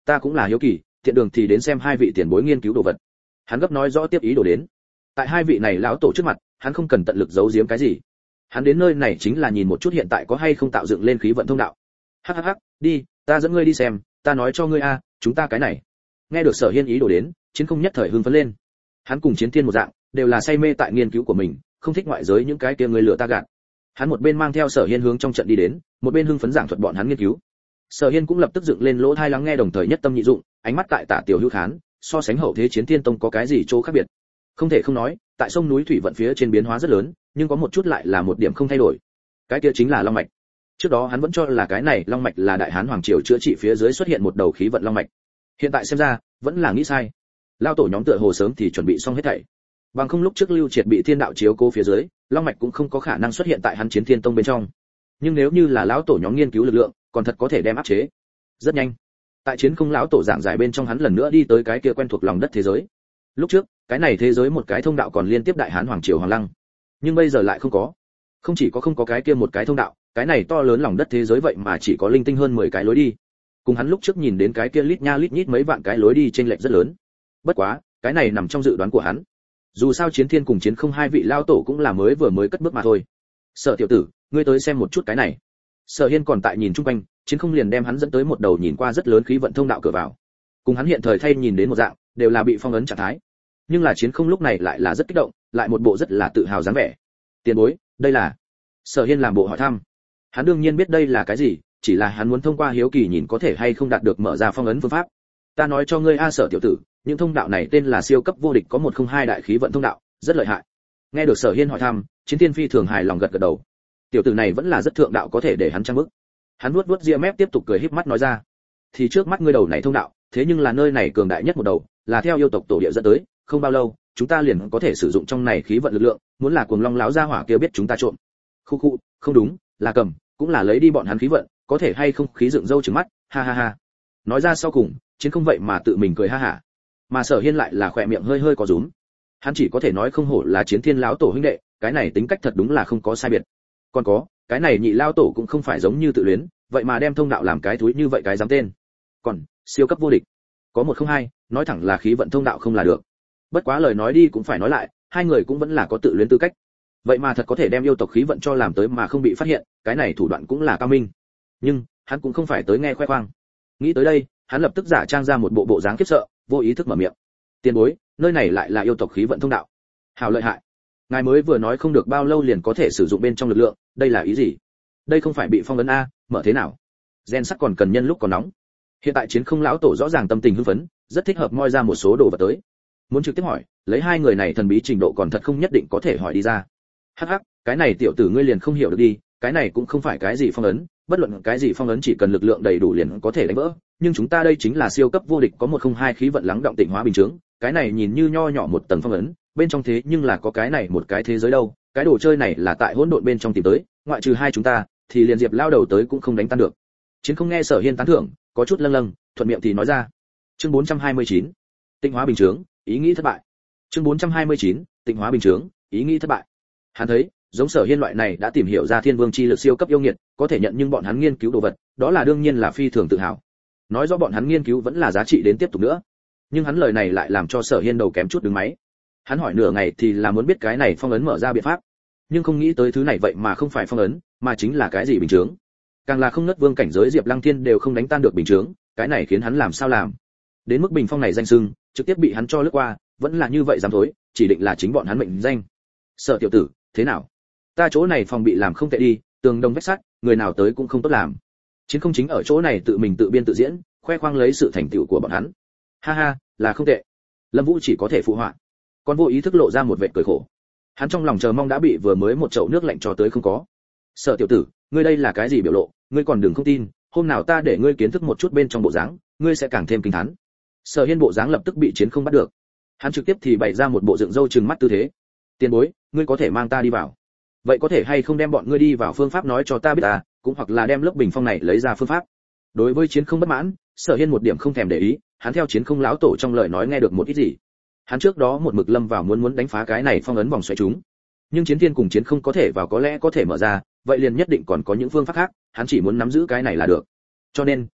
ta cũng là hiếu kỳ, tiện đường thì đến xem hai vị tiền bối nghiên cứu đồ vật. Hắn gấp nói rõ tiếp ý đồ đến. Tại hai vị này lão tổ trước mặt, hắn không cần tận lực giấu giếm cái gì. Hắn đến nơi này chính là nhìn một chút hiện tại có hay không tạo dựng lên khí vận thông đạo. Hắc hắc hắc, đi, ta dẫn ngươi đi xem, ta nói cho ngươi a, chúng ta cái này. Nghe được Sở Hiên ý đồ đến, Chiến Không nhất thời hưng phấn lên. Hắn cùng Chiến Thiên một dạng, đều là say mê tại nghiên cứu của mình, không thích ngoại giới những cái kia người lừa ta gạt. Hắn một bên mang theo Sở Hiên hướng trong trận đi đến, một bên hưng phấn giảng thuật bọn hắn nghiên cứu. Sở Hiên cũng lập tức dựng lên lỗ tai lắng nghe, đồng thời nhất tâm nhị dụng, ánh mắt tại Tạ Tiểu Hữu Khán, so sánh hậu thế Chiến Thiên Tông có cái gì chỗ khác biệt. Không thể không nói, tại sông núi thủy vận phía trên biến hóa rất lớn, nhưng có một chút lại là một điểm không thay đổi. Cái kia chính là long mạch. Trước đó hắn vẫn cho là cái này long mạch là Đại Hán hoàng triều chữa trị phía dưới xuất hiện một đầu khí vận long mạch. Hiện tại xem ra, vẫn là nghĩ sai. Lao tổ nhóm tựa hồ sớm thì chuẩn bị xong hết thảy. Bằng không lúc trước Lưu Triệt bị thiên đạo chiếu cố phía dưới, long mạch cũng không có khả năng xuất hiện tại hắn Chiến Thiên Tông bên trong. Nhưng nếu như là lão tổ nhóm nghiên cứu lực lượng, còn thật có thể đem áp chế. Rất nhanh, tại Chiến Không lão tổ giảng giải bên trong, hắn lần nữa đi tới cái kia quen thuộc lòng đất thế giới. Lúc trước, cái này thế giới một cái thông đạo còn liên tiếp Đại Hán hoàng triều Hoàng Lăng, nhưng bây giờ lại không có. Không chỉ có không có cái kia một cái thông đạo, cái này to lớn lòng đất thế giới vậy mà chỉ có linh tinh hơn mười cái lối đi. Cùng hắn lúc trước nhìn đến cái kia lít nha lít nhít mấy vạn cái lối đi chênh lệch rất lớn. Bất quá, cái này nằm trong dự đoán của hắn. Dù sao Chiến Thiên cùng Chiến Không hai vị lao tổ cũng là mới vừa mới cất bước mà thôi. Sở tiểu tử, ngươi tới xem một chút cái này. Sở Hiên còn tại nhìn chung quanh, Chiến Không liền đem hắn dẫn tới một đầu nhìn qua rất lớn khí vận thông đạo cửa vào. Cùng hắn hiện thời thay nhìn đến một dạng, đều là bị phong ấn trạng thái. Nhưng là Chiến Không lúc này lại là rất kích động, lại một bộ rất là tự hào dáng vẻ. Tiền bối, đây là? Sở Hiên làm bộ hỏi thăm. Hắn đương nhiên biết đây là cái gì, chỉ là hắn muốn thông qua hiếu kỳ nhìn có thể hay không đạt được mở ra phong ấn phương pháp. Ta nói cho ngươi a Sở tiểu tử, những thông đạo này tên là siêu cấp vô địch có một không hai đại khí vận thông đạo, rất lợi hại. Nghe được Sở Hiên hỏi thăm, Chiến Thiên phi thường hài lòng gật gật đầu. Tiểu tử này vẫn là rất thượng đạo, có thể để hắn trang bức. Hắn nuốt nuốt ria mép tiếp tục cười híp mắt nói ra. Thì trước mắt ngươi đầu này thông đạo, thế nhưng là nơi này cường đại nhất một đầu, là theo yêu tộc tổ địa dẫn tới, không bao lâu, chúng ta liền có thể sử dụng trong này khí vận lực lượng, muốn là cuồng long láo ra hỏa kia biết chúng ta trộm. Khu khu, không đúng, là cầm, cũng là lấy đi bọn hắn khí vận, có thể hay không khí dựng râu trừng mắt, ha ha ha. Nói ra sau cùng, Chiến Không vậy mà tự mình cười ha hả. Mà Sở Hiên lại là khỏe miệng hơi hơi có rúm. Hắn chỉ có thể nói không hổ là Chiến Thiên lão tổ huynh đệ, cái này tính cách thật đúng là không có sai biệt. Còn có, cái này nhị lao tổ cũng không phải giống như tự luyến, vậy mà đem thông đạo làm cái túi như vậy cái dám tên. Còn, siêu cấp vô địch, có một không hai, nói thẳng là khí vận thông đạo không là được. Bất quá lời nói đi cũng phải nói lại, hai người cũng vẫn là có tự luyến tư cách. Vậy mà thật có thể đem yêu tộc khí vận cho làm tới mà không bị phát hiện, cái này thủ đoạn cũng là cao minh. Nhưng, hắn cũng không phải tới nghe khoe khoang. Nghĩ tới đây, hắn lập tức giả trang ra một bộ bộ dáng khiếp sợ, vô ý thức mở miệng. Tiền bối, nơi này lại là yêu tộc khí vận thông đạo. Hào lợi hại. Ngài mới vừa nói không được bao lâu liền có thể sử dụng bên trong lực lượng, đây là ý gì? Đây không phải bị phong ấn a, mở thế nào? Gen sắt còn cần nhân lúc còn nóng. Hiện tại Chiến Không lão tổ rõ ràng tâm tình hưng phấn, rất thích hợp moi ra một số đồ vật tới. Muốn trực tiếp hỏi, lấy hai người này thần bí trình độ còn thật không nhất định có thể hỏi đi ra. Hắc hắc, cái này tiểu tử ngươi liền không hiểu được đi, cái này cũng không phải cái gì phong ấn, bất luận cái gì phong ấn chỉ cần lực lượng đầy đủ liền có thể đánh vỡ, nhưng chúng ta đây chính là siêu cấp vô địch có một không hai khí vận lắng động tịnh hóa bình chứng, cái này nhìn như nho nhỏ một tầng phong ấn, bên trong thế nhưng là có cái này một cái thế giới đâu, cái đồ chơi này là tại hỗn độn bên trong tìm tới, ngoại trừ hai chúng ta, thì liền Diệp lao đầu tới cũng không đánh tan được. Chiến Không nghe Sở Hiên tán thưởng, có chút lâng lâng, thuận miệng thì nói ra. Chương bốn trăm hai mươi chín, tịnh hóa bình chứng, ý nghĩ thất bại. Chương bốn trăm hai mươi chín, tịnh hóa bình chứng, ý nghĩ thất bại. Hắn thấy, giống Sở Hiên loại này đã tìm hiểu ra thiên vương chi lực siêu cấp yêu nghiệt, có thể nhận nhưng bọn hắn nghiên cứu đồ vật, đó là đương nhiên là phi thường tự hào. Nói rõ bọn hắn nghiên cứu vẫn là giá trị đến tiếp tục nữa. Nhưng hắn lời này lại làm cho Sở Hiên đầu kém chút đứng máy. Hắn hỏi nửa ngày thì là muốn biết cái này phong ấn mở ra biện pháp, nhưng không nghĩ tới thứ này vậy mà không phải phong ấn, mà chính là cái gì bình chứng. Càng là không ngất vương cảnh giới Diệp Lăng Thiên đều không đánh tan được bình chứng, cái này khiến hắn làm sao làm? Đến mức bình phong này danh xưng, trực tiếp bị hắn cho lướt qua, vẫn là như vậy dám thối, chỉ định là chính bọn hắn mệnh danh. Sở tiểu tử, thế nào? Ta chỗ này phòng bị làm không tệ đi, tường đồng vách sắt, người nào tới cũng không tốt làm. Chiến Không chính ở chỗ này tự mình tự biên tự diễn, khoe khoang lấy sự thành tựu của bọn hắn. Ha ha, là không tệ. Lâm Vũ chỉ có thể phụ họa. Còn vô ý thức lộ ra một vẻ cười khổ. Hắn trong lòng chờ mong đã bị vừa mới một chậu nước lạnh cho tới không có. Sở tiểu tử, ngươi đây là cái gì biểu lộ, ngươi còn đừng không tin, hôm nào ta để ngươi kiến thức một chút bên trong bộ dáng, ngươi sẽ càng thêm kinh thán. Sở Hiên bộ dáng lập tức bị Chiến Không bắt được. Hắn trực tiếp thì bày ra một bộ dựng râu trừng mắt tư thế. Tiền bối, ngươi có thể mang ta đi vào. Vậy có thể hay không đem bọn ngươi đi vào phương pháp nói cho ta biết ta, cũng hoặc là đem lớp bình phong này lấy ra phương pháp. Đối với Chiến Không bất mãn, Sở Hiên một điểm không thèm để ý, hắn theo Chiến Không lão tổ trong lời nói nghe được một ít gì. Hắn trước đó một mực lâm vào muốn muốn đánh phá cái này phong ấn vòng xoáy chúng, nhưng Chiến Thiên cùng Chiến Không có thể vào có lẽ có thể mở ra, vậy liền nhất định còn có những phương pháp khác, hắn chỉ muốn nắm giữ cái này là được. Cho nên,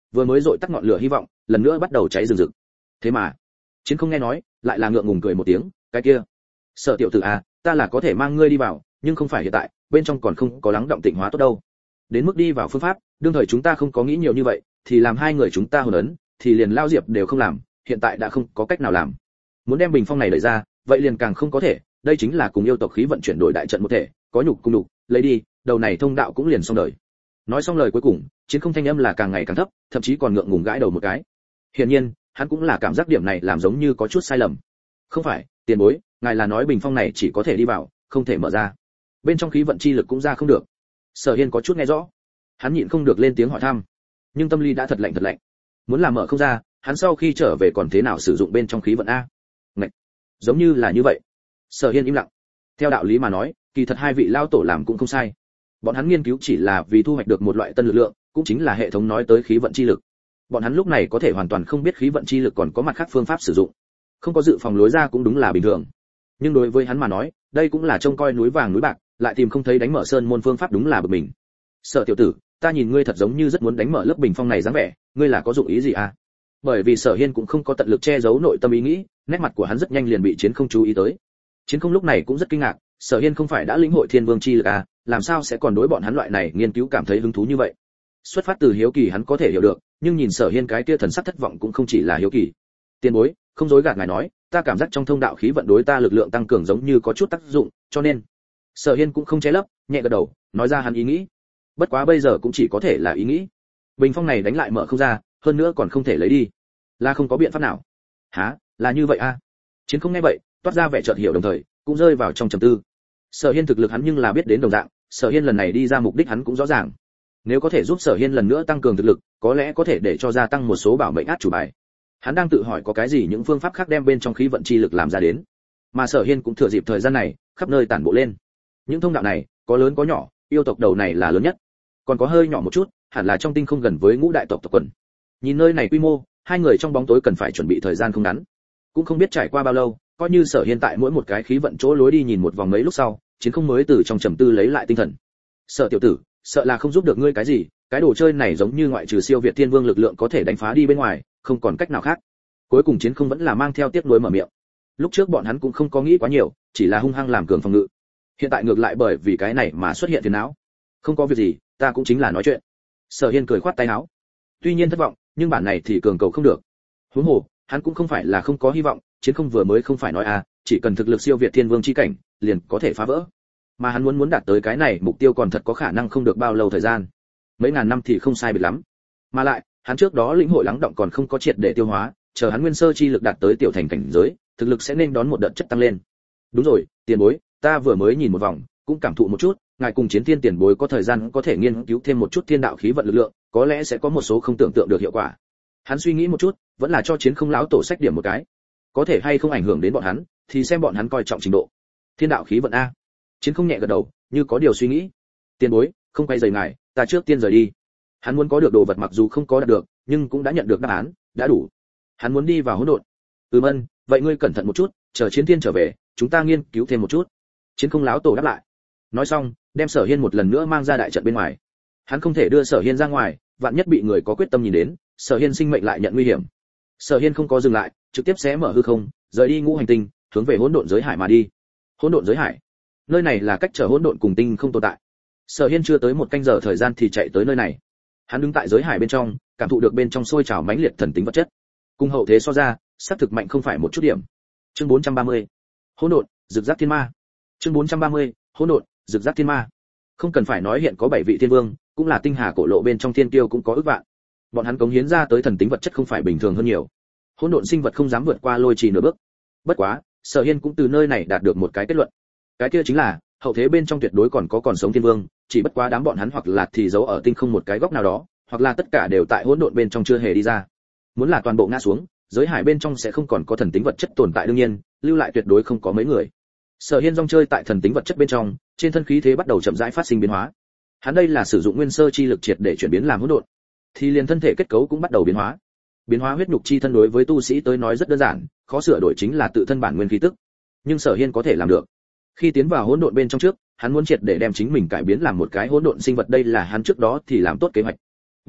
vừa mới dội tắt ngọn lửa hy vọng lần nữa bắt đầu cháy rừng rực. Thế mà Chiến không nghe nói, lại là ngượng ngùng cười một tiếng, cái kia Sở tiểu tử à, ta là có thể mang ngươi đi vào, nhưng không phải hiện tại, bên trong còn không có lắng động tịnh hóa tốt đâu. Đến mức đi vào phương pháp, đương thời chúng ta không có nghĩ nhiều như vậy, thì làm hai người chúng ta hồn ấn, thì liền lao diệp đều không làm, hiện tại đã không có cách nào làm. Muốn đem bình phong này đẩy ra, vậy liền càng không có thể, đây chính là cùng yêu tộc khí vận chuyển đổi đại trận một thể, có nhục cùng nhục, lấy đi, đầu này thông đạo cũng liền xong đời. Nói xong lời cuối cùng, Chiến không thanh âm là càng ngày càng thấp, thậm chí còn ngượng ngùng gãi đầu một cái. Hiển nhiên, hắn cũng là cảm giác điểm này làm giống như có chút sai lầm. Không phải, tiền bối, ngài là nói bình phong này chỉ có thể đi vào, không thể mở ra. Bên trong khí vận chi lực cũng ra không được. Sở Hiên có chút nghe rõ, hắn nhịn không được lên tiếng hỏi thăm, nhưng tâm lý đã thật lạnh thật lạnh. Muốn làm mở không ra, hắn sau khi trở về còn thế nào sử dụng bên trong khí vận a? Ngạch, giống như là như vậy. Sở Hiên im lặng. Theo đạo lý mà nói, kỳ thật hai vị lao tổ làm cũng không sai. Bọn hắn nghiên cứu chỉ là vì thu hoạch được một loại tân lực lượng, cũng chính là hệ thống nói tới khí vận chi lực. Bọn hắn lúc này có thể hoàn toàn không biết khí vận chi lực còn có mặt khác phương pháp sử dụng, không có dự phòng lối ra cũng đúng là bình thường. Nhưng đối với hắn mà nói, đây cũng là trông coi núi vàng núi bạc, lại tìm không thấy đánh mở sơn môn phương pháp đúng là bực mình. Sở tiểu tử, ta nhìn ngươi thật giống như rất muốn đánh mở lớp bình phong này dáng vẻ, ngươi là có dụng ý gì à? Bởi vì Sở Hiên cũng không có tận lực che giấu nội tâm ý nghĩ, nét mặt của hắn rất nhanh liền bị Chiến không chú ý tới. Chiến không lúc này cũng rất kinh ngạc, Sở Hiên không phải đã lĩnh hội Thiên Vương chi lực à, làm sao sẽ còn đối bọn hắn loại này nghiên cứu cảm thấy hứng thú như vậy? Xuất phát từ hiếu kỳ hắn có thể hiểu được, nhưng nhìn Sở Hiên cái kia thần sắc thất vọng cũng không chỉ là hiếu kỳ. Tiền bối, không dối gạt ngài nói, ta cảm giác trong thông đạo khí vận đối ta lực lượng tăng cường giống như có chút tác dụng, cho nên. Sở Hiên cũng không che lấp, nhẹ gật đầu, nói ra hắn ý nghĩ. Bất quá bây giờ cũng chỉ có thể là ý nghĩ. Bình phong này đánh lại mở không ra, hơn nữa còn không thể lấy đi, là không có biện pháp nào. Hả, là như vậy à? Chiến không nghe vậy, toát ra vẻ chợt hiểu đồng thời, cũng rơi vào trong trầm tư. Sở Hiên thực lực hắn nhưng là biết đến đồng dạng, Sở Hiên lần này đi ra mục đích hắn cũng rõ ràng. Nếu có thể giúp Sở Hiên lần nữa tăng cường thực lực, có lẽ có thể để cho gia tăng một số bảo mệnh át chủ bài. Hắn đang tự hỏi có cái gì những phương pháp khác đem bên trong khí vận chi lực làm ra đến. Mà Sở Hiên cũng thừa dịp thời gian này, khắp nơi tản bộ lên. Những thông đạo này, có lớn có nhỏ, yêu tộc đầu này là lớn nhất, còn có hơi nhỏ một chút, hẳn là trong tinh không gần với ngũ đại tộc tộc quần. Nhìn nơi này quy mô, hai người trong bóng tối cần phải chuẩn bị thời gian không ngắn. Cũng không biết trải qua bao lâu, coi như Sở Hiên tại mỗi một cái khí vận chỗ lối đi nhìn một vòng mấy lúc sau, Chiến không mới từ trong trầm tư lấy lại tinh thần. Sở tiểu tử, sợ là không giúp được ngươi cái gì, cái đồ chơi này giống như ngoại trừ siêu việt thiên vương lực lượng có thể đánh phá đi bên ngoài, không còn cách nào khác. Cuối cùng Chiến không vẫn là mang theo tiếc nuối mở miệng. Lúc trước bọn hắn cũng không có nghĩ quá nhiều, chỉ là hung hăng làm cường phòng ngự. Hiện tại ngược lại bởi vì cái này mà xuất hiện phiền não. Không có việc gì, ta cũng chính là nói chuyện. Sở Hiên cười khoát tay áo. Tuy nhiên thất vọng, nhưng bản này thì cường cầu không được. Huống hồ, hắn cũng không phải là không có hy vọng, Chiến không vừa mới không phải nói à, chỉ cần thực lực siêu việt thiên vương chi cảnh, liền có thể phá vỡ. Mà hắn muốn muốn đạt tới cái này, mục tiêu còn thật có khả năng không được bao lâu thời gian. Mấy ngàn năm thì không sai biệt lắm. Mà lại, hắn trước đó lĩnh hội lắng động còn không có triệt để tiêu hóa, chờ hắn nguyên sơ chi lực đạt tới tiểu thành cảnh giới, thực lực sẽ nên đón một đợt chất tăng lên. Đúng rồi, tiền bối, ta vừa mới nhìn một vòng, cũng cảm thụ một chút, ngài cùng Chiến Thiên tiền bối có thời gian có thể nghiên cứu thêm một chút thiên đạo khí vận lực lượng, có lẽ sẽ có một số không tưởng tượng được hiệu quả. Hắn suy nghĩ một chút, vẫn là cho Chiến không lão tổ sách điểm một cái. Có thể hay không ảnh hưởng đến bọn hắn, thì xem bọn hắn coi trọng trình độ. Thiên đạo khí vận a. Chiến không nhẹ gật đầu, như có điều suy nghĩ. Tiền bối, không quay rời ngài, ta trước tiên rời đi. Hắn muốn có được đồ vật mặc dù không có đạt được, nhưng cũng đã nhận được đáp án, đã đủ. Hắn muốn đi vào hỗn độn. Ừm ân, vậy ngươi cẩn thận một chút, chờ Chiến Thiên trở về, chúng ta nghiên cứu thêm một chút. Chiến không lão tổ đáp lại. Nói xong, đem Sở Hiên một lần nữa mang ra đại trận bên ngoài. Hắn không thể đưa Sở Hiên ra ngoài, vạn nhất bị người có quyết tâm nhìn đến, Sở Hiên sinh mệnh lại nhận nguy hiểm. Sở Hiên không có dừng lại, trực tiếp xé mở hư không, rời đi ngũ hành tinh, hướng về hỗn độn giới hải mà đi. Hỗn độn giới hải, nơi này là cách trở hỗn độn cùng tinh không tồn tại. Sở Hiên chưa tới một canh giờ thời gian thì chạy tới nơi này. Hắn đứng tại giới hải bên trong, cảm thụ được bên trong sôi trào mãnh liệt thần tính vật chất. Cùng hậu thế so ra, sát thực mạnh không phải một chút điểm. Chương bốn trăm ba mươi, hỗn độn, rực rác thiên ma. Chương bốn trăm ba mươi, hỗn độn, rực rác thiên ma. Không cần phải nói hiện có bảy vị thiên vương, cũng là tinh hà cổ lộ bên trong thiên tiêu cũng có ước vạn. Bọn hắn cống hiến ra tới thần tính vật chất không phải bình thường hơn nhiều. Hỗn độn sinh vật không dám vượt qua lôi trì nửa bước. Bất quá, Sở Hiên cũng từ nơi này đạt được một cái kết luận. Cái kia chính là, hậu thế bên trong tuyệt đối còn có còn sống thiên vương, chỉ bất quá đám bọn hắn hoặc là thì giấu ở tinh không một cái góc nào đó, hoặc là tất cả đều tại hỗn độn bên trong chưa hề đi ra. Muốn là toàn bộ ngã xuống, giới hải bên trong sẽ không còn có thần tính vật chất tồn tại đương nhiên, lưu lại tuyệt đối không có mấy người. Sở Hiên rong chơi tại thần tính vật chất bên trong, trên thân khí thế bắt đầu chậm rãi phát sinh biến hóa. Hắn đây là sử dụng nguyên sơ chi lực triệt để chuyển biến làm hỗn độn, thì liền thân thể kết cấu cũng bắt đầu biến hóa. Biến hóa huyết nhục chi thân đối với tu sĩ tới nói rất đơn giản, khó sửa đổi chính là tự thân bản nguyên khí tức. Nhưng Sở Hiên có thể làm được. Khi tiến vào hỗn độn bên trong trước, hắn muốn triệt để đem chính mình cải biến làm một cái hỗn độn sinh vật, đây là hắn trước đó thì làm tốt kế hoạch. Bất quá,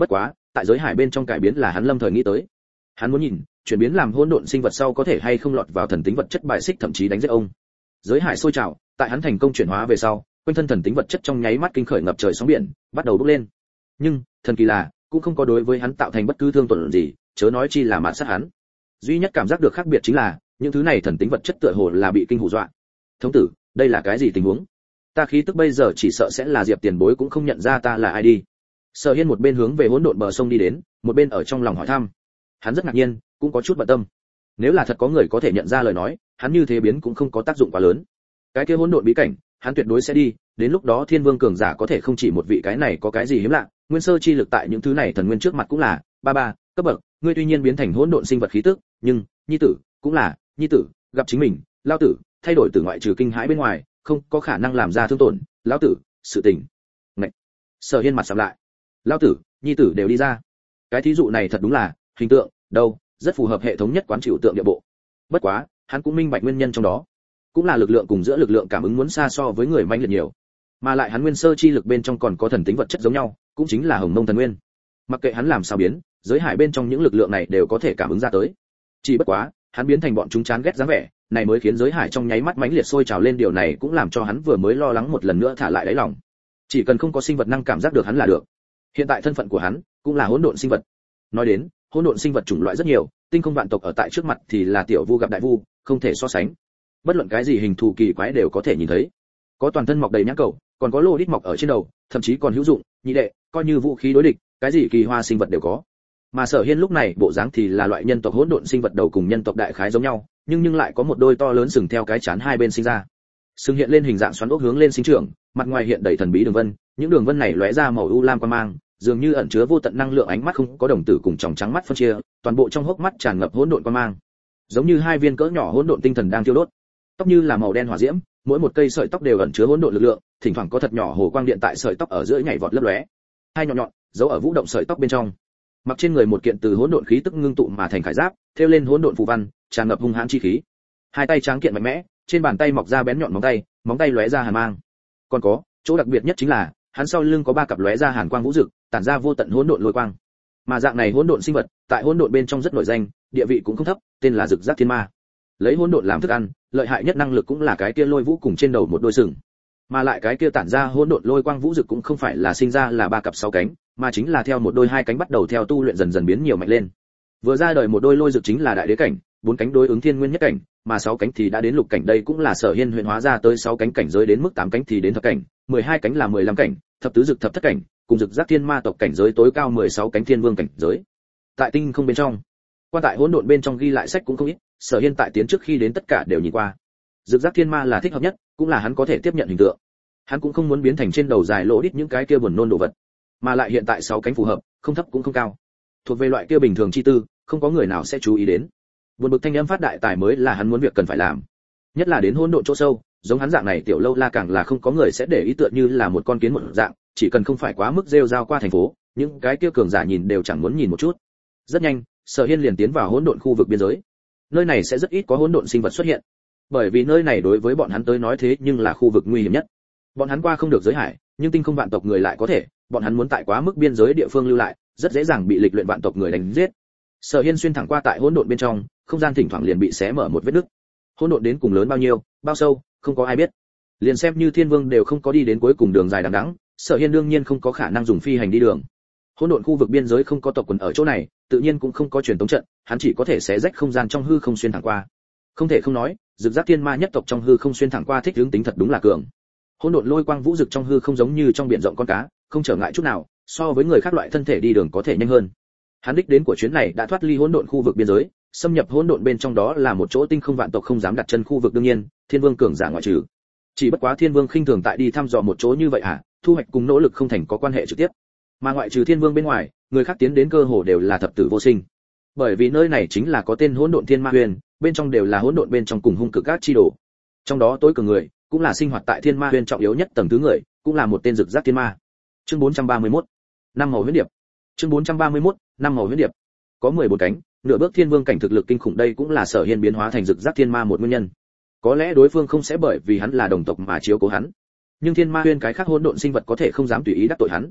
tại giới hải bên trong cải biến là hắn lâm thời nghĩ tới. Hắn muốn nhìn, chuyển biến làm hỗn độn sinh vật sau có thể hay không lọt vào thần tính vật chất bài xích thậm chí đánh giết ông. Giới hải sôi trào, tại hắn thành công chuyển hóa về sau, quanh thân thần tính vật chất trong nháy mắt kinh khởi ngập trời sóng biển, bắt đầu bốc lên. Nhưng, thần kỳ là, cũng không có đối với hắn tạo thành bất cứ thương tổn gì, chớ nói chi là mạt sát hắn. Duy nhất cảm giác được khác biệt chính là, những thứ này thần tính vật chất tựa hồ là bị kinh hù dọa. Thống tử, đây là cái gì tình huống? Ta khí tức bây giờ chỉ sợ sẽ là Diệp Tiền Bối cũng không nhận ra ta là ai đi. Sở Hiên một bên hướng về hỗn độn bờ sông đi đến, một bên ở trong lòng hỏi thăm. Hắn rất ngạc nhiên, cũng có chút bận tâm. Nếu là thật có người có thể nhận ra lời nói, hắn như thế biến cũng không có tác dụng quá lớn. Cái kia hỗn độn bí cảnh, hắn tuyệt đối sẽ đi, đến lúc đó Thiên Vương cường giả có thể không chỉ một vị, cái này có cái gì hiếm lạ, nguyên sơ chi lực tại những thứ này thần nguyên trước mặt cũng là ba ba cấp bậc, ngươi tuy nhiên biến thành hỗn độn sinh vật khí tức, nhưng nhi tử cũng là nhi tử, gặp chính mình, lão tử, thay đổi từ ngoại trừ kinh hãi bên ngoài, không có khả năng làm ra thương tổn, lão tử, sự tình. Ngậy. Sở Hiên mặt sạm lại. Lão tử, nhi tử đều đi ra. Cái thí dụ này thật đúng là hình tượng, đâu, rất phù hợp hệ thống nhất quán chịu tượng địa bộ. Bất quá, hắn cũng minh bạch nguyên nhân trong đó, cũng là lực lượng cùng giữa lực lượng cảm ứng muốn xa so với người manh liệt nhiều, mà lại hắn nguyên sơ chi lực bên trong còn có thần tính vật chất giống nhau, cũng chính là hồng mông thần nguyên. Mặc kệ hắn làm sao biến, giới hải bên trong những lực lượng này đều có thể cảm ứng ra tới. Chỉ bất quá, hắn biến thành bọn chúng chán ghét dáng vẻ, này mới khiến giới hải trong nháy mắt mãnh liệt sôi trào lên, điều này cũng làm cho hắn vừa mới lo lắng một lần nữa thả lại đáy lòng. Chỉ cần không có sinh vật năng cảm giác được hắn là được. Hiện tại thân phận của hắn cũng là hỗn độn sinh vật. Nói đến, hỗn độn sinh vật chủng loại rất nhiều, tinh không vạn tộc ở tại trước mặt thì là tiểu vu gặp đại vu, không thể so sánh. Bất luận cái gì hình thù kỳ quái đều có thể nhìn thấy. Có toàn thân mọc đầy nhãn cầu, còn có lô đít mọc ở trên đầu, thậm chí còn hữu dụng, nhị đệ, coi như vũ khí đối địch, cái gì kỳ hoa sinh vật đều có. Mà Sở Hiên lúc này bộ dáng thì là loại nhân tộc hỗn độn sinh vật đầu cùng nhân tộc đại khái giống nhau, nhưng nhưng lại có một đôi to lớn sừng theo cái chán hai bên sinh ra. Sừng hiện lên hình dạng xoắn ốc hướng lên sinh trưởng, mặt ngoài hiện đầy thần bí đường vân, những đường vân này lóe ra màu u lam quang mang, dường như ẩn chứa vô tận năng lượng, ánh mắt không có đồng tử cùng tròng trắng mắt phân chia, toàn bộ trong hốc mắt tràn ngập hỗn độn quang mang, giống như hai viên cỡ nhỏ hỗn độn tinh thần đang thiêu đốt. Tóc như là màu đen hỏa diễm, mỗi một cây sợi tóc đều ẩn chứa hỗn độn lực lượng, thỉnh thoảng có thật nhỏ hồ quang điện tại sợi tóc ở giữa nhảy vọt lấp lóe. Hai nhọn nhọn, giấu ở vũ động sợi tóc bên trong. Mặc trên người một kiện từ hỗn độn khí tức ngưng tụ mà thành khải giáp, thêu lên hỗn độn phù văn, tràn ngập hung hãn chi khí. Hai tay tráng kiện mạnh mẽ, trên bàn tay mọc ra bén nhọn móng tay, móng tay lóe ra hàn mang. Còn có, chỗ đặc biệt nhất chính là, hắn sau lưng có ba cặp lóe ra hàn quang vũ rực, tản ra vô tận hỗn độn lôi quang. Mà dạng này hỗn độn sinh vật, tại hỗn độn bên trong rất nổi danh, địa vị cũng không thấp, tên là Rực Giác Thiên Ma. Lấy hỗn độn làm thức ăn, lợi hại nhất năng lực cũng là cái kia lôi vũ cùng trên đầu một đôi sừng. Mà lại cái kia tản ra hỗn độn lôi quang vũ rực cũng không phải là sinh ra là ba cặp sáu cánh, mà chính là theo một đôi hai cánh bắt đầu theo tu luyện dần dần biến nhiều mạnh lên. Vừa ra đời một đôi lôi rực chính là đại đế cảnh, bốn cánh đối ứng thiên nguyên nhất cảnh, mà sáu cánh thì đã đến lục cảnh, đây cũng là Sở Hiên huyền hóa ra tới sáu cánh cảnh giới, đến mức tám cánh thì đến thập cảnh, mười hai cánh là mười lăm cảnh, thập tứ rực thập thất cảnh, cùng Rực Giác Thiên Ma tộc cảnh giới tối cao mười sáu cánh thiên vương cảnh giới. Tại tinh không bên trong, quan tại hỗn độn bên trong ghi lại sách cũng không ít, Sở Hiên tại tiến trước khi đến tất cả đều nhìn qua. Rực Giác Thiên Ma là thích hợp nhất, cũng là hắn có thể tiếp nhận hình tượng. Hắn cũng không muốn biến thành trên đầu dài lỗ đít những cái kia buồn nôn đồ vật, mà lại hiện tại sáu cánh phù hợp, không thấp cũng không cao, thuộc về loại kia bình thường chi tư, không có người nào sẽ chú ý đến. Buồn bực thanh âm phát đại tài mới là hắn muốn việc cần phải làm, nhất là đến hỗn độn chỗ sâu, giống hắn dạng này tiểu lâu la càng là không có người sẽ để ý, tựa như là một con kiến một dạng, chỉ cần không phải quá mức rêu rao qua thành phố, những cái kia cường giả nhìn đều chẳng muốn nhìn một chút. Rất nhanh, Sở Hiên liền tiến vào hỗn độn khu vực biên giới. Nơi này sẽ rất ít có hỗn độn sinh vật xuất hiện, bởi vì nơi này đối với bọn hắn tới nói thế nhưng là khu vực nguy hiểm nhất. Bọn hắn qua không được giới hải, nhưng tinh không vạn tộc người lại có thể, bọn hắn muốn tại quá mức biên giới địa phương lưu lại, rất dễ dàng bị lịch luyện vạn tộc người đánh giết. Sở Hiên xuyên thẳng qua tại hỗn độn bên trong, không gian thỉnh thoảng liền bị xé mở một vết nứt. Hỗn độn đến cùng lớn bao nhiêu, bao sâu, không có ai biết. Liền xem như Thiên Vương đều không có đi đến cuối cùng đường dài đằng đẵng, Sở Hiên đương nhiên không có khả năng dùng phi hành đi đường. Hỗn độn khu vực biên giới không có tộc quần ở chỗ này, tự nhiên cũng không có truyền tống trận, hắn chỉ có thể xé rách không gian trong hư không xuyên thẳng qua. Không thể không nói, Rực Giác Thiên Ma nhất tộc trong hư không xuyên thẳng qua thích ứng tính thật đúng là cường. Hỗn độn lôi quang vũ rực trong hư không giống như trong biển rộng con cá, không trở ngại chút nào, so với người khác loại thân thể đi đường có thể nhanh hơn. Hắn đích đến của chuyến này đã thoát ly hỗn độn khu vực biên giới, xâm nhập hỗn độn bên trong, đó là một chỗ tinh không vạn tộc không dám đặt chân khu vực, đương nhiên, Thiên Vương cường giả ngoại trừ. Chỉ bất quá Thiên Vương khinh thường tại đi thăm dò một chỗ như vậy à, thu hoạch cùng nỗ lực không thành có quan hệ trực tiếp. Mà ngoại trừ Thiên Vương bên ngoài, người khác tiến đến cơ hồ đều là thập tử vô sinh. Bởi vì nơi này chính là có tên hỗn độn thiên ma huyền, bên trong đều là hỗn độn bên trong cùng hung cực các chi đồ. Trong đó tối cường người, cũng là sinh hoạt tại thiên ma huyền trọng yếu nhất tầng thứ người, cũng là một tên Rực Giác Thiên Ma. Chương bốn trăm ba mươi mốt, năm màu huyễn điệp. Chương bốn trăm ba mươi mốt, năm màu huyễn điệp. Có mười bốn cánh, nửa bước thiên vương cảnh thực lực kinh khủng, đây cũng là Sở Hiên biến hóa thành Rực Giác Thiên Ma một nguyên nhân. Có lẽ đối phương không sẽ bởi vì hắn là đồng tộc mà chiếu cố hắn, nhưng thiên ma huyền cái khác hỗn độn sinh vật có thể không dám tùy ý đắc tội hắn.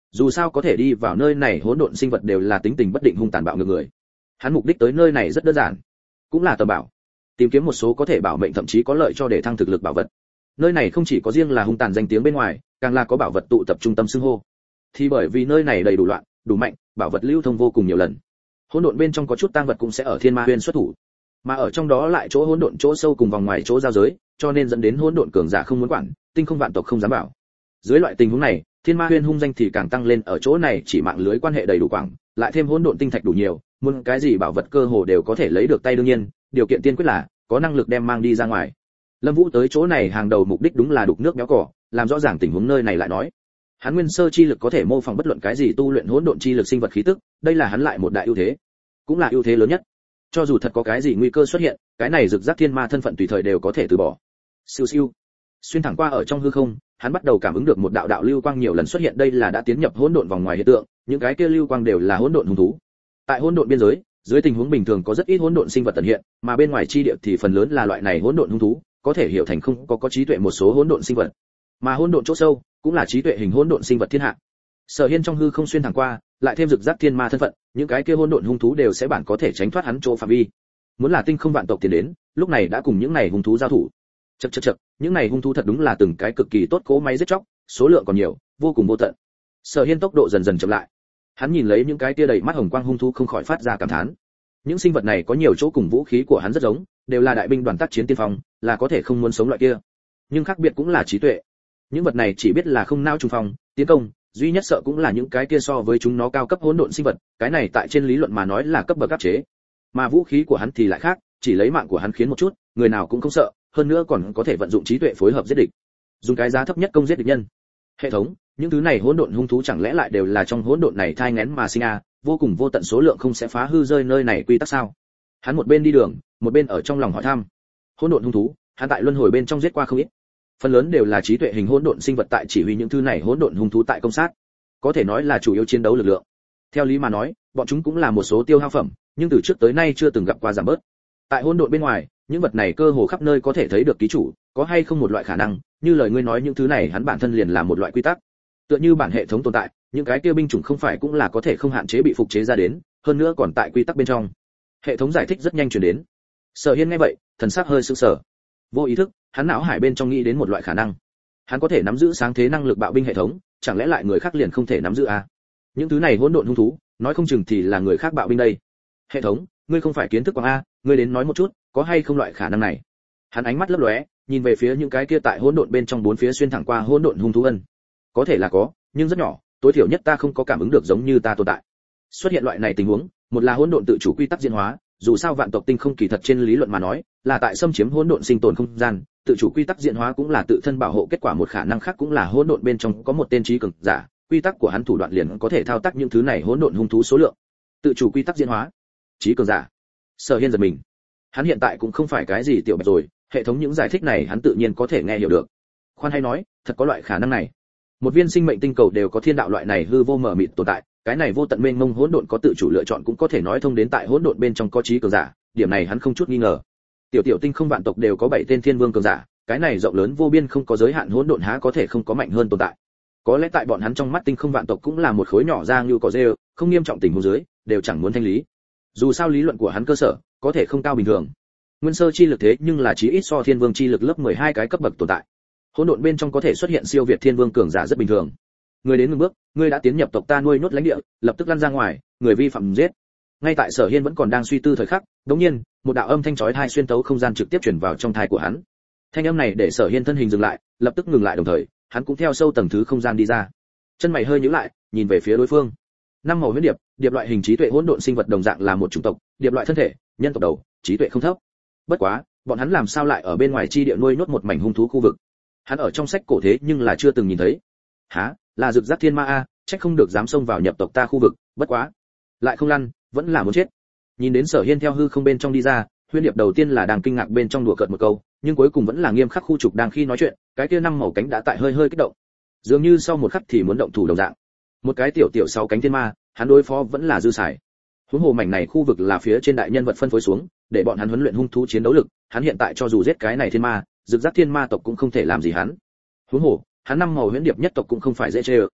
Dù sao có thể đi vào nơi này hỗn độn sinh vật đều là tính tình bất định hung tàn bạo ngược người. Hắn mục đích tới nơi này rất đơn giản, cũng là tầm bảo, tìm kiếm một số có thể bảo mệnh thậm chí có lợi cho để thăng thực lực bảo vật. Nơi này không chỉ có riêng là hung tàn danh tiếng bên ngoài, càng là có bảo vật tụ tập trung tâm xưng hô. Thì bởi vì nơi này đầy đủ loạn, đủ mạnh, bảo vật lưu thông vô cùng nhiều lần. Hỗn độn bên trong có chút tang vật cũng sẽ ở Thiên Ma Huyên xuất thủ, mà ở trong đó lại chỗ hỗn độn chỗ sâu cùng vòng ngoài chỗ giao giới, cho nên dẫn đến hỗn độn cường giả không muốn quản, tinh không vạn tộc không dám bảo. Dưới loại tình huống này, Thiên Ma Huyên hung danh thì càng tăng lên, ở chỗ này chỉ mạng lưới quan hệ đầy đủ quảng, lại thêm hỗn độn tinh thạch đủ nhiều, muốn cái gì bảo vật cơ hồ đều có thể lấy được tay. Đương nhiên, điều kiện tiên quyết là có năng lực đem mang đi ra ngoài. Lâm Vũ tới chỗ này hàng đầu mục đích đúng là đục nước béo cỏ, làm rõ ràng tình huống nơi này lại nói. Hắn nguyên sơ chi lực có thể mô phỏng bất luận cái gì tu luyện hỗn độn chi lực sinh vật khí tức, đây là hắn lại một đại ưu thế, cũng là ưu thế lớn nhất. Cho dù thật có cái gì nguy cơ xuất hiện, cái này rực rắc thiên ma thân phận tùy thời đều có thể từ bỏ. Siêu siêu, xuyên thẳng qua ở trong hư không, hắn bắt đầu cảm ứng được một đạo đạo lưu quang nhiều lần xuất hiện, đây là đã tiến nhập hỗn độn vòng ngoài hiện tượng, những cái kia lưu quang đều là hỗn độn hung thú. Tại hỗn độn biên giới, dưới tình huống bình thường có rất ít hỗn độn sinh vật tận hiện, mà bên ngoài chi địa thì phần lớn là loại này hỗn độn hung thú, có thể hiểu thành không có có trí tuệ một số hỗn độn sinh vật. Mà hỗn độn chỗ sâu cũng là trí tuệ hình hỗn độn sinh vật thiên hạ. Sở Hiên trong hư không xuyên thẳng qua, lại thêm rực rắc thiên ma thân phận, những cái kia hỗn độn hung thú đều sẽ bản có thể tránh thoát hắn chỗ phạm vi. Muốn là tinh không vạn tộc tiến đến, lúc này đã cùng những này hung thú giao thủ. Chậc chậc chậc, những này hung thú thật đúng là từng cái cực kỳ tốt cố máy giết chóc, số lượng còn nhiều, vô cùng vô tận. Sở Hiên tốc độ dần dần chậm lại. Hắn nhìn lấy những cái kia đầy mắt hồng quang hung thú không khỏi phát ra cảm thán. Những sinh vật này có nhiều chỗ cùng vũ khí của hắn rất giống, đều là đại binh đoàn tác chiến tiên phong, là có thể không muốn sống loại kia. Nhưng khác biệt cũng là trí tuệ. Những vật này chỉ biết là không nao trùng phong, tiến công, duy nhất sợ cũng là những cái kia so với chúng nó cao cấp hỗn độn sinh vật, cái này tại trên lý luận mà nói là cấp bậc áp chế. Mà vũ khí của hắn thì lại khác, chỉ lấy mạng của hắn khiến một chút, người nào cũng không sợ, hơn nữa còn có thể vận dụng trí tuệ phối hợp giết địch, dùng cái giá thấp nhất công giết địch nhân. Hệ thống, những thứ này hỗn độn hung thú chẳng lẽ lại đều là trong hỗn độn này thai nghén mà sinh à, vô cùng vô tận số lượng không sẽ phá hư rơi nơi này quy tắc sao? Hắn một bên đi đường, một bên ở trong lòng hỏi thăm. Hỗn độn hung thú, hắn tại luân hồi bên trong giết qua không ít, phần lớn đều là trí tuệ hình hỗn độn sinh vật tại chỉ huy những thứ này hỗn độn hung thú tại công sát, có thể nói là chủ yếu chiến đấu lực lượng. Theo lý mà nói, bọn chúng cũng là một số tiêu hao phẩm, nhưng từ trước tới nay chưa từng gặp qua giảm bớt. Tại hỗn độn bên ngoài, những vật này cơ hồ khắp nơi có thể thấy được ký chủ, có hay không một loại khả năng, như lời ngươi nói những thứ này hắn bản thân liền là một loại quy tắc. Tựa như bản hệ thống tồn tại, những cái tiêu binh chủng không phải cũng là có thể không hạn chế bị phục chế ra đến, hơn nữa còn tại quy tắc bên trong. Hệ thống giải thích rất nhanh truyền đến. Sở Hiên nghe vậy, thần sắc hơi sững sờ. Vô ý thức, hắn não hải bên trong nghĩ đến một loại khả năng. Hắn có thể nắm giữ sáng thế năng lực bạo binh hệ thống, chẳng lẽ lại người khác liền không thể nắm giữ à? Những thứ này hỗn độn hung thú, nói không chừng thì là người khác bạo binh đây. Hệ thống, ngươi không phải kiến thức quảng a, ngươi đến nói một chút, có hay không loại khả năng này? Hắn ánh mắt lấp lóe, nhìn về phía những cái kia tại hỗn độn bên trong bốn phía xuyên thẳng qua hỗn độn hung thú ân. Có thể là có, nhưng rất nhỏ, tối thiểu nhất ta không có cảm ứng được giống như ta tồn tại. Xuất hiện loại này tình huống, một là hỗn độn tự chủ quy tắc diễn hóa, dù sao vạn tộc tinh không kỳ thật trên lý luận mà nói, là tại xâm chiếm hỗn độn sinh tồn không gian, tự chủ quy tắc diễn hóa cũng là tự thân bảo hộ kết quả, một khả năng khác cũng là hỗn độn bên trong có một tên trí cường giả, quy tắc của hắn thủ đoạn liền có thể thao tác những thứ này hỗn độn hung thú số lượng. Tự chủ quy tắc diễn hóa, trí cường giả. Sở Hiên giật mình. Hắn hiện tại cũng không phải cái gì tiểu bạch rồi, hệ thống những giải thích này hắn tự nhiên có thể nghe hiểu được. Khoan hay nói, thật có loại khả năng này. Một viên sinh mệnh tinh cầu đều có thiên đạo loại này hư vô mở mịt tồn tại, cái này vô tận mênh mông hỗn độn có tự chủ lựa chọn cũng có thể nói thông đến tại hỗn độn bên trong có trí cường giả, điểm này hắn không chút nghi ngờ. Tiểu tiểu tinh không vạn tộc đều có bảy tên thiên vương cường giả, cái này rộng lớn vô biên không có giới hạn hỗn độn há có thể không có mạnh hơn tồn tại. Có lẽ tại bọn hắn trong mắt tinh không vạn tộc cũng là một khối nhỏ ra như cỏ rêu, không nghiêm trọng tình huống dưới, đều chẳng muốn thanh lý. Dù sao lý luận của hắn cơ sở có thể không cao bình thường. Nguyên sơ chi lực thế nhưng là chí ít so thiên vương chi lực lớp mười hai cái cấp bậc tồn tại. Hỗn độn bên trong có thể xuất hiện siêu việt thiên vương cường giả rất bình thường. Người đến ngừng bước, ngươi đã tiến nhập tộc ta nuôi nhốt lãnh địa, lập tức lăn ra ngoài, người vi phạm giết. Ngay tại Sở Hiên vẫn còn đang suy tư thời khắc, đống nhiên, một đạo âm thanh chói tai xuyên tấu không gian trực tiếp truyền vào trong tai của hắn. Thanh âm này để Sở Hiên thân hình dừng lại, lập tức ngừng lại đồng thời, hắn cũng theo sâu tầng thứ không gian đi ra. Chân mày hơi nhíu lại, nhìn về phía đối phương. Năm màu huyết điệp, điệp loại hình trí tuệ hỗn độn sinh vật đồng dạng là một chủng tộc, điệp loại thân thể, nhân tộc đầu, trí tuệ không thấp. Bất quá, bọn hắn làm sao lại ở bên ngoài chi địa nuôi nhốt một mảnh hung thú khu vực? Hắn ở trong sách cổ thế nhưng là chưa từng nhìn thấy. Hả? Là rực rắc thiên ma a, trách không được dám xông vào nhập tộc ta khu vực, bất quá, lại không lăn, vẫn là muốn chết. Nhìn đến Sở Hiên theo hư không bên trong đi ra, huyên điệp đầu tiên là đang kinh ngạc bên trong đùa cợt một câu, nhưng cuối cùng vẫn là nghiêm khắc khu trục đang khi nói chuyện, cái kia năm màu cánh đã tại hơi hơi kích động, dường như sau một khắc thì muốn động thủ đồng dạng. Một cái tiểu tiểu sáu cánh thiên ma, hắn đối phó vẫn là dư xài. Huống hồ mảnh này khu vực là phía trên đại nhân vật phân phối xuống, để bọn hắn huấn luyện hung thú chiến đấu lực, hắn hiện tại cho dù giết cái này thiên ma, rực rắc thiên ma tộc cũng không thể làm gì hắn. Huống hồ, hắn năm màu huyễn điệp nhất tộc cũng không phải dễ chơi.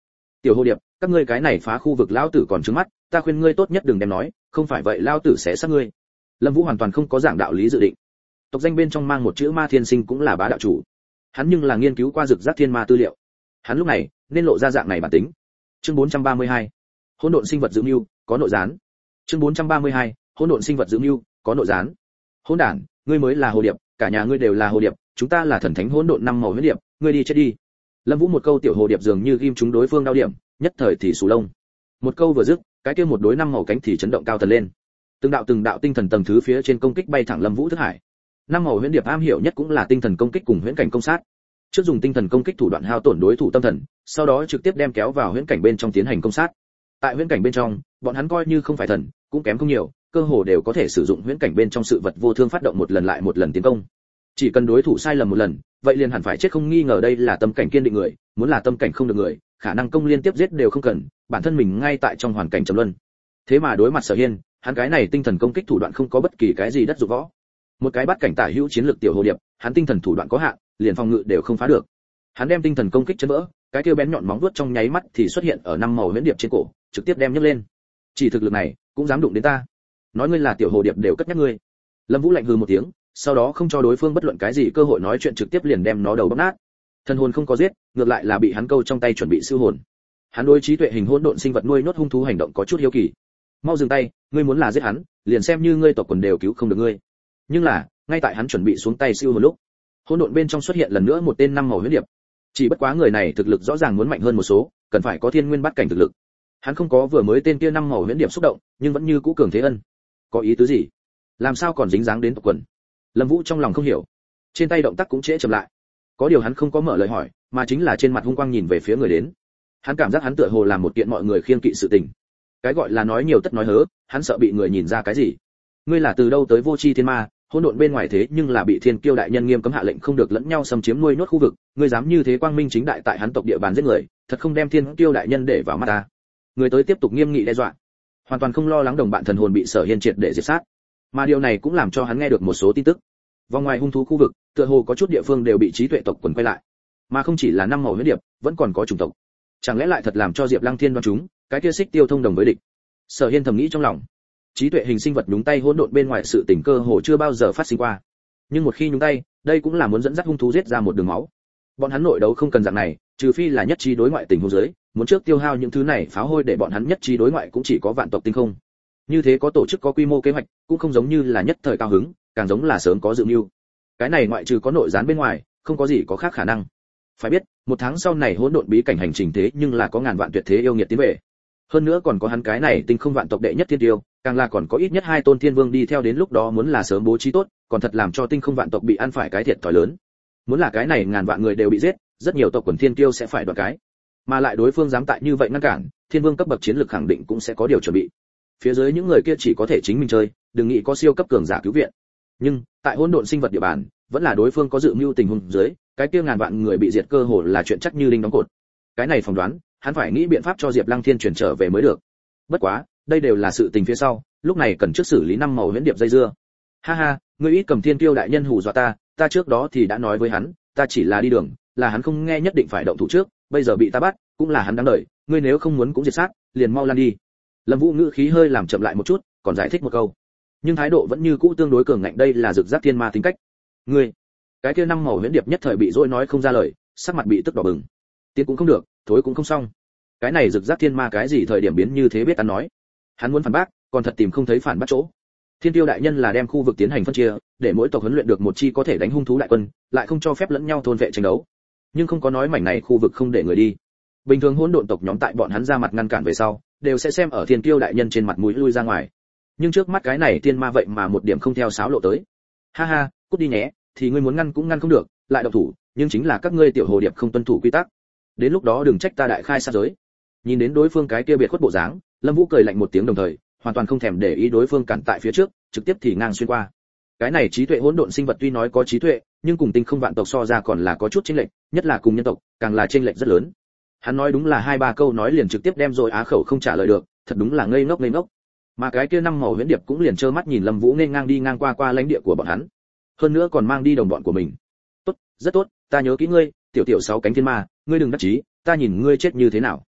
Tiểu hồ điệp, các ngươi cái này phá khu vực lão tử còn trứng mắt, ta khuyên ngươi tốt nhất đừng đem nói, không phải vậy lão tử sẽ sát ngươi. Lâm Vũ hoàn toàn không có giảng đạo lý dự định. Tộc danh bên trong mang một chữ Ma Thiên Sinh cũng là bá đạo chủ. Hắn nhưng là nghiên cứu qua Dực Giác Thiên Ma tư liệu. Hắn lúc này nên lộ ra dạng này bản tính. Chương bốn trăm ba mươi hai. Hỗn độn sinh vật dự mưu, có nội gián. Chương bốn trăm ba mươi hai. Hỗn độn sinh vật dự mưu, có nội gián. Hỗn đản, ngươi mới là hồ điệp, cả nhà ngươi đều là hồ điệp, chúng ta là thần thánh hỗn độn năm màu huyết điệp, ngươi đi chết đi. Lâm Vũ một câu tiểu hồ điệp dường như ghim trúng đối phương đau điểm, nhất thời thì sù lông. Một câu vừa dứt, cái kia một đối năm màu cánh thì chấn động cao thần lên. Từng đạo từng đạo tinh thần tầng thứ phía trên công kích bay thẳng Lâm Vũ thức hải. Năm màu huyễn điệp am hiểu nhất cũng là tinh thần công kích cùng huyễn cảnh công sát. Trước dùng tinh thần công kích thủ đoạn hao tổn đối thủ tâm thần, sau đó trực tiếp đem kéo vào huyễn cảnh bên trong tiến hành công sát. Tại huyễn cảnh bên trong, bọn hắn coi như không phải thần, cũng kém không nhiều, cơ hồ đều có thể sử dụng huyễn cảnh bên trong sự vật vô thương phát động một lần lại một lần tiến công. Chỉ cần đối thủ sai lầm một lần, vậy liền hẳn phải chết không nghi ngờ. Đây là tâm cảnh kiên định người, muốn là tâm cảnh không được người, khả năng công liên tiếp giết đều không cần, bản thân mình ngay tại trong hoàn cảnh trầm luân. Thế mà đối mặt Sở Hiên, hắn cái này tinh thần công kích thủ đoạn không có bất kỳ cái gì đất dụng võ. Một cái bắt cảnh tả hữu chiến lược tiểu hồ điệp, hắn tinh thần thủ đoạn có hạn, liền phòng ngự đều không phá được. Hắn đem tinh thần công kích chấn vỡ, cái kia bén nhọn móng vuốt trong nháy mắt thì xuất hiện ở năm màu huyễn điệp trên cổ, trực tiếp đem nhấc lên. Chỉ thực lực này, cũng dám đụng đến ta. Nói ngươi là tiểu hồ điệp đều cất nhắc ngươi. Lâm Vũ lạnh hừ một tiếng, sau đó không cho đối phương bất luận cái gì cơ hội nói chuyện, trực tiếp liền đem nó đầu bóp nát. Thân hồn không có giết, ngược lại là bị hắn câu trong tay chuẩn bị siêu hồn. Hắn đối trí tuệ hình hỗn độn sinh vật nuôi nốt hung thú hành động có chút hiếu kỳ. Mau dừng tay, ngươi muốn là giết hắn, liền xem như ngươi tộc quần đều cứu không được ngươi. Nhưng là, ngay tại hắn chuẩn bị xuống tay siêu hồn lúc, hỗn độn bên trong xuất hiện lần nữa một tên năm màu huyễn điệp. Chỉ bất quá người này thực lực rõ ràng muốn mạnh hơn một số, cần phải có thiên nguyên bát cảnh thực lực. Hắn không có vừa mới tên kia năm màu huyễn điệp xúc động, nhưng vẫn như cũ cường thế ân. Có ý tứ gì? Làm sao còn dính dáng đến tộc quần? Lâm Vũ trong lòng không hiểu. Trên tay động tác cũng trễ chậm lại. Có điều hắn không có mở lời hỏi, mà chính là trên mặt hung quang nhìn về phía người đến. Hắn cảm giác hắn tựa hồ làm một kiện mọi người khiêng kỵ sự tình. Cái gọi là nói nhiều tất nói hớ, hắn sợ bị người nhìn ra cái gì. Ngươi là từ đâu tới vô tri thiên ma, hỗn độn bên ngoài thế nhưng là bị Thiên Kiêu đại nhân nghiêm cấm hạ lệnh không được lẫn nhau xâm chiếm nuôi nhốt khu vực, ngươi dám như thế quang minh chính đại tại hắn tộc địa bàn giết người, thật không đem Thiên Kiêu đại nhân để vào mắt ta. Người tới tiếp tục nghiêm nghị đe dọa, hoàn toàn không lo lắng đồng bạn thần hồn bị Sở Hiên triệt để diệt sát. Mà điều này cũng làm cho hắn nghe được một số tin tức. Vòng ngoài hung thú khu vực, tựa hồ có chút địa phương đều bị trí tuệ tộc quần quay lại, mà không chỉ là năm màu huyết điệp, vẫn còn có chủng tộc. Chẳng lẽ lại thật làm cho Diệp Lăng Thiên đoán chúng, cái kia xích tiêu thông đồng với địch. Sở Hiên thầm nghĩ trong lòng. Trí tuệ hình sinh vật nhúng tay hỗn độn bên ngoài sự tình cơ hồ chưa bao giờ phát sinh qua. Nhưng một khi nhúng tay, đây cũng là muốn dẫn dắt hung thú giết ra một đường máu. Bọn hắn nội đấu không cần dạng này, trừ phi là nhất trí đối ngoại tình huống dưới, muốn trước tiêu hao những thứ này pháo hôi để bọn hắn nhất trí đối ngoại cũng chỉ có vạn tộc tinh không. Như thế có tổ chức có quy mô kế hoạch, cũng không giống như là nhất thời cao hứng, càng giống là sớm có dự mưu. Cái này ngoại trừ có nội gián bên ngoài, không có gì có khác khả năng. Phải biết, một tháng sau này hỗn độn bí cảnh hành trình thế nhưng là có ngàn vạn tuyệt thế yêu nghiệt tiến về. Hơn nữa còn có hắn cái này tinh không vạn tộc đệ nhất thiên tiêu, càng là còn có ít nhất hai tôn thiên vương đi theo, đến lúc đó muốn là sớm bố trí tốt, còn thật làm cho tinh không vạn tộc bị ăn phải cái thiệt thòi lớn. Muốn là cái này ngàn vạn người đều bị giết, rất nhiều tộc quần thiên tiêu sẽ phải đoạt cái. Mà lại đối phương dám tại như vậy ngăn cản, thiên vương cấp bậc chiến lược khẳng định cũng sẽ có điều chuẩn bị. Phía dưới những người kia chỉ có thể chính mình chơi, đừng nghĩ có siêu cấp cường giả cứu viện. Nhưng tại hỗn độn sinh vật địa bàn, vẫn là đối phương có dự mưu tình huống dưới, cái kia ngàn vạn người bị diệt cơ hồ là chuyện chắc như đinh đóng cột. Cái này phỏng đoán, hắn phải nghĩ biện pháp cho Diệp Lăng Thiên chuyển trở về mới được. Bất quá, đây đều là sự tình phía sau, lúc này cần trước xử lý năm màu huyễn điệp dây dưa. Ha ha, ngươi ít cầm Thiên Kiêu đại nhân hù dọa ta, ta trước đó thì đã nói với hắn, ta chỉ là đi đường, là hắn không nghe nhất định phải động thủ trước, bây giờ bị ta bắt, cũng là hắn đáng đợi, ngươi nếu không muốn cũng diệt sát, liền mau lăn đi. Lâm Vũ ngữ khí hơi làm chậm lại một chút, còn giải thích một câu, nhưng thái độ vẫn như cũ tương đối cường ngạnh, đây là Dực Giác Thiên Ma tính cách. Ngươi, cái kia năm màu huyễn điệp nhất thời bị dỗi nói không ra lời, sắc mặt bị tức đỏ bừng. Tiến cũng không được, thối cũng không xong. Cái này Dực Giác Thiên Ma cái gì thời điểm biến như thế biết ăn nói. Hắn muốn phản bác, còn thật tìm không thấy phản bác chỗ. Thiên Tiêu đại nhân là đem khu vực tiến hành phân chia, để mỗi tộc huấn luyện được một chi có thể đánh hung thú đại quân, lại không cho phép lẫn nhau thôn vệ tranh đấu. Nhưng không có nói mảnh này khu vực không để người đi. Bình thường hỗn độn tộc nhóm tại bọn hắn ra mặt ngăn cản về sau, đều sẽ xem ở Thiên Tiêu đại nhân trên mặt mũi lui ra ngoài. Nhưng trước mắt cái này tiên ma vậy mà một điểm không theo sáo lộ tới. Ha ha, cút đi nhé, thì ngươi muốn ngăn cũng ngăn không được, lại động thủ, nhưng chính là các ngươi tiểu hồ điệp không tuân thủ quy tắc. Đến lúc đó đừng trách ta đại khai sát giới. Nhìn đến đối phương cái kia biệt khuất bộ dáng, Lâm Vũ cười lạnh một tiếng, đồng thời hoàn toàn không thèm để ý đối phương cản tại phía trước, trực tiếp thì ngang xuyên qua. Cái này trí tuệ hỗn độn sinh vật tuy nói có trí tuệ, nhưng cùng tinh không vạn tộc so ra còn là có chút chênh lệch, nhất là cùng nhân tộc, càng là chênh lệch rất lớn. Hắn nói đúng là hai ba câu nói liền trực tiếp đem rồi á khẩu không trả lời được, thật đúng là ngây ngốc ngây ngốc. Mà cái kia năm màu huyễn điệp cũng liền trơ mắt nhìn Lâm Vũ nên ngang đi ngang qua qua lãnh địa của bọn hắn, hơn nữa còn mang đi đồng bọn của mình. Tốt, rất tốt, ta nhớ kỹ ngươi, tiểu tiểu sáu cánh thiên ma, ngươi đừng đắc chí, ta nhìn ngươi chết như thế nào.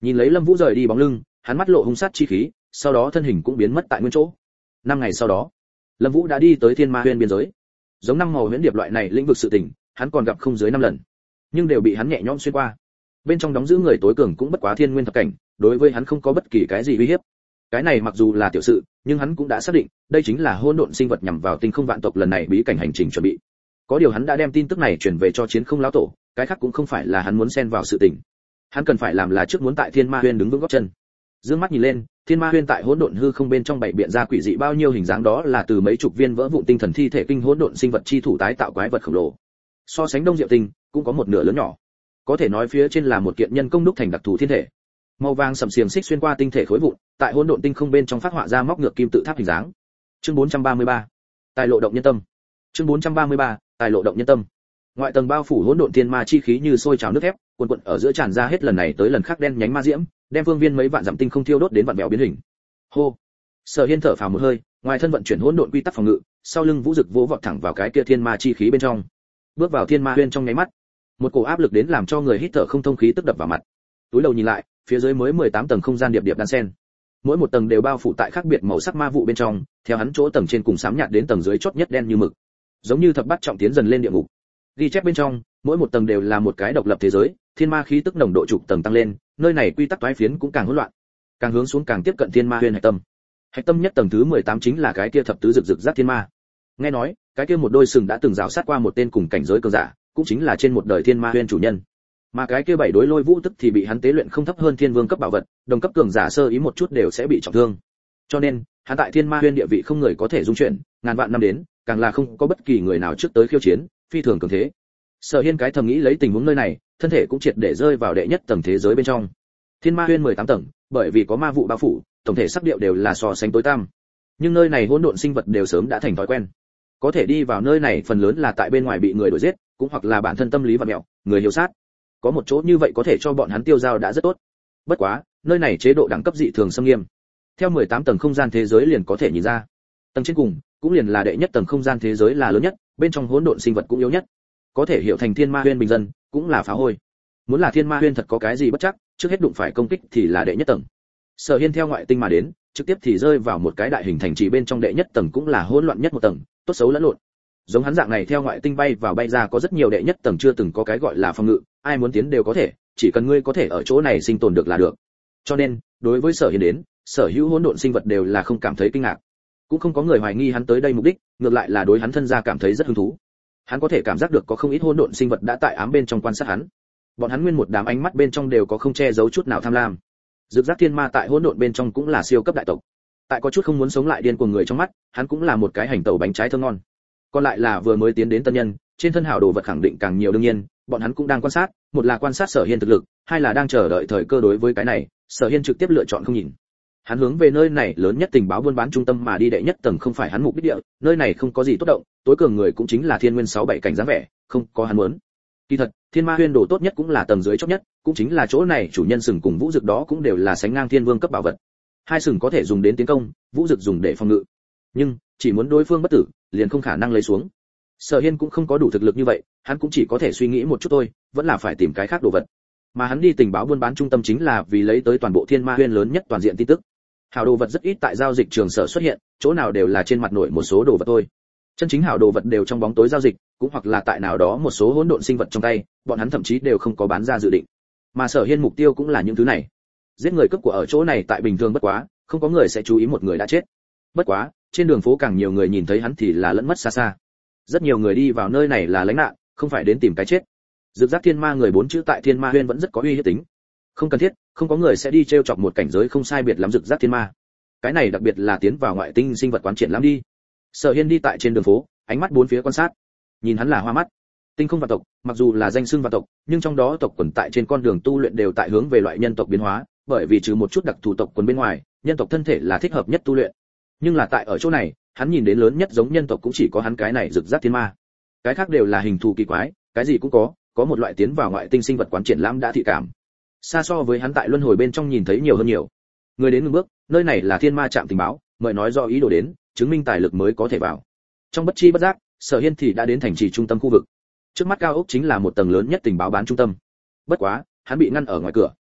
Nhìn lấy Lâm Vũ rời đi bóng lưng, hắn mắt lộ hung sát chi khí, sau đó thân hình cũng biến mất tại nguyên chỗ. Năm ngày sau đó, Lâm Vũ đã đi tới Thiên Ma Huyên biên giới. Giống năm màu huyễn điệp loại này lĩnh vực sự tình, hắn còn gặp không dưới năm lần, nhưng đều bị hắn nhẹ nhõm xuyên qua. Bên trong đóng giữ người tối cường cũng bất quá thiên nguyên thập cảnh, đối với hắn không có bất kỳ cái gì uy hiếp. Cái này mặc dù là tiểu sự, nhưng hắn cũng đã xác định, đây chính là hỗn độn sinh vật nhằm vào tinh không vạn tộc lần này bí cảnh hành trình chuẩn bị. Có điều hắn đã đem tin tức này truyền về cho Chiến Không lão tổ, cái khác cũng không phải là hắn muốn xen vào sự tình. Hắn cần phải làm là trước muốn tại Thiên Ma Huyên đứng vững gót chân. Dương mắt nhìn lên, Thiên Ma Huyên tại hỗn độn hư không bên trong bảy biện ra quỷ dị bao nhiêu hình dáng, đó là từ mấy chục viên vỡ vụn tinh thần thi thể kinh hỗn độn sinh vật chi thủ tái tạo quái vật khổng lồ. So sánh Đông Diệu Tinh, cũng có một nửa lớn nhỏ. Có thể nói phía trên là một kiện nhân công đúc thành đặc thù thiên thể. Màu vàng sẫm xiềng xích xuyên qua tinh thể khối vụn, tại hỗn độn tinh không bên trong phát họa ra móc ngược kim tự tháp hình dáng. Chương bốn trăm ba mươi ba, Tài lộ động nhân tâm. Chương bốn trăm ba mươi ba, Tài lộ động nhân tâm. Ngoại tầng bao phủ hỗn độn thiên ma chi khí như sôi trào nước thép, cuồn cuộn ở giữa tràn ra hết lần này tới lần khác đen nhánh ma diễm, đem phương viên mấy vạn dặm tinh không thiêu đốt đến vặn vẹo biến hình. Hô. Sở Hiên thở phào một hơi, ngoài thân vận chuyển hỗn độn quy tắc phòng ngự, sau lưng vũ dực vỗ vọt thẳng vào cái kia thiên ma chi khí bên trong. Bước vào thiên ma huyên trong nháy mắt, một cổ áp lực đến làm cho người hít thở không thông khí tức đập vào mặt. Túi đầu nhìn lại, phía dưới mới mười tám tầng không gian điệp điệp đan xen. Mỗi một tầng đều bao phủ tại khác biệt màu sắc ma vụ bên trong, theo hắn chỗ tầng trên cùng xám nhạt đến tầng dưới chót nhất đen như mực. Giống như thập bát trọng tiến dần lên địa ngục. Ghi chép bên trong, mỗi một tầng đều là một cái độc lập thế giới, thiên ma khí tức nồng độ trục tầng tăng lên, nơi này quy tắc toái phiến cũng càng hỗn loạn. Càng hướng xuống càng tiếp cận thiên ma huyên hạch tâm. Hạch tâm nhất tầng thứ mười tám chính là cái kia thập tứ rực rực giác thiên ma. Nghe nói, cái kia một đôi sừng đã từng rào sát qua một tên cùng cảnh giới cường giả, cũng chính là trên một đời thiên ma huyên chủ nhân. Mà cái kia bảy đối lôi vũ tức thì bị hắn tế luyện không thấp hơn thiên vương cấp bảo vật, đồng cấp cường giả sơ ý một chút đều sẽ bị trọng thương. Cho nên, hắn tại thiên ma huyên địa vị không người có thể dung chuyển, ngàn vạn năm đến, càng là không có bất kỳ người nào trước tới khiêu chiến, phi thường cường thế. Sở Hiên cái thầm nghĩ lấy tình huống nơi này, thân thể cũng triệt để rơi vào đệ nhất tầng thế giới bên trong. Thiên ma huyên mười tám tầng, bởi vì có ma vụ bao phủ, tổng thể sắc điệu đều là so sánh tối tăm. Nhưng nơi này hỗn độn sinh vật đều sớm đã thành thói quen. Có thể đi vào nơi này phần lớn là tại bên ngoài bị người đuổi giết, cũng hoặc là bản thân tâm lý vặn mẹo, người hiếu sát. Có một chỗ như vậy có thể cho bọn hắn tiêu dao đã rất tốt. Bất quá, nơi này chế độ đẳng cấp dị thường xâm nghiêm. Theo mười tám tầng không gian thế giới liền có thể nhìn ra. Tầng trên cùng, cũng liền là đệ nhất tầng không gian thế giới là lớn nhất, bên trong hỗn độn sinh vật cũng yếu nhất. Có thể hiểu thành thiên ma huyên bình dân, cũng là phá hôi. Muốn là thiên ma huyên thật có cái gì bất chắc, trước hết đụng phải công kích thì là đệ nhất tầng. Sở Hiên theo ngoại tinh mà đến, trực tiếp thì rơi vào một cái đại hình thành trì bên trong đệ nhất tầng cũng là hỗn loạn nhất một tầng, tốt xấu lẫn lộn. Giống hắn dạng này theo ngoại tinh bay vào bay ra có rất nhiều đệ nhất tầng chưa từng có cái gọi là phòng ngự, ai muốn tiến đều có thể, chỉ cần ngươi có thể ở chỗ này sinh tồn được là được. Cho nên, đối với Sở Hiên đến, sở hữu hỗn độn sinh vật đều là không cảm thấy kinh ngạc, cũng không có người hoài nghi hắn tới đây mục đích, ngược lại là đối hắn thân gia cảm thấy rất hứng thú. Hắn có thể cảm giác được có không ít hỗn độn sinh vật đã tại ám bên trong quan sát hắn. Bọn hắn nguyên một đám ánh mắt bên trong đều có không che giấu chút nào tham lam. Dực giác thiên ma tại hỗn độn bên trong cũng là siêu cấp đại tộc. Tại có chút không muốn sống lại điên cuồng người trong mắt, hắn cũng là một cái hành tẩu bánh trái thơm ngon. Còn lại là vừa mới tiến đến tân nhân, trên thân hảo đồ vật khẳng định càng nhiều đương nhiên, bọn hắn cũng đang quan sát, một là quan sát Sở Hiên thực lực, hai là đang chờ đợi thời cơ. Đối với cái này, Sở Hiên trực tiếp lựa chọn không nhìn. Hắn hướng về nơi này lớn nhất tình báo buôn bán trung tâm mà đi, đệ nhất tầng không phải hắn mục đích địa, nơi này không có gì tốt động, tối cường người cũng chính là thiên nguyên sáu bảy cảnh dáng vẻ, không có hắn muốn. Kỳ thật, thiên ma huyên đồ tốt nhất cũng là tầng dưới chót nhất, cũng chính là chỗ này chủ nhân sừng cùng vũ dực đó cũng đều là sánh ngang thiên vương cấp bảo vật. Hai sừng có thể dùng đến tiến công, vũ dực dùng để phòng ngự. Nhưng, chỉ muốn đối phương bất tử, liền không khả năng lấy xuống. Sở Hiên cũng không có đủ thực lực như vậy, hắn cũng chỉ có thể suy nghĩ một chút thôi, vẫn là phải tìm cái khác đồ vật. Mà hắn đi tình báo buôn bán trung tâm chính là vì lấy tới toàn bộ thiên ma huyên lớn nhất toàn diện tin tức. Hảo đồ vật rất ít tại giao dịch trường sở xuất hiện, chỗ nào đều là trên mặt nổi một số đồ vật thôi. Chân chính hảo đồ vật đều trong bóng tối giao dịch, cũng hoặc là tại nào đó một số hỗn độn sinh vật trong tay, bọn hắn thậm chí đều không có bán ra dự định. Mà Sở Hiên mục tiêu cũng là những thứ này. Giết người cướp của ở chỗ này tại bình thường bất quá, không có người sẽ chú ý một người đã chết. Bất quá, trên đường phố càng nhiều người nhìn thấy hắn thì là lẫn mất xa xa. Rất nhiều người đi vào nơi này là lánh nạn, không phải đến tìm cái chết. Dực giác thiên ma người bốn chữ tại thiên ma huyên vẫn rất có uy hiếp tính. Không cần thiết, không có người sẽ đi trêu chọc một cảnh giới không sai biệt lắm dực giác thiên ma. Cái này đặc biệt là tiến vào ngoại tinh sinh vật quán triển lãm đi. Sở Hiên đi tại trên đường phố, ánh mắt bốn phía quan sát. Nhìn hắn là hoa mắt. Tinh không vạn tộc, mặc dù là danh xưng vạn tộc, nhưng trong đó tộc quần tại trên con đường tu luyện đều tại hướng về loại nhân tộc biến hóa, bởi vì trừ một chút đặc thù tộc quần bên ngoài, nhân tộc thân thể là thích hợp nhất tu luyện. Nhưng là tại ở chỗ này, hắn nhìn đến lớn nhất giống nhân tộc cũng chỉ có hắn cái này dực giác thiên ma. Cái khác đều là hình thù kỳ quái, cái gì cũng có, có một loại tiến vào ngoại tinh sinh vật quán triển lãm đã thị cảm. Xa so với hắn tại luân hồi bên trong nhìn thấy nhiều hơn nhiều. Người đến ngừng bước, nơi này là thiên ma trạm tình báo, mời nói do ý đồ đến, chứng minh tài lực mới có thể vào. Trong bất chi bất giác, Sở Hiên thì đã đến thành trì trung tâm khu vực. Trước mắt cao ốc chính là một tầng lớn nhất tình báo bán trung tâm. Bất quá, hắn bị ngăn ở ngoài cửa.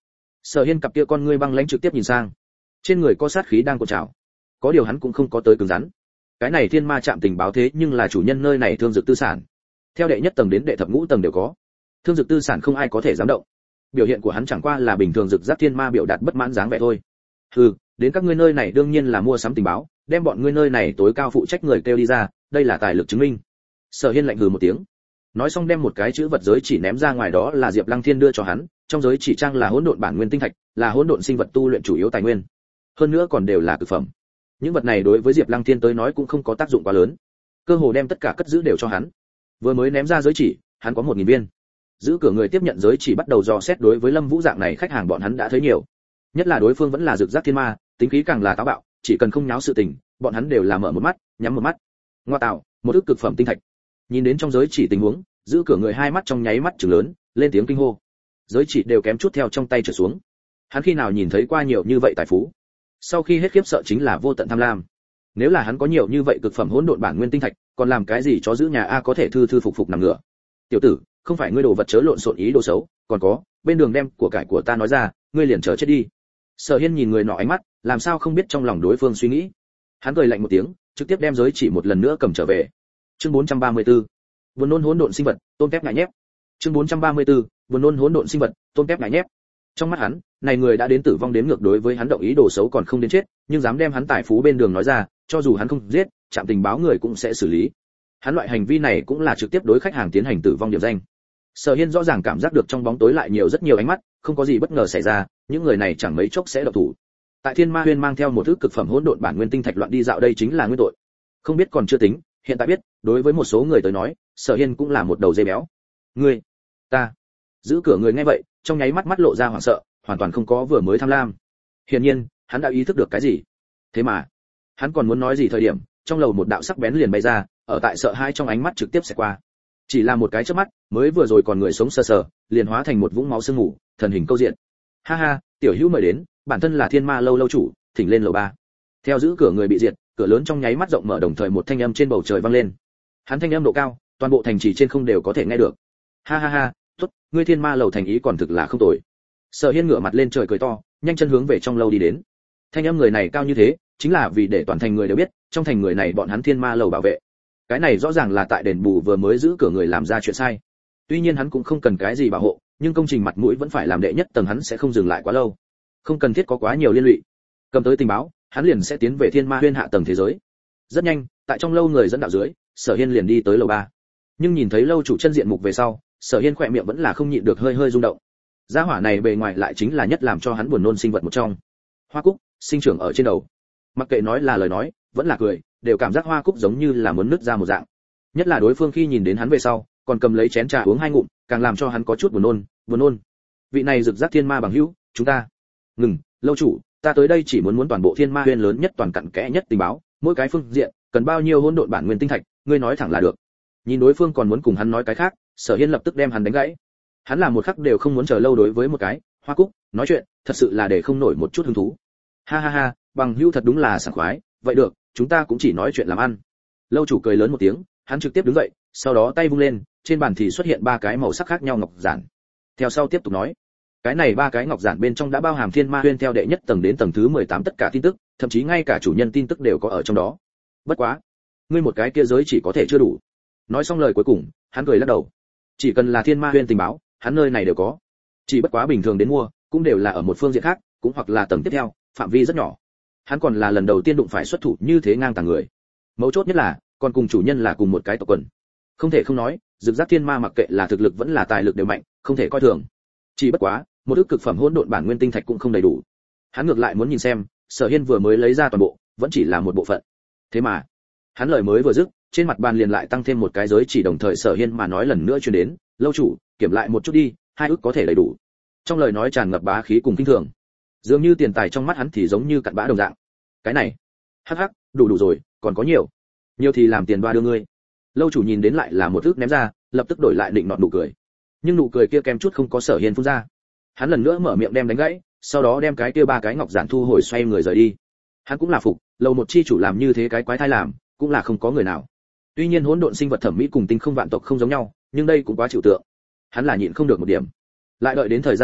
Sở Hiên cặp kia con ngươi băng lãnh trực tiếp nhìn sang, trên người có sát khí đang cuộn trào, có điều hắn cũng không có tới cứng rắn. Cái này thiên ma trạm tình báo thế nhưng là chủ nhân nơi này thương dược tư sản, theo đệ nhất tầng đến đệ thập ngũ tầng đều có, thương dược tư sản không ai có thể dám động. Biểu hiện của hắn chẳng qua là bình thường dược giác thiên ma biểu đạt bất mãn dáng vẻ thôi. Hừ, đến các ngươi nơi này đương nhiên là mua sắm tình báo, đem bọn ngươi nơi này tối cao phụ trách người kêu đi ra, đây là tài lực chứng minh. Sở Hiên lạnh hừ một tiếng, nói xong đem một cái chữ vật giới chỉ ném ra ngoài, đó là Diệp Lăng Thiên đưa cho hắn, trong giới chỉ trang là hỗn độn bản nguyên tinh thạch, là hỗn độn sinh vật tu luyện chủ yếu tài nguyên, hơn nữa còn đều là cực phẩm. Những vật này đối với Diệp Lăng Thiên tới nói cũng không có tác dụng quá lớn, cơ hồ đem tất cả cất giữ đều cho hắn. Vừa mới ném ra giới chỉ, hắn có một nghìn viên. Giữ cửa người tiếp nhận giới chỉ bắt đầu dò xét, đối với Lâm Vũ dạng này khách hàng bọn hắn đã thấy nhiều, nhất là đối phương vẫn là Dực Giác Thiên Ma, tính khí càng là táo bạo, chỉ cần không nháo sự tình, bọn hắn đều là mở một mắt, nhắm một mắt. Ngoa tạo, một ức cực phẩm tinh thạch. Nhìn đến trong giới chỉ tình huống, giữ cửa người hai mắt trong nháy mắt trừng lớn, lên tiếng kinh hô. Giới chỉ đều kém chút theo trong tay trở xuống. Hắn khi nào nhìn thấy qua nhiều như vậy tài phú? Sau khi hết khiếp sợ chính là vô tận tham lam. Nếu là hắn có nhiều như vậy cực phẩm hỗn độn bản nguyên tinh thạch, còn làm cái gì chó giữ nhà a có thể thư thư phục phục nằm ngửa. Tiểu tử, không phải ngươi đồ vật chớ lộn xộn ý đồ xấu, còn có, bên đường đem của cải của ta nói ra, ngươi liền chờ chết đi. Sở Hiên nhìn người nọ ánh mắt, làm sao không biết trong lòng đối phương suy nghĩ. Hắn cười lạnh một tiếng, trực tiếp đem giới chỉ một lần nữa cầm trở về. Chương bốn trăm ba mươi tư. Buồn nôn hỗn độn sinh vật, tôm tép ngại nhép. Chương bốn trăm ba mươi tư. Buồn nôn hỗn độn sinh vật, tôm tép ngại nhép. Trong mắt hắn, này người đã đến tử vong đến ngược, đối với hắn động ý đồ xấu còn không đến chết, nhưng dám đem hắn tài phú bên đường nói ra, cho dù hắn không giết, trạm tình báo người cũng sẽ xử lý. Hắn loại hành vi này cũng là trực tiếp đối khách hàng tiến hành tử vong điểm danh. Sở Hiên rõ ràng cảm giác được trong bóng tối lại nhiều rất nhiều ánh mắt, không có gì bất ngờ xảy ra, những người này chẳng mấy chốc sẽ động thủ. Tại Thiên Ma Huyên mang theo một thứ cực phẩm hỗn độn bản nguyên tinh thạch loạn đi dạo, đây chính là nguyên tội. Không biết còn chưa tính, hiện tại biết, đối với một số người tới nói, Sở Hiên cũng là một đầu dây béo. Ngươi, ta. Giữ cửa người nghe vậy, trong nháy mắt mắt lộ ra hoảng sợ, hoàn toàn không có vừa mới tham lam. Hiển nhiên, hắn đã ý thức được cái gì. Thế mà, hắn còn muốn nói gì thời điểm, trong lầu một đạo sắc bén liền bay ra, ở tại sợ hãi trong ánh mắt trực tiếp sẽ qua. Chỉ là một cái chớp mắt, mới vừa rồi còn người sống sờ sờ, liền hóa thành một vũng máu sương mù, thần hình câu diện. Ha ha, tiểu hữu mời đến, bản thân là Thiên Ma lâu lâu chủ, thỉnh lên lầu ba. Theo giữ cửa người bị diệt, cửa lớn trong nháy mắt rộng mở, đồng thời một thanh âm trên bầu trời vang lên. Hắn thanh âm độ cao, toàn bộ thành trì trên không đều có thể nghe được. Ha ha ha, tốt, ngươi Thiên Ma lầu thành ý còn thực là không tồi. Sở Hiên ngửa mặt lên trời cười to, nhanh chân hướng về trong lâu đi đến. Thanh âm người này cao như thế, chính là vì để toàn thành người đều biết, trong thành người này bọn hắn Thiên Ma lầu bảo vệ. Cái này rõ ràng là tại đền bù vừa mới giữ cửa người làm ra chuyện sai. Tuy nhiên hắn cũng không cần cái gì bảo hộ, nhưng công trình mặt mũi vẫn phải làm đệ nhất tầng, hắn sẽ không dừng lại quá lâu. Không cần thiết có quá nhiều liên lụy. Cầm tới tình báo, hắn liền sẽ tiến về Thiên Ma Huyên hạ tầng thế giới. Rất nhanh, tại trong lâu người dẫn đạo dưới, Sở Hiên liền đi tới lầu ba. Nhưng nhìn thấy lâu chủ chân diện mục về sau, Sở Hiên khỏe miệng vẫn là không nhịn được hơi hơi rung động. Gia hỏa này bề ngoài lại chính là nhất làm cho hắn buồn nôn sinh vật một trong. Hoa cúc sinh trưởng ở trên đầu. Mặc kệ nói là lời nói, vẫn là cười, đều cảm giác hoa cúc giống như là muốn nứt ra một dạng. Nhất là đối phương khi nhìn đến hắn về sau, còn cầm lấy chén trà uống hai ngụm, càng làm cho hắn có chút buồn nôn, buồn nôn. Vị này Dực Giác Thiên Ma bằng hữu, chúng ta. Ngừng, lâu chủ, ta tới đây chỉ muốn muốn toàn bộ Thiên Ma Huyên lớn nhất toàn cặn kẽ nhất tình báo, mỗi cái phương diện, cần bao nhiêu hỗn độn bản nguyên tinh thạch, ngươi nói thẳng là được. Nhìn đối phương còn muốn cùng hắn nói cái khác, Sở Hiên lập tức đem hắn đánh gãy. Hắn làm một khắc đều không muốn chờ lâu đối với một cái hoa cúc nói chuyện, thật sự là để không nổi một chút hứng thú. Ha ha ha, bằng hữu thật đúng là sảng khoái, vậy được, chúng ta cũng chỉ nói chuyện làm ăn. Lâu chủ cười lớn một tiếng, hắn trực tiếp đứng dậy, sau đó tay vung lên, trên bàn thì xuất hiện ba cái màu sắc khác nhau ngọc giản. Theo sau tiếp tục nói, cái này ba cái ngọc giản bên trong đã bao hàm Thiên Ma Huyên theo đệ nhất tầng đến tầng thứ mười tám tất cả tin tức, thậm chí ngay cả chủ nhân tin tức đều có ở trong đó. Bất quá, ngươi một cái kia giới chỉ có thể chưa đủ. Nói xong lời cuối cùng, hắn cười lắc đầu. Chỉ cần là Thiên Ma Huyên tình báo, hắn nơi này đều có. Chỉ bất quá bình thường đến mua, cũng đều là ở một phương diện khác, cũng hoặc là tầng tiếp theo, phạm vi rất nhỏ. Hắn còn là lần đầu tiên đụng phải xuất thủ như thế ngang tàng người. Mấu chốt nhất là, còn cùng chủ nhân là cùng một cái tộc quần. Không thể không nói, Dực Giác Thiên Ma mặc kệ là thực lực vẫn là tài lực đều mạnh, không thể coi thường. Chỉ bất quá, một ức cực phẩm hỗn độn bản nguyên tinh thạch cũng không đầy đủ. Hắn ngược lại muốn nhìn xem, Sở Hiên vừa mới lấy ra toàn bộ, vẫn chỉ là một bộ phận. Thế mà, hắn lời mới vừa dứt, trên mặt bàn liền lại tăng thêm một cái giới chỉ, đồng thời Sở Hiên mà nói lần nữa truyền đến, lâu chủ, kiểm lại một chút đi, hai ức có thể đầy đủ. Trong lời nói tràn ngập bá khí cùng kinh thường, dường như tiền tài trong mắt hắn thì giống như cặn bã đồng dạng. Cái này, hắc hắc, đủ đủ rồi, còn có nhiều. Nhiều thì làm tiền đoa đưa ngươi. Lâu chủ nhìn đến lại là một ức ném ra, lập tức đổi lại định nọt nụ cười. Nhưng nụ cười kia kém chút không có Sở Hiên phun ra. Hắn lần nữa mở miệng đem đánh gãy, sau đó đem cái kia ba cái ngọc giản thu hồi, xoay người rời đi. Hắn cũng là phục, lầu một chi chủ làm như thế cái quái thai làm, cũng là không có người nào. Tuy nhiên hỗn độn sinh vật thẩm mỹ cùng tinh không vạn tộc không giống nhau, nhưng đây cũng quá chịu tượng. Hắn là nhịn không được một điểm. Lại đợi đến thời gian dài,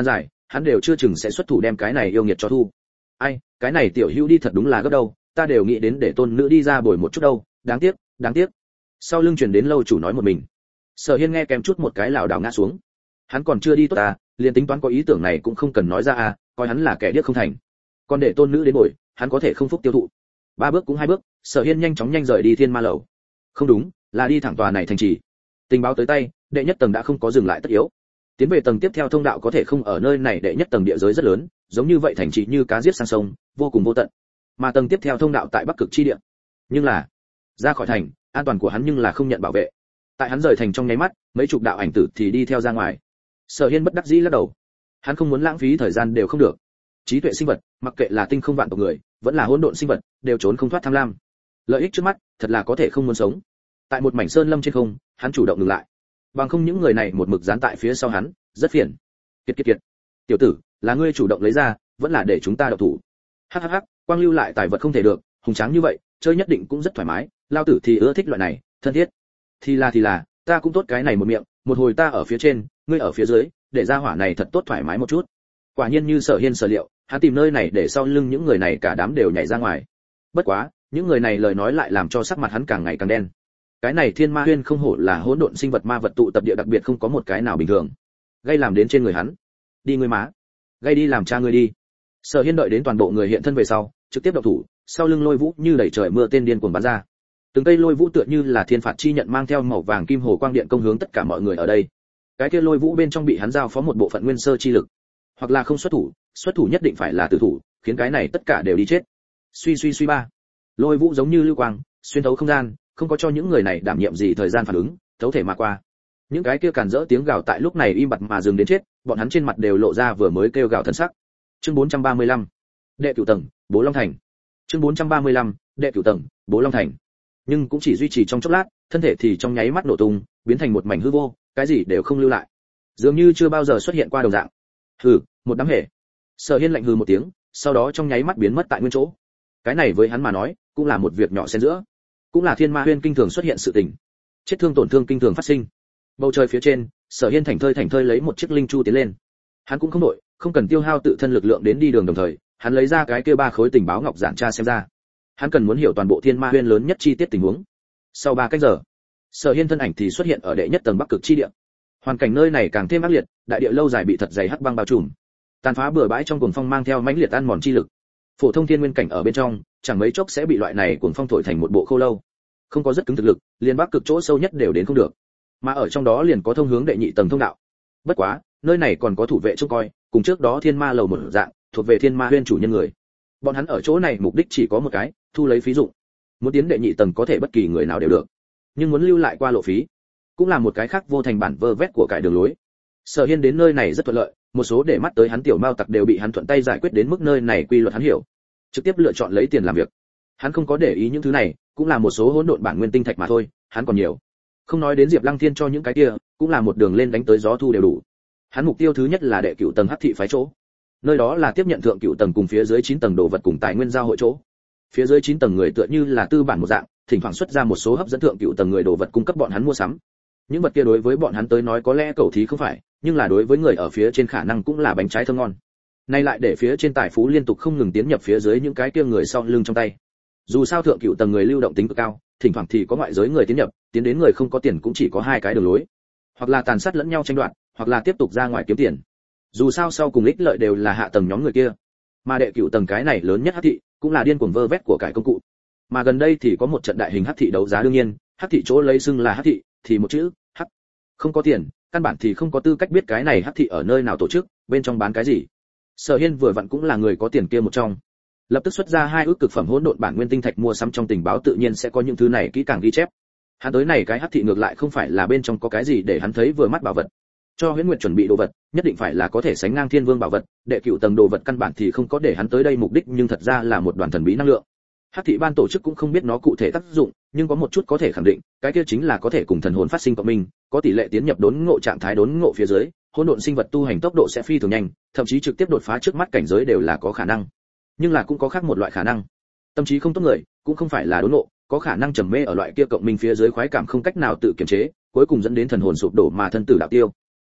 hắn đều chưa chừng sẽ xuất thủ đem cái này yêu nghiệt cho thu. Ai, cái này tiểu hữu đi thật đúng là gấp đâu, ta đều nghĩ đến để tôn nữ đi ra bồi một chút đâu, đáng tiếc, đáng tiếc. Sau lưng truyền đến lâu chủ nói một mình. Sở Hiên nghe kèm chút một cái lảo đảo ngã xuống. Hắn còn chưa đi tốt ta, liền tính toán có ý tưởng này cũng không cần nói ra à, coi hắn là kẻ điếc không thành. Còn để tôn nữ đến bồi, hắn có thể không phúc tiêu thụ. Ba bước cũng hai bước, Sở Hiên nhanh chóng nhanh rời đi Thiên Ma lầu. Không đúng, là đi thẳng tòa này thành trì. Tình báo tới tay, đệ nhất tầng đã không có dừng lại tất yếu. Tiến về tầng tiếp theo thông đạo có thể không ở nơi này, đệ nhất tầng địa giới rất lớn, giống như vậy thành trì như cá giết sang sông, vô cùng vô tận. Mà tầng tiếp theo thông đạo tại Bắc Cực chi địa. Nhưng là, ra khỏi thành, an toàn của hắn nhưng là không nhận bảo vệ. Tại hắn rời thành trong nháy mắt, mấy chục đạo ảnh tử thì đi theo ra ngoài. Sở Hiên bất đắc dĩ lắc đầu. Hắn không muốn lãng phí thời gian đều không được. Trí tuệ sinh vật, mặc kệ là tinh không vạn tộc người, vẫn là hỗn độn sinh vật, đều trốn không thoát tham lam. Lợi ích trước mắt, thật là có thể không muốn sống. Tại một mảnh sơn lâm trên không, hắn chủ động ngừng lại. Bằng không những người này một mực dán tại phía sau hắn, rất phiền. Kiệt kiệt kiệt. Tiểu tử, là ngươi chủ động lấy ra, vẫn là để chúng ta động thủ? Hắc hắc hắc, quang lưu lại tài vật không thể được, hùng tráng như vậy, chơi nhất định cũng rất thoải mái, lao tử thì ưa thích loại này, thân thiết. Thì là thì là, ta cũng tốt cái này một miệng, một hồi ta ở phía trên, ngươi ở phía dưới, để ra hỏa này thật tốt thoải mái một chút. Quả nhiên như Sở Hiên sở liệu, hắn tìm nơi này để sau lưng những người này cả đám đều nhảy ra ngoài. Bất quá, những người này lời nói lại làm cho sắc mặt hắn càng ngày càng đen. Cái này Thiên Ma Huyên không hổ là hỗn độn sinh vật ma vật tụ tập địa, đặc biệt không có một cái nào bình thường. Gây làm đến trên người hắn. Đi ngươi má. Gây đi làm cha ngươi đi. Sở Hiên đợi đến toàn bộ người hiện thân về sau, trực tiếp động thủ, sau lưng lôi vũ như đẩy trời mưa tên điên cuồng bắn ra. Từng cây lôi vũ tựa như là thiên phạt chi nhận mang theo màu vàng kim hồ quang điện công hướng tất cả mọi người ở đây. Cái kia lôi vũ bên trong bị hắn giao phó một bộ phận nguyên sơ chi lực, hoặc là không xuất thủ, xuất thủ nhất định phải là tử thủ, khiến cái này tất cả đều đi chết. Suy suy suy ba. Lôi vũ giống như lưu quang, xuyên thấu không gian, không có cho những người này đảm nhiệm gì thời gian phản ứng, thấu thể mà qua. Những cái kia càn rỡ tiếng gào tại lúc này im bặt mà dừng đến chết, bọn hắn trên mặt đều lộ ra vừa mới kêu gào thân sắc. Chương bốn trăm ba mươi lăm. Đệ cửu tầng, Bố Long Thành. Chương bốn trăm ba mươi lăm. Đệ cửu tầng, Bố Long Thành. Nhưng cũng chỉ duy trì trong chốc lát, thân thể thì trong nháy mắt nổ tung, biến thành một mảnh hư vô, cái gì đều không lưu lại. Dường như chưa bao giờ xuất hiện qua đồng dạng. Hừ, một đám hề. Sở Hiên lạnh hừ một tiếng, sau đó trong nháy mắt biến mất tại nguyên chỗ. Cái này với hắn mà nói, cũng là một việc nhỏ xen giữa, cũng là Thiên Ma Huyên kinh thường xuất hiện sự tình. Chết thương tổn thương kinh thường phát sinh. Bầu trời phía trên, Sở Hiên thành thơi thành thơi lấy một chiếc linh chu tiến lên. Hắn cũng không đội, không cần tiêu hao tự thân lực lượng đến đi đường, đồng thời, hắn lấy ra cái kia ba khối tình báo ngọc giản tra xem ra. Hắn cần muốn hiểu toàn bộ Thiên Ma Huyên lớn nhất chi tiết tình huống. Sau ba cách giờ, Sở Hiên thân ảnh thì xuất hiện ở đệ nhất tầng Bắc Cực chi địa. Hoàn cảnh nơi này càng thêm ác liệt, đại địa lâu dài bị thật dày hắc băng bao trùm. Tàn phá bừa bãi trong cuồng phong mang theo mãnh liệt ăn mòn chi lực. Phổ thông thiên nguyên cảnh ở bên trong, chẳng mấy chốc sẽ bị loại này cuồng phong thổi thành một bộ khô lâu. Không có rất cứng thực lực, liền Bắc Cực chỗ sâu nhất đều đến không được. Mà ở trong đó liền có thông hướng đệ nhị tầng thông đạo. Bất quá, nơi này còn có thủ vệ trông coi, cùng trước đó Thiên Ma lầu một dạng, thuộc về Thiên Ma Huyên chủ nhân người. Bọn hắn ở chỗ này mục đích chỉ có một cái, thu lấy phí dụng. Muốn tiến đệ nhị tầng có thể bất kỳ người nào đều được, nhưng muốn lưu lại qua lộ phí, cũng là một cái khác vô thành bản vơ vét của cải đường lối. Sở Hiên đến nơi này rất thuận lợi, một số để mắt tới hắn tiểu mao tặc đều bị hắn thuận tay giải quyết, đến mức nơi này quy luật hắn hiểu, trực tiếp lựa chọn lấy tiền làm việc. Hắn không có để ý những thứ này, cũng là một số hỗn độn bản nguyên tinh thạch mà thôi, hắn còn nhiều. Không nói đến Diệp Lăng Thiên cho những cái kia, cũng là một đường lên đánh tới gió thu đều đủ. Hắn mục tiêu thứ nhất là đệ cửu tầng Hắc thị phái chỗ. Nơi đó là tiếp nhận thượng cửu tầng cùng phía dưới chín tầng đồ vật cùng tài nguyên giao hội chỗ. Phía dưới chín tầng người tựa như là tư bản một dạng, thỉnh thoảng xuất ra một số hấp dẫn thượng cửu tầng người đồ vật cung cấp bọn hắn mua sắm. Những vật kia đối với bọn hắn tới nói có lẽ cầu thí không phải, nhưng là đối với người ở phía trên khả năng cũng là bánh trái thơm ngon. Nay lại để phía trên tài phú liên tục không ngừng tiến nhập phía dưới những cái kia người sau lưng trong tay. Dù sao thượng cửu tầng người lưu động tính cực cao, thỉnh thoảng thì có ngoại giới người tiến nhập, tiến đến người không có tiền cũng chỉ có hai cái đường lối, hoặc là tàn sát lẫn nhau tranh đoạt, hoặc là tiếp tục ra ngoài kiếm tiền. Dù sao sau cùng ích lợi đều là hạ tầng nhóm người kia, mà đệ cửu tầng cái này lớn nhất Hắc thị, cũng là điên cuồng vơ vét của cải công cụ. Mà gần đây thì có một trận đại hình Hắc thị đấu giá, đương nhiên, Hắc thị chỗ lấy xưng là Hắc thị, thì một chữ, Hắc. Không có tiền, căn bản thì không có tư cách biết cái này Hắc thị ở nơi nào tổ chức, bên trong bán cái gì. Sở Hiên vừa vặn cũng là người có tiền kia một trong, lập tức xuất ra hai ước cực phẩm hỗn độn bản nguyên tinh thạch mua sắm, trong tình báo tự nhiên sẽ có những thứ này kỹ càng ghi chép. Hắn tới này cái Hắc thị ngược lại không phải là bên trong có cái gì để hắn thấy vừa mắt bảo vật. Cho Huyễn Nguyệt chuẩn bị đồ vật, nhất định phải là có thể sánh ngang Thiên Vương bảo vật, đệ cửu tầng đồ vật căn bản thì không có để hắn tới đây mục đích, nhưng thật ra là một đoàn thần bí năng lượng. Hắc thị ban tổ chức cũng không biết nó cụ thể tác dụng, nhưng có một chút có thể khẳng định, cái kia chính là có thể cùng thần hồn phát sinh cộng minh, có tỷ lệ tiến nhập đốn ngộ trạng thái, đốn ngộ phía dưới, hỗn độn sinh vật tu hành tốc độ sẽ phi thường nhanh, thậm chí trực tiếp đột phá trước mắt cảnh giới đều là có khả năng. Nhưng là cũng có khác một loại khả năng, tâm trí không tốt người, cũng không phải là đốn ngộ, có khả năng trầm mê ở loại kia cộng minh phía dưới khoái cảm không cách nào tự kiềm chế, cuối cùng dẫn đến thần hồn sụp đổ mà thân tử đạo tiêu.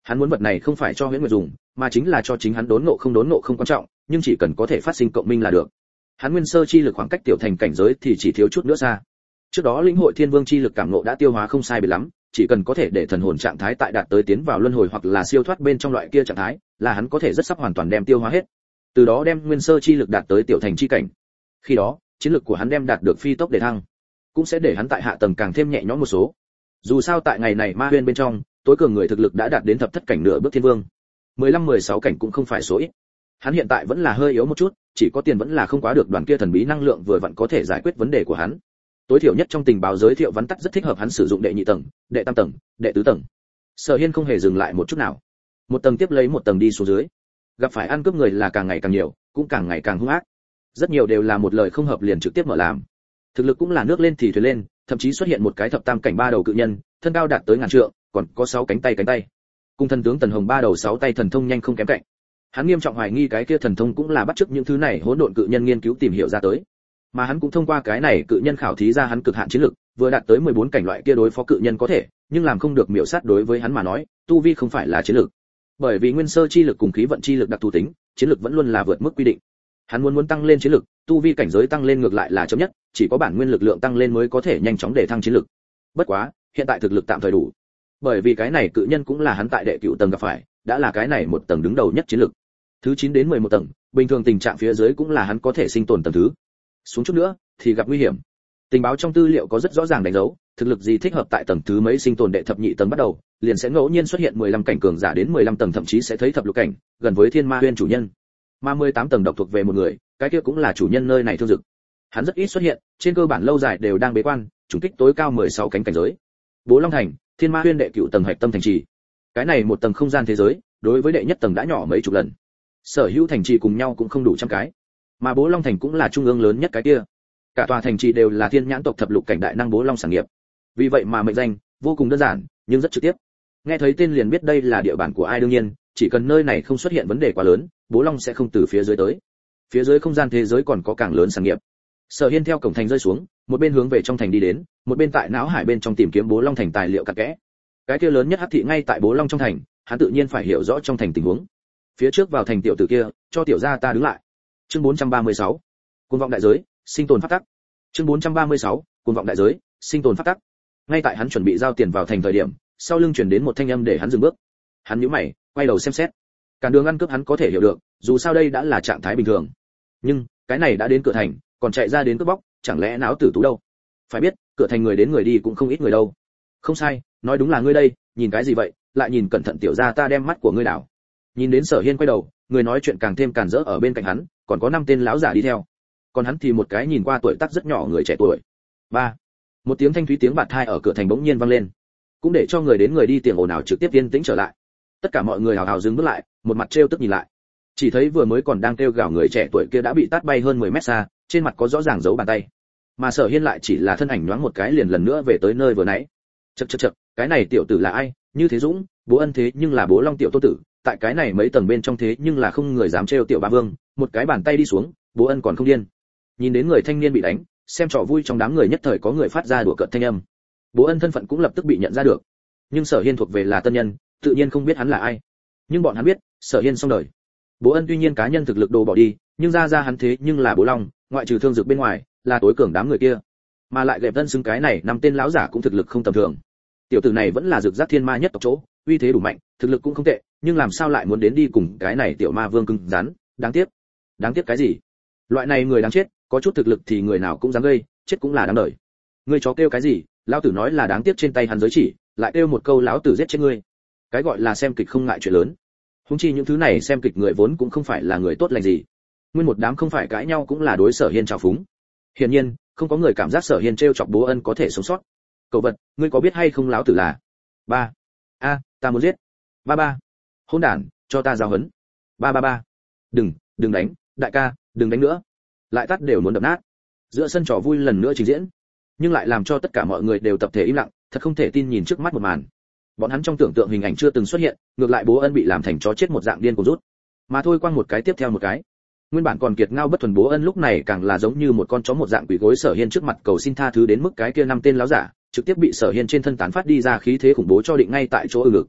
Hắn muốn vật này không phải cho Huyễn Nguyệt dùng, mà chính là cho chính hắn đốn ngộ không đốn ngộ không quan trọng, nhưng chỉ cần có thể phát sinh cộng minh là được. Hắn nguyên sơ chi lực khoảng cách tiểu thành cảnh giới thì chỉ thiếu chút nữa xa. Trước đó lĩnh hội thiên vương chi lực cảm ngộ đã tiêu hóa không sai biệt lắm, chỉ cần có thể để thần hồn trạng thái tại đạt tới tiến vào luân hồi hoặc là siêu thoát bên trong loại kia trạng thái, là hắn có thể rất sắp hoàn toàn đem tiêu hóa hết. Từ đó đem nguyên sơ chi lực đạt tới tiểu thành chi cảnh. Khi đó, chiến lực của hắn đem đạt được phi tốc để thăng, cũng sẽ để hắn tại hạ tầng càng thêm nhẹ nhõm một số. Dù sao tại ngày này ma huyên bên trong, tối cường người thực lực đã đạt đến thập thất cảnh nửa bước thiên vương. mười lăm mười sáu cảnh cũng không phải số ít. Hắn hiện tại vẫn là hơi yếu một chút, chỉ có tiền vẫn là không quá được đoàn kia thần bí năng lượng vừa vặn có thể giải quyết vấn đề của hắn. Tối thiểu nhất trong tình báo giới thiệu vắn tắt rất thích hợp hắn sử dụng đệ nhị tầng, đệ tam tầng, đệ tứ tầng. Sở Hiên không hề dừng lại một chút nào, một tầng tiếp lấy một tầng đi xuống dưới. Gặp phải ăn cướp người là càng ngày càng nhiều, cũng càng ngày càng hung ác. Rất nhiều đều là một lời không hợp liền trực tiếp mở làm. Thực lực cũng là nước lên thì thuyền lên, thậm chí xuất hiện một cái thập tam cảnh ba đầu cự nhân, thân cao đạt tới ngàn trượng, còn có sáu cánh tay cánh tay. Cùng thần tướng Tần Hồng ba đầu sáu tay thần thông nhanh không kém cạnh. Hắn nghiêm trọng hoài nghi cái kia thần thông cũng là bắt chước những thứ này hỗn độn cự nhân nghiên cứu tìm hiểu ra tới. Mà hắn cũng thông qua cái này cự nhân khảo thí ra hắn cực hạn chiến lực, vừa đạt tới mười bốn cảnh loại kia đối phó cự nhân có thể, nhưng làm không được miểu sát đối với hắn mà nói, tu vi không phải là chiến lực. Bởi vì nguyên sơ chi lực cùng khí vận chi lực đặc thù tính, chiến lực vẫn luôn là vượt mức quy định. Hắn muốn muốn tăng lên chiến lực, tu vi cảnh giới tăng lên ngược lại là chậm nhất, chỉ có bản nguyên lực lượng tăng lên mới có thể nhanh chóng để thăng chiến lực. Bất quá, hiện tại thực lực tạm thời đủ. Bởi vì cái này cự nhân cũng là hắn tại đệ cửu tầng gặp phải, đã là cái này một tầng đứng đầu nhất chiến lực. Thứ chín đến mười một tầng, bình thường tình trạng phía dưới cũng là hắn có thể sinh tồn tầng thứ. Xuống chút nữa thì gặp nguy hiểm. Tình báo trong tư liệu có rất rõ ràng đánh dấu, thực lực gì thích hợp tại tầng thứ mấy sinh tồn đệ thập nhị tầng bắt đầu, liền sẽ ngẫu nhiên xuất hiện mười lăm cảnh cường giả đến mười lăm tầng thậm chí sẽ thấy thập lục cảnh, gần với Thiên Ma Huyên chủ nhân. Mà mười tám tầng độc thuộc về một người, cái kia cũng là chủ nhân nơi này thương dực. Hắn rất ít xuất hiện, trên cơ bản lâu dài đều đang bế quan, trùng kích tối cao mười sáu cánh cảnh giới. Bố Long Thành, Thiên Ma Huyên đệ cửu tầng hạch tâm thành trì. Cái này một tầng không gian thế giới, đối với đệ nhất tầng đã nhỏ mấy chục lần. Sở hữu thành trì cùng nhau cũng không đủ trăm cái, mà Bố Long Thành cũng là trung ương lớn nhất cái kia. Cả tòa thành trì đều là thiên nhãn tộc thập lục cảnh đại năng Bố Long sản nghiệp. Vì vậy mà mệnh danh vô cùng đơn giản, nhưng rất trực tiếp. Nghe thấy tên liền biết đây là địa bàn của ai, đương nhiên, chỉ cần nơi này không xuất hiện vấn đề quá lớn, Bố Long sẽ không từ phía dưới tới. Phía dưới không gian thế giới còn có càng lớn sản nghiệp. Sở Hiên theo cổng thành rơi xuống, một bên hướng về trong thành đi đến, một bên tại não hải bên trong tìm kiếm Bố Long thành tài liệu cặn kẽ. Cái kia lớn nhất hắc thị ngay tại Bố Long trong thành, hắn tự nhiên phải hiểu rõ trong thành tình huống. Phía trước vào thành tiểu tử kia, cho tiểu gia ta đứng lại. Chương bốn trăm ba mươi sáu, Cuồng vọng đại giới, sinh tồn pháp tắc. Chương bốn trăm ba mươi sáu, Cuồng vọng đại giới, sinh tồn pháp tắc. Ngay tại hắn chuẩn bị giao tiền vào thành thời điểm, sau lưng truyền đến một thanh âm để hắn dừng bước. Hắn nhíu mày, quay đầu xem xét. Cản đường ăn cướp hắn có thể hiểu được, dù sao đây đã là trạng thái bình thường. Nhưng, cái này đã đến cửa thành, còn chạy ra đến cướp bóc, chẳng lẽ náo tử tú đâu? Phải biết, cửa thành người đến người đi cũng không ít người đâu. Không sai, nói đúng là ngươi đây, nhìn cái gì vậy, lại nhìn cẩn thận tiểu gia ta đem mắt của ngươi đảo. Nhìn đến Sở Hiên quay đầu, người nói chuyện càng thêm càn rỡ ở bên cạnh hắn, còn có năm tên lão giả đi theo. Còn hắn thì một cái nhìn qua tuổi tác rất nhỏ người trẻ tuổi. Ba. Một tiếng thanh thúy tiếng bạt thai ở cửa thành bỗng nhiên vang lên, cũng để cho người đến người đi tiếng ồn ào trực tiếp yên tĩnh trở lại. Tất cả mọi người hào hào dừng bước lại, một mặt trêu tức nhìn lại. Chỉ thấy vừa mới còn đang kêu gào người trẻ tuổi kia đã bị tát bay hơn mười mét xa, trên mặt có rõ ràng dấu bàn tay. Mà Sở Hiên lại chỉ là thân ảnh nhoáng một cái liền lần nữa về tới nơi vừa nãy. Chậc chậc chậc, cái này tiểu tử là ai? Như thế dũng, Bố Ân thế nhưng là Bố Long tiểu tô tử, tại cái này mấy tầng bên trong thế nhưng là không người dám trêu tiểu ba vương, một cái bàn tay đi xuống, Bố Ân còn không điên. Nhìn đến người thanh niên bị đánh, xem trò vui trong đám người nhất thời có người phát ra đùa cợt thanh âm. Bố Ân thân phận cũng lập tức bị nhận ra được. Nhưng Sở Hiên thuộc về là tân nhân, tự nhiên không biết hắn là ai. Nhưng bọn hắn biết, Sở Hiên xong đời. Bố Ân tuy nhiên cá nhân thực lực đồ bỏ đi, nhưng ra ra hắn thế nhưng là Bố Long, ngoại trừ thương dược bên ngoài, là tối cường đám người kia. Mà lại gẹp thân xứng cái này năm tên lão giả cũng thực lực không tầm thường. Tiểu tử này vẫn là dược giác thiên ma nhất tộc chỗ, uy thế đủ mạnh, thực lực cũng không tệ, nhưng làm sao lại muốn đến đi cùng cái này tiểu ma vương cứng rắn, đáng tiếc. Đáng tiếc cái gì? Loại này người đáng chết, có chút thực lực thì người nào cũng dám gây, chết cũng là đáng đời. Ngươi chó kêu cái gì? Lão tử nói là đáng tiếc trên tay hắn giới chỉ, lại kêu một câu lão tử giết chết ngươi. Cái gọi là xem kịch không ngại chuyện lớn. Huống chi những thứ này xem kịch người vốn cũng không phải là người tốt lành gì. Nguyên một đám không phải cãi nhau cũng là đối Sở Hiên trào phúng. Hiển nhiên, không có người cảm giác Sở Hiên trêu chọc Bố Ân có thể sống sót. Cậu vật, ngươi có biết hay không lão tử là? Ba. A, ta muốn giết. Ba ba. Hỗn đản, cho ta giáo huấn. Ba ba ba. Đừng, đừng đánh, đại ca, đừng đánh nữa. Lại tắt đều muốn đập nát. Giữa sân trò vui lần nữa trình diễn, nhưng lại làm cho tất cả mọi người đều tập thể im lặng, thật không thể tin nhìn trước mắt một màn. Bọn hắn trong tưởng tượng hình ảnh chưa từng xuất hiện, ngược lại Bố Ân bị làm thành chó chết một dạng điên cuồng rút. Mà thôi quang một cái tiếp theo một cái. Nguyên bản còn kiệt ngao bất thuần Bố Ân lúc này càng là giống như một con chó một dạng quỳ gối Sở Hiên trước mặt cầu xin tha thứ, đến mức cái kia năm tên láo giả trực tiếp bị Sở Hiên trên thân tán phát đi ra khí thế khủng bố cho định ngay tại chỗ ở ngực.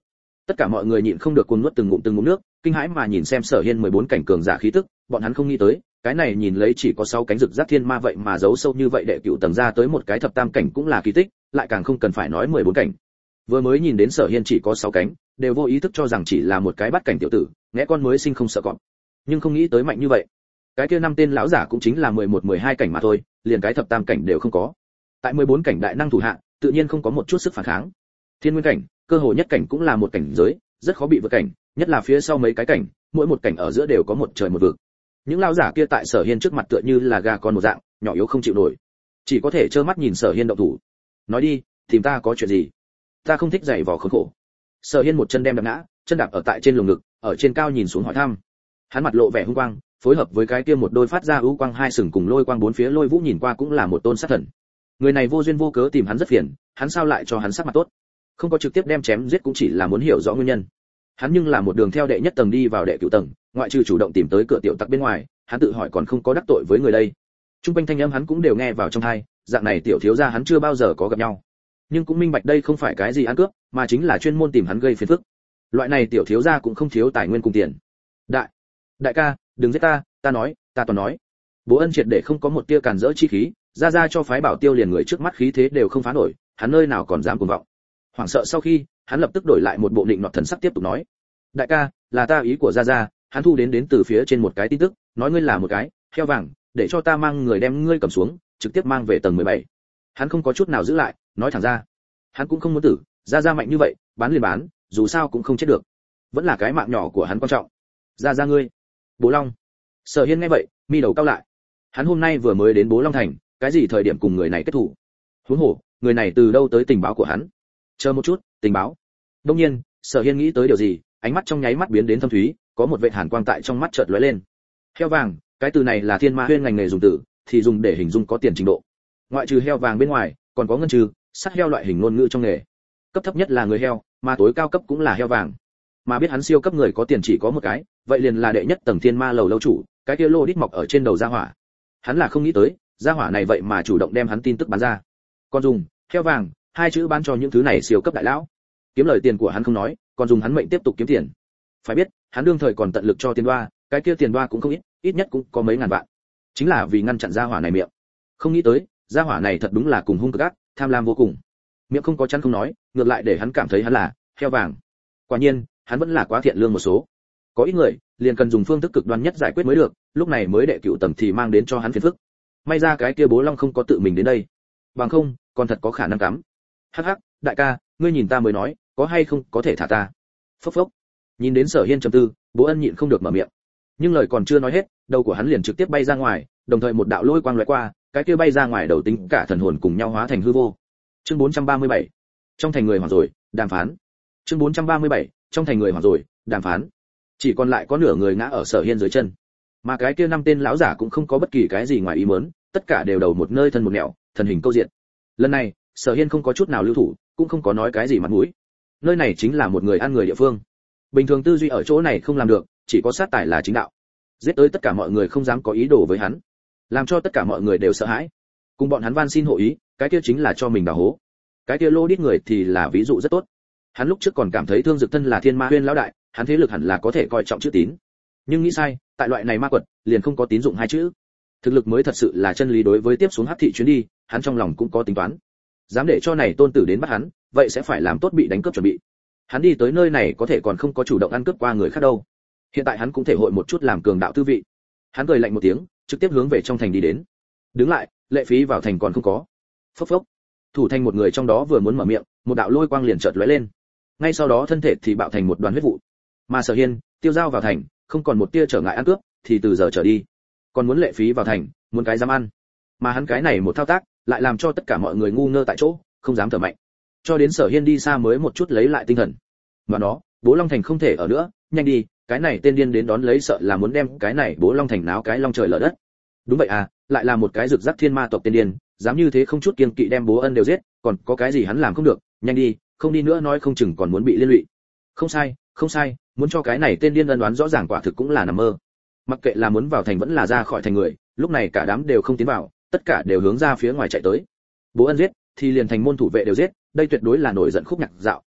Tất cả mọi người nhịn không được cuồng nuốt từng ngụm từng ngụm nước, kinh hãi mà nhìn xem Sở Hiên mười bốn cảnh cường giả khí tức, bọn hắn không nghĩ tới, cái này nhìn lấy chỉ có sáu cánh rực giác thiên ma vậy mà giấu sâu như vậy đệ cửu tầng ra tới một cái thập tam cảnh cũng là kỳ tích, lại càng không cần phải nói mười bốn cảnh. Vừa mới nhìn đến Sở Hiên chỉ có sáu cánh, đều vô ý thức cho rằng chỉ là một cái bắt cảnh tiểu tử, nghe con mới sinh không sợ cọp. Nhưng không nghĩ tới mạnh như vậy. Cái kia năm tên lão giả cũng chính là mười một mười hai cảnh mà thôi, liền cái thập tam cảnh đều không có. Tại mười bốn cảnh đại năng thủ hạ, tự nhiên không có một chút sức phản kháng. Thiên nguyên cảnh, cơ hồ nhất cảnh cũng là một cảnh giới, rất khó bị vượt cảnh, nhất là phía sau mấy cái cảnh, mỗi một cảnh ở giữa đều có một trời một vực. Những lão giả kia tại Sở Hiên trước mặt tựa như là gà con một dạng, nhỏ yếu không chịu nổi, chỉ có thể trơ mắt nhìn Sở Hiên động thủ. Nói đi, tìm ta có chuyện gì? Ta không thích dạy vò khốn khổ. Sở Hiên một chân đem đạp ngã, chân đạp ở tại trên lồng ngực, ở trên cao nhìn xuống hỏi thăm. Hắn mặt lộ vẻ hung quang, phối hợp với cái kia một đôi phát ra ưu quang hai sừng cùng lôi quang bốn phía lôi vũ nhìn qua cũng là một tôn sát thần. Người này vô duyên vô cớ tìm hắn rất phiền, hắn sao lại cho hắn sắc mặt tốt? Không có trực tiếp đem chém giết cũng chỉ là muốn hiểu rõ nguyên nhân. Hắn nhưng là một đường theo đệ nhất tầng đi vào đệ cửu tầng, ngoại trừ chủ động tìm tới cửa tiểu tặc bên ngoài, hắn tự hỏi còn không có đắc tội với người đây. Trung quanh thanh âm hắn cũng đều nghe vào trong tai, dạng này tiểu thiếu gia hắn chưa bao giờ có gặp nhau. Nhưng cũng minh bạch đây không phải cái gì ăn cướp, mà chính là chuyên môn tìm hắn gây phiền phức. Loại này tiểu thiếu gia cũng không thiếu tài nguyên cùng tiền. Đại, đại ca, đừng giết ta, ta nói, ta toàn nói. Bố Ân triệt để không có một tia cản rỡ chi khí, ra ra cho phái bảo tiêu liền người trước mắt khí thế đều không phá nổi, hắn nơi nào còn dám cuồng vọng. Hoảng sợ sau khi, hắn lập tức đổi lại một bộ định nọt thần sắc tiếp tục nói: đại ca, là ta ý của ra ra, hắn thu đến đến từ phía trên một cái tin tức, nói ngươi là một cái heo vàng, để cho ta mang người đem ngươi cầm xuống, trực tiếp mang về tầng mười bảy. Hắn không có chút nào giữ lại, nói thẳng ra. Hắn cũng không muốn tử, ra ra mạnh như vậy, bán liền bán, dù sao cũng không chết được. Vẫn là cái mạng nhỏ của hắn quan trọng. Ra ra ngươi. Bố Long. Sở Hiên nghe vậy, mi đầu cau lại. Hắn hôm nay vừa mới đến Bố Long thành, cái gì thời điểm cùng người này kết thủ? Huống hồ, người này từ đâu tới tình báo của hắn? Chờ một chút, tình báo. Đương nhiên, Sở Hiên nghĩ tới điều gì, ánh mắt trong nháy mắt biến đến thâm thúy, có một vệt hàn quang tại trong mắt chợt lóe lên. Heo vàng, cái từ này là thiên ma huyên ngành nghề dùng từ, thì dùng để hình dung có tiền trình độ. Ngoại trừ heo vàng bên ngoài, còn có ngân trừ, sắt heo loại hình ngôn ngữ trong nghề. Cấp thấp nhất là người heo, mà tối cao cấp cũng là heo vàng. Mà biết hắn siêu cấp người có tiền chỉ có một cái, vậy liền là đệ nhất tầng thiên ma lầu lâu chủ, cái kia lô đít mọc ở trên đầu gia hỏa. Hắn là không nghĩ tới, gia hỏa này vậy mà chủ động đem hắn tin tức bán ra. Còn dùng heo vàng, hai chữ bán cho những thứ này siêu cấp đại lão. Kiếm lời tiền của hắn không nói, còn dùng hắn mệnh tiếp tục kiếm tiền. Phải biết, hắn đương thời còn tận lực cho tiền đoa, cái kia tiền đoa cũng không ít, ít nhất cũng có mấy ngàn vạn. Chính là vì ngăn chặn gia hỏa này miệng. Không nghĩ tới, gia hỏa này thật đúng là cùng hung cực ác, tham lam vô cùng. Miệng không có chăn không nói, ngược lại để hắn cảm thấy hắn là heo vàng. Quả nhiên, hắn vẫn là quá thiện lương một số. Có ít người, liền cần dùng phương thức cực đoan nhất giải quyết mới được, lúc này mới đệ cửu tầng thì mang đến cho hắn phiền phức. May ra cái kia Bố Long không có tự mình đến đây. Bằng không, còn thật có khả năng cắm. Hắc hắc, đại ca, ngươi nhìn ta mới nói, có hay không có thể thả ta. Phốc phốc. Nhìn đến Sở Hiên trầm tư, Bố Ân nhịn không được mở miệng. Nhưng lời còn chưa nói hết, đầu của hắn liền trực tiếp bay ra ngoài, đồng thời một đạo lôi quang lóe qua, cái kia bay ra ngoài đầu tính cả thần hồn cùng nhau hóa thành hư vô. Chương bốn trăm ba mươi bảy. Trong thành người hoảng rồi, đàm phán. Chương bốn trăm ba mươi bảy. Trong thành người hoảng rồi, đàm phán. Chỉ còn lại có nửa người ngã ở Sở Hiên dưới chân. Mà cái kia năm tên lão giả cũng không có bất kỳ cái gì ngoài ý muốn, tất cả đều đầu một nơi thân một nẻo, thần hình câu diện. Lần này, Sở Hiên không có chút nào lưu thủ, cũng không có nói cái gì mặt mũi. Nơi này chính là một người ăn người địa phương. Bình thường tư duy ở chỗ này không làm được, chỉ có sát tài là chính đạo. Giết tới tất cả mọi người không dám có ý đồ với hắn, làm cho tất cả mọi người đều sợ hãi. Cùng bọn hắn van xin hộ ý, cái kia chính là cho mình đào hố. Cái kia lô đít người thì là ví dụ rất tốt. Hắn lúc trước còn cảm thấy Thương Dực Thân là Thiên Ma Huyên lão đại, hắn thế lực hẳn là có thể coi trọng chữ tín. Nhưng nghĩ sai, tại loại này ma quật, liền không có tín dụng hai chữ. Thực lực mới thật sự là chân lý. Đối với tiếp xuống hắc thị chuyến đi, hắn trong lòng cũng có tính toán. Dám để cho này tôn tử đến bắt hắn, vậy sẽ phải làm tốt bị đánh cướp chuẩn bị. Hắn đi tới nơi này có thể còn không có chủ động ăn cướp qua người khác đâu. Hiện tại hắn cũng thể hội một chút làm cường đạo tư vị. Hắn cười lạnh một tiếng, trực tiếp hướng về trong thành đi đến. Đứng lại, lệ phí vào thành còn không có. Phốc phốc. Thủ thành một người trong đó vừa muốn mở miệng, một đạo lôi quang liền chợt lóe lên. Ngay sau đó thân thể thì bạo thành một đoàn huyết vụ. Mà Sở Hiên, tiêu dao vào thành, không còn một tia trở ngại ăn cướp, thì từ giờ trở đi, còn muốn lệ phí vào thành, muốn cái dám ăn. Mà hắn cái này một thao tác, lại làm cho tất cả mọi người ngu ngơ tại chỗ, không dám thở mạnh. Cho đến Sở Hiên đi xa mới một chút lấy lại tinh thần. Mà nó, Bố Long thành không thể ở nữa, nhanh đi, cái này tên điên đến đón lấy sợ là muốn đem cái này Bố Long thành náo cái long trời lở đất. Đúng vậy à, lại là một cái rực rắc thiên ma tộc tên điên, dám như thế không chút kiêng kỵ đem Bố Ân đều giết, còn có cái gì hắn làm không được, nhanh đi, không đi nữa nói không chừng còn muốn bị liên lụy. Không sai, không sai, muốn cho cái này tên điên ân đoán rõ ràng quả thực cũng là nằm mơ. Mặc kệ là muốn vào thành vẫn là ra khỏi thành người, lúc này cả đám đều không tiến vào, tất cả đều hướng ra phía ngoài chạy tới. Bố Ân giết, thì liền thành môn thủ vệ đều giết, đây tuyệt đối là nổi giận khúc nhạc dạo,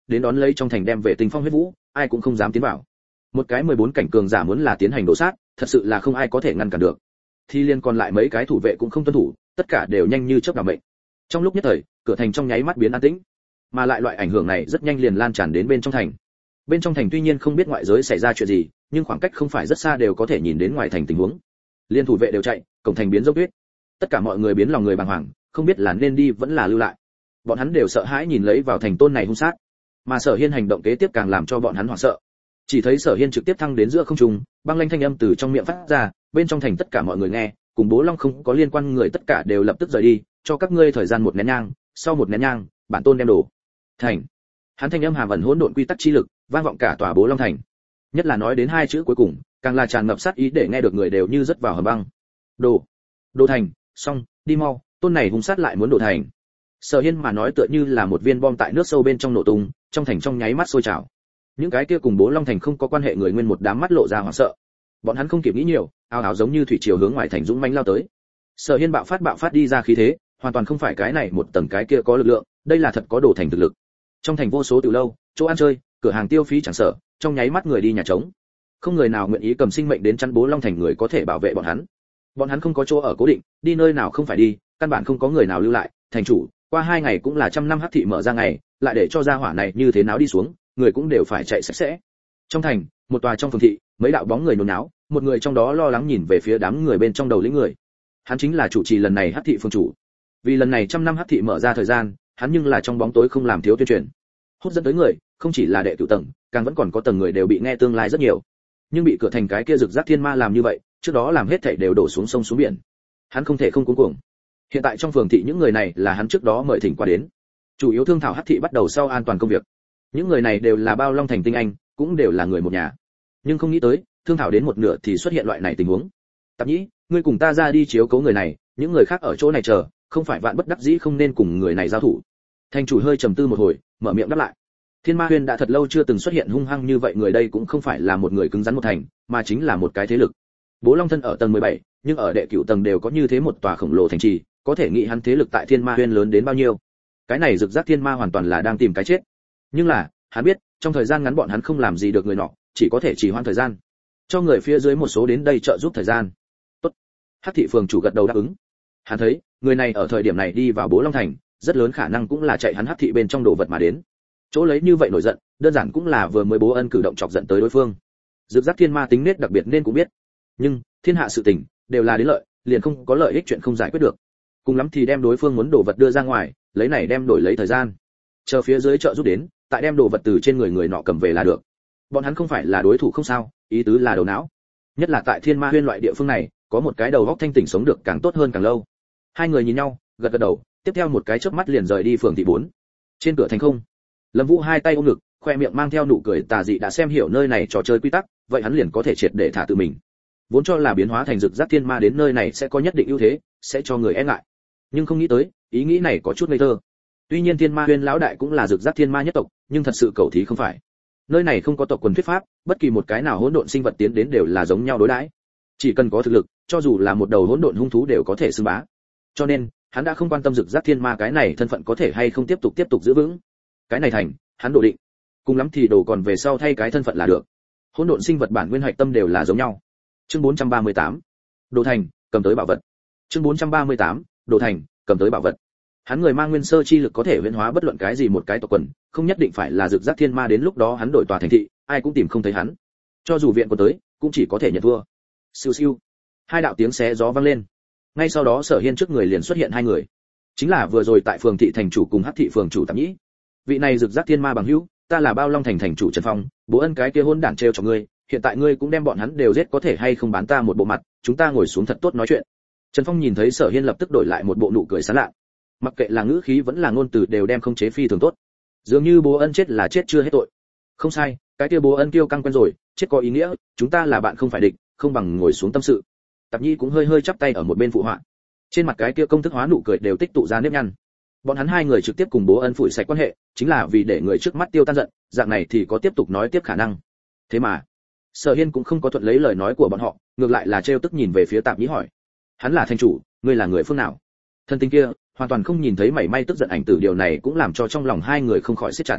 đến đón lấy trong thành đem về Tinh Phong huyết vũ, ai cũng không dám tiến vào. Một cái mười bốn cảnh cường giả muốn là tiến hành đổ sát, thật sự là không ai có thể ngăn cản được. Thì liên còn lại mấy cái thủ vệ cũng không tuân thủ, tất cả đều nhanh như chớp đảm mệnh. Trong lúc nhất thời, cửa thành trong nháy mắt biến an tĩnh, mà lại loại ảnh hưởng này rất nhanh liền lan tràn đến bên trong thành. Bên trong thành tuy nhiên không biết ngoại giới xảy ra chuyện gì, nhưng khoảng cách không phải rất xa đều có thể nhìn đến ngoài thành tình huống. Liên thủ vệ đều chạy, cổng thành biến dốc tuyết. Tất cả mọi người biến lòng người bàng hoàng, không biết là nên đi vẫn là lưu lại. Bọn hắn đều sợ hãi nhìn lấy vào thành tôn này hung sát, mà Sở Hiên hành động kế tiếp càng làm cho bọn hắn hoảng sợ. Chỉ thấy Sở Hiên trực tiếp thăng đến giữa không trung, băng lanh thanh âm từ trong miệng phát ra, bên trong thành tất cả mọi người nghe, cùng Bố Long không có liên quan người tất cả đều lập tức rời đi, cho các ngươi thời gian một nén nhang, sau một nén nhang, bản tôn đem đổ thành. Hắn thanh âm hàm ẩn hỗn độn quy tắc chi lực, vang vọng cả tòa Bố Long thành. Nhất là nói đến hai chữ cuối cùng, càng là tràn ngập sát ý để nghe được người đều như rớt vào hầm băng. Đổ, đổ thành, xong, đi mau, tôn này hung sát lại muốn đổ thành. Sở Hiên mà nói tựa như là một viên bom tại nước sâu bên trong nổ tung, trong thành trong nháy mắt sôi trào. Những cái kia cùng Bố Long thành không có quan hệ người nguyên một đám mắt lộ ra hoảng sợ. Bọn hắn không kịp nghĩ nhiều, ào ào giống như thủy triều hướng ngoài thành dũng mãnh lao tới. Sở Hiên bạo phát bạo phát đi ra khí thế, hoàn toàn không phải cái này một tầng cái kia có lực lượng, đây là thật có đổ thành thực lực. Trong thành vô số tiểu lâu, chỗ ăn chơi, cửa hàng tiêu phí chẳng sợ, trong nháy mắt người đi nhà trống. Không người nào nguyện ý cầm sinh mệnh đến chắn Bố Long thành người có thể bảo vệ bọn hắn. Bọn hắn không có chỗ ở cố định, đi nơi nào không phải đi, căn bản không có người nào lưu lại, thành chủ, qua hai ngày cũng là trăm năm hắc thị mở ra ngày, lại để cho gia hỏa này như thế nào đi xuống, người cũng đều phải chạy sạch sẽ. Trong thành, một tòa trong phường thị, mấy đạo bóng người nôn náo, một người trong đó lo lắng nhìn về phía đám người bên trong đầu lĩnh người. Hắn chính là chủ trì lần này hắc thị phương chủ. Vì lần này trăm năm hắc thị mở ra thời gian, hắn nhưng là trong bóng tối không làm thiếu tuyên truyền. Hút dẫn tới người, không chỉ là đệ tử tầng, càng vẫn còn có tầng người đều bị nghe tương lai rất nhiều. Nhưng bị cửa thành cái kia rực rác thiên ma làm như vậy, trước đó làm hết thảy đều đổ xuống sông xuống biển. Hắn không thể không cuống cuồng. Hiện tại trong phường thị những người này là hắn trước đó mời thỉnh qua đến, chủ yếu thương thảo hắc thị bắt đầu sau an toàn công việc. Những người này đều là Bao Long thành tinh anh, cũng đều là người một nhà. Nhưng không nghĩ tới, thương thảo đến một nửa thì xuất hiện loại này tình huống. Tạp Nhĩ, ngươi cùng ta ra đi chiếu cố người này, những người khác ở chỗ này chờ, không phải vạn bất đắc dĩ không nên cùng người này giao thủ. Thành chủ hơi trầm tư một hồi, mở miệng đáp lại. Thiên Ma Huyên đã thật lâu chưa từng xuất hiện hung hăng như vậy, người đây cũng không phải là một người cứng rắn một thành, mà chính là một cái thế lực. Bố Long thân ở tầng mười bảy, nhưng ở đệ cửu tầng đều có như thế một tòa khổng lồ thành trì, có thể nghĩ hắn thế lực tại Thiên Ma Huyên lớn đến bao nhiêu. Cái này rực rác thiên ma hoàn toàn là đang tìm cái chết. Nhưng là, hắn biết, trong thời gian ngắn bọn hắn không làm gì được người nọ, chỉ có thể trì hoãn thời gian. Cho người phía dưới một số đến đây trợ giúp thời gian. Tốt. Hắc thị phường chủ gật đầu đáp ứng. Hắn thấy, người này ở thời điểm này đi vào Bố Long thành, rất lớn khả năng cũng là chạy hắn Hắc thị bên trong đồ vật mà đến. Chỗ lấy như vậy nổi giận, đơn giản cũng là vừa mới Bố Ân cử động chọc giận tới đối phương. Rực rác thiên ma tính nết đặc biệt nên cũng biết. Nhưng, thiên hạ sự tình đều là đến lợi, liền không có lợi ích chuyện không giải quyết được. Cùng lắm thì đem đối phương muốn đồ vật đưa ra ngoài, lấy này đem đổi lấy thời gian. Chờ phía dưới trợ giúp đến, tại đem đồ vật từ trên người người nọ cầm về là được. Bọn hắn không phải là đối thủ không sao, ý tứ là đầu não. Nhất là tại Thiên Ma Huyên loại địa phương này, có một cái đầu óc thanh tỉnh sống được càng tốt hơn càng lâu. Hai người nhìn nhau, gật gật đầu, tiếp theo một cái chớp mắt liền rời đi phường thị bốn. Trên cửa thành không, Lâm Vũ hai tay ôm ngực, khoe miệng mang theo nụ cười tà dị, đã xem hiểu nơi này trò chơi quy tắc, vậy hắn liền có thể triệt để thả tự mình. Vốn cho là biến hóa thành rực rác thiên ma đến nơi này sẽ có nhất định ưu thế, sẽ cho người e ngại. Nhưng không nghĩ tới, ý nghĩ này có chút ngây thơ. Tuy nhiên Thiên Ma Huyên lão đại cũng là rực rác thiên ma nhất tộc, nhưng thật sự cầu thí không phải. Nơi này không có tộc quần thuyết pháp, bất kỳ một cái nào hỗn độn sinh vật tiến đến đều là giống nhau đối đãi. Chỉ cần có thực lực, cho dù là một đầu hỗn độn hung thú đều có thể xưng bá. Cho nên, hắn đã không quan tâm rực rác thiên ma cái này thân phận có thể hay không tiếp tục tiếp tục giữ vững. Cái này thành, hắn đồ định. Cùng lắm thì đồ còn về sau thay cái thân phận là được. Hỗn độn sinh vật bản nguyên hạch tâm đều là giống nhau. Chương bốn trăm ba mươi tám. Đồ thành, cầm tới bảo vật. Chương bốn trăm ba mươi tám. Đồ thành, cầm tới bảo vật. Hắn người mang nguyên sơ chi lực có thể huyễn hóa bất luận cái gì một cái tộc quần, không nhất định phải là rực rác thiên ma, đến lúc đó hắn đổi tòa thành thị, ai cũng tìm không thấy hắn. Cho dù viện của tới, cũng chỉ có thể nhận thua. Siêu siêu. Hai đạo tiếng xé gió vang lên. Ngay sau đó Sở Hiên trước người liền xuất hiện hai người. Chính là vừa rồi tại phường thị thành chủ cùng Hắc thị phường chủ Tạp Nhĩ. Vị này rực rác thiên ma bằng hữu, ta là Bao Long thành thành chủ Trần Phong, Bố Ân cái kia hôn đản trêu cho ngươi, hiện tại ngươi cũng đem bọn hắn đều giết, có thể hay không bán ta một bộ mặt, chúng ta ngồi xuống thật tốt nói chuyện. Trần Phong nhìn thấy Sở Hiên lập tức đổi lại một bộ nụ cười sán lạ. Mặc kệ là ngữ khí vẫn là ngôn từ đều đem không chế phi thường tốt. Dường như Bố Ân chết là chết chưa hết tội. Không sai, cái kia Bố Ân kiêu căng quen rồi, chết có ý nghĩa, chúng ta là bạn không phải địch, không bằng ngồi xuống tâm sự. Tạp Nhi cũng hơi hơi chắp tay ở một bên phụ họa. Trên mặt cái kia công thức hóa nụ cười đều tích tụ ra nếp nhăn. Bọn hắn hai người trực tiếp cùng Bố Ân phủi sạch quan hệ, chính là vì để người trước mắt tiêu tan giận, dạng này thì có tiếp tục nói tiếp khả năng. Thế mà, Sở Hiên cũng không có thuận lấy lời nói của bọn họ, ngược lại là trêu tức nhìn về phía Tạp Nhĩ hỏi: hắn là thành chủ, ngươi là người phương nào? Thân tình kia hoàn toàn không nhìn thấy mảy may tức giận ảnh tử, điều này cũng làm cho trong lòng hai người không khỏi siết chặt.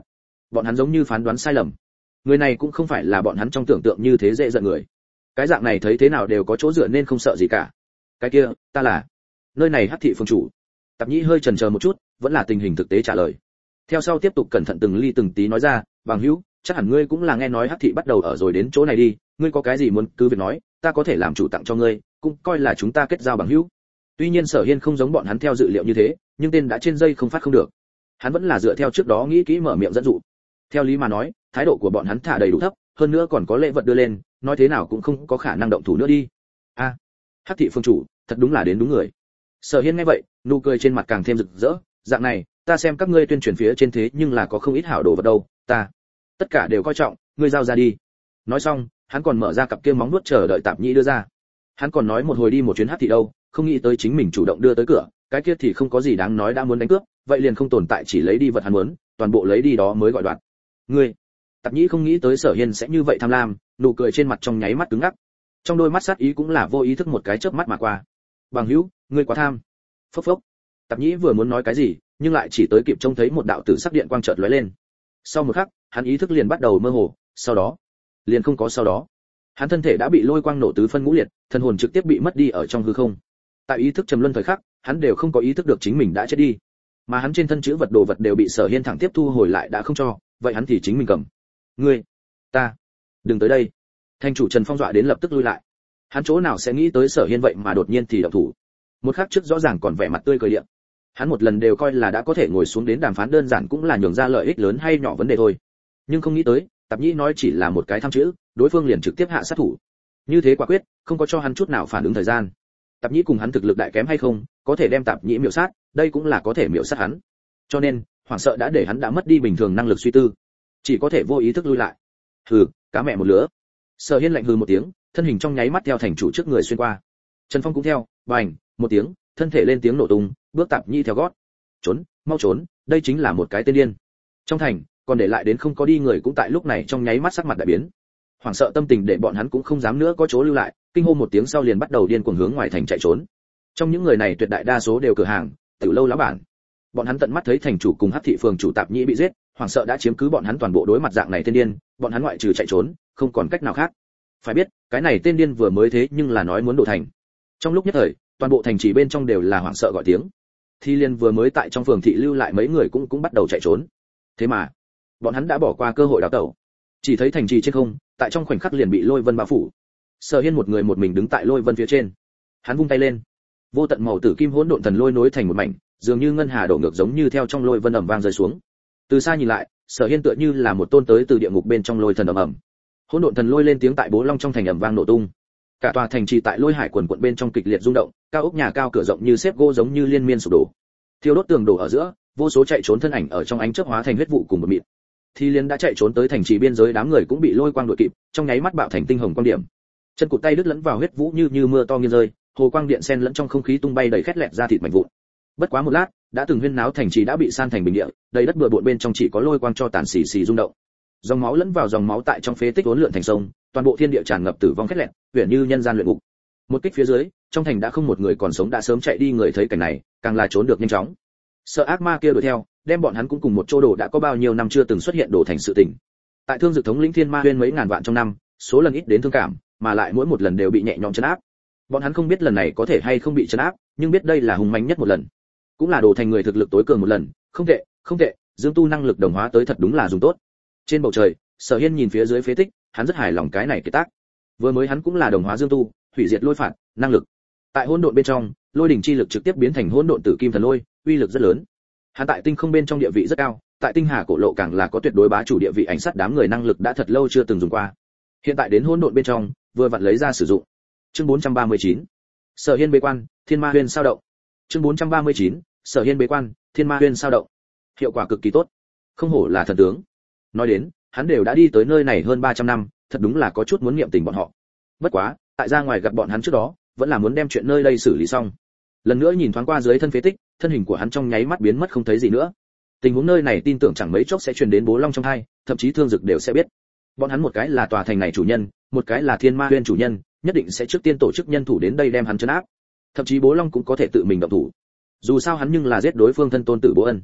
bọn hắn giống như phán đoán sai lầm. Người này cũng không phải là bọn hắn trong tưởng tượng như thế dễ giận người. Cái dạng này thấy thế nào đều có chỗ dựa nên không sợ gì cả. Cái kia, ta là nơi này Hắc thị phường chủ. Tạp Nhĩ hơi chần chờ một chút, vẫn là tình hình thực tế trả lời. Theo sau tiếp tục cẩn thận từng ly từng tí nói ra, bằng hữu, chắc hẳn ngươi cũng là nghe nói Hắc thị bắt đầu ở rồi đến chỗ này đi, ngươi có cái gì muốn cứ việc nói, ta có thể làm chủ tặng cho ngươi, cũng coi là chúng ta kết giao bằng hữu. Tuy nhiên Sở Hiên không giống bọn hắn theo dự liệu như thế, nhưng tên đã trên dây không phát không được. Hắn vẫn là dựa theo trước đó nghĩ kỹ mở miệng dẫn dụ. Theo lý mà nói, thái độ của bọn hắn thả đầy đủ thấp, hơn nữa còn có lễ vật đưa lên, nói thế nào cũng không có khả năng động thủ nữa đi. A, à, Hắc thị phương chủ, thật đúng là đến đúng người. Sở Hiên nghe vậy, nụ cười trên mặt càng thêm rực rỡ, dạng này, ta xem các ngươi tuyên truyền phía trên thế nhưng là có không ít hảo đồ vật đâu, ta tất cả đều coi trọng, ngươi giao ra đi. Nói xong, hắn còn mở ra cặp kia móng vuốt chờ đợi Tạp Nhĩ đưa ra. Hắn còn nói một hồi đi một chuyến Hắc thị đâu, không nghĩ tới chính mình chủ động đưa tới cửa, cái kia thì không có gì đáng nói đã muốn đánh cướp, vậy liền không tồn tại chỉ lấy đi vật hắn muốn, toàn bộ lấy đi đó mới gọi đoạt. Ngươi, Tạp Nhĩ không nghĩ tới Sở Hiên sẽ như vậy tham lam, nụ cười trên mặt trong nháy mắt cứng ngắc. Trong đôi mắt sát ý cũng là vô ý thức một cái chớp mắt mà qua. Bằng hữu, ngươi quá tham. Phốc phốc. Tạp Nhĩ vừa muốn nói cái gì, nhưng lại chỉ tới kịp trông thấy một đạo tử sắc điện quang chợt lóe lên. Sau một khắc, hắn ý thức liền bắt đầu mơ hồ, sau đó, liền không có sau đó. Hắn thân thể đã bị lôi quang nổ tứ phân ngũ liệt, thần hồn trực tiếp bị mất đi ở trong hư không. Tại ý thức trầm luân thời khắc, hắn đều không có ý thức được chính mình đã chết đi. Mà hắn trên thân chữ vật đồ vật đều bị Sở Hiên thẳng tiếp thu hồi lại đã không cho, vậy hắn thì chính mình cầm. Ngươi, ta, đừng tới đây. Thành chủ Trần Phong dọa đến lập tức lui lại. Hắn chỗ nào sẽ nghĩ tới Sở Hiên vậy mà đột nhiên thì động thủ. Một khắc trước rõ ràng còn vẻ mặt tươi cười điện. Hắn một lần đều coi là đã có thể ngồi xuống đến đàm phán đơn giản cũng là nhường ra lợi ích lớn hay nhỏ vấn đề thôi. Nhưng không nghĩ tới, Tạp Nhĩ nói chỉ là một cái tham chữ, đối phương liền trực tiếp hạ sát thủ. Như thế quả quyết, không có cho hắn chút nào phản ứng thời gian. Tạp Nhĩ cùng hắn thực lực đại kém hay không, có thể đem Tạp Nhĩ miểu sát, đây cũng là có thể miểu sát hắn. Cho nên, hoảng sợ đã để hắn đã mất đi bình thường năng lực suy tư, chỉ có thể vô ý thức lui lại. Hừ, cá mẹ một lứa. Sở Hiên lạnh hừ một tiếng, thân hình trong nháy mắt theo thành chủ trước người xuyên qua. Trần Phong cũng theo, bành, một tiếng, thân thể lên tiếng nổ tung, bước Tạp Nhĩ theo gót. Trốn, mau trốn, đây chính là một cái tên điên. Trong thành, còn để lại đến không có đi người cũng tại lúc này trong nháy mắt sắc mặt đại biến. Hoảng sợ tâm tình để bọn hắn cũng không dám nữa có chỗ lưu lại, kinh hô một tiếng sau liền bắt đầu điên cuồng hướng ngoài thành chạy trốn. Trong những người này tuyệt đại đa số đều cửa hàng, tiểu lâu lão bản. Bọn hắn tận mắt thấy thành chủ cùng Hắc thị phường chủ Tạp Nhĩ bị giết, hoảng sợ đã chiếm cứ bọn hắn toàn bộ đối mặt dạng này tên điên, bọn hắn ngoại trừ chạy trốn, không còn cách nào khác. Phải biết, cái này tên điên vừa mới thế nhưng là nói muốn đổ thành. Trong lúc nhất thời, toàn bộ thành trì bên trong đều là hoảng sợ gọi tiếng. Thi Liên vừa mới tại trong phường thị lưu lại mấy người cũng cũng bắt đầu chạy trốn. Thế mà, bọn hắn đã bỏ qua cơ hội đào tẩu. Chỉ thấy thành trì trên không, tại trong khoảnh khắc liền bị lôi vân bao phủ. Sở Hiên một người một mình đứng tại lôi vân phía trên. Hắn vung tay lên, vô tận màu tử kim hỗn độn thần lôi nối thành một mảnh, dường như ngân hà đổ ngược giống như theo trong lôi vân ầm vang rơi xuống. Từ xa nhìn lại, Sở Hiên tựa như là một tôn tới từ địa ngục bên trong lôi thần ầm ầm. Hỗn độn thần lôi lên tiếng tại Bố Long trong thành ầm vang nổ tung. Cả tòa thành trì tại lôi hải quần quần bên trong kịch liệt rung động, cao ốc nhà cao cửa rộng như xếp gỗ giống như liên miên sụp đổ. Thiêu đốt tường đổ ở giữa, vô số chạy trốn thân ảnh ở trong ánh chớp hóa thành huyết vụ cùng một mịt. Thi Liên đã chạy trốn tới thành trì biên giới, đám người cũng bị lôi quang đuổi kịp, trong nháy mắt bạo thành tinh hồng quang điểm. Chân cụt tay đứt lẫn vào huyết vũ như như mưa to nghiêng rơi, hồ quang điện xen lẫn trong không khí tung bay đầy khét lẹt ra thịt mảnh vụn. Bất quá một lát, đã từng huyên náo thành trì đã bị san thành bình địa, đầy đất bừa bộn bên trong chỉ có lôi quang cho tàn xì xì rung động. Dòng máu lẫn vào dòng máu tại trong phế tích uốn lượn thành sông, toàn bộ thiên địa tràn ngập tử vong khét lẹt, huyền như nhân gian luyện ngục. Một kích phía dưới, trong thành đã không một người còn sống đã sớm chạy đi, người thấy cảnh này, càng là trốn được nhanh chóng. Sợ ác ma kia đuổi theo, đem bọn hắn cũng cùng một chỗ đổ đã có bao nhiêu năm chưa từng xuất hiện đổ thành sự tình. Tại Thương Dực thống lĩnh Thiên Ma Huyên mấy ngàn vạn trong năm, số lần ít đến thương cảm, mà lại mỗi một lần đều bị nhẹ nhõm trấn áp. Bọn hắn không biết lần này có thể hay không bị trấn áp, nhưng biết đây là hùng mạnh nhất một lần, cũng là đổ thành người thực lực tối cường một lần. Không tệ, không tệ, Dương Tu năng lực đồng hóa tới thật đúng là dùng tốt. Trên bầu trời, Sở Hiên nhìn phía dưới phế tích, hắn rất hài lòng cái này kiệt tác. Vừa mới hắn cũng là đồng hóa Dương Tu, hủy diệt lôi phạt, năng lực. Tại hỗn độn bên trong, lôi đỉnh chi lực trực tiếp biến thành hỗn độn tử kim thần lôi, uy lực rất lớn. Hắn tại tinh không bên trong địa vị rất cao, tại tinh hà cổ lộ càng là có tuyệt đối bá chủ địa vị, ảnh sát đám người năng lực đã thật lâu chưa từng dùng qua. Hiện tại đến hỗn độn bên trong, vừa vặn lấy ra sử dụng. Chương bốn trăm ba mươi chín. Sở Hiên bế quan, Thiên Ma Huyên sao động. Chương bốn trăm ba mươi chín. Sở Hiên bế quan, Thiên Ma Huyên sao động. Hiệu quả cực kỳ tốt. Không hổ là thần tướng. Nói đến, hắn đều đã đi tới nơi này hơn ba trăm năm, thật đúng là có chút muốn niệm tình bọn họ. Bất quá, tại ra ngoài gặp bọn hắn trước đó, vẫn là muốn đem chuyện nơi đây xử lý xong. Lần nữa nhìn thoáng qua dưới thân phế tích, thân hình của hắn trong nháy mắt biến mất không thấy gì nữa. Tình huống nơi này tin tưởng chẳng mấy chốc sẽ truyền đến Bố Long trong hai, thậm chí Thương Dực đều sẽ biết. Bọn hắn một cái là tòa thành này chủ nhân, một cái là Thiên Ma Huyên chủ nhân, nhất định sẽ trước tiên tổ chức nhân thủ đến đây đem hắn trấn áp. Thậm chí Bố Long cũng có thể tự mình động thủ. Dù sao hắn nhưng là giết đối phương thân tôn tử Bố Ân.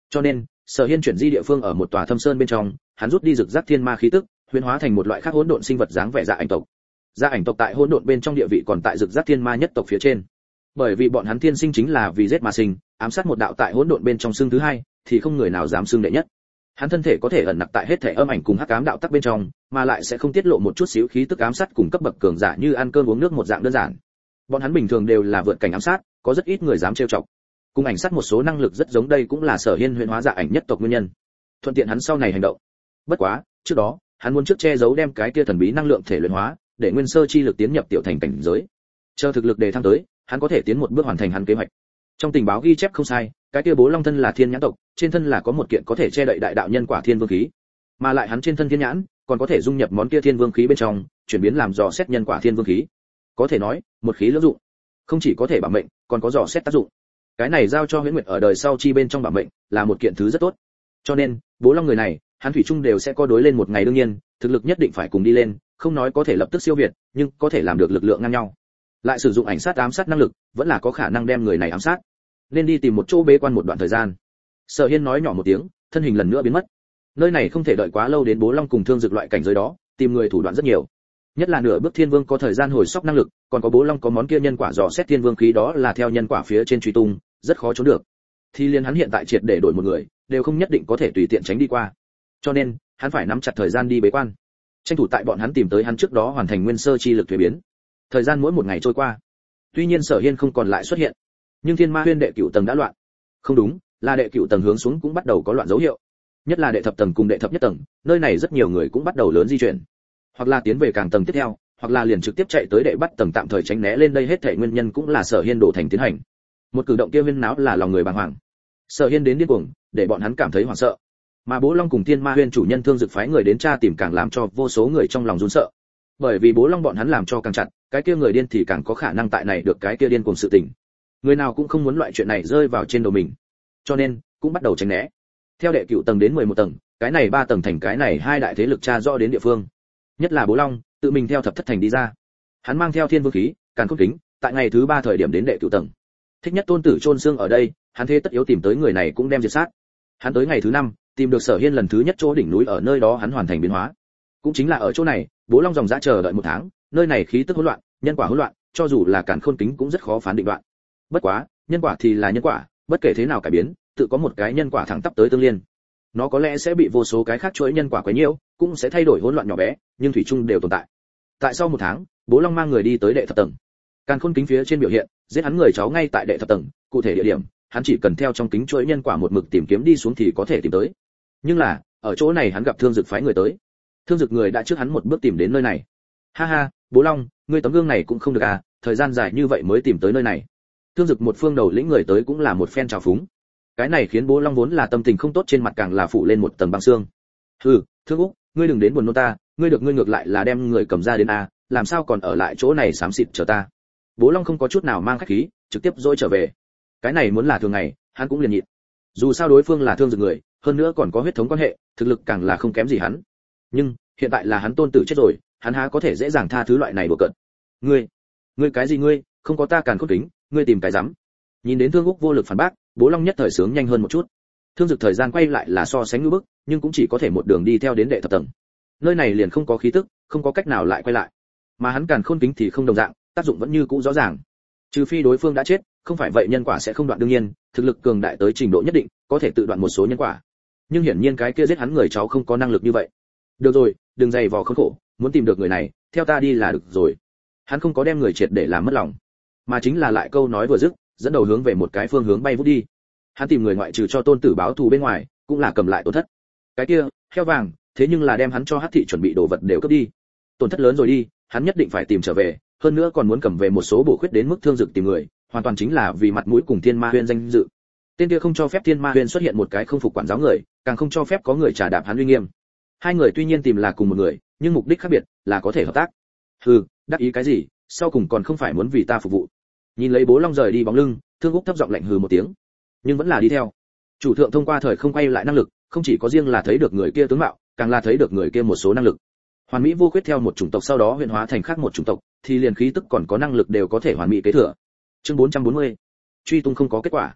Cho nên, Sở Hiên chuyển di địa phương ở một tòa thâm sơn bên trong, hắn rút đi rực rắc thiên ma khí tức, huyễn hóa thành một loại khác hỗn độn sinh vật dáng vẻ dạ ảnh tộc. Dạ ảnh tộc tại hỗn độn bên trong địa vị còn tại rực rắc thiên ma nhất tộc phía trên. Bởi vì bọn hắn thiên sinh chính là vì giết mà sinh, ám sát một đạo tại hỗn độn bên trong xương thứ hai, thì không người nào dám xương đệ nhất. Hắn thân thể có thể ẩn nặc tại hết thể âm ảnh cùng hắc ám đạo tắc bên trong, mà lại sẽ không tiết lộ một chút xíu khí tức ám sát cùng cấp bậc cường giả như ăn cơm uống nước một dạng đơn giản. Bọn hắn bình thường đều là vượt cảnh ám sát, có rất ít người dám trêu chọc. Cùng ảnh sát một số năng lực rất giống, đây cũng là Sở Hiên huyễn hóa dạ ảnh nhất tộc nguyên nhân. Thuận tiện hắn sau này hành động. Bất quá, trước đó, hắn muốn trước che giấu đem cái kia thần bí năng lượng thể luyện hóa, để nguyên sơ chi lực tiến nhập tiểu thành cảnh giới. Chờ thực lực đề thăng tới, hắn có thể tiến một bước hoàn thành hắn kế hoạch. Trong tình báo ghi chép không sai, cái kia Bố Long thân là thiên nhãn tộc, trên thân là có một kiện có thể che đậy đại đạo nhân quả thiên vương khí, mà lại hắn trên thân thiên nhãn còn có thể dung nhập món kia thiên vương khí bên trong, chuyển biến làm dò xét nhân quả thiên vương khí. Có thể nói, một khí lưỡng dụng, không chỉ có thể bảo mệnh, còn có dò xét tác dụng. Cái này giao cho Huyễn Nguyệt ở đời sau chi bên trong bảo mệnh, là một kiện thứ rất tốt. Cho nên, Bố Long người này, hắn thủy chung đều sẽ có đối lên một ngày, đương nhiên, thực lực nhất định phải cùng đi lên, không nói có thể lập tức siêu việt, nhưng có thể làm được lực lượng ngang nhau. Lại sử dụng ảnh sát ám sát năng lực, vẫn là có khả năng đem người này ám sát. Nên đi tìm một chỗ bế quan một đoạn thời gian. Sở Hiên nói nhỏ một tiếng, thân hình lần nữa biến mất. Nơi này không thể đợi quá lâu, đến Bố Long cùng Thương Dực loại cảnh giới đó, tìm người thủ đoạn rất nhiều. Nhất là nửa bước thiên vương có thời gian hồi sóc năng lực, còn có Bố Long có món kia nhân quả dò xét thiên vương khí, đó là theo nhân quả phía trên truy tung, rất khó trốn được. Thì liên hắn hiện tại triệt để đổi một người, đều không nhất định có thể tùy tiện tránh đi qua. Cho nên, hắn phải nắm chặt thời gian đi bế quan, tranh thủ tại bọn hắn tìm tới hắn trước đó hoàn thành nguyên sơ chi lực thuế biến. Thời gian mỗi một ngày trôi qua, tuy nhiên Sở Hiên không còn lại xuất hiện, nhưng Thiên Ma Huyên đệ cửu tầng đã loạn. Không đúng, là đệ cửu tầng hướng xuống cũng bắt đầu có loạn dấu hiệu. Nhất là đệ thập tầng cùng đệ thập nhất tầng, nơi này rất nhiều người cũng bắt đầu lớn di chuyển, hoặc là tiến về càng tầng tiếp theo, hoặc là liền trực tiếp chạy tới đệ bắt tầng tạm thời tránh né lên. Đây hết thảy nguyên nhân cũng là Sở Hiên đổ thành tiến hành. Một cử động kia huyên náo là lòng người bàng hoàng. Sở Hiên đến điên cuồng, để bọn hắn cảm thấy hoảng sợ. Mà Bố Long cùng Thiên Ma Huyên chủ nhân Thương Dực phái người đến tra tìm càng làm cho vô số người trong lòng run sợ. Bởi vì Bố Long bọn hắn làm cho càng chặt, cái kia người điên thì càng có khả năng tại này được cái kia điên cuồng sự tình. Người nào cũng không muốn loại chuyện này rơi vào trên đầu mình, cho nên cũng bắt đầu tránh né. Theo đệ cửu tầng đến mười một tầng, cái này ba tầng thành cái này hai đại thế lực tra rõ đến địa phương. Nhất là Bố Long, tự mình theo thập thất thành đi ra. Hắn mang theo thiên vương khí, càn khôn kính, tại ngày thứ ba thời điểm đến đệ cửu tầng. Thích Nhất Tôn tử chôn xương ở đây, hắn thế tất yếu tìm tới người này cũng đem diệt sát. Hắn tới ngày thứ năm, tìm được Sở Hiên lần thứ nhất chỗ đỉnh núi, ở nơi đó hắn hoàn thành biến hóa. Cũng chính là ở chỗ này, Bố Long dòng dã chờ đợi một tháng, nơi này khí tức hỗn loạn, nhân quả hỗn loạn, cho dù là càn khôn kính cũng rất khó phán định đoạn. Bất quá, nhân quả thì là nhân quả, bất kể thế nào cải biến, tự có một cái nhân quả thẳng tắp tới tương liên. Nó có lẽ sẽ bị vô số cái khác chuỗi nhân quả quấy nhiễu, cũng sẽ thay đổi hỗn loạn nhỏ bé, nhưng thủy chung đều tồn tại. Tại sau một tháng, Bố Long mang người đi tới đệ thập tầng. Càn khôn kính phía trên biểu hiện, giết hắn người cháu ngay tại đệ thập tầng, cụ thể địa điểm, hắn chỉ cần theo trong kính chuỗi nhân quả một mực tìm kiếm đi xuống thì có thể tìm tới. Nhưng là, ở chỗ này hắn gặp Thương Dực phái người tới. Thương Dực người đã trước hắn một bước tìm đến nơi này. Ha ha, Bố Long, ngươi tấm gương này cũng không được à, thời gian dài như vậy mới tìm tới nơi này. Thương Dực một phương đầu lĩnh người tới cũng là một phen trào phúng. Cái này khiến Bố Long vốn là tâm tình không tốt, trên mặt càng là phủ lên một tầng băng xương. Hừ, Thương Úc, ngươi đừng đến buồn nôn ta, ngươi được ngươi ngược lại là đem người cầm ra đến a, làm sao còn ở lại chỗ này xám xịt chờ ta. Bố Long không có chút nào mang khách khí, trực tiếp dỗi trở về. Cái này muốn là thường ngày, hắn cũng liền nhịn. Dù sao đối phương là Thương Dực người, hơn nữa còn có huyết thống quan hệ, thực lực càng là không kém gì hắn. Nhưng, hiện tại là hắn tôn tử chết rồi, hắn há có thể dễ dàng tha thứ loại này đùa cợt. Ngươi, ngươi cái gì ngươi, không có ta càn khôn kính, ngươi tìm cái rắm. Nhìn đến Thương Úc vô lực phản bác, Bố Long nhất thời sướng nhanh hơn một chút. Thương Dực thời gian quay lại là so sánh ngưu bức, nhưng cũng chỉ có thể một đường đi theo đến đệ thập tầng. Nơi này liền không có khí tức, không có cách nào lại quay lại. Mà hắn càn khôn kính thì không đồng dạng, tác dụng vẫn như cũ rõ ràng. Trừ phi đối phương đã chết, không phải vậy nhân quả sẽ không đoạn. Đương nhiên, thực lực cường đại tới trình độ nhất định, có thể tự đoạn một số nhân quả. Nhưng hiển nhiên cái kia giết hắn người cháu không có năng lực như vậy. Được rồi, đừng dày vò khốn khổ, muốn tìm được người này, theo ta đi là được rồi. Hắn không có đem người triệt để làm mất lòng, mà chính là lại câu nói vừa dứt, dẫn đầu hướng về một cái phương hướng bay vút đi. Hắn tìm người ngoại trừ cho tôn tử báo thù bên ngoài, cũng là cầm lại tổn thất. Cái kia, heo vàng, thế nhưng là đem hắn cho Hắc thị chuẩn bị đồ vật đều cướp đi. Tổn thất lớn rồi đi, hắn nhất định phải tìm trở về, hơn nữa còn muốn cầm về một số bổ khuyết đến mức Thương Dực tìm người, hoàn toàn chính là vì mặt mũi cùng Thiên Ma Huyên danh dự. Tên kia không cho phép Thiên Ma Huyên xuất hiện một cái không phục quản giáo người, càng không cho phép có người trả đạp hắn uy nghiêm. Hai người tuy nhiên tìm là cùng một người, nhưng mục đích khác biệt, là có thể hợp tác. Hừ, đắc ý cái gì, sau cùng còn không phải muốn vì ta phục vụ. Nhìn lấy Bố Long rời đi bóng lưng, Thương Úc thấp giọng lạnh hừ một tiếng, nhưng vẫn là đi theo. Chủ thượng thông qua thời không quay lại năng lực, không chỉ có riêng là thấy được người kia tướng mạo, càng là thấy được người kia một số năng lực. Hoàn mỹ vô khuyết theo một chủng tộc sau đó huyễn hóa thành khác một chủng tộc, thì liền khí tức còn có năng lực đều có thể hoàn mỹ kế thừa. Chương bốn trăm bốn mươi. Truy tung không có kết quả.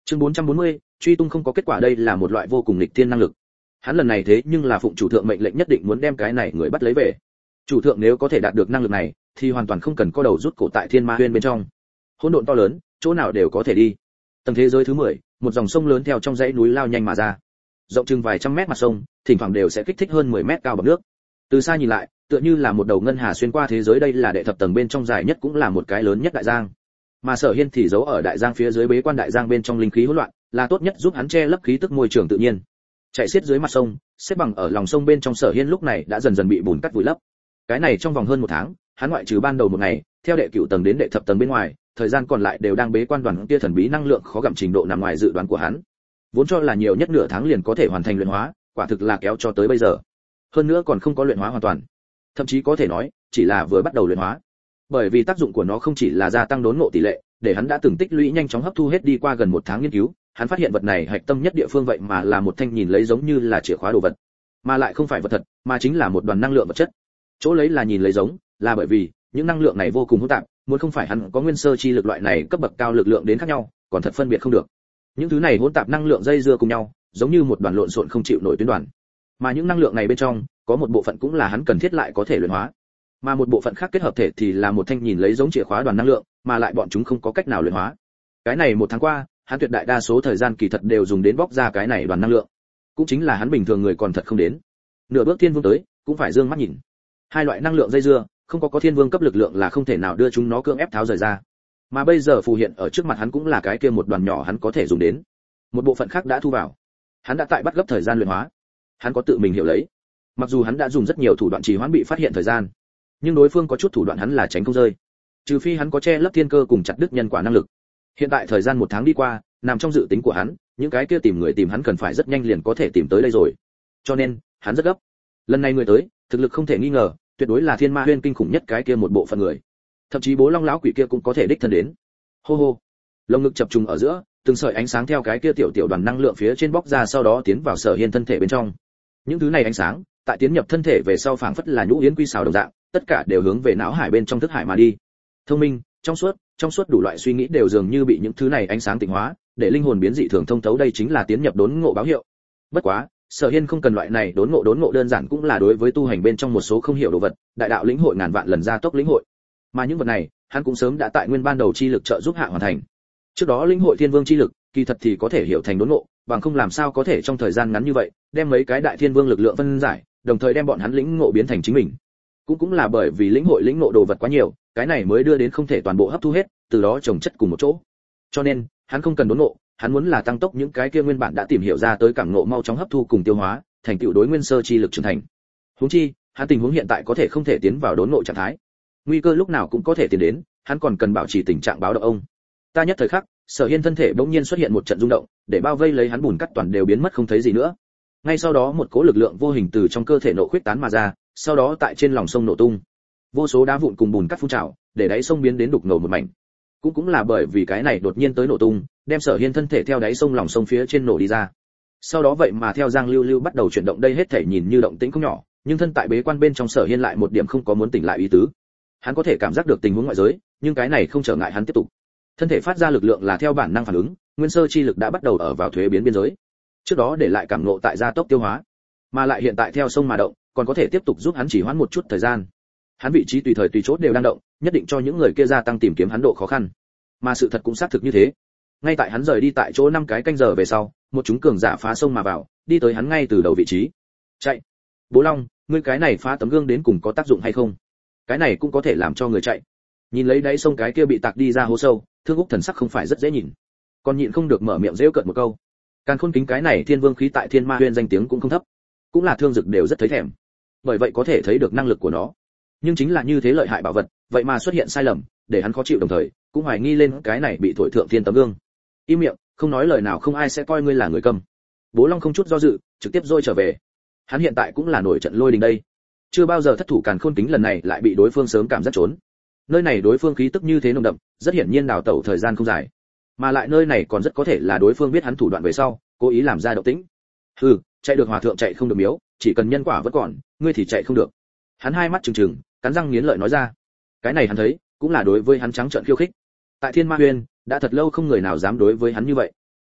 Chương bốn trăm bốn mươi, truy tung không có kết quả, đây là một loại vô cùng nghịch thiên năng lực. Hắn lần này thế nhưng là phụng chủ thượng mệnh lệnh nhất định muốn đem cái này người bắt lấy về. Chủ thượng nếu có thể đạt được năng lực này, thì hoàn toàn không cần có đầu rút cổ tại Thiên Ma Huyên bên trong. Hỗn độn to lớn, chỗ nào đều có thể đi. Tầng thế giới thứ mười, một dòng sông lớn theo trong dãy núi lao nhanh mà ra. Rộng chừng vài trăm mét mặt sông, thỉnh thoảng đều sẽ kích thích hơn mười mét cao bọt nước. Từ xa nhìn lại, tựa như là một đầu ngân hà xuyên qua thế giới, đây là đệ thập tầng bên trong dài nhất cũng là một cái lớn nhất đại giang. Mà Sở Hiên thì giấu ở đại giang phía dưới bế quan đại giang bên trong linh khí hỗn loạn, là tốt nhất giúp hắn che lấp khí tức môi trường tự nhiên. Chạy xiết dưới mặt sông, xếp bằng ở lòng sông bên trong Sở Hiên lúc này đã dần dần bị bùn cắt vùi lấp. Cái này trong vòng hơn một tháng, hắn ngoại trừ ban đầu một ngày, theo đệ cửu tầng đến đệ thập tầng bên ngoài, thời gian còn lại đều đang bế quan, đoàn kia thần bí năng lượng khó gặm trình độ nằm ngoài dự đoán của hắn. Vốn cho là nhiều nhất nửa tháng liền có thể hoàn thành luyện hóa, quả thực là kéo cho tới bây giờ. Hơn nữa còn không có luyện hóa hoàn toàn, thậm chí có thể nói chỉ là vừa bắt đầu luyện hóa. Bởi vì tác dụng của nó không chỉ là gia tăng đốn ngộ tỷ lệ, để hắn đã từng tích lũy nhanh chóng hấp thu hết đi qua gần một tháng nghiên cứu, hắn phát hiện vật này hạch tâm nhất địa phương vậy mà là một thanh nhìn lấy giống như là chìa khóa đồ vật, mà lại không phải vật thật, mà chính là một đoàn năng lượng vật chất. Chỗ lấy là nhìn lấy giống, là bởi vì những năng lượng này vô cùng hỗn tạp, muốn không phải hắn có nguyên sơ chi lực loại này cấp bậc cao lực lượng đến khác nhau, còn thật phân biệt không được. Những thứ này hỗn tạp năng lượng dây dưa cùng nhau, giống như một đoàn lộn xộn không chịu nổi tuyến đoàn. Mà những năng lượng này bên trong, có một bộ phận cũng là hắn cần thiết lại có thể luyện hóa, mà một bộ phận khác kết hợp thể thì là một thanh nhìn lấy giống chìa khóa đoàn năng lượng, mà lại bọn chúng không có cách nào luyện hóa. Cái này một tháng qua, hắn tuyệt đại đa số thời gian kỳ thật đều dùng đến bóc ra cái này đoàn năng lượng, cũng chính là hắn bình thường người còn thật không đến. Nửa bước thiên vương tới, cũng phải dương mắt nhìn. Hai loại năng lượng dây dưa, không có có thiên vương cấp lực lượng là không thể nào đưa chúng nó cưỡng ép tháo rời ra. Mà bây giờ phù hiện ở trước mặt hắn cũng là cái kia một đoàn nhỏ hắn có thể dùng đến. Một bộ phận khác đã thu vào. Hắn đã tại bắt gấp thời gian luyện hóa. Hắn có tự mình hiểu lấy. Mặc dù hắn đã dùng rất nhiều thủ đoạn trì hoãn bị phát hiện thời gian, nhưng đối phương có chút thủ đoạn hắn là tránh không rơi. Trừ phi hắn có che lấp thiên cơ cùng chặt đứt nhân quả năng lực. Hiện tại thời gian một tháng đi qua, nằm trong dự tính của hắn, những cái kia tìm người tìm hắn cần phải rất nhanh liền có thể tìm tới đây rồi. Cho nên, hắn rất gấp. Lần này người tới, thực lực không thể nghi ngờ, tuyệt đối là Thiên Ma Huyên kinh khủng nhất cái kia một bộ phận người. Thậm chí Bố Long lão quỷ kia cũng có thể đích thân đến. Hô hô. Lồng ngực chập trùng ở giữa, từng sợi ánh sáng theo cái kia tiểu tiểu đoàn năng lượng phía trên bóc ra, sau đó tiến vào Sở Hiên thân thể bên trong. Những thứ này ánh sáng, tại tiến nhập thân thể về sau phảng phất là nhũ yến quy xào đồng dạng, tất cả đều hướng về não hải bên trong thức hải mà đi. Thông minh, trong suốt, trong suốt đủ loại suy nghĩ đều dường như bị những thứ này ánh sáng tịnh hóa, để linh hồn biến dị thường thông thấu, đây chính là tiến nhập đốn ngộ báo hiệu. Bất quá, Sở Hiên không cần loại này đốn ngộ, đốn ngộ đơn giản cũng là đối với tu hành bên trong một số không hiểu đồ vật, đại đạo lĩnh hội ngàn vạn lần gia tốc lĩnh hội. Mà những vật này, hắn cũng sớm đã tại nguyên ban đầu chi lực trợ giúp hạ hoàn thành. Trước đó lĩnh hội thiên vương chi lực, kỳ thật thì có thể hiểu thành đốn ngộ, bằng không làm sao có thể trong thời gian ngắn như vậy, đem mấy cái đại thiên vương lực lượng phân giải, đồng thời đem bọn hắn lĩnh ngộ biến thành chính mình. Cũng cũng là bởi vì lĩnh hội lĩnh ngộ đồ vật quá nhiều, cái này mới đưa đến không thể toàn bộ hấp thu hết, từ đó chồng chất cùng một chỗ. Cho nên, hắn không cần đốn ngộ, hắn muốn là tăng tốc những cái kia nguyên bản đã tìm hiểu ra tới cảm ngộ mau chóng hấp thu cùng tiêu hóa, thành tựu đối nguyên sơ chi lực trưởng thành. Huống chi, hắn tình huống hiện tại có thể không thể tiến vào đốn ngộ trạng thái. Nguy cơ lúc nào cũng có thể tiến đến, hắn còn cần bảo trì tình trạng báo động ông. Ta nhất thời khắc, Sở Hiên thân thể bỗng nhiên xuất hiện một trận rung động, để bao vây lấy hắn bùn cắt toàn đều biến mất không thấy gì nữa. Ngay sau đó một cỗ lực lượng vô hình từ trong cơ thể nộ khuyết tán mà ra, sau đó tại trên lòng sông nổ tung. Vô số đá vụn cùng bùn cắt phun trào, để đáy sông biến đến đục ngầu một mảnh. Cũng cũng là bởi vì cái này đột nhiên tới nổ tung, đem Sở Hiên thân thể theo đáy sông lòng sông phía trên nổ đi ra. Sau đó vậy mà theo Giang Lưu Lưu bắt đầu chuyển động, đây hết thể nhìn như động tĩnh không nhỏ, nhưng thân tại bế quan bên trong Sở Hiên lại một điểm không có muốn tỉnh lại ý tứ. Hắn có thể cảm giác được tình huống ngoại giới, nhưng cái này không trở ngại hắn tiếp tục. Thân thể phát ra lực lượng là theo bản năng phản ứng, nguyên sơ chi lực đã bắt đầu ở vào thuế biến biên giới. Trước đó để lại cảm ngộ tại gia tốc tiêu hóa, mà lại hiện tại theo sông mà động, còn có thể tiếp tục giúp hắn chỉ hoãn một chút thời gian. Hắn vị trí tùy thời tùy chỗ đều đang động, nhất định cho những người kia gia tăng tìm kiếm hắn độ khó khăn. Mà sự thật cũng xác thực như thế. Ngay tại hắn rời đi tại chỗ năm cái canh giờ về sau, một chúng cường giả phá sông mà vào, đi tới hắn ngay từ đầu vị trí. Chạy. Bố Long, ngươi cái này phá tấm gương đến cùng có tác dụng hay không? Cái này cũng có thể làm cho người chạy. Nhìn lấy đáy sông cái kia bị tạc đi ra hố sâu, Thương Úc thần sắc không phải rất dễ nhìn, còn nhịn không được mở miệng giễu cợt một câu. Càn Khôn kính cái này thiên vương khí tại Thiên Ma Huyên danh tiếng cũng không thấp, cũng là thương dực đều rất thấy thèm. Bởi vậy có thể thấy được năng lực của nó. Nhưng chính là như thế lợi hại bảo vật, vậy mà xuất hiện sai lầm, để hắn khó chịu, đồng thời cũng hoài nghi lên cái này bị thổi thượng thiên tấm gương. Im miệng, không nói lời nào không ai sẽ coi ngươi là người câm. Bố Long không chút do dự, trực tiếp rôi trở về. Hắn hiện tại cũng là nổi trận lôi đình đây. Chưa bao giờ thất thủ Càn Khôn kính lần này lại bị đối phương sớm cảm giác trốn. Nơi này đối phương khí tức như thế nồng đậm, rất hiển nhiên đào tẩu thời gian không dài. Mà lại nơi này còn rất có thể là đối phương biết hắn thủ đoạn về sau, cố ý làm ra động tĩnh. Hừ, chạy được hòa thượng chạy không được miếu, chỉ cần nhân quả vẫn còn, ngươi thì chạy không được. Hắn hai mắt trừng trừng, cắn răng nghiến lợi nói ra. Cái này hắn thấy, cũng là đối với hắn trắng trợn khiêu khích. Tại Thiên Ma Huyên, đã thật lâu không người nào dám đối với hắn như vậy.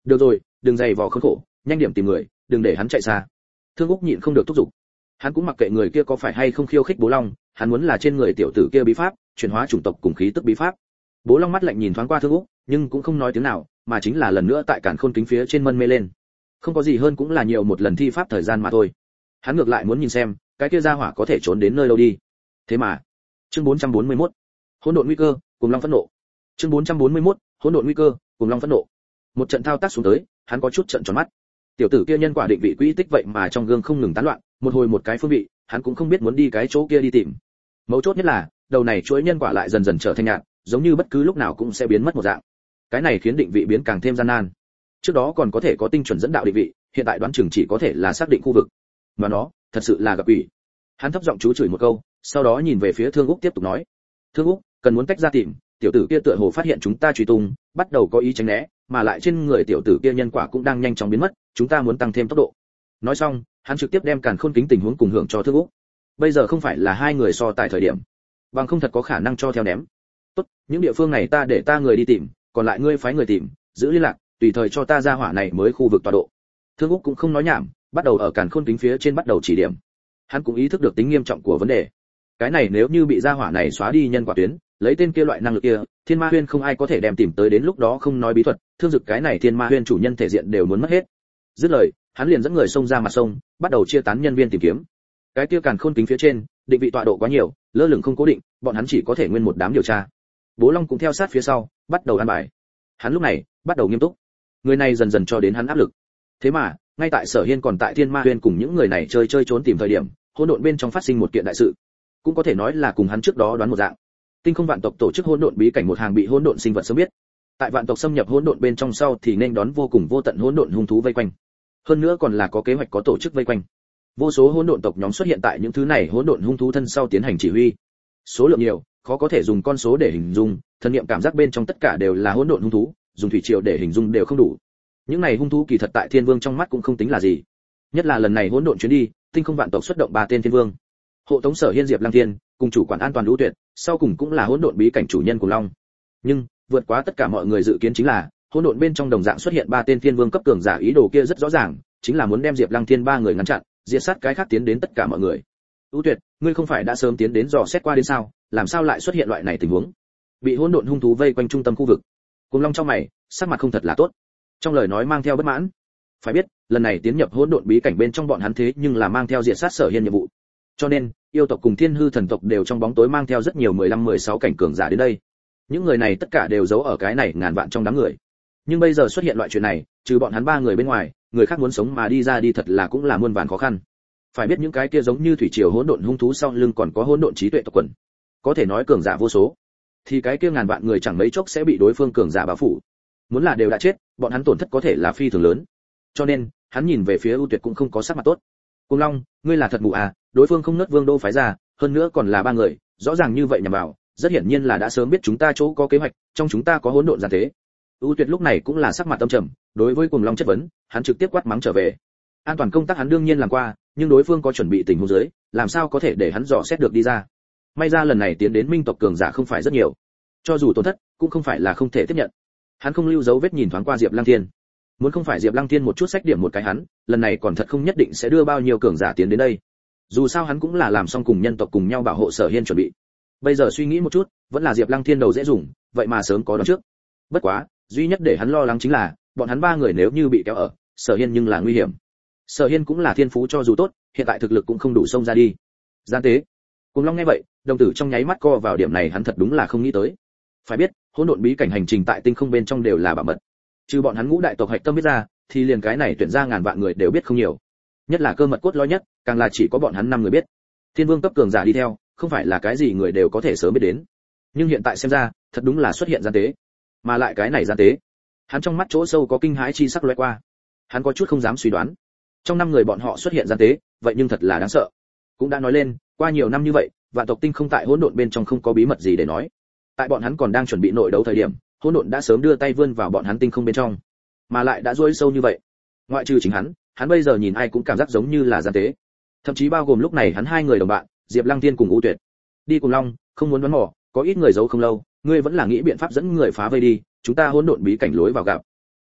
được rồi, đừng dày vò khốn khổ, nhanh điểm tìm người, đừng để hắn chạy xa. Thương Úc nhịn không được thúc giục. Hắn cũng mặc kệ người kia có phải hay không khiêu khích Bố Long, hắn muốn là trên người tiểu tử kia bí pháp, chuyển hóa chủng tộc cùng khí tức bí pháp. Bố Long mắt lạnh nhìn thoáng qua Thương Úc, nhưng cũng không nói tiếng nào, mà chính là lần nữa tại cản khôn kính phía trên mân mê lên. Không có gì hơn cũng là nhiều một lần thi pháp thời gian mà thôi. Hắn ngược lại muốn nhìn xem, cái kia gia hỏa có thể trốn đến nơi đâu đi. Thế mà, chương bốn trăm bốn mươi mốt, hỗn độn nguy cơ, cùng Long phẫn nộ. Chương bốn trăm bốn mươi mốt, hỗn độn nguy cơ, cùng Long phẫn nộ. Một trận thao tác xuống tới, hắn có chút trợn tròn mắt. Tiểu tử kia nhân quả định vị quỹ tích vậy mà trong gương không ngừng tán loạn, một hồi một cái phương vị, hắn cũng không biết muốn đi cái chỗ kia đi tìm. Mấu chốt nhất là, đầu này chuỗi nhân quả lại dần dần trở thành nhạt, giống như bất cứ lúc nào cũng sẽ biến mất một dạng. Cái này khiến định vị biến càng thêm gian nan. Trước đó còn có thể có tinh chuẩn dẫn đạo định vị, hiện tại đoán chừng chỉ có thể là xác định khu vực. Mà nó, thật sự là gặp ủy. Hắn thấp giọng chú chửi một câu, sau đó nhìn về phía Thương Úc tiếp tục nói: "Thương Úc, cần muốn tách ra tìm, tiểu tử kia tựa hồ phát hiện chúng ta truy tung, bắt đầu có ý tránh né, mà lại trên người tiểu tử kia nhân quả cũng đang nhanh chóng biến mất, chúng ta muốn tăng thêm tốc độ." Nói xong, hắn trực tiếp đem càn khôn kính tình huống cùng hưởng cho Thương Úc. Bây giờ không phải là hai người so tại thời điểm, bằng không thật có khả năng cho theo ném. "Tốt, những địa phương này ta để ta người đi tìm, còn lại ngươi phái người tìm, giữ liên lạc, tùy thời cho ta ra hỏa này mới khu vực tọa độ." Thương Úc cũng không nói nhảm, bắt đầu ở càn khôn kính phía trên bắt đầu chỉ điểm. Hắn cũng ý thức được tính nghiêm trọng của vấn đề. Cái này nếu như bị gia hỏa này xóa đi nhân quả tuyến, lấy tên kia loại năng lực kia, Thiên Ma Huyên không ai có thể đem tìm tới, đến lúc đó không nói bí thuật, thương dực cái này Thiên Ma Huyên chủ nhân thể diện đều muốn mất hết. Dứt lời, hắn liền dẫn người xông ra mặt sông, bắt đầu chia tán nhân viên tìm kiếm. Cái kia càn khôn kính phía trên, định vị tọa độ quá nhiều, lơ lửng không cố định, bọn hắn chỉ có thể nguyên một đám điều tra. Bố Long cũng theo sát phía sau, bắt đầu ăn bài. Hắn lúc này bắt đầu nghiêm túc. Người này dần dần cho đến hắn áp lực. Thế mà, ngay tại Sở Hiên còn tại Thiên Ma Huyên cùng những người này chơi chơi trốn tìm thời điểm, hỗn độn bên trong phát sinh một kiện đại sự, cũng có thể nói là cùng hắn trước đó đoán một dạng. Tinh không vạn tộc tổ chức hỗn độn bí cảnh một hàng bị hỗn độn sinh vật sớm biết. Tại vạn tộc xâm nhập hỗn độn bên trong sau thì nên đón vô cùng vô tận hỗn độn hung thú vây quanh. Hơn nữa còn là có kế hoạch có tổ chức vây quanh. Vô số hỗn độn tộc nhóm xuất hiện tại những thứ này hỗn độn hung thú thân sau tiến hành chỉ huy. Số lượng nhiều, khó có thể dùng con số để hình dung, thân niệm cảm giác bên trong tất cả đều là hỗn độn hung thú, dùng thủy triều để hình dung đều không đủ. Những này hung thú kỳ thật tại Thiên Vương trong mắt cũng không tính là gì. Nhất là lần này hỗn độn chuyến đi, tinh không vạn tộc xuất động ba tên Thiên Vương. Hộ tống Sở Hiên, Diệp Lăng Thiên, cùng chủ quản an toàn Lũ Tuyệt, sau cùng cũng là hỗn độn bí cảnh chủ nhân của Long. Nhưng, vượt quá tất cả mọi người dự kiến chính là, hỗn độn bên trong đồng dạng xuất hiện ba tên Thiên Vương cấp cường giả, ý đồ kia rất rõ ràng, chính là muốn đem Diệp Lăng Thiên ba người ngăn chặn, diệt sát cái khác tiến đến tất cả mọi người. Lũ Tuyệt, ngươi không phải đã sớm tiến đến dò xét qua đến sao, làm sao lại xuất hiện loại này tình huống? Bị hỗn độn hung thú vây quanh trung tâm khu vực. Cùng Long trong mày, sắc mặt không thật là tốt. Trong lời nói mang theo bất mãn. Phải biết, lần này tiến nhập hỗn độn bí cảnh bên trong bọn hắn thế nhưng là mang theo diệt sát Sở Hiên nhiệm vụ. Cho nên, yêu tộc cùng thiên hư thần tộc đều trong bóng tối mang theo rất nhiều mười lăm mười sáu cảnh cường giả đến đây. Những người này tất cả đều giấu ở cái này ngàn vạn trong đám người. Nhưng bây giờ xuất hiện loại chuyện này, trừ bọn hắn ba người bên ngoài, người khác muốn sống mà đi ra đi thật là cũng là muôn vàn khó khăn. Phải biết những cái kia giống như thủy triều hỗn độn hung thú sau lưng còn có hỗn độn trí tuệ tộc quần, có thể nói cường giả vô số. Thì cái kia ngàn vạn người chẳng mấy chốc sẽ bị đối phương cường giả bao phủ. Muốn là đều đã chết, bọn hắn tổn thất có thể là phi thường lớn. Cho nên, hắn nhìn về phía ưu Tuyệt cũng không có sắc mặt tốt. Cùng Long, ngươi là thật mù à, đối phương không nớt Vương Đô phái ra, hơn nữa còn là ba người, rõ ràng như vậy nhằm vào, rất hiển nhiên là đã sớm biết chúng ta chỗ có kế hoạch, trong chúng ta có hỗn độn gian thế. ưu Tuyệt lúc này cũng là sắc mặt âm trầm, đối với Cùng Long chất vấn, hắn trực tiếp quát mắng trở về. An toàn công tác hắn đương nhiên làm qua, nhưng đối phương có chuẩn bị tình huống dưới, làm sao có thể để hắn dò xét được đi ra. May ra lần này tiến đến minh tộc cường giả không phải rất nhiều, cho dù tổn thất, cũng không phải là không thể tiếp nhận. Hắn không lưu dấu vết nhìn thoáng qua Diệp Lăng Thiên. Muốn không phải Diệp Lăng Thiên một chút sách điểm một cái hắn, lần này còn thật không nhất định sẽ đưa bao nhiêu cường giả tiến đến đây. Dù sao hắn cũng là làm xong cùng nhân tộc cùng nhau bảo hộ Sở Hiên chuẩn bị. Bây giờ suy nghĩ một chút, vẫn là Diệp Lăng Thiên đầu dễ dùng, vậy mà sớm có đoán trước. Bất quá, duy nhất để hắn lo lắng chính là, bọn hắn ba người nếu như bị kéo ở, Sở Hiên nhưng là nguy hiểm. Sở Hiên cũng là thiên phú cho dù tốt, hiện tại thực lực cũng không đủ xông ra đi. Gian tế. Cùng Long nghe vậy, đồng tử trong nháy mắt co vào điểm này hắn thật đúng là không nghĩ tới. Phải biết, hỗn độn bí cảnh hành trình tại tinh không bên trong đều là bảo mật. Trừ bọn hắn ngũ đại tộc hạch tâm biết ra, thì liền cái này tuyển ra ngàn vạn người đều biết không nhiều. Nhất là cơ mật cốt lõi nhất, càng là chỉ có bọn hắn năm người biết. Thiên Vương cấp cường giả đi theo, không phải là cái gì người đều có thể sớm biết đến. Nhưng hiện tại xem ra, thật đúng là xuất hiện gian tế. Mà lại cái này gian tế, hắn trong mắt chỗ sâu có kinh hãi chi sắc lóe qua. Hắn có chút không dám suy đoán. Trong năm người bọn họ xuất hiện gian tế, vậy nhưng thật là đáng sợ. Cũng đã nói lên, qua nhiều năm như vậy, vạn tộc tinh không tại hỗn độn bên trong không có bí mật gì để nói. Tại bọn hắn còn đang chuẩn bị nội đấu thời điểm, hỗn độn đã sớm đưa tay vươn vào bọn hắn tinh không bên trong, mà lại đã rối sâu như vậy. Ngoại trừ chính hắn, hắn bây giờ nhìn ai cũng cảm giác giống như là gian tế. Thậm chí bao gồm lúc này hắn hai người đồng bạn, Diệp Lăng Thiên cùng U Tuyệt. Đi cùng Long, không muốn đoán mò, có ít người giấu không lâu, ngươi vẫn là nghĩ biện pháp dẫn người phá vây đi, chúng ta hỗn độn bí cảnh lối vào gặp.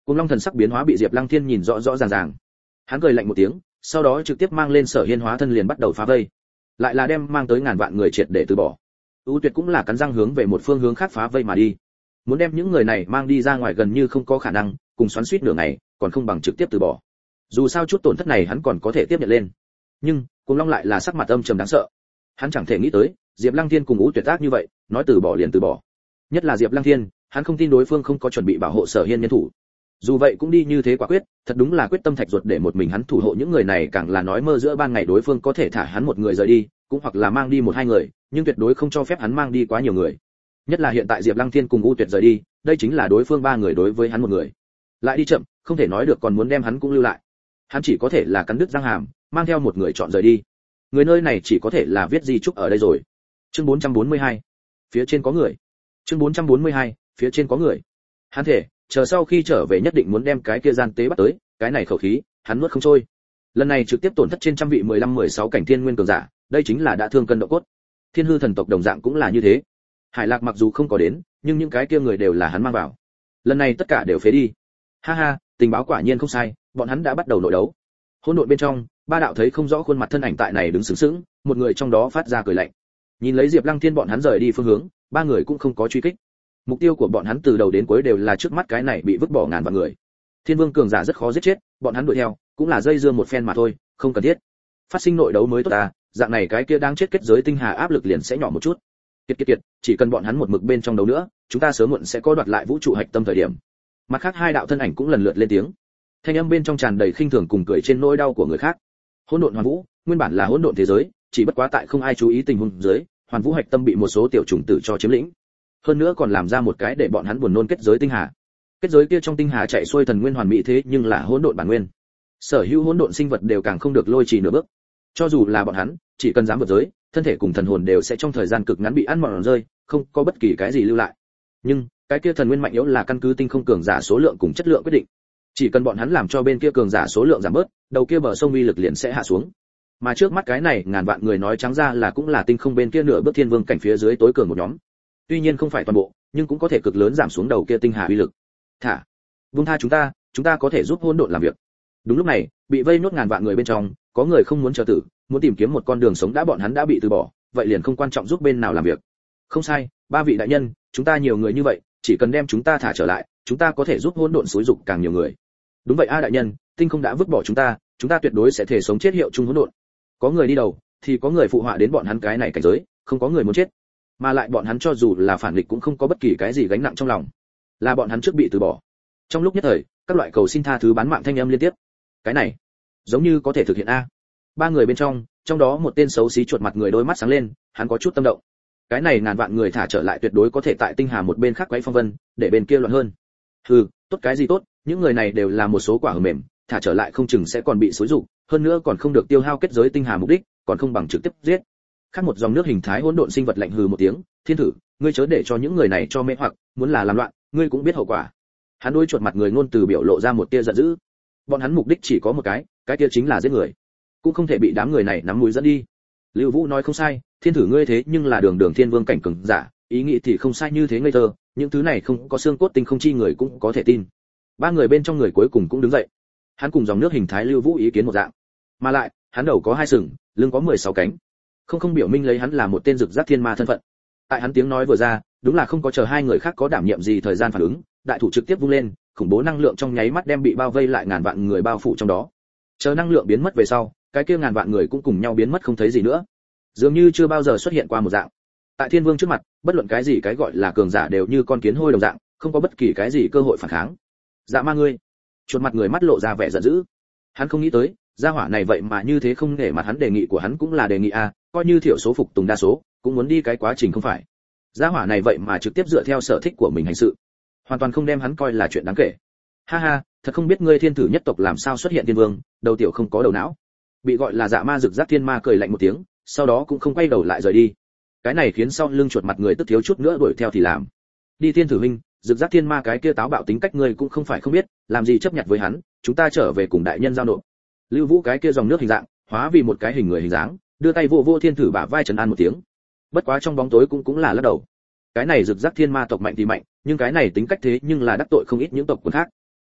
Cùng Long thần sắc biến hóa bị Diệp Lăng Thiên nhìn rõ rõ ràng ràng. Hắn cười lạnh một tiếng, sau đó trực tiếp mang lên Sở Hiên hóa thân liền bắt đầu phá vây. Lại là đem mang tới ngàn vạn người triệt để từ bỏ. U Tuyệt cũng là cắn răng hướng về một phương hướng khác phá vây mà đi. Muốn đem những người này mang đi ra ngoài gần như không có khả năng, cùng xoắn xuýt nửa ngày, còn không bằng trực tiếp từ bỏ. Dù sao chút tổn thất này hắn còn có thể tiếp nhận lên. Nhưng, Cùng Long lại là sắc mặt âm trầm đáng sợ. Hắn chẳng thể nghĩ tới, Diệp Lăng Thiên cùng U Tuyệt ác như vậy, nói từ bỏ liền từ bỏ. Nhất là Diệp Lăng Thiên, hắn không tin đối phương không có chuẩn bị bảo hộ Sở Hiên nhân thủ. Dù vậy cũng đi như thế quả quyết, thật đúng là quyết tâm thạch ruột để một mình hắn thủ hộ những người này, càng là nói mơ giữa ban ngày đối phương có thể thả hắn một người rời đi, cũng hoặc là mang đi một hai người, nhưng tuyệt đối không cho phép hắn mang đi quá nhiều người. Nhất là hiện tại Diệp Lăng Thiên cùng U Tuyệt rời đi, đây chính là đối phương ba người đối với hắn một người. Lại đi chậm, không thể nói được còn muốn đem hắn cũng lưu lại. Hắn chỉ có thể là cắn đứt răng hàm, mang theo một người chọn rời đi. Người nơi này chỉ có thể là viết di chúc ở đây rồi. Chương bốn trăm bốn mươi hai, phía trên có người. Chương bốn trăm bốn mươi hai, phía trên có người. Hắn thể, chờ sau khi trở về nhất định muốn đem cái kia gian tế bắt tới, cái này khẩu khí, hắn nuốt không trôi. Lần này trực tiếp tổn thất trên trăm vị mười lăm mười sáu cảnh thiên nguyên cường giả, đây chính là đã thương cân độ cốt. Thiên hư thần tộc đồng dạng cũng là như thế. Hải Lạc mặc dù không có đến, nhưng những cái kia người đều là hắn mang vào. Lần này tất cả đều phế đi. Ha ha, tình báo quả nhiên không sai, bọn hắn đã bắt đầu nội đấu. Hỗn độn bên trong, ba đạo thấy không rõ khuôn mặt thân ảnh tại này đứng sững sững, một người trong đó phát ra cười lạnh. Nhìn lấy Diệp Lăng Thiên bọn hắn rời đi phương hướng, ba người cũng không có truy kích. Mục tiêu của bọn hắn từ đầu đến cuối đều là trước mắt cái này bị vứt bỏ ngàn vạn người. Thiên Vương cường giả rất khó giết chết, bọn hắn đuổi theo, cũng là dây dưa một phen mà thôi, không cần thiết. Phát sinh nội đấu mới tốt ta, dạng này cái kia đang chết kết giới tinh hà áp lực liền sẽ nhỏ một chút. Kiệt kiệt kiệt, chỉ cần bọn hắn một mực bên trong đấu nữa, chúng ta sớm muộn sẽ có đoạt lại vũ trụ hạch tâm thời điểm. Mặt khác hai đạo thân ảnh cũng lần lượt lên tiếng. Thanh âm bên trong tràn đầy khinh thường cùng cười trên nỗi đau của người khác. Hỗn độn hoàn vũ, nguyên bản là hỗn độn thế giới, chỉ bất quá tại không ai chú ý tình huống dưới, hoàn vũ hạch tâm bị một số tiểu chủng tử cho chiếm lĩnh. Hơn nữa còn làm ra một cái để bọn hắn buồn nôn kết giới tinh hà. Kết giới kia trong tinh hà chạy xuôi thần nguyên hoàn mỹ thế nhưng là hỗn độn bản nguyên. Sở hữu hỗn độn sinh vật đều càng không được lôi trì nửa bước. Cho dù là bọn hắn, chỉ cần dám vượt giới, thân thể cùng thần hồn đều sẽ trong thời gian cực ngắn bị ăn mòn rơi, không có bất kỳ cái gì lưu lại. Nhưng, cái kia thần nguyên mạnh yếu là căn cứ tinh không cường giả số lượng cùng chất lượng quyết định. Chỉ cần bọn hắn làm cho bên kia cường giả số lượng giảm bớt, đầu kia bờ sông uy lực liền sẽ hạ xuống. Mà trước mắt cái này ngàn vạn người nói trắng ra là cũng là tinh không bên kia nửa bước thiên vương cảnh phía dưới tối cường một nhóm. Tuy nhiên không phải toàn bộ, nhưng cũng có thể cực lớn giảm xuống đầu kia tinh hà uy lực. Thả, buông tha chúng ta, chúng ta có thể giúp hỗn độn làm việc. Đúng lúc này, bị vây nốt ngàn vạn người bên trong, có người không muốn chờ tử, muốn tìm kiếm một con đường sống đã bọn hắn đã bị từ bỏ, vậy liền không quan trọng giúp bên nào làm việc. Không sai, ba vị đại nhân, chúng ta nhiều người như vậy, chỉ cần đem chúng ta thả trở lại, chúng ta có thể giúp hỗn độn xúi dục càng nhiều người. Đúng vậy a đại nhân, tinh không đã vứt bỏ chúng ta, chúng ta tuyệt đối sẽ thể sống chết hiệu chung hỗn độn. Có người đi đầu, thì có người phụ họa đến bọn hắn cái này cảnh giới, không có người muốn chết. Mà lại bọn hắn cho dù là phản nghịch cũng không có bất kỳ cái gì gánh nặng trong lòng, là bọn hắn trước bị từ bỏ. Trong lúc nhất thời, các loại cầu xin tha thứ bán mạng thanh âm liên tiếp. Cái này, giống như có thể thực hiện a. Ba người bên trong, trong đó một tên xấu xí chuột mặt người đôi mắt sáng lên, hắn có chút tâm động. Cái này ngàn vạn người thả trở lại tuyệt đối có thể tại tinh hà một bên khác quấy phong vân, để bên kia loạn hơn. Hừ, tốt cái gì tốt, những người này đều là một số quả hờ mềm, thả trở lại không chừng sẽ còn bị xúi dục, hơn nữa còn không được tiêu hao kết giới tinh hà mục đích, còn không bằng trực tiếp giết. Khác một dòng nước hình thái hỗn độn sinh vật lạnh hừ một tiếng, thiên thử, ngươi chớ để cho những người này cho mê hoặc, muốn là làm loạn, ngươi cũng biết hậu quả. Hắn đối chuột mặt người ngôn từ biểu lộ ra một tia giận dữ. Bọn hắn mục đích chỉ có một cái, cái kia chính là giết người, cũng không thể bị đám người này nắm mũi dẫn đi. Lưu Vũ nói không sai, thiên thử ngươi thế nhưng là đường đường thiên vương cảnh cường giả, ý nghĩ thì không sai như thế ngây thơ, những thứ này không có xương cốt tinh không chi người cũng có thể tin. Ba người bên trong người cuối cùng cũng đứng dậy. Hắn cùng dòng nước hình thái Lưu Vũ ý kiến một dạng, mà lại hắn đầu có hai sừng, lưng có mười sáu cánh, không không biểu minh lấy hắn là một tên rực giác thiên ma thân phận. Tại hắn tiếng nói vừa ra, đúng là không có chờ hai người khác có đảm nhiệm gì thời gian phản ứng, đại thủ trực tiếp vung lên, khủng bố năng lượng trong nháy mắt đem bị bao vây lại ngàn vạn người bao phủ trong đó. Chờ năng lượng biến mất về sau, cái kia ngàn vạn người cũng cùng nhau biến mất không thấy gì nữa, dường như chưa bao giờ xuất hiện qua một dạng. Tại thiên vương trước mặt, bất luận cái gì cái gọi là cường giả đều như con kiến hôi đồng dạng, không có bất kỳ cái gì cơ hội phản kháng. Dạ ma ngươi! Chuột mặt người mắt lộ ra vẻ giận dữ. Hắn không nghĩ tới, gia hỏa này vậy mà như thế không nể mặt hắn, đề nghị của hắn cũng là đề nghị a, coi như thiểu số phục tùng đa số, cũng muốn đi cái quá trình không phải. Gia hỏa này vậy mà trực tiếp dựa theo sở thích của mình hành sự, hoàn toàn không đem hắn coi là chuyện đáng kể. Ha ha, thật không biết ngươi thiên thử nhất tộc làm sao xuất hiện thiên vương, đầu tiểu không có đầu não. Bị gọi là dạ ma rực giác thiên ma cười lạnh một tiếng, sau đó cũng không quay đầu lại rời đi. Cái này khiến sau lưng chuột mặt người tức thiếu chút nữa đuổi theo thì làm. Đi thiên thử huynh, rực giác thiên ma cái kia táo bạo tính cách ngươi cũng không phải không biết, làm gì chấp nhận với hắn, chúng ta trở về cùng đại nhân giao nộp. Lưu Vũ cái kia dòng nước hình dạng, hóa vì một cái hình người hình dáng, đưa tay vô vô thiên thử bả vai trấn an một tiếng. Bất quá trong bóng tối cũng cũng là lắc đầu. Cái này rực giác thiên ma tộc mạnh thì mạnh, nhưng cái này tính cách thế nhưng là đắc tội không ít những tộc quần khác.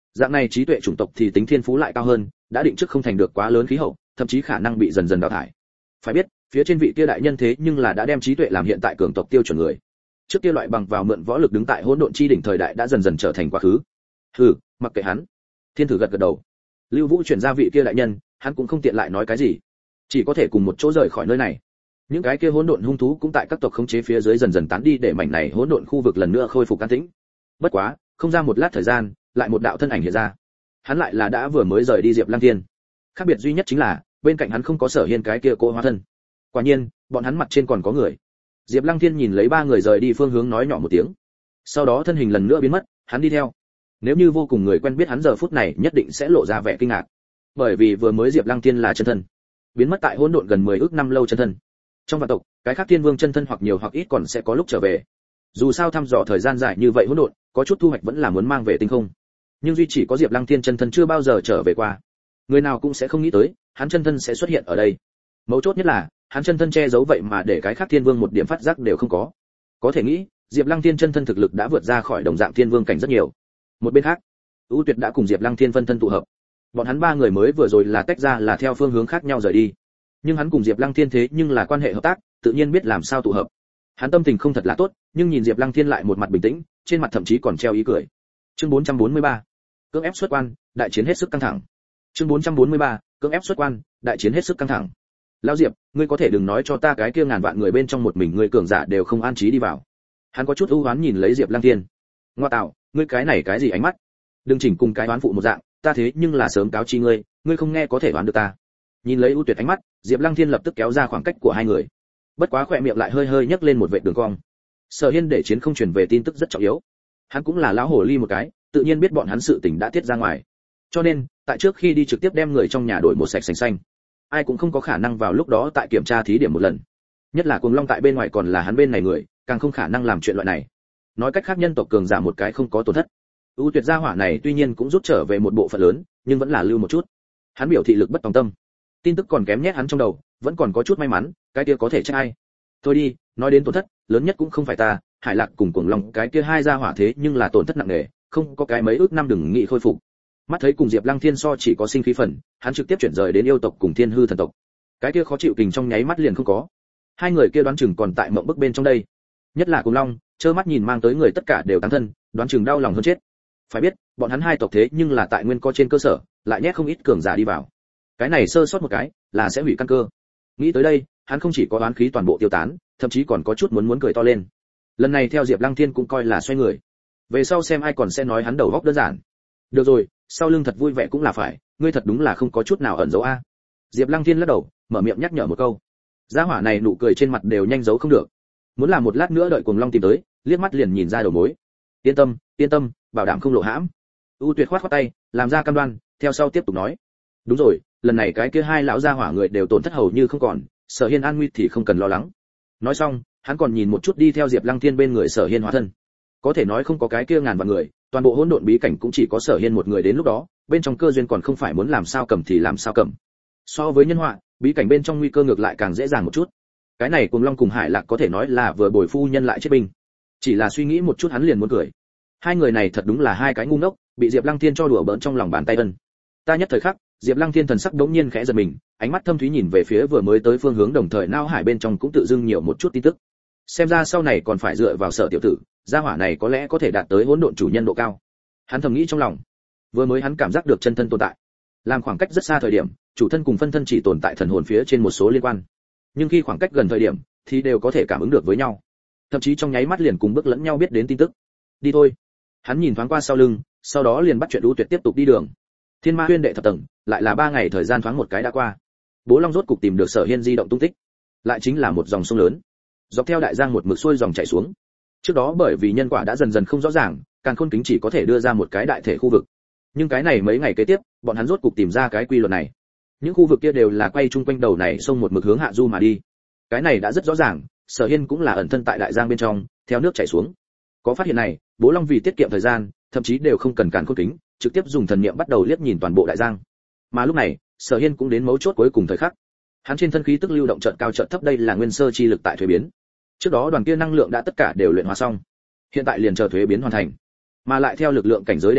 Dạng này trí tuệ chủng tộc thì tính thiên phú lại cao hơn, đã định trước không thành được quá lớn khí hậu, thậm chí khả năng bị dần dần đào thải. Phải biết, phía trên vị kia đại nhân thế nhưng là đã đem trí tuệ làm hiện tại cường tộc tiêu chuẩn người. Trước kia loại bằng vào mượn võ lực đứng tại hỗn độn chi đỉnh thời đại đã dần dần trở thành quá khứ. Hừ, mặc kệ hắn. Thiên Thử gật gật đầu. Lưu Vũ chuyển ra vị kia đại nhân, hắn cũng không tiện lại nói cái gì, chỉ có thể cùng một chỗ rời khỏi nơi này. Những cái kia hỗn độn hung thú cũng tại các tộc khống chế phía dưới dần dần tán đi để mảnh này hỗn độn khu vực lần nữa khôi phục an tĩnh. Bất quá, không ra một lát thời gian, lại một đạo thân ảnh hiện ra. Hắn lại là đã vừa mới rời đi Diệp Lăng Thiên. Khác biệt duy nhất chính là, bên cạnh hắn không có Sở Hiên cái kia cô hóa thân. Quả nhiên, bọn hắn mặt trên còn có người. Diệp Lăng Thiên nhìn lấy ba người rời đi phương hướng nói nhỏ một tiếng. Sau đó thân hình lần nữa biến mất, hắn đi theo. Nếu như vô cùng người quen biết hắn giờ phút này nhất định sẽ lộ ra vẻ kinh ngạc. Bởi vì vừa mới Diệp Lăng Thiên là chân thân, biến mất tại hỗn độn gần mười ước năm lâu chân thân. Trong vạn tộc, cái khác thiên vương chân thân hoặc nhiều hoặc ít còn sẽ có lúc trở về. Dù sao thăm dò thời gian dài như vậy hỗn độn, có chút thu hoạch vẫn là muốn mang về tinh không. Nhưng duy chỉ có Diệp Lăng Thiên chân thân chưa bao giờ trở về qua. Người nào cũng sẽ không nghĩ tới, hắn chân thân sẽ xuất hiện ở đây. Mấu chốt nhất là, hắn chân thân che giấu vậy mà để cái khác thiên vương một điểm phát giác đều không có. Có thể nghĩ, Diệp Lăng Thiên chân thân thực lực đã vượt ra khỏi đồng dạng thiên vương cảnh rất nhiều. Một bên khác, U Tuyệt đã cùng Diệp Lăng Thiên phân thân tụ hợp. Bọn hắn ba người mới vừa rồi là tách ra là theo phương hướng khác nhau rời đi. Nhưng hắn cùng Diệp Lăng Thiên thế nhưng là quan hệ hợp tác, tự nhiên biết làm sao tụ hợp. Hắn tâm tình không thật là tốt, nhưng nhìn Diệp Lăng Thiên lại một mặt bình tĩnh, trên mặt thậm chí còn treo ý cười. Chương bốn trăm bốn mươi ba, cưỡng ép xuất quan, đại chiến hết sức căng thẳng. Chương bốn trăm bốn mươi ba, cưỡng ép xuất quan, đại chiến hết sức căng thẳng. Lão Diệp, ngươi có thể đừng nói cho ta cái kia ngàn vạn người bên trong một mình ngươi cường giả đều không an trí đi vào. Hắn có chút ưu hoán nhìn lấy Diệp Lăng Thiên. Ngoa tạo, ngươi cái này cái gì ánh mắt? Đừng chỉnh cùng cái đoán phụ một dạng, ta thế nhưng là sớm cáo chi ngươi, ngươi không nghe có thể đoán được ta. Nhìn lấy ưu tuyệt ánh mắt, Diệp Lăng Thiên lập tức kéo ra khoảng cách của hai người. Bất quá khỏe miệng lại hơi hơi nhấc lên một vệt đường cong. Sở Hiên để chiến không truyền về tin tức rất trọng yếu. Hắn cũng là lão hồ ly một cái, tự nhiên biết bọn hắn sự tình đã tiết ra ngoài. Cho nên, tại trước khi đi trực tiếp đem người trong nhà đổi một sạch sành xanh. Ai cũng không có khả năng vào lúc đó tại kiểm tra thí điểm một lần. Nhất là Cuồng Long tại bên ngoài còn là hắn bên này người, càng không khả năng làm chuyện loại này. Nói cách khác nhân tộc cường giả một cái không có tổn thất. U Tuyệt gia hỏa này tuy nhiên cũng rút trở về một bộ phận lớn, nhưng vẫn là lưu một chút. Hắn biểu thị lực bất tòng tâm. Tin tức còn kém nhét hắn trong đầu, vẫn còn có chút may mắn, cái kia có thể trách ai. Thôi đi, nói đến tổn thất, lớn nhất cũng không phải ta, Hải Lạc cùng Cuồng Long cái kia hai gia hỏa thế nhưng là tổn thất nặng nề, không có cái mấy ước năm đừng nghị khôi phục. Mắt thấy cùng Diệp Lăng Thiên so chỉ có sinh khí phần, hắn trực tiếp chuyển rời đến yêu tộc cùng Thiên Hư thần tộc. Cái kia khó chịu kình trong nháy mắt liền không có. Hai người kia đoán chừng còn tại mộng bức bên trong đây. Nhất là Cuồng Long, trơ mắt nhìn mang tới người tất cả đều tán thân, đoán chừng đau lòng hơn chết. Phải biết, bọn hắn hai tộc thế nhưng là tại nguyên co trên cơ sở, lại nhét không ít cường giả đi vào. Cái này sơ sót một cái, là sẽ hủy căn cơ. Nghĩ tới đây, hắn không chỉ có oán khí toàn bộ tiêu tán, thậm chí còn có chút muốn muốn cười to lên. Lần này theo Diệp Lăng Thiên cũng coi là xoay người. Về sau xem ai còn sẽ nói hắn đầu óc đơn giản. Được rồi, sau lưng thật vui vẻ cũng là phải, ngươi thật đúng là không có chút nào ẩn giấu a. Diệp Lăng Thiên lắc đầu, mở miệng nhắc nhở một câu. Gia hỏa này nụ cười trên mặt đều nhanh giấu không được. Muốn làm một lát nữa đợi Cuồng Long tìm tới, liếc mắt liền nhìn ra đầu mối. Yên tâm, yên tâm, bảo đảm không lộ hãm. U Tuyệt khoát khoát tay, làm ra cam đoan, theo sau tiếp tục nói. Đúng rồi, lần này cái kia hai lão gia hỏa người đều tổn thất hầu như không còn, Sở Hiên an nguy thì không cần lo lắng. Nói xong, hắn còn nhìn một chút đi theo Diệp Lăng Thiên bên người Sở Hiên hóa thân. Có thể nói không có cái kia ngàn vạn người, toàn bộ hỗn độn bí cảnh cũng chỉ có Sở Hiên một người đến lúc đó, bên trong cơ duyên còn không phải muốn làm sao cầm thì làm sao cầm. So với nhân họa, bí cảnh bên trong nguy cơ ngược lại càng dễ dàng một chút. Cái này Cuồng Long cùng Hải Lạc có thể nói là vừa bồi phu nhân lại chết binh. Chỉ là suy nghĩ một chút hắn liền muốn cười. Hai người này thật đúng là hai cái ngu ngốc, bị Diệp Lăng Thiên cho đùa bỡn trong lòng bàn tay ân. Ta nhất thời khắc, Diệp Lăng Thiên thần sắc đống nhiên khẽ giật mình, ánh mắt thâm thúy nhìn về phía vừa mới tới phương hướng, đồng thời não hải bên trong cũng tự dưng nhiều một chút tin tức. Xem ra sau này còn phải dựa vào Sở tiểu tử, gia hỏa này có lẽ có thể đạt tới hỗn độn chủ nhân độ cao. Hắn thầm nghĩ trong lòng. Vừa mới hắn cảm giác được chân thân tồn tại. Làm khoảng cách rất xa thời điểm, chủ thân cùng phân thân chỉ tồn tại thần hồn phía trên một số liên quan. Nhưng khi khoảng cách gần thời điểm, thì đều có thể cảm ứng được với nhau. Thậm chí trong nháy mắt liền cùng bước lẫn nhau biết đến tin tức. Đi thôi. Hắn nhìn thoáng qua sau lưng, sau đó liền bắt chuyện U Tuyệt tiếp tục đi đường. Thiên Ma Huyên đệ thập tầng, lại là ba ngày thời gian thoáng một cái đã qua. Bố Long rốt cục tìm được Sở Hiên di động tung tích. Lại chính là một dòng sông lớn, dọc theo đại giang một mực xuôi dòng chảy xuống. Trước đó bởi vì nhân quả đã dần dần không rõ ràng, Càn Khôn Kính chỉ có thể đưa ra một cái đại thể khu vực. Nhưng cái này mấy ngày kế tiếp, bọn hắn rốt cục tìm ra cái quy luật này. Những khu vực kia đều là quay chung quanh đầu này sông một mực hướng hạ du mà đi. Cái này đã rất rõ ràng, Sở Hiên cũng là ẩn thân tại đại giang bên trong, theo nước chảy xuống. Có phát hiện này, Bố Long vì tiết kiệm thời gian, thậm chí đều không cần Càn Khôn Kính, trực tiếp dùng thần niệm bắt đầu liếc nhìn toàn bộ đại giang. Mà lúc này, Sở Hiên cũng đến mấu chốt cuối cùng thời khắc. Hắn trên thân khí tức lưu động chợt cao chợt thấp, đây là nguyên sơ chi lực tại thuế biến. Trước đó đoàn kia năng lượng đã tất cả đều luyện hóa xong, hiện tại liền chờ thuế biến hoàn thành. Mà lại theo lực lượng cảnh giới đề thăng,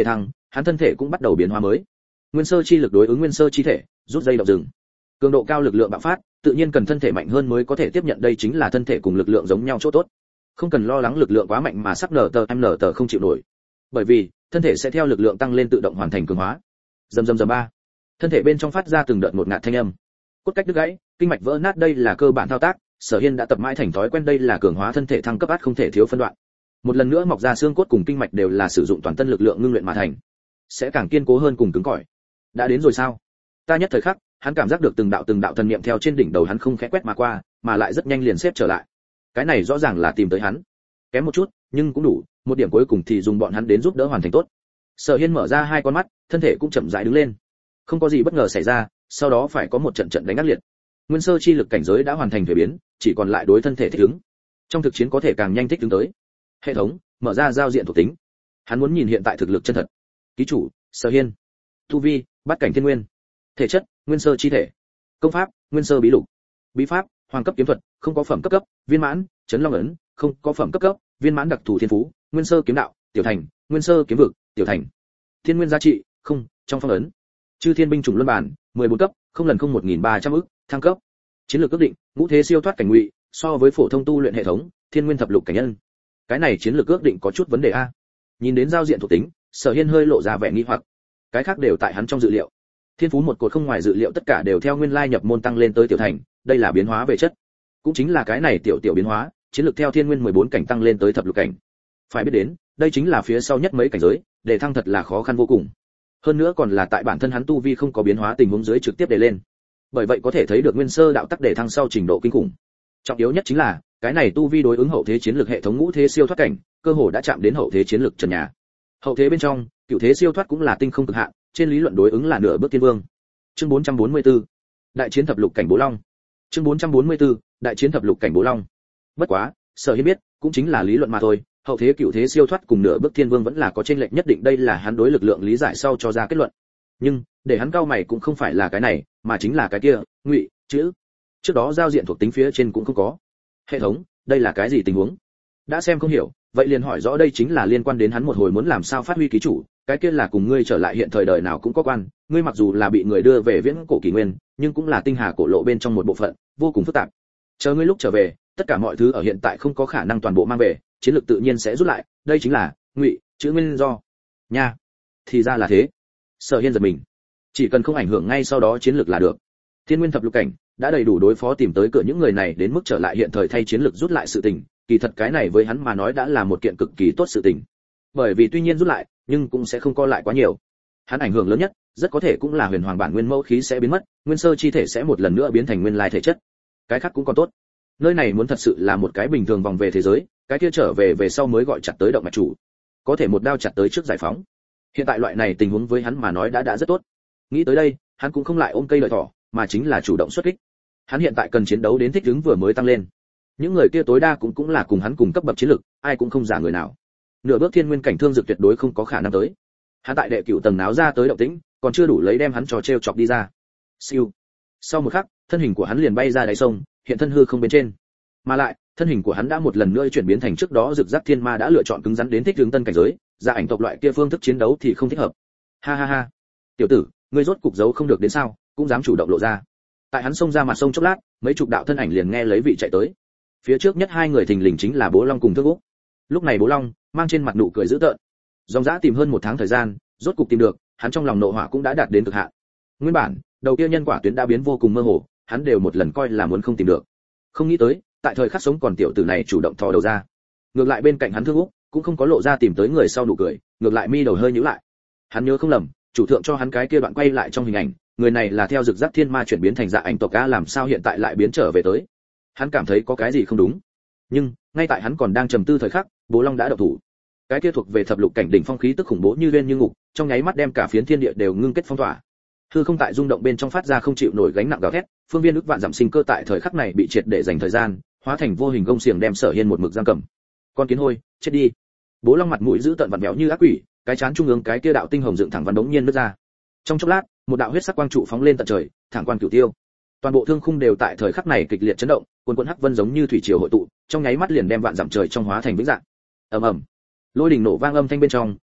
hắn thân thể cũng bắt đầu biến hóa mới. Nguyên sơ chi lực đối ứng nguyên sơ chi thể, rút dây động rừng. Cường độ cao lực lượng bạo phát, tự nhiên cần thân thể mạnh hơn mới có thể tiếp nhận, đây chính là thân thể cùng lực lượng giống nhau chỗ tốt. Không cần lo lắng lực lượng quá mạnh mà sắc nở tờ em nở tờ không chịu nổi. Bởi vì, thân thể sẽ theo lực lượng tăng lên tự động hoàn thành cường hóa. Rầm rầm rầm ba. Thân thể bên trong phát ra từng đợt một ngạt thanh âm. Cốt cách đứt gãy, kinh mạch vỡ nát, đây là cơ bản thao tác, Sở Hiên đã tập mãi thành thói quen, đây là cường hóa thân thể thăng cấp át không thể thiếu phân đoạn. Một lần nữa mọc ra xương cốt cùng kinh mạch đều là sử dụng toàn thân lực lượng ngưng luyện mà thành, sẽ càng kiên cố hơn cùng cứng cỏi. Đã đến rồi sao? Ta nhất thời khắc, hắn cảm giác được từng đạo từng đạo thần niệm theo trên đỉnh đầu hắn không khẽ quét mà qua, mà lại rất nhanh liền xếp trở lại. Cái này rõ ràng là tìm tới hắn. Kém một chút, nhưng cũng đủ, một điểm cuối cùng thì dùng bọn hắn đến giúp đỡ hoàn thành tốt. Sở Hiên mở ra hai con mắt, thân thể cũng chậm rãi đứng lên. Không có gì bất ngờ xảy ra, sau đó phải có một trận trận đánh ác liệt. Nguyên sơ chi lực cảnh giới đã hoàn thành thay biến, chỉ còn lại đối thân thể thích ứng. Trong thực chiến có thể càng nhanh thích ứng tới. Hệ thống, mở ra giao diện thuộc tính. Hắn muốn nhìn hiện tại thực lực chân thật. Ký chủ, Sở Hiên. Tu vi, bát cảnh thiên nguyên. Thể chất, nguyên sơ chi thể. Công pháp, nguyên sơ bí lục. Bí pháp, hoàng cấp kiếm thuật, không có phẩm cấp cấp, viên mãn, chấn long ấn, không có phẩm cấp cấp, viên mãn đặc thù thiên phú, nguyên sơ kiếm đạo, tiểu thành, nguyên sơ kiếm vực, tiểu thành. Thiên nguyên giá trị, không, trong phong ấn. Chư thiên binh chủng luân bản, mười bốn cấp, không lần không một nghìn ba trăm ức, thăng cấp. Chiến lược ước định, ngũ thế siêu thoát cảnh ngụy, so với phổ thông tu luyện hệ thống, thiên nguyên thập lục cảnh nhân. Cái này chiến lược ước định có chút vấn đề a. Nhìn đến giao diện thuộc tính, Sở Hiên hơi lộ ra vẻ nghi hoặc. Cái khác đều tại hắn trong dự liệu. Thiên phú một cột không ngoài dự liệu, tất cả đều theo nguyên lai nhập môn tăng lên tới tiểu thành, đây là biến hóa về chất. Cũng chính là cái này tiểu tiểu biến hóa, chiến lược theo thiên nguyên mười bốn cảnh tăng lên tới thập lục cảnh. Phải biết đến, đây chính là phía sau nhất mấy cảnh giới, để thăng thật là khó khăn vô cùng. Hơn nữa còn là tại bản thân hắn tu vi không có biến hóa tình huống dưới trực tiếp để lên. Bởi vậy có thể thấy được nguyên sơ đạo tắc để thăng sau trình độ kinh khủng. Trọng yếu nhất chính là, cái này tu vi đối ứng hậu thế chiến lược hệ thống ngũ thế siêu thoát cảnh, cơ hồ đã chạm đến hậu thế chiến lược trần nhà. Hậu thế bên trong, cửu thế siêu thoát cũng là tinh không cực hạn, trên lý luận đối ứng là nửa bước thiên vương. Chương bốn trăm bốn mươi tư, đại chiến thập lục cảnh Bố Long. Chương bốn trăm bốn mươi tư, đại chiến thập lục cảnh Bố Long. Bất quá, Sở Hiên biết, cũng chính là lý luận mà thôi, hậu thế cửu thế siêu thoát cùng nửa bước thiên vương vẫn là có chênh lệch nhất định, đây là hắn đối lực lượng lý giải sau cho ra kết luận. Nhưng, để hắn cao mày cũng không phải là cái này, mà chính là cái kia, ngụy chữ. Trước đó giao diện thuộc tính phía trên cũng không có. Hệ thống, đây là cái gì tình huống? Đã xem không hiểu, vậy liền hỏi rõ, đây chính là liên quan đến hắn một hồi muốn làm sao phát huy ký chủ, cái kia là cùng ngươi trở lại hiện thời đời nào cũng có quan, ngươi mặc dù là bị người đưa về viễn cổ kỷ nguyên, nhưng cũng là tinh hà cổ lộ bên trong một bộ phận, vô cùng phức tạp. Chờ ngươi lúc trở về, tất cả mọi thứ ở hiện tại không có khả năng toàn bộ mang về, chiến lược tự nhiên sẽ rút lại, đây chính là ngụy chữ nguyên do. Nha, thì ra là thế. Sở Hiên giật mình. Chỉ cần không ảnh hưởng ngay sau đó chiến lược là được. Thiên nguyên thập lục cảnh đã đầy đủ đối phó tìm tới cửa những người này, đến mức trở lại hiện thời thay chiến lược rút lại sự tình, kỳ thật cái này với hắn mà nói đã là một kiện cực kỳ tốt sự tình. Bởi vì tuy nhiên rút lại, nhưng cũng sẽ không co lại quá nhiều. Hắn ảnh hưởng lớn nhất, rất có thể cũng là huyền hoàng bản nguyên mẫu khí sẽ biến mất, nguyên sơ chi thể sẽ một lần nữa biến thành nguyên lai thể chất. Cái khác cũng còn tốt. Nơi này muốn thật sự là một cái bình thường vòng về thế giới, cái kia trở về về sau mới gọi chặt tới động mạch chủ. Có thể một đao chặt tới trước giải phóng. Hiện tại loại này tình huống với hắn mà nói đã đã rất tốt. Nghĩ tới đây, hắn cũng không lại ôm cây lợi thỏ, mà chính là chủ động xuất kích. Hắn hiện tại cần chiến đấu đến thích ứng vừa mới tăng lên. Những người kia tối đa cũng cũng là cùng hắn cùng cấp bậc chiến lực, ai cũng không giả người nào. Nửa bước thiên nguyên cảnh thương dược tuyệt đối không có khả năng tới. Hắn tại đệ cửu tầng náo ra tới động tĩnh, còn chưa đủ lấy đem hắn trò trêu chọc đi ra. Siêu. Sau một khắc, thân hình của hắn liền bay ra đáy sông, hiện thân hư không bên trên. Mà lại, thân hình của hắn đã một lần nữa chuyển biến thành trước đó rực rắc thiên ma đã lựa chọn cứng rắn đến thích ứng tân cảnh giới, gia ảnh tộc loại kia phương thức chiến đấu thì không thích hợp. Ha ha ha. Tiểu tử, ngươi rốt cục giấu không được đến sao, cũng dám chủ động lộ ra. Tại hắn xông ra mặt sông chốc lát, mấy chục đạo thân ảnh liền nghe lấy vị chạy tới. Phía trước nhất hai người thình lình chính là Bố Long cùng Thương Úc. Lúc này Bố Long mang trên mặt nụ cười dữ tợn. Dòng dã tìm hơn một tháng thời gian, rốt cục tìm được, hắn trong lòng nộ hỏa cũng đã đạt đến cực hạn. Nguyên bản, đầu kia nhân quả tuyến đã biến vô cùng mơ hồ, hắn đều một lần coi là muốn không tìm được. Không nghĩ tới, tại thời khắc sống còn tiểu tử này chủ động thò đầu ra. Ngược lại bên cạnh hắn Thương Úc cũng không có lộ ra tìm tới người sau nụ cười, ngược lại mi đầu hơi nhíu lại. Hắn nhớ không lầm, chủ thượng cho hắn cái kia đoạn quay lại trong hình ảnh, người này là theo rực rắc thiên ma chuyển biến thành dạ ảnh tộc a, làm sao hiện tại lại biến trở về tới. Hắn cảm thấy có cái gì không đúng. Nhưng, ngay tại hắn còn đang trầm tư thời khắc, Bố Long đã động thủ. Cái kia thuộc về thập lục cảnh đỉnh phong khí tức khủng bố như uyên như ngục, trong nháy mắt đem cả phiến thiên địa đều ngưng kết phong tỏa. Hư không tại rung động bên trong phát ra không chịu nổi gánh nặng gào thét, phương viên ức vạn giảm sinh cơ tại thời khắc này bị triệt để dành thời gian, hóa thành vô hình gông xiềng đem Sở Hiên một mực giam cầm. Con kiến hôi, chết đi. Bố Long mặt mũi giữ tận vặn vẹo như ác quỷ, cái chán trung ương cái kia đạo tinh hồng dựng thẳng văn đống nhiên nứt ra. Trong chốc lát, một đạo huyết sắc quang trụ phóng lên tận trời, thẳng quan cửu tiêu. Toàn bộ thương khung đều tại thời khắc này kịch liệt chấn động, cuồn cuộn hắc vân giống như thủy triều hội tụ, trong nháy mắt liền đem vạn dặm trời trong hóa thành vĩnh dạng. Ầm ầm. Lôi đỉnh nổ vang âm thanh bên trong,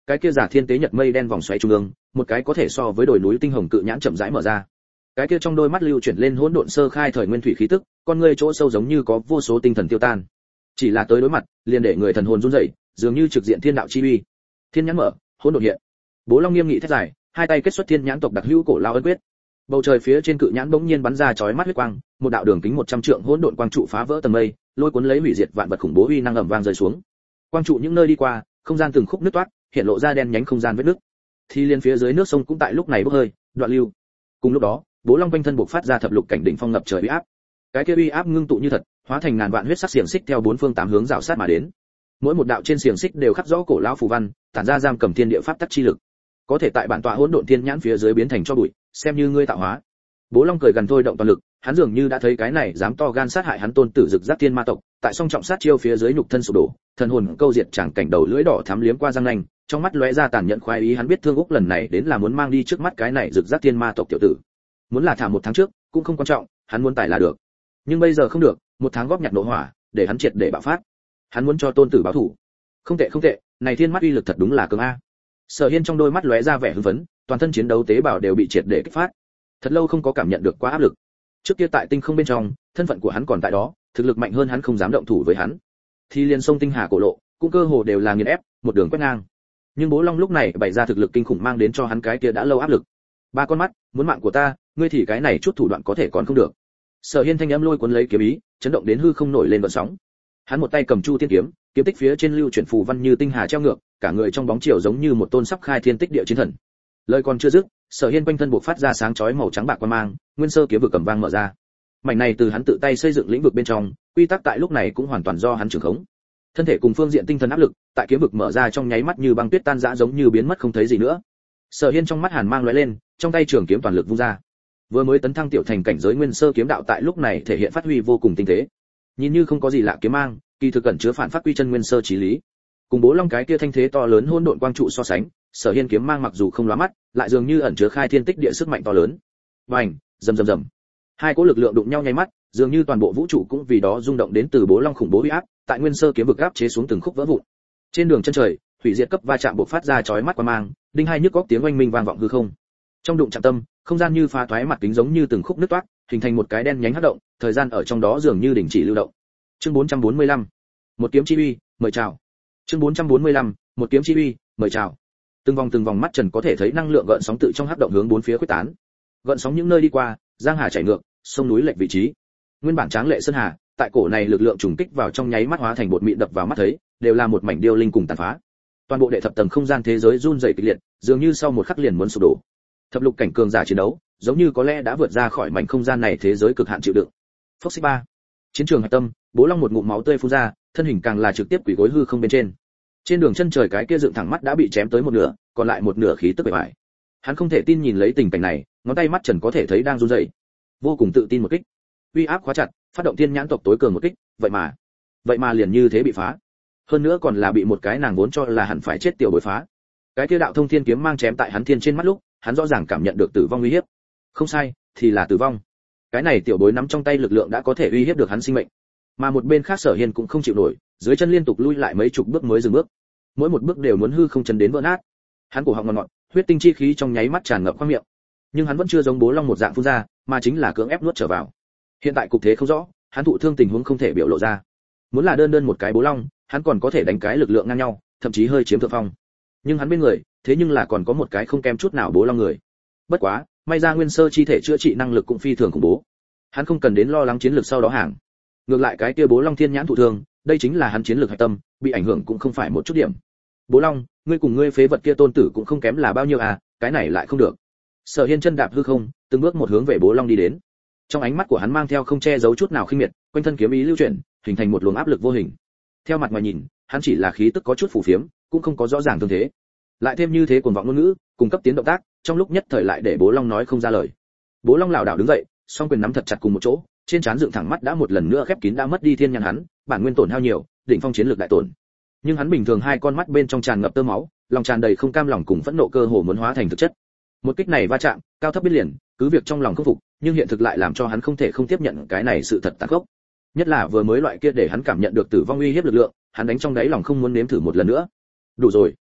cái kia giả thiên tế nhật mây đen vòng xoáy trung ương, một cái có thể so với đồi núi tinh hồng cự nhãn chậm rãi mở ra. Cái kia trong đôi mắt lưu chuyển lên hỗn độn sơ khai thời nguyên thủy khí tức, con ngươi chỗ sâu giống như có vô số tinh thần tiêu tan. Chỉ là tới đối mặt, liền để người thần hồn run rẩy, dường như trực diện thiên đạo chi uy. Thiên nhãn mở, hỗn độn hiện. Bố Long nghiêm nghị thét dài, hai tay kết xuất thiên nhãn tộc đặc hữu cổ lao ấn quyết. Bầu trời phía trên cự nhãn bỗng nhiên bắn ra chói mắt huyết quang, một đạo đường kính một trăm trượng hỗn độn quang trụ phá vỡ tầng mây, lôi cuốn lấy hủy diệt vạn vật khủng bố uy năng ầm vang rơi xuống. Quang trụ những nơi đi qua, không gian từng khúc nứt toát, hiện lộ ra đen nhánh không gian vết nứt. Thì liên phía dưới nước sông cũng tại lúc này bốc hơi, đoạn lưu. Cùng lúc đó, Bố Long quanh thân bộc phát ra thập lục cảnh đỉnh phong ngập trời uy áp. Cái kia uy áp ngưng tụ như thật, hóa thành ngàn vạn huyết sắc xiềng xích theo bốn phương tám hướng rào sát mà đến. Mỗi một đạo trên xiềng xích đều khắc rõ cổ lão phù văn, tản ra giam cầm thiên địa pháp tắc chi lực. Có thể tại bản tọa hỗn độn thiên nhãn phía dưới biến thành cho bụi, xem như ngươi tạo hóa. Bố Long cười gần thôi động toàn lực, hắn dường như đã thấy cái này dám to gan sát hại hắn tôn tử Dực Giác Thiên Ma tộc, tại song trọng sát chiêu phía dưới nhục thân sụp đổ, thần hồn câu diệt chẳng cảnh đầu lưỡi đỏ thắm liếm qua răng nanh, trong mắt lóe ra tàn nhẫn khoái ý, hắn biết Thương Úc lần này đến là muốn mang đi trước mắt cái này Dực Giác Thiên Ma tộc tiểu tử. Muốn là thả một tháng trước, cũng không quan trọng, hắn muốn tải là được. Nhưng bây giờ không được, một tháng góp nhặt nộ hỏa, để hắn triệt để bạo phát. Hắn muốn cho tôn tử báo thù. Không tệ không tệ, này thiên mắt uy lực thật đúng là cường a. Sở Hiên trong đôi mắt lóe ra vẻ hưng phấn, toàn thân chiến đấu tế bào đều bị triệt để kích phát. Thật lâu không có cảm nhận được quá áp lực. Trước kia tại tinh không bên trong, thân phận của hắn còn tại đó, thực lực mạnh hơn hắn không dám động thủ với hắn. Thì liên sông tinh hà cổ lộ, cũng cơ hồ đều là nghiền ép, một đường quét ngang. Nhưng Bố Long lúc này bày ra thực lực kinh khủng mang đến cho hắn cái kia đã lâu áp lực. Ba con mắt, muốn mạng của ta, ngươi thì cái này chút thủ đoạn có thể còn không được. Sở Hiên thanh âm lôi cuốn lấy kiếm ý, chấn động đến hư không nổi lên gợn sóng. Hắn một tay cầm Chu Tiên kiếm, kiếm tích phía trên lưu chuyển phù văn như tinh hà treo ngược, cả người trong bóng chiều giống như một tôn sắp khai thiên tích địa chiến thần. Lời còn chưa dứt, Sở Hiên quanh thân bộc phát ra sáng chói màu trắng bạc quang mang, nguyên sơ kiếm vực cầm vang mở ra. Mảnh này từ hắn tự tay xây dựng lĩnh vực bên trong, quy tắc tại lúc này cũng hoàn toàn do hắn trưởng khống. Thân thể cùng phương diện tinh thần áp lực, tại kiếm vực mở ra trong nháy mắt như băng tuyết tan rã giống như biến mất không thấy gì nữa. Sở Hiên trong mắt hàn mang lóe lên, trong tay trường kiếm toàn lực vung ra. Vừa mới tấn thăng tiểu thành cảnh giới nguyên sơ kiếm đạo tại lúc này thể hiện phát huy vô cùng tinh tế. Nhìn như không có gì lạ kiếm mang, kỳ thực cẩn chứa phản phát quy chân nguyên sơ chí lý. Cùng Bố Long cái kia thanh thế to lớn hỗn độn quang trụ so sánh, Sở Hiên kiếm mang mặc dù không lóa mắt, lại dường như ẩn chứa khai thiên tích địa sức mạnh to lớn. Bành, rầm rầm rầm. Hai cỗ lực lượng đụng nhau nháy mắt, dường như toàn bộ vũ trụ cũng vì đó rung động đến từ Bố Long khủng bố uy áp, tại nguyên sơ kiếm vực áp chế xuống từng khúc vỡ vụn. Trên đường chân trời, hủy diệt cấp va chạm bộc phát ra chói mắt quang mang, đinh hai nhức óc tiếng oanh minh vang vọng hư không. Trong đụng chạm tâm, không gian như pha thoái mặt kính giống như từng khúc nứt toác, hình thành một cái đen nhánh hắc động, thời gian ở trong đó dường như đình chỉ lưu động. Chương bốn trăm bốn mươi lăm, một kiếm chi uy, mời chào. Chương bốn trăm bốn mươi lăm, một kiếm chi uy, mời chào. Từng vòng từng vòng mắt trần có thể thấy năng lượng gợn sóng tự trong hắc động hướng bốn phía khuếch tán. Gợn sóng những nơi đi qua, giang hà chảy ngược, sông núi lệch vị trí. Nguyên bản tráng lệ sơn hà, tại cổ này lực lượng trùng kích vào trong nháy mắt hóa thành bột mịn đập vào mắt thấy, đều là một mảnh điêu linh cùng tàn phá. Toàn bộ đệ thập tầng không gian thế giới run rẩy kịch liệt, dường như sau một khắc liền muốn sụp đổ. Thập lục cảnh cường giả chiến đấu, giống như có lẽ đã vượt ra khỏi mảnh không gian này thế giới cực hạn chịu đựng. Phốc xích ba. Chiến trường hạch tâm, Bố Long một ngụm máu tươi phun ra, thân hình càng là trực tiếp quỳ gối hư không bên trên. Trên đường chân trời cái kia dựng thẳng mắt đã bị chém tới một nửa, còn lại một nửa khí tức bề bại. Hắn không thể tin nhìn lấy tình cảnh này, ngón tay mắt trần có thể thấy đang run rẩy. Vô cùng tự tin một kích, uy áp khóa chặt, phát động thiên nhãn tộc tối cường một kích, vậy mà, vậy mà liền như thế bị phá. Hơn nữa còn là bị một cái nàng vốn cho là hẳn phải chết tiểu bối phá. Cái kia đạo thông thiên kiếm mang chém tại hắn thiên trên mắt lúc, hắn rõ ràng cảm nhận được tử vong uy hiếp. Không sai, thì là tử vong. Cái này tiểu bối nắm trong tay lực lượng đã có thể uy hiếp được hắn sinh mệnh. Mà một bên khác Sở Hiên cũng không chịu nổi, dưới chân liên tục lui lại mấy chục bước mới dừng bước. Mỗi một bước đều muốn hư không chấn đến vỡ nát. Hắn cổ họng ngọt ngọt, huyết tinh chi khí trong nháy mắt tràn ngập khoang miệng. Nhưng hắn vẫn chưa giống Bố Long một dạng phun ra, mà chính là cưỡng ép nuốt trở vào. Hiện tại cục thế không rõ, hắn thụ thương tình huống không thể biểu lộ ra. Muốn là đơn đơn một cái Bố Long, hắn còn có thể đánh cái lực lượng ngang nhau, thậm chí hơi chiếm thượng phong. Nhưng hắn bên người, thế nhưng là còn có một cái không kém chút nào Bố Long người. Bất quá, may ra nguyên sơ chi thể chữa trị năng lực cũng phi thường khủng bố. Hắn không cần đến lo lắng chiến lược sau đó hàng. Ngược lại cái kia Bố Long thiên nhãn thụ thương, đây chính là hắn chiến lược hạch tâm, bị ảnh hưởng cũng không phải một chút điểm. Bố Long, ngươi cùng ngươi phế vật kia tôn tử cũng không kém là bao nhiêu à, cái này lại không được. Sở Hiên chân đạp hư không, từng bước một hướng về Bố Long đi đến. Trong ánh mắt của hắn mang theo không che giấu chút nào khinh miệt, quanh thân kiếm ý lưu chuyển, hình thành một luồng áp lực vô hình. Theo mặt ngoài nhìn, hắn chỉ là khí tức có chút phù phiếm, cũng không có rõ ràng tương thế. Lại thêm như thế cuồng vọng ngôn ngữ, cung cấp tiến động tác, trong lúc nhất thời lại để Bố Long nói không ra lời. Bố Long lảo đảo đứng dậy, song quyền nắm thật chặt cùng một chỗ, trên trán dựng thẳng mắt đã một lần nữa khép kín đã mất đi thiên nhãn hắn, bản nguyên tổn hao nhiều, đỉnh phong chiến lược đại tổn. Nhưng hắn bình thường hai con mắt bên trong tràn ngập tơ máu, lòng tràn đầy không cam lòng cùng phẫn nộ cơ hồ muốn hóa thành thực chất. Một kích này va chạm, cao thấp biết liền, cứ việc trong lòng không phục, nhưng hiện thực lại làm cho hắn không thể không tiếp nhận cái này sự thật tàn khốc. Nhất là vừa mới loại kia để hắn cảm nhận được tử vong uy hiếp lực lượng, hắn đánh trong đáy lòng không muốn nếm thử một lần nữa. Đủ rồi.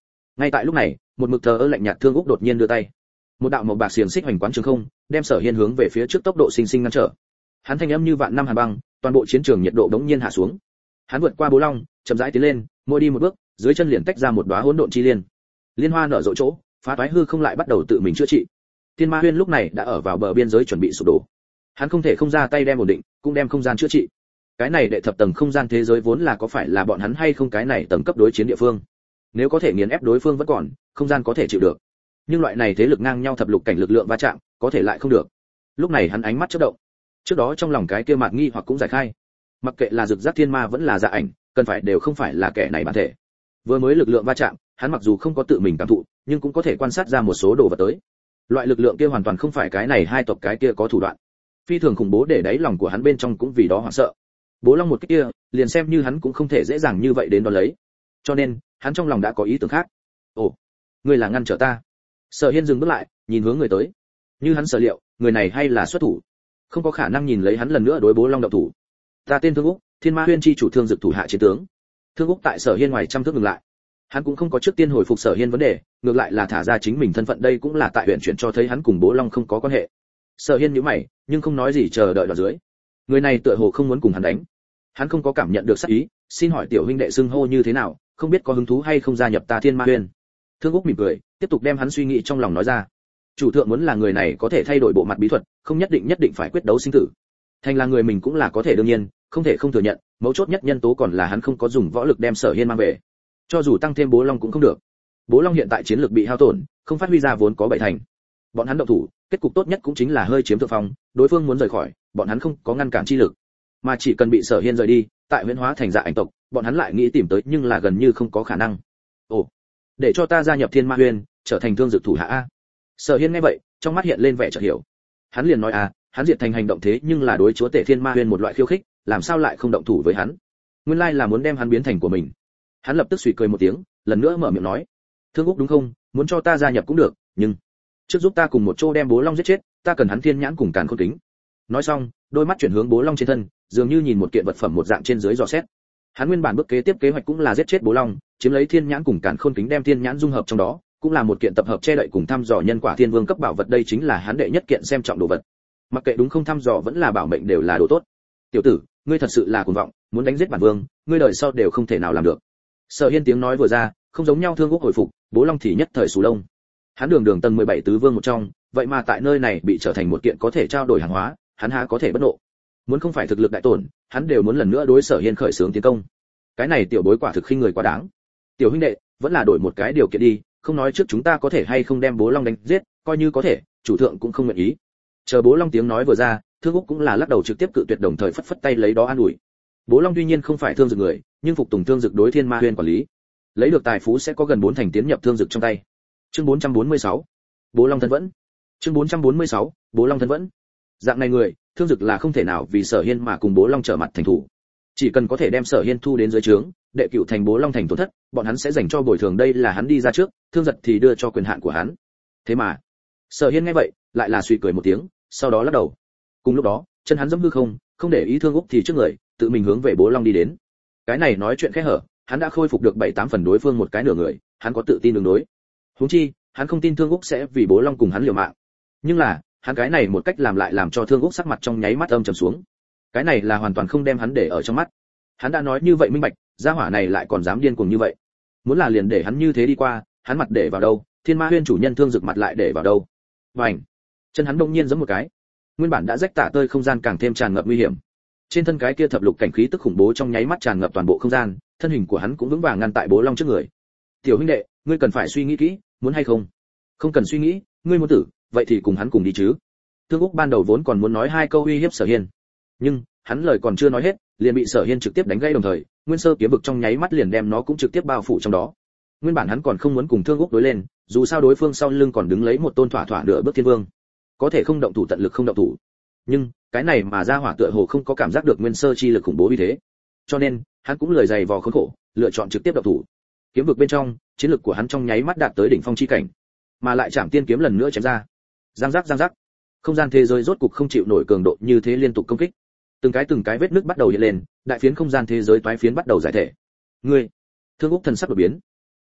Ngay tại lúc này, một mực thờ ơ lạnh nhạt Thương Úc đột nhiên đưa tay, một đạo màu bạc xiềng xích hoành quán trường không, đem Sở Hiên hướng về phía trước tốc độ sinh sinh ngăn trở. Hắn thanh âm như vạn năm hàn băng, toàn bộ chiến trường nhiệt độ đống nhiên hạ xuống. Hắn vượt qua Bố Long, chậm rãi tiến lên, mỗi đi một bước, dưới chân liền tách ra một đóa hỗn độn chi liên. Liên hoa nở rộ chỗ, phá toái hư không lại bắt đầu tự mình chữa trị. Thiên Ma Huyên lúc này đã ở vào bờ biên giới chuẩn bị sụp đổ. Hắn không thể không ra tay đem ổn định, cũng đem không gian chữa trị. Cái này đệ thập tầng không gian thế giới vốn là có phải là bọn hắn hay không cái này tầng cấp đối chiến địa phương. Nếu có thể nghiền ép đối phương vẫn còn, không gian có thể chịu được. Nhưng loại này thế lực ngang nhau thập lục cảnh lực lượng va chạm, có thể lại không được. Lúc này hắn ánh mắt chớp động. Trước đó trong lòng cái kia mạt nghi hoặc cũng giải khai. Mặc kệ là Dực Giác Thiên Ma vẫn là Dạ Ảnh, cần phải đều không phải là kẻ này bản thể. Vừa mới lực lượng va chạm, hắn mặc dù không có tự mình cảm thụ, nhưng cũng có thể quan sát ra một số đồ vật tới. Loại lực lượng kia hoàn toàn không phải cái này hai tộc cái kia có thủ đoạn. Phi thường khủng bố để đáy lòng của hắn bên trong cũng vì đó hoảng sợ. Bố Long một cái kia, liền xem như hắn cũng không thể dễ dàng như vậy đến đó lấy. Cho nên, hắn trong lòng đã có ý tưởng khác. Ồ, ngươi là ngăn trở ta? Sở Hiên dừng bước lại, nhìn hướng người tới. Như hắn sở liệu, người này hay là xuất thủ, không có khả năng nhìn lấy hắn lần nữa đối Bố Long động thủ. Ta tên Thương Úc, Thiên Ma Huyên chi chủ Thương Dực thủ hạ chiến tướng. Thương Úc tại Sở Hiên ngoài trăm thước ngừng lại. Hắn cũng không có trước tiên hồi phục Sở Hiên vấn đề, ngược lại là thả ra chính mình thân phận, đây cũng là tại huyện chuyển cho thấy hắn cùng Bố Long không có quan hệ. Sở Hiên nhíu mày, nhưng không nói gì, chờ đợi đoạn dưới. Người này tựa hồ không muốn cùng hắn đánh. Hắn không có cảm nhận được sát ý, xin hỏi tiểu huynh đệ xưng hô như thế nào, không biết có hứng thú hay không gia nhập ta Thiên Ma Huyên. Thương Úc mỉm cười, tiếp tục đem hắn suy nghĩ trong lòng nói ra. Chủ thượng muốn là người này có thể thay đổi bộ mặt bí thuật, không nhất định nhất định phải quyết đấu sinh tử. Thành là người mình cũng là có thể đương nhiên, không thể không thừa nhận, mấu chốt nhất nhân tố còn là hắn không có dùng võ lực đem Sở Hiên mang về. Cho dù tăng thêm Bố Long cũng không được. Bố Long hiện tại chiến lược bị hao tổn, không phát huy ra vốn có bảy thành. Bọn hắn động thủ, kết cục tốt nhất cũng chính là hơi chiếm thượng phong, đối phương muốn rời khỏi, bọn hắn không có ngăn cản chi lực, mà chỉ cần bị Sở Hiên rời đi, tại Huyễn Hóa thành Dạ Ảnh tộc, bọn hắn lại nghĩ tìm tới nhưng là gần như không có khả năng. Ồ, để cho ta gia nhập Thiên Ma Huyên, trở thành Thương Dực thủ hạ a. Sở Hiên nghe vậy, trong mắt hiện lên vẻ chợt hiểu. Hắn liền nói à, hắn diệt thành hành động thế nhưng là đối chúa tể Thiên Ma Huyên một loại khiêu khích, làm sao lại không động thủ với hắn? Nguyên lai là muốn đem hắn biến thành của mình. Hắn lập tức suy cười một tiếng, lần nữa mở miệng nói: "Thương Úc đúng không, muốn cho ta gia nhập cũng được, nhưng trước giúp ta cùng một chỗ đem Bố Long giết chết, ta cần hắn thiên nhãn cùng càn khôn kính." Nói xong, đôi mắt chuyển hướng Bố Long trên thân, dường như nhìn một kiện vật phẩm một dạng trên dưới dò xét. Hắn nguyên bản bước kế tiếp kế hoạch cũng là giết chết Bố Long, chiếm lấy thiên nhãn cùng càn khôn kính đem thiên nhãn dung hợp trong đó, cũng là một kiện tập hợp che đậy cùng thăm dò nhân quả thiên vương cấp bảo vật, đây chính là hắn đệ nhất kiện xem trọng đồ vật. Mặc kệ đúng không thăm dò vẫn là bảo mệnh đều là đồ tốt. Tiểu tử, ngươi thật sự là cuồng vọng, muốn đánh giết bản vương, ngươi đời sau đều không thể nào làm được. Sở Hiên tiếng nói vừa ra, không giống nhau Thương Úc hồi phục, Bố Long thì nhất thời sù lông. Hắn đường đường tầng mười bảy tứ vương một trong, vậy mà tại nơi này bị trở thành một kiện có thể trao đổi hàng hóa, hắn há có thể bất nộ. Muốn không phải thực lực đại tổn, hắn đều muốn lần nữa đối Sở Hiên khởi xướng tiến công. Cái này tiểu bối quả thực khinh người quá đáng. Tiểu huynh đệ, vẫn là đổi một cái điều kiện đi, không nói trước chúng ta có thể hay không đem Bố Long đánh giết, coi như có thể, chủ thượng cũng không nguyện ý. Chờ Bố Long tiếng nói vừa ra, Thương Úc cũng là lắc đầu trực tiếp cự tuyệt, đồng thời phất phất tay lấy đó an ủi. Bố Long tuy nhiên không phải Thương Dực người, nhưng phục tùng Thương Dực đối Thiên Ma Huyên quản lý, lấy được tài phú sẽ có gần bốn thành tiến nhập Thương Dực trong tay. Chương bốn trăm bốn mươi sáu, Bố Long thân vẫn. Chương bốn trăm bốn mươi sáu, Bố Long thân vẫn. Dạng này người, Thương Dực là không thể nào vì Sở Hiên mà cùng Bố Long trở mặt thành thủ. Chỉ cần có thể đem Sở Hiên thu đến dưới trướng, đệ cửu thành Bố Long thành tổn thất, bọn hắn sẽ dành cho bồi thường, đây là hắn đi ra trước, Thương Dực thì đưa cho quyền hạn của hắn. Thế mà, Sở Hiên nghe vậy, lại là suy cười một tiếng, sau đó lắc đầu. Cùng lúc đó, chân hắn giẫm hư không, không để ý Thương Úc thì trước người, tự mình hướng về Bố Long đi đến. Cái này nói chuyện khẽ hở, hắn đã khôi phục được bảy tám phần đối phương một cái nửa người, hắn có tự tin đường đối. Huống chi, hắn không tin Thương Úc sẽ vì Bố Long cùng hắn liều mạng. Nhưng là, hắn cái này một cách làm lại làm cho Thương Úc sắc mặt trong nháy mắt âm trầm xuống. Cái này là hoàn toàn không đem hắn để ở trong mắt. Hắn đã nói như vậy minh bạch, gia hỏa này lại còn dám điên cuồng như vậy. Muốn là liền để hắn như thế đi qua, hắn mặt để vào đâu, Thiên Ma Huyên chủ nhân Thương Dực mặt lại để vào đâu. Bành! Chân hắn đông nhiên giẫm một cái. Nguyên bản đã rách tả tơi không gian càng thêm tràn ngập nguy hiểm. Trên thân cái kia thập lục cảnh khí tức khủng bố trong nháy mắt tràn ngập toàn bộ không gian, thân hình của hắn cũng vững vàng ngăn tại Bố Long trước người. "Tiểu huynh đệ, ngươi cần phải suy nghĩ kỹ, muốn hay không?" "Không cần suy nghĩ, ngươi muốn tử, vậy thì cùng hắn cùng đi chứ." Thương Úc ban đầu vốn còn muốn nói hai câu uy hiếp Sở Hiên, nhưng hắn lời còn chưa nói hết, liền bị Sở Hiên trực tiếp đánh gãy, đồng thời, Nguyên Sơ kiếm vực trong nháy mắt liền đem nó cũng trực tiếp bao phủ trong đó. Nguyên bản hắn còn không muốn cùng Thương Úc đối lên, dù sao đối phương sau lưng còn đứng lấy một tôn thỏa thỏa nửa bước thiên vương, có thể không động thủ tận lực không động thủ. Nhưng cái này mà ra hỏa tựa hồ không có cảm giác được Nguyên Sơ chi lực khủng bố như thế, cho nên hắn cũng lười dày vò khốn khổ, lựa chọn trực tiếp động thủ. Kiếm vực bên trong, chiến lực của hắn trong nháy mắt đạt tới đỉnh phong chi cảnh, mà lại chạm tiên kiếm lần nữa chém ra. Giang giác giang giác, không gian thế giới rốt cục không chịu nổi cường độ như thế liên tục công kích. Từng cái từng cái vết nứt bắt đầu hiện lên, đại phiến không gian thế giới toái phiến bắt đầu giải thể. Ngươi, Thương Úc thần sắc đổi biến.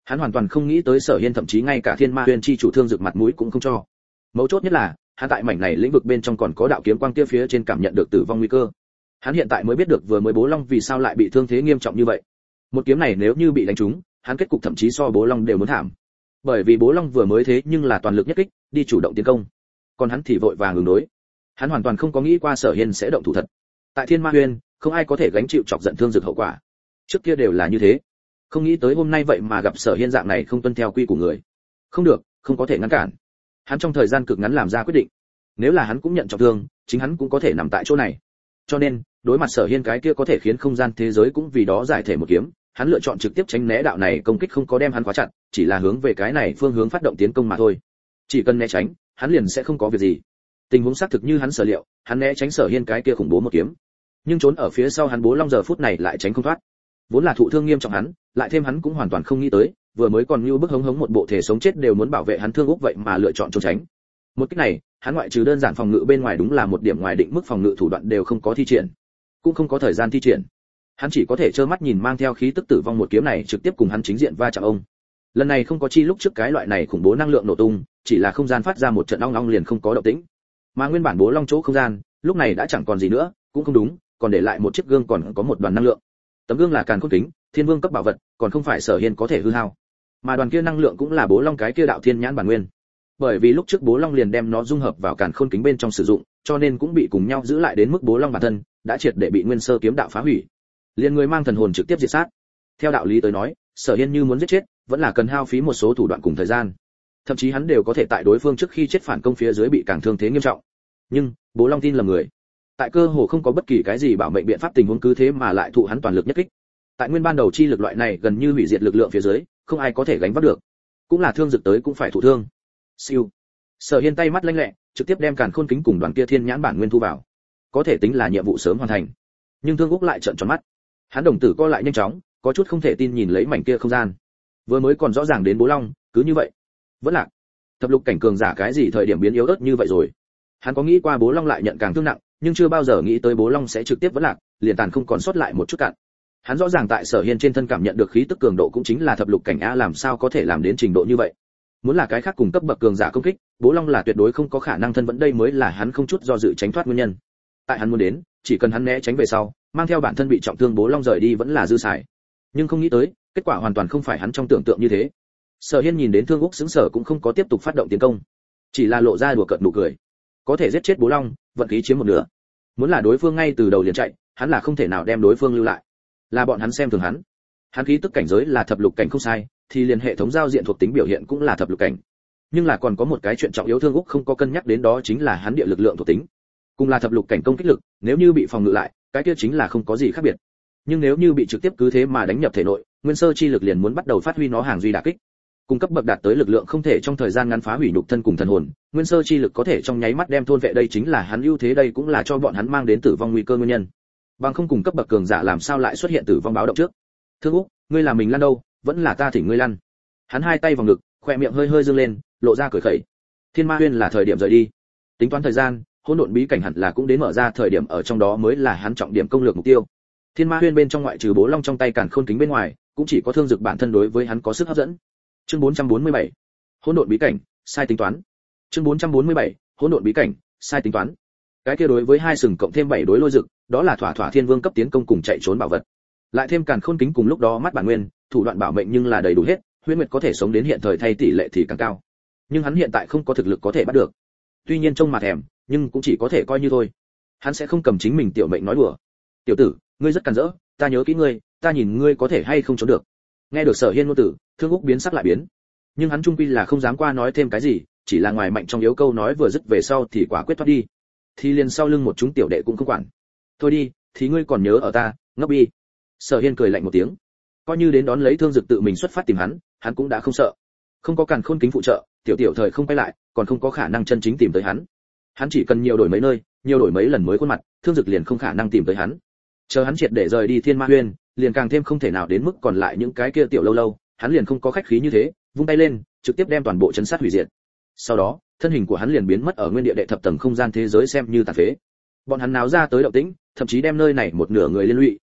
Hắn hoàn toàn không nghĩ tới Sở Hiên thậm chí ngay cả Thiên Ma Huyền chi chủ Thương Dực mặt mũi cũng không cho. Mấu chốt nhất là, hắn tại mảnh này lĩnh vực bên trong còn có đạo kiếm quang kia phía trên cảm nhận được tử vong nguy cơ. Hắn hiện tại mới biết được vừa mới Bố Long vì sao lại bị thương thế nghiêm trọng như vậy. Một kiếm này nếu như bị đánh trúng, hắn kết cục thậm chí so Bố Long đều muốn thảm. Bởi vì Bố Long vừa mới thế nhưng là toàn lực nhất kích, đi chủ động tiến công, còn hắn thì vội vàng ứng đối. Hắn hoàn toàn không có nghĩ qua Sở Hiên sẽ động thủ thật. Tại Thiên Ma Huyền, không ai có thể gánh chịu chọc giận Thương Dực hậu quả. Trước kia đều là như thế, không nghĩ tới hôm nay vậy mà gặp Sở Hiên dạng này không tuân theo quy của người. Không được, không có thể ngăn cản. Hắn trong thời gian cực ngắn làm ra quyết định, nếu là hắn cũng nhận trọng thương, chính hắn cũng có thể nằm tại chỗ này. Cho nên, đối mặt Sở Hiên cái kia có thể khiến không gian thế giới cũng vì đó giải thể một kiếm, hắn lựa chọn trực tiếp tránh né đạo này công kích không có đem hắn khóa chặt, chỉ là hướng về cái này phương hướng phát động tiến công mà thôi. Chỉ cần né tránh, hắn liền sẽ không có việc gì. Tình huống xác thực như hắn sở liệu, hắn né tránh Sở Hiên cái kia khủng bố một kiếm, nhưng trốn ở phía sau hắn Bố Long giờ phút này lại tránh không thoát. Vốn là thụ thương nghiêm trọng hắn, lại thêm hắn cũng hoàn toàn không nghĩ tới, vừa mới còn như bức hống hống một bộ thể sống chết đều muốn bảo vệ hắn Thương Úc vậy mà lựa chọn trốn tránh. Một cách này, hắn ngoại trừ đơn giản phòng ngự bên ngoài đúng là một điểm ngoài định mức phòng ngự thủ đoạn đều không có thi triển, cũng không có thời gian thi triển. Hắn chỉ có thể trơ mắt nhìn mang theo khí tức tử vong một kiếm này trực tiếp cùng hắn chính diện va chạm ông. Lần này không có chi lúc trước cái loại này khủng bố năng lượng nổ tung, chỉ là không gian phát ra một trận ong ong liền không có động tĩnh. Mà nguyên bản Bố Long chỗ không gian, lúc này đã chẳng còn gì nữa, cũng không đúng, còn để lại một chiếc gương còn có một đoàn năng lượng. Tấm gương là Càn Khôn Kính, Thiên Vương cấp bảo vật, còn không phải Sở Hiên có thể hư hao. Mà đoàn kia năng lượng cũng là Bố Long cái kia đạo thiên nhãn bản nguyên. Bởi vì lúc trước Bố Long liền đem nó dung hợp vào Càn Khôn Kính bên trong sử dụng, cho nên cũng bị cùng nhau giữ lại đến mức Bố Long bản thân đã triệt để bị Nguyên Sơ kiếm đạo phá hủy. Liên người mang thần hồn trực tiếp diệt sát. Theo đạo lý tới nói, Sở Hiên như muốn giết chết, vẫn là cần hao phí một số thủ đoạn cùng thời gian. Thậm chí hắn đều có thể tại đối phương trước khi chết phản công phía dưới bị càng thương thế nghiêm trọng. Nhưng, Bố Long tin lầm người. Tại cơ hồ không có bất kỳ cái gì bảo mệnh biện pháp tình huống cứ thế mà lại thụ hắn toàn lực nhất kích. Tại nguyên ban đầu chi lực loại này gần như hủy diệt lực lượng phía dưới, không ai có thể gánh vác được. Cũng là Thương Dực tới cũng phải thụ thương. Siêu. Sở Hiên tay mắt lanh lẹ, trực tiếp đem Càn Khôn Kính cùng đoàn kia thiên nhãn bản nguyên thu vào. Có thể tính là nhiệm vụ sớm hoàn thành. Nhưng Thương Úc lại trợn tròn mắt. Hắn đồng tử co lại nhanh chóng, có chút không thể tin nhìn lấy mảnh kia không gian. Vừa mới còn rõ ràng đến Bố Long, cứ như vậy, vẫn lạc. Thập lục cảnh cường giả cái gì thời điểm biến yếu ớt như vậy rồi. Hắn có nghĩ qua Bố Long lại nhận càng thương nặng, nhưng chưa bao giờ nghĩ tới Bố Long sẽ trực tiếp vẫn lạc, liền tàn không còn sót lại một chút cạn. Hắn rõ ràng tại Sở Hiên trên thân cảm nhận được khí tức cường độ cũng chính là thập lục cảnh a, làm sao có thể làm đến trình độ như vậy. Muốn là cái khác cùng cấp bậc cường giả công kích, Bố Long là tuyệt đối không có khả năng thân vẫn, đây mới là hắn không chút do dự tránh thoát nguyên nhân. Tại hắn muốn đến, chỉ cần hắn né tránh về sau, mang theo bản thân bị trọng thương Bố Long rời đi vẫn là dư xài. Nhưng không nghĩ tới, kết quả hoàn toàn không phải hắn trong tưởng tượng như thế. Sở Hiên nhìn đến Thương Úc sững sờ cũng không có tiếp tục phát động tiến công, chỉ là lộ ra đùa cợt nụ cười. Có thể giết chết Bố Long, vận khí chiếm một nửa. Muốn là đối phương ngay từ đầu liền chạy, hắn là không thể nào đem đối phương lưu lại. Là bọn hắn xem thường hắn. Hắn khí tức cảnh giới là thập lục cảnh không sai, thì liền hệ thống giao diện thuộc tính biểu hiện cũng là thập lục cảnh. Nhưng là còn có một cái chuyện trọng yếu Thương Úc không có cân nhắc đến, đó chính là hắn địa lực lượng thuộc tính. Cùng là thập lục cảnh công kích lực, nếu như bị phòng ngự lại, cái kia chính là không có gì khác biệt. Nhưng nếu như bị trực tiếp cứ thế mà đánh nhập thể nội, nguyên sơ chi lực liền muốn bắt đầu phát huy nó hàng duy đả kích. Cung cấp bậc đạt tới lực lượng không thể trong thời gian ngắn phá hủy nhục thân cùng thần hồn, nguyên sơ chi lực có thể trong nháy mắt đem thôn vệ, đây chính là hắn ưu thế, đây cũng là cho bọn hắn mang đến tử vong nguy cơ nguyên nhân. Bằng không cùng cấp bậc cường giả làm sao lại xuất hiện tử vong báo động trước. Thương Úc, ngươi là mình lăn đâu, vẫn là ta thỉnh ngươi lăn. Hắn hai tay vào ngực, khóe miệng hơi hơi dương lên, lộ ra cười khẩy. Thiên Ma Huyên là thời điểm rời đi. Tính toán thời gian, hỗn độn bí cảnh hẳn là cũng đến mở ra thời điểm, ở trong đó mới là hắn trọng điểm công lược mục tiêu. Thiên Ma Huyên bên trong ngoại trừ Bố Long trong tay Càn Khôn Kính bên ngoài, cũng chỉ có Thương Dực bản thân đối với hắn có sức hấp dẫn. Chương bốn trăm bốn mươi bảy, hỗn độn bí cảnh, sai tính toán. Chương bốn trăm bốn mươi bảy, hỗn độn bí cảnh, sai tính toán. Cái kia đối với hai sừng cộng thêm bảy đối lôi dực, đó là thỏa thỏa Thiên Vương cấp tiến công cùng chạy trốn bảo vật. Lại thêm Càn Khôn Kính cùng lúc đó mắt bản nguyên, thủ đoạn bảo mệnh nhưng là đầy đủ hết, Huyễn Nguyệt có thể sống đến hiện thời thay tỷ lệ thì càng cao. Nhưng hắn hiện tại không có thực lực có thể bắt được. Tuy nhiên trông mà thèm, nhưng cũng chỉ có thể coi như thôi. Hắn sẽ không cầm chính mình tiểu mệnh nói đùa. "Tiểu tử, ngươi rất càn rỡ, ta nhớ kỹ ngươi, ta nhìn ngươi có thể hay không trốn được." Nghe được Sở Hiên ngôn tử, Thương Úc biến sắc lại biến. Nhưng hắn trung quy là không dám qua nói thêm cái gì, chỉ là ngoài mạnh trong yếu, câu nói vừa dứt về sau thì quả quyết thoát đi. Thì liền sau lưng một chúng tiểu đệ cũng không quản. "Thôi đi, thì ngươi còn nhớ ở ta, ngốc bi." Sở Hiên cười lạnh một tiếng. Coi như đến đón lấy Thương Dực tự mình xuất phát tìm hắn, hắn cũng đã không sợ. Không có Càn Khôn Kính phụ trợ, tiểu tiểu thời không quay lại, còn không có khả năng chân chính tìm tới hắn. Hắn chỉ cần nhiều đổi mấy nơi, nhiều đổi mấy lần mới khuôn mặt, Thương Dực liền không khả năng tìm tới hắn. Chờ hắn triệt để rời đi Thiên Ma Huyên, liền càng thêm không thể nào đến mức còn lại những cái kia tiểu lâu lâu, hắn liền không có khách khí như thế, vung tay lên, trực tiếp đem toàn bộ chấn sát hủy diệt. Sau đó, thân hình của hắn liền biến mất ở nguyên địa đệ thập tầng không gian thế giới xem như tàn phế. Bọn hắn náo ra tới động tĩnh, thậm chí đem nơi này một nửa người liên lụy,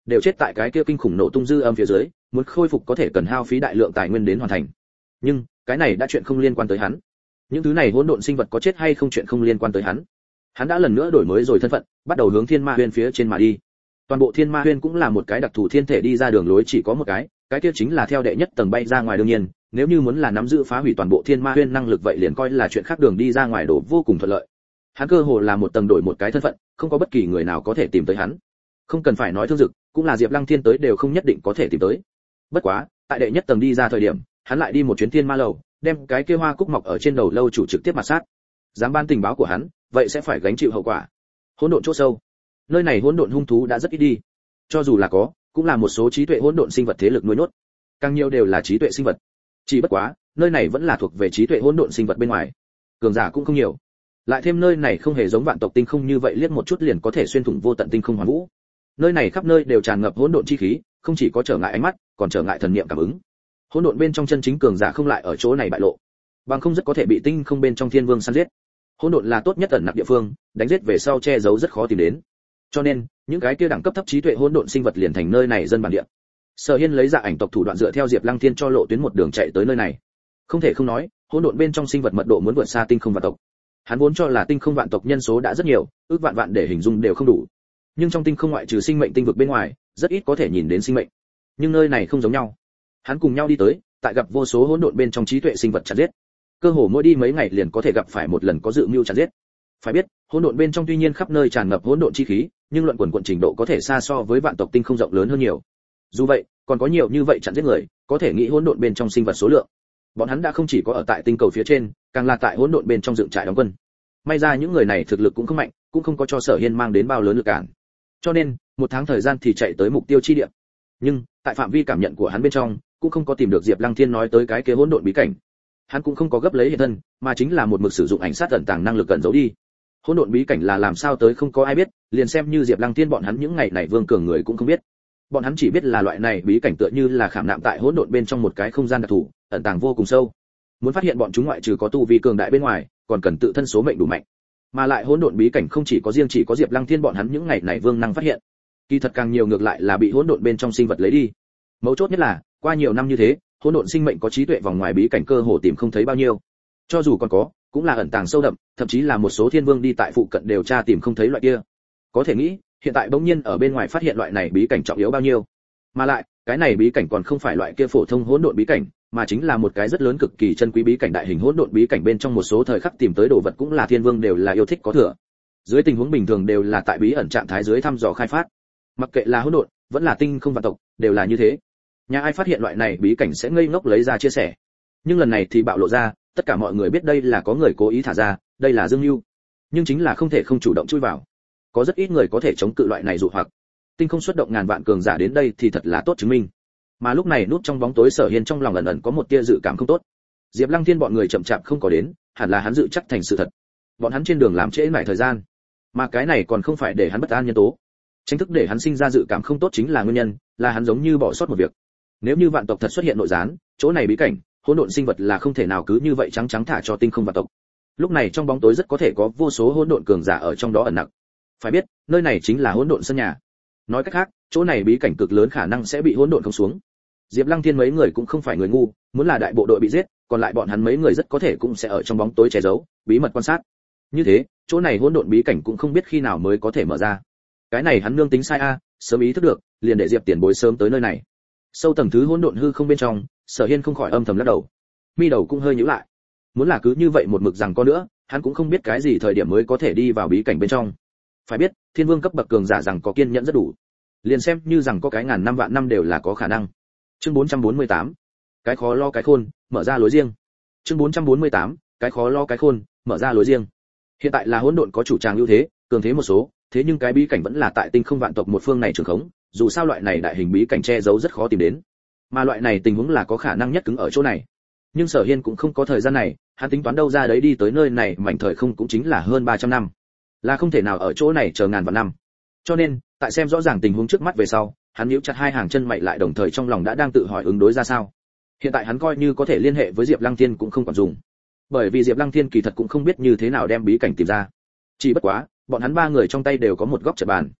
đều chết tại cái kia kinh khủng nổ tung dư âm phía dưới, muốn khôi phục có thể cần hao phí đại lượng tài nguyên đến hoàn thành. Nhưng cái này đã chuyện không liên quan tới hắn. Những thứ này hỗn độn sinh vật có chết hay không chuyện không liên quan tới hắn. Hắn đã lần nữa đổi mới rồi thân phận, bắt đầu hướng Thiên Ma Huyên phía trên mà đi. Toàn bộ Thiên Ma Huyên cũng là một cái đặc thù thiên thể đi ra đường lối chỉ có một cái, cái kia chính là theo đệ nhất tầng bay ra ngoài. Đương nhiên, nếu như muốn là nắm giữ phá hủy toàn bộ Thiên Ma Huyên năng lực vậy liền coi là chuyện khác, đường đi ra ngoài đổ vô cùng thuận lợi. Hắn cơ hồ là một tầng đổi một cái thân phận, không có bất kỳ người nào có thể tìm tới hắn. Không cần phải nói Thương Dực, cũng là Diệp Lăng Thiên tới đều không nhất định có thể tìm tới. Bất quá, tại đệ nhất tầng đi ra thời điểm, hắn lại đi một chuyến Thiên Ma lầu, đem cái kia hoa cúc mọc ở trên đầu lâu chủ trực tiếp mặt sát. Dám ban tình báo của hắn, vậy sẽ phải gánh chịu hậu quả. Hỗn độn chỗ sâu, nơi này hỗn độn hung thú đã rất ít đi, cho dù là có, cũng là một số trí tuệ hỗn độn sinh vật thế lực nuôi nhốt, càng nhiều đều là trí tuệ sinh vật. Chỉ bất quá, nơi này vẫn là thuộc về trí tuệ hỗn độn sinh vật bên ngoài, cường giả cũng không nhiều. Lại thêm nơi này không hề giống vạn tộc tinh không như vậy liếc một chút liền có thể xuyên thủng vô tận tinh không hoàn vũ. Nơi này khắp nơi đều tràn ngập hỗn độn chi khí, không chỉ có trở ngại ánh mắt, còn trở ngại thần niệm cảm ứng. Hỗn độn bên trong chân chính cường giả không lại ở chỗ này bại lộ, bằng không rất có thể bị tinh không bên trong thiên vương săn giết. Hỗn độn là tốt nhất ẩn nặc địa phương, đánh giết về sau che giấu rất khó tìm đến. Cho nên, những cái kia đẳng cấp thấp trí tuệ hỗn độn sinh vật liền thành nơi này dân bản địa. Sở Hiên lấy Dạ Ảnh tộc thủ đoạn dựa theo Diệp Lăng Thiên cho lộ tuyến một đường chạy tới nơi này. Không thể không nói, hỗn độn bên trong sinh vật mật độ muốn vượt xa tinh không vạn tộc. Hắn vốn cho là tinh không vạn tộc nhân số đã rất nhiều, ước vạn vạn để hình dung đều không đủ. Nhưng trong tinh không ngoại trừ sinh mệnh tinh vực bên ngoài, rất ít có thể nhìn đến sinh mệnh. Nhưng nơi này không giống nhau. Hắn cùng nhau đi tới, tại gặp vô số hỗn độn bên trong trí tuệ sinh vật chặt giết. Cơ hồ mỗi đi mấy ngày liền có thể gặp phải một lần có dự mưu chặt giết. Phải biết, hỗn độn bên trong tuy nhiên khắp nơi tràn ngập hỗn độn chi khí, nhưng luận quần quần trình độ có thể xa so với vạn tộc tinh không rộng lớn hơn nhiều. Dù vậy, còn có nhiều như vậy chặn giết người, có thể nghĩ hỗn độn bên trong sinh vật số lượng. Bọn hắn đã không chỉ có ở tại tinh cầu phía trên, càng là tại hỗn độn bên trong dựng trại đóng quân. May ra những người này thực lực cũng không mạnh, cũng không có cho Sở Hiên mang đến bao lớn lực cản. Cho nên, một tháng thời gian thì chạy tới mục tiêu chi địa. Nhưng, tại phạm vi cảm nhận của hắn bên trong, cũng không có tìm được Diệp Lăng Thiên nói tới cái kia hỗn độn bí cảnh. Hắn cũng không có gấp lấy hiện thân, mà chính là một mực sử dụng ảnh sát ẩn tàng năng lực cẩn giấu đi. Hỗn độn bí cảnh là làm sao tới không có ai biết, liền xem như Diệp Lăng Thiên bọn hắn những ngày này vương cường người cũng không biết. Bọn hắn chỉ biết là loại này bí cảnh tựa như là khảm nạm tại hỗn độn bên trong một cái không gian đặc thù, ẩn tàng vô cùng sâu. Muốn phát hiện bọn chúng ngoại trừ có tu vi cường đại bên ngoài, còn cần tự thân số mệnh đủ mạnh. Mà lại hỗn độn bí cảnh không chỉ có riêng chỉ có Diệp Lăng Thiên bọn hắn những ngày này vương năng phát hiện. Kỳ thật càng nhiều ngược lại là bị hỗn độn bên trong sinh vật lấy đi. Mấu chốt nhất là, qua nhiều năm như thế, hỗn độn sinh mệnh có trí tuệ vòng ngoài bí cảnh cơ hồ tìm không thấy bao nhiêu. Cho dù còn có, cũng là ẩn tàng sâu đậm, thậm chí là một số thiên vương đi tại phụ cận đều tra tìm không thấy loại kia. Có thể nghĩ, hiện tại bỗng nhiên ở bên ngoài phát hiện loại này bí cảnh trọng yếu bao nhiêu. Mà lại, cái này bí cảnh còn không phải loại kia phổ thông hỗn độn bí cảnh, mà chính là một cái rất lớn cực kỳ chân quý bí cảnh đại hình hỗn độn bí cảnh bên trong một số thời khắc tìm tới đồ vật cũng là thiên vương đều là yêu thích có thừa. Dưới tình huống bình thường đều là tại bí ẩn trạng thái dưới thăm dò khai phát. Mặc kệ là hỗn độn, vẫn là tinh không vạn tộc, đều là như thế. Nhà ai phát hiện loại này bí cảnh sẽ ngây ngốc lấy ra chia sẻ. Nhưng lần này thì bạo lộ ra, tất cả mọi người biết đây là có người cố ý thả ra, đây là dương mưu. Nhưng chính là không thể không chủ động chui vào. Có rất ít người có thể chống cự loại này dụ hoặc. Tinh không xuất động ngàn vạn cường giả đến đây thì thật là tốt chứng minh. Mà lúc này núp trong bóng tối Sở Hiên trong lòng ẩn ẩn có một tia dự cảm không tốt. Diệp Lăng Thiên bọn người chậm chạp không có đến, hẳn là hắn dự chắc thành sự thật. Bọn hắn trên đường làm trễ nải thời gian, mà cái này còn không phải để hắn bất an nhân tố. Chính thức để hắn sinh ra dự cảm không tốt chính là nguyên nhân, là hắn giống như bỏ sót một việc. Nếu như vạn tộc thật xuất hiện nội gián, chỗ này bí cảnh, hỗn độn sinh vật là không thể nào cứ như vậy trắng trắng thả cho tinh không vạn tộc. Lúc này trong bóng tối rất có thể có vô số hỗn độn cường giả ở trong đó ẩn nặc. Phải biết, nơi này chính là hỗn độn sân nhà. Nói cách khác, chỗ này bí cảnh cực lớn khả năng sẽ bị hỗn độn không xuống. Diệp Lăng Thiên mấy người cũng không phải người ngu, muốn là đại bộ đội bị giết, còn lại bọn hắn mấy người rất có thể cũng sẽ ở trong bóng tối che giấu, bí mật quan sát. Như thế, chỗ này hỗn độn bí cảnh cũng không biết khi nào mới có thể mở ra. Cái này hắn nương tính sai a, sớm ý thức được, liền để Diệp Tiền Bối sớm tới nơi này. Sâu tầng thứ hỗn độn hư không bên trong, Sở Hiên không khỏi âm thầm lắc đầu. Mi đầu cũng hơi nhíu lại. Muốn là cứ như vậy một mực rằng có nữa, hắn cũng không biết cái gì thời điểm mới có thể đi vào bí cảnh bên trong. Phải biết, thiên vương cấp bậc cường giả rằng có kiên nhẫn rất đủ. Liền xem như rằng có cái ngàn năm vạn năm đều là có khả năng. Chương bốn trăm bốn mươi tám, cái khó lo cái khôn, mở ra lối riêng. Chương bốn trăm bốn mươi tám, cái khó lo cái khôn, mở ra lối riêng. Hiện tại là hỗn độn có chủ tràng ưu thế, cường thế một số, thế nhưng cái bí cảnh vẫn là tại tinh không vạn tộc một phương này trường khống, dù sao loại này đại hình bí cảnh che giấu rất khó tìm đến. Mà loại này tình huống là có khả năng nhất cứng ở chỗ này. Nhưng Sở Hiên cũng không có thời gian này, hắn tính toán đâu ra đấy đi tới nơi này mảnh thời không cũng chính là hơn ba trăm năm. Là không thể nào ở chỗ này chờ ngàn vạn năm. Cho nên, tại xem rõ ràng tình huống trước mắt về sau, hắn nhíu chặt hai hàng chân mày lại đồng thời trong lòng đã đang tự hỏi ứng đối ra sao. Hiện tại hắn coi như có thể liên hệ với Diệp Lăng Thiên cũng không còn dùng. Bởi vì Diệp Lăng Thiên kỳ thật cũng không biết như thế nào đem bí cảnh tìm ra. Chỉ bất quá, bọn hắn ba người trong tay đều có một góc trận bàn.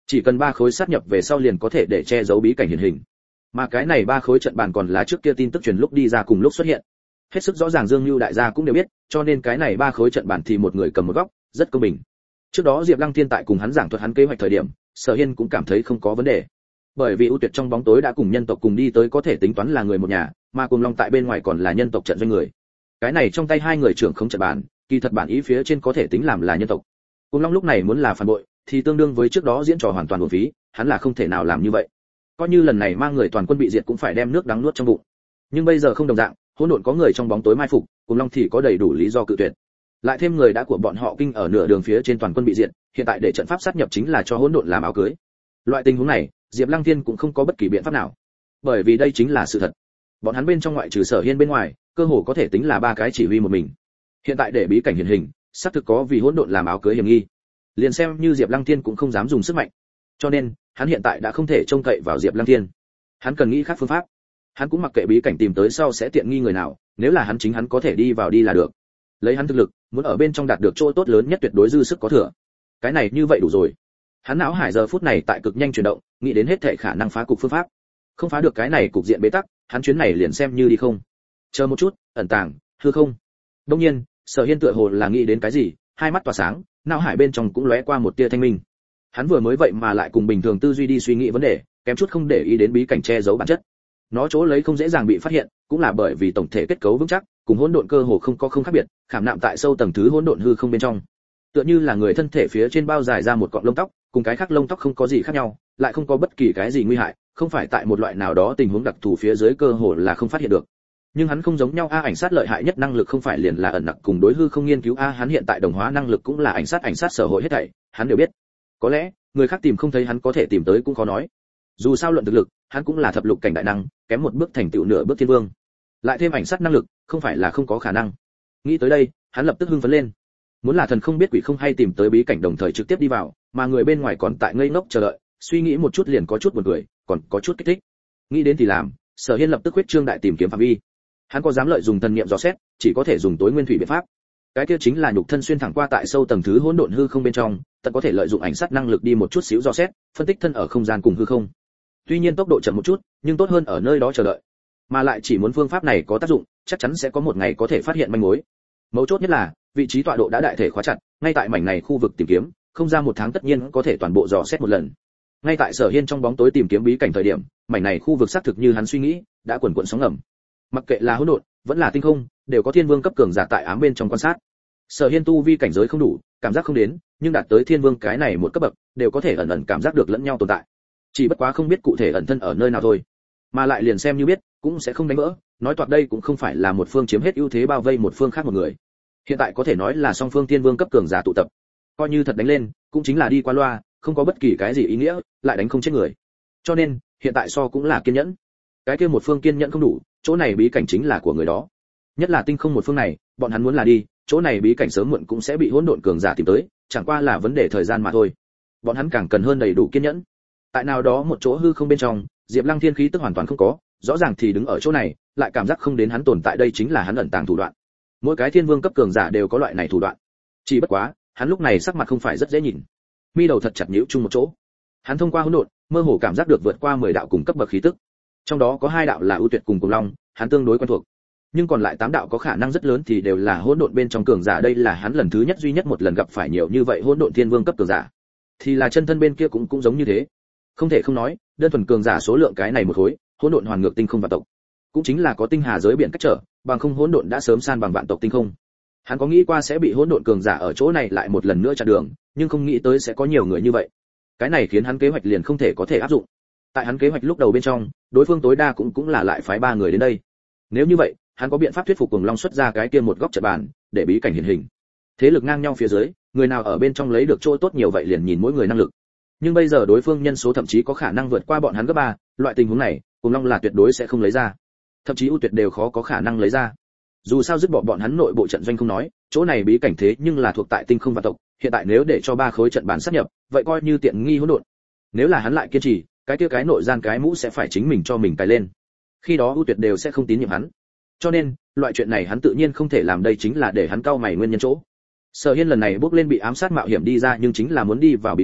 chỉ cần ba khối sát nhập về sau liền có thể để che giấu bí cảnh hiện hình. Mà cái này ba khối trận bàn còn là trước kia tin tức truyền lúc đi ra cùng lúc xuất hiện. Hết sức rõ ràng Dương Nưu đại gia cũng đều biết, cho nên cái này ba khối trận bàn thì một người cầm một góc, rất công bình. Trước đó Diệp Lăng Thiên tại cùng hắn giảng thuật hắn kế hoạch thời điểm, Sở Hiên cũng cảm thấy không có vấn đề. Bởi vì ưu tuyệt trong bóng tối đã cùng nhân tộc cùng đi tới có thể tính toán là người một nhà, mà Cuồng Long tại bên ngoài còn là nhân tộc trận doanh người. Cái này trong tay hai người trưởng không trận bàn, kỳ thật bản ý phía trên có thể tính làm là nhân tộc. Cuồng Long lúc này muốn là phản bội, thì tương đương với trước đó diễn trò hoàn toàn uổng phí, hắn là không thể nào làm như vậy. Coi như lần này mang người toàn quân bị diệt cũng phải đem nước đắng nuốt trong bụng. Nhưng bây giờ không đồng dạng, hỗn độn có người trong bóng tối mai phục, Cuồng Long thì có đầy đủ lý do cự tuyệt. Lại thêm người đã của bọn họ kinh ở nửa đường phía trên toàn quân bị diệt, hiện tại để trận pháp sát nhập chính là cho hỗn độn làm áo cưới. Loại tình huống này, Diệp Lăng Thiên cũng không có bất kỳ biện pháp nào, bởi vì đây chính là sự thật. Bọn hắn bên trong ngoại trừ Sở Hiên bên ngoài, cơ hồ có thể tính là ba cái chỉ huy một mình. Hiện tại để bí cảnh hiện hình, xác thực có vì hỗn độn làm áo cưới hiểm nghi. Liền xem như Diệp Lăng Thiên cũng không dám dùng sức mạnh. Cho nên, hắn hiện tại đã không thể trông cậy vào Diệp Lăng Thiên. Hắn cần nghĩ khác phương pháp. Hắn cũng mặc kệ bí cảnh tìm tới sau sẽ tiện nghi người nào, nếu là hắn chính hắn có thể đi vào đi là được. Lấy hắn thực lực, muốn ở bên trong đạt được chỗ tốt lớn nhất tuyệt đối dư sức có thừa. Cái này như vậy đủ rồi. Hắn não hải giờ phút này tại cực nhanh chuyển động, nghĩ đến hết thảy khả năng phá cục phương pháp. Không phá được cái này cục diện bế tắc, hắn chuyến này liền xem như đi không. Chờ một chút, ẩn tàng, hư không. Đương nhiên, Sở Hiên tựa hồ là nghĩ đến cái gì, hai mắt tỏa sáng, não hải bên trong cũng lóe qua một tia thanh minh. Hắn vừa mới vậy mà lại cùng bình thường tư duy đi suy nghĩ vấn đề, kém chút không để ý đến bí cảnh che giấu bản chất. Nó chỗ lấy không dễ dàng bị phát hiện, cũng là bởi vì tổng thể kết cấu vững chắc, cùng hỗn độn cơ hồ không có không khác biệt, khảm nạm tại sâu tầng thứ hỗn độn hư không bên trong. Tựa như là người thân thể phía trên bao dài ra một cọng lông tóc, cùng cái khác lông tóc không có gì khác nhau, lại không có bất kỳ cái gì nguy hại, không phải tại một loại nào đó tình huống đặc thù phía dưới cơ hồ là không phát hiện được. Nhưng hắn không giống nhau a, ảnh sát lợi hại nhất năng lực không phải liền là ẩn nặc cùng đối hư không nghiên cứu a, hắn hiện tại đồng hóa năng lực cũng là ảnh sát ảnh sát sở hội hết thảy, hắn đều biết. Có lẽ, người khác tìm không thấy hắn có thể tìm tới cũng khó nói. Dù sao luận thực lực, hắn cũng là thập lục cảnh đại năng, kém một bước thành tựu nửa bước thiên vương. Lại thêm ảnh sát năng lực, không phải là không có khả năng. Nghĩ tới đây, hắn lập tức hưng phấn lên. Muốn là thần không biết quỷ không hay tìm tới bí cảnh đồng thời trực tiếp đi vào, mà người bên ngoài còn tại ngây ngốc chờ đợi, suy nghĩ một chút liền có chút buồn cười, còn có chút kích thích. Nghĩ đến thì làm, Sở Hiên lập tức huyết trương đại tìm kiếm phạm vi. Hắn có dám lợi dùng thần niệm dò xét, chỉ có thể dùng tối nguyên thủy biện pháp. Cái kia chính là nhục thân xuyên thẳng qua tại sâu tầng thứ hỗn độn hư không bên trong, tận có thể lợi dụng ảnh sát năng lực đi một chút xíu dò xét, phân tích thân ở không gian cùng hư không. Tuy nhiên tốc độ chậm một chút, nhưng tốt hơn ở nơi đó chờ đợi. Mà lại chỉ muốn phương pháp này có tác dụng, chắc chắn sẽ có một ngày có thể phát hiện manh mối. Mấu chốt nhất là, vị trí tọa độ đã đại thể khóa chặt, ngay tại mảnh này khu vực tìm kiếm, không ra một tháng tất nhiên có thể toàn bộ dò xét một lần. Ngay tại Sở Hiên trong bóng tối tìm kiếm bí cảnh thời điểm, mảnh này khu vực xác thực như hắn suy nghĩ, đã quần quần sóng ngầm. Mặc kệ là hỗn độn, vẫn là tinh không, đều có thiên vương cấp cường giả tại ám bên trong quan sát. Sở Hiên tu vi cảnh giới không đủ, cảm giác không đến, nhưng đạt tới thiên vương cái này một cấp bậc, đều có thể ẩn ẩn cảm giác được lẫn nhau tồn tại. Chỉ bất quá không biết cụ thể ẩn thân ở nơi nào thôi. Mà lại liền xem như biết, cũng sẽ không đánh vỡ, nói toạc đây cũng không phải là một phương chiếm hết ưu thế bao vây một phương khác một người. Hiện tại có thể nói là song phương thiên vương cấp cường giả tụ tập. Coi như thật đánh lên, cũng chính là đi qua loa, không có bất kỳ cái gì ý nghĩa, lại đánh không chết người. Cho nên, hiện tại so cũng là kiên nhẫn. Cái kia một phương kiên nhẫn không đủ, chỗ này bí cảnh chính là của người đó. Nhất là tinh không một phương này, bọn hắn muốn là đi, chỗ này bí cảnh sớm muộn cũng sẽ bị hỗn độn cường giả tìm tới, chẳng qua là vấn đề thời gian mà thôi. Bọn hắn càng cần hơn đầy đủ kiên nhẫn. Tại nào đó một chỗ hư không bên trong, Diệp Lăng Thiên khí tức hoàn toàn không có, rõ ràng thì đứng ở chỗ này, lại cảm giác không đến hắn tồn tại, đây chính là hắn ẩn tàng thủ đoạn. Mỗi cái thiên vương cấp cường giả đều có loại này thủ đoạn. Chỉ bất quá, hắn lúc này sắc mặt không phải rất dễ nhìn. Mi đầu thật chặt nhíu chung một chỗ. Hắn thông qua hỗn độn, mơ hồ cảm giác được vượt qua mười đạo cùng cấp bậc khí tức. Trong đó có hai đạo là ưu tuyệt cùng Cuồng Long, hắn tương đối quen thuộc. Nhưng còn lại tám đạo có khả năng rất lớn thì đều là hỗn độn bên trong cường giả, đây là hắn lần thứ nhất duy nhất một lần gặp phải nhiều như vậy hỗn độn thiên vương cấp cường giả. Thì là chân thân bên kia cũng cũng giống như thế. Không thể không nói, đơn thuần cường giả số lượng cái này một khối, hỗn độn hoàn ngược tinh không và tộc. Cũng chính là có tinh hà giới biển cách trở, bằng không hỗn độn đã sớm san bằng vạn tộc tinh không. Hắn có nghĩ qua sẽ bị hỗn độn cường giả ở chỗ này lại một lần nữa chặn đường, nhưng không nghĩ tới sẽ có nhiều người như vậy. Cái này khiến hắn kế hoạch liền không thể có thể áp dụng. Tại hắn kế hoạch lúc đầu bên trong, đối phương tối đa cũng cũng là lại phái ba người đến đây. Nếu như vậy, hắn có biện pháp thuyết phục Cuồng Long xuất ra cái kia một góc trận bàn, để bí cảnh hiện hình. Thế lực ngang nhau phía dưới, người nào ở bên trong lấy được chỗ tốt nhiều vậy liền nhìn mỗi người năng lực. Nhưng bây giờ đối phương nhân số thậm chí có khả năng vượt qua bọn hắn gấp ba, loại tình huống này, Cuồng Long là tuyệt đối sẽ không lấy ra. Thậm chí ưu tuyệt đều khó có khả năng lấy ra. Dù sao dứt bỏ bọn hắn nội bộ trận doanh không nói, chỗ này bí cảnh thế nhưng là thuộc tại tinh không và tộc, hiện tại nếu để cho ba khối trận bàn sát nhập, vậy coi như tiện nghi hỗn độn. Nếu là hắn lại kiên trì, cái kia cái nội gian cái mũ sẽ phải chính mình cho mình cài lên. Khi đó ưu tuyệt đều sẽ không tín nhiệm hắn. Cho nên, loại chuyện này hắn tự nhiên không thể làm, đây chính là để hắn cau mày nguyên nhân chỗ. Sở Hiên lần này bước lên bị ám sát mạo hiểm đi ra, nhưng chính là muốn đi vào bí cảnh,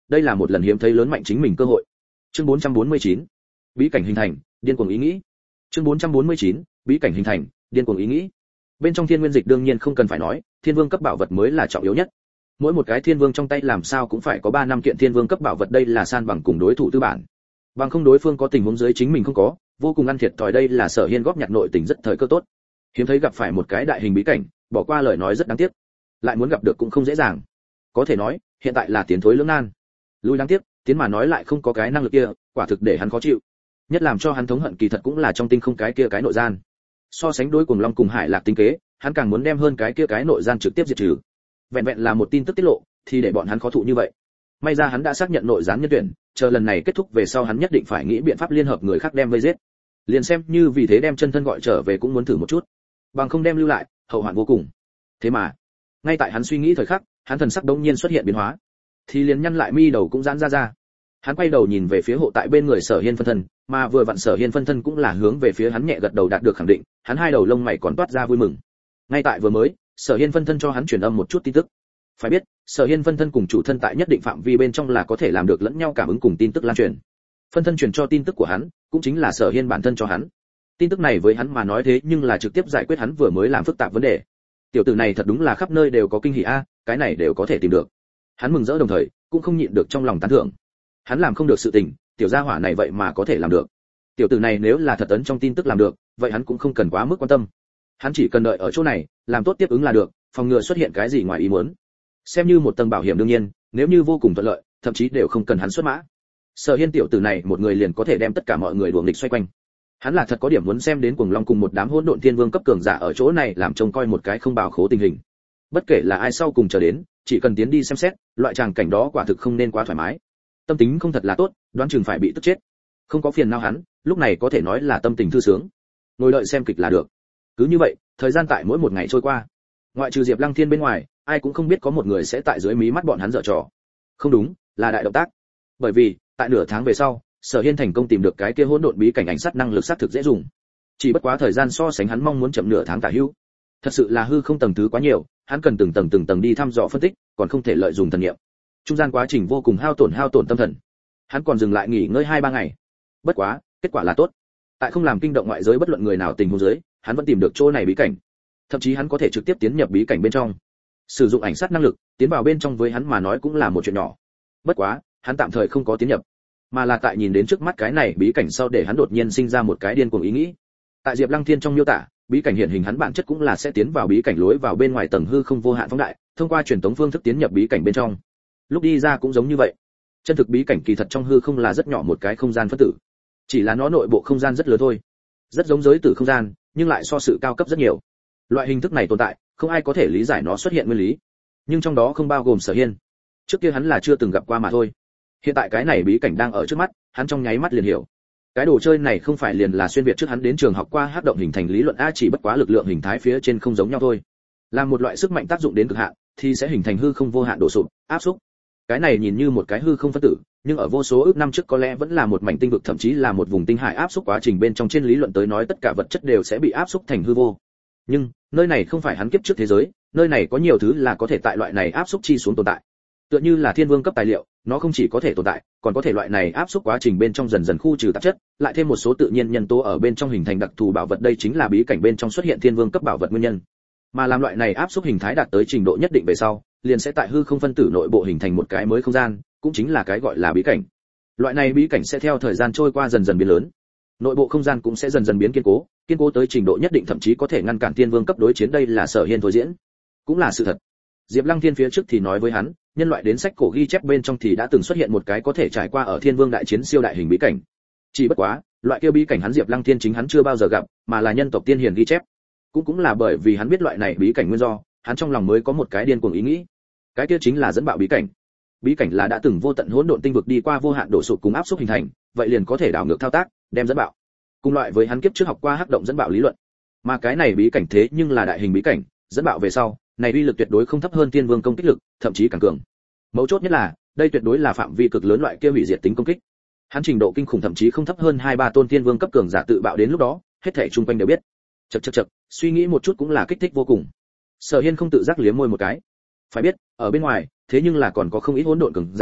đây là một lần hiếm thấy lớn mạnh chính mình cơ hội. Chương bốn trăm bốn mươi chín, bí cảnh hình thành, điên cuồng ý nghĩ. Chương bốn trăm bốn mươi chín, bí cảnh hình thành, điên cuồng ý nghĩ. Bên trong thiên nguyên dịch đương nhiên không cần phải nói, thiên vương cấp bảo vật mới là trọng yếu nhất. Mỗi một cái thiên vương trong tay làm sao cũng phải có ba năm kiện thiên vương cấp bảo vật, đây là san bằng cùng đối thủ tư bản. Bằng không đối phương có tình huống dưới chính mình không có, vô cùng ăn thiệt thòi, đây là Sở Hiên góp nhặt nội tình rất thời cơ tốt. Hiếm thấy gặp phải một cái đại hình bí cảnh, bỏ qua lời nói rất đáng tiếc. Lại muốn gặp được cũng không dễ dàng. Có thể nói, hiện tại là tiến thối lưỡng nan. Lui đáng tiếc, tiến mà nói lại không có cái năng lực kia, quả thực để hắn khó chịu. Nhất làm cho hắn thống hận kỳ thật cũng là trong tinh không cái kia cái nội gian. So sánh đối cùng Long cùng Hải Lạc tính kế, hắn càng muốn đem hơn cái kia cái nội gian trực tiếp diệt trừ. Vẹn vẹn là một tin tức tiết lộ, thì để bọn hắn khó thụ như vậy. May ra hắn đã xác nhận nội gián nhân tuyển, chờ lần này kết thúc về sau hắn nhất định phải nghĩ biện pháp liên hợp người khác đem vây giết. Liền xem như vì thế đem chân thân gọi trở về cũng muốn thử một chút. Bằng không đem lưu lại, hậu hoạn vô cùng. Thế mà, ngay tại hắn suy nghĩ thời khắc, hắn thần sắc đống nhiên xuất hiện biến hóa, thì liền nhăn lại mi đầu cũng giãn ra ra. Hắn quay đầu nhìn về phía hộ tại bên người Sở Hiên phân thân, mà vừa vặn Sở Hiên phân thân cũng là hướng về phía hắn nhẹ gật đầu đạt được khẳng định, hắn hai đầu lông mày còn toát ra vui mừng. Ngay tại vừa mới, Sở Hiên phân thân cho hắn truyền âm một chút tin tức. Phải biết, Sở Hiên phân thân cùng chủ thân tại nhất định phạm vi bên trong là có thể làm được lẫn nhau cảm ứng cùng tin tức lan truyền. Phân thân truyền cho tin tức của hắn, cũng chính là Sở Hiên bản thân cho hắn. Tin tức này với hắn mà nói thế nhưng là trực tiếp giải quyết hắn vừa mới làm phức tạp vấn đề. Tiểu tử này thật đúng là khắp nơi đều có kinh hỉ a, cái này đều có thể tìm được. Hắn mừng rỡ đồng thời, cũng không nhịn được trong lòng tán thưởng. Hắn làm không được sự tình, tiểu gia hỏa này vậy mà có thể làm được. Tiểu tử này nếu là thật ấn trong tin tức làm được, vậy hắn cũng không cần quá mức quan tâm. Hắn chỉ cần đợi ở chỗ này, làm tốt tiếp ứng là được, phòng ngừa xuất hiện cái gì ngoài ý muốn. Xem như một tầng bảo hiểm đương nhiên, nếu như vô cùng thuận lợi, thậm chí đều không cần hắn xuất mã. Sở Hiên tiểu tử này một người liền có thể đem tất cả mọi người đuổi nghịch xoay quanh. Hắn là thật có điểm muốn xem đến Cuồng Long cùng một đám hỗn độn thiên vương cấp cường giả ở chỗ này làm trông coi một cái không bảo khố tình hình. Bất kể là ai sau cùng chờ đến, chỉ cần tiến đi xem xét, loại tràng cảnh đó quả thực không nên quá thoải mái. Tâm tính không thật là tốt, đoán chừng phải bị tức chết. Không có phiền não hắn, lúc này có thể nói là tâm tình thư sướng. Ngồi đợi xem kịch là được. Cứ như vậy, thời gian tại mỗi một ngày trôi qua. Ngoại trừ Diệp Lăng Thiên bên ngoài, ai cũng không biết có một người sẽ tại dưới mí mắt bọn hắn giở trò. Không đúng, là đại động tác. Bởi vì, tại nửa tháng về sau, Sở Hiên thành công tìm được cái kia hỗn độn bí cảnh ảnh sát năng lực sát thực dễ dùng. Chỉ bất quá thời gian so sánh hắn mong muốn chậm nửa tháng tả hữu. Thật sự là hư không tầng thứ quá nhiều, hắn cần từng tầng từng tầng đi thăm dò phân tích, còn không thể lợi dụng thần niệm. Trung gian quá trình vô cùng hao tổn hao tổn tâm thần. Hắn còn dừng lại nghỉ ngơi hai ba ngày. Bất quá, kết quả là tốt. Tại không làm kinh động ngoại giới bất luận người nào tình huống dưới, hắn vẫn tìm được chỗ này bí cảnh. Thậm chí hắn có thể trực tiếp tiến nhập bí cảnh bên trong. Sử dụng ảnh sát năng lực, tiến vào bên trong với hắn mà nói cũng là một chuyện nhỏ. Bất quá, hắn tạm thời không có tiến nhập, mà là tại nhìn đến trước mắt cái này bí cảnh sau để hắn đột nhiên sinh ra một cái điên cuồng ý nghĩ. Tại Diệp Lăng Thiên trong miêu tả, bí cảnh hiện hình hắn bản chất cũng là sẽ tiến vào bí cảnh lối vào bên ngoài tầng hư không vô hạn phóng đại, thông qua truyền tống phương thức tiến nhập bí cảnh bên trong. Lúc đi ra cũng giống như vậy. Chân thực bí cảnh kỳ thật trong hư không là rất nhỏ một cái không gian phân tử, chỉ là nó nội bộ không gian rất lớn thôi, rất giống giới tử không gian, nhưng lại so sự cao cấp rất nhiều. Loại hình thức này tồn tại, không ai có thể lý giải nó xuất hiện nguyên lý, nhưng trong đó không bao gồm Sở Hiên. Trước kia hắn là chưa từng gặp qua mà thôi. Hiện tại cái này bí cảnh đang ở trước mắt, hắn trong nháy mắt liền hiểu. Cái đồ chơi này không phải liền là xuyên việt trước hắn đến trường học qua hắc động hình thành lý luận a, chỉ bất quá lực lượng hình thái phía trên không giống nhau thôi. Là một loại sức mạnh tác dụng đến cực hạn, thì sẽ hình thành hư không vô hạn đổ sụp, áp xúc. Cái này nhìn như một cái hư không phân tử, nhưng ở vô số ước năm trước có lẽ vẫn là một mảnh tinh vực, thậm chí là một vùng tinh hải áp xúc quá trình bên trong, trên lý luận tới nói tất cả vật chất đều sẽ bị áp xúc thành hư vô. Nhưng, nơi này không phải hắn kiếp trước thế giới, nơi này có nhiều thứ là có thể tại loại này áp xúc chi xuống tồn tại. Tựa như là thiên vương cấp tài liệu, nó không chỉ có thể tồn tại, còn có thể loại này áp xúc quá trình bên trong dần dần khu trừ tạp chất, lại thêm một số tự nhiên nhân tố ở bên trong hình thành đặc thù bảo vật, đây chính là bí cảnh bên trong xuất hiện thiên vương cấp bảo vật nguyên nhân. Mà làm loại này áp xúc hình thái đạt tới trình độ nhất định về sau, liền sẽ tại hư không phân tử nội bộ hình thành một cái mới không gian, cũng chính là cái gọi là bí cảnh. Loại này bí cảnh sẽ theo thời gian trôi qua dần dần biến lớn, nội bộ không gian cũng sẽ dần dần biến kiên cố, kiên cố tới trình độ nhất định thậm chí có thể ngăn cản thiên vương cấp đối chiến, đây là Sở Hiên thôi diễn, cũng là sự thật. Diệp Lăng Thiên phía trước thì nói với hắn, nhân loại đến sách cổ ghi chép bên trong thì đã từng xuất hiện một cái có thể trải qua ở thiên vương đại chiến siêu đại hình bí cảnh. Chỉ bất quá, loại kia bí cảnh hắn Diệp Lăng Thiên chính hắn chưa bao giờ gặp, mà là nhân tộc tiên hiền ghi chép. Cũng cũng là bởi vì hắn biết loại này bí cảnh nguyên do, hắn trong lòng mới có một cái điên cuồng ý nghĩ. Cái kia chính là dẫn bạo bí cảnh. Bí cảnh là đã từng vô tận hỗn độn tinh vực đi qua vô hạn đổ sụp cùng áp xúc hình thành, vậy liền có thể đảo ngược thao tác, đem dẫn bạo. Cùng loại với hắn kiếp trước học qua hắc động dẫn bạo lý luận. Mà cái này bí cảnh thế nhưng là đại hình bí cảnh, dẫn bạo về sau, này uy lực tuyệt đối không thấp hơn tiên vương công kích lực, thậm chí càng cường. Mấu chốt nhất là, đây tuyệt đối là phạm vi cực lớn loại kia hủy diệt tính công kích. Hắn trình độ kinh khủng thậm chí không thấp hơn hai ba tôn tiên vương cấp cường giả tự bạo đến lúc đó, hết thảy chung quanh đều biết. Chậc chậc chậc, suy nghĩ một chút cũng là kích thích vô cùng. Sở Hiên không tự giác liếm môi một cái. Phải biết, ở bên ngoài, thế nhưng là còn có không ít hỗn độn cường giả,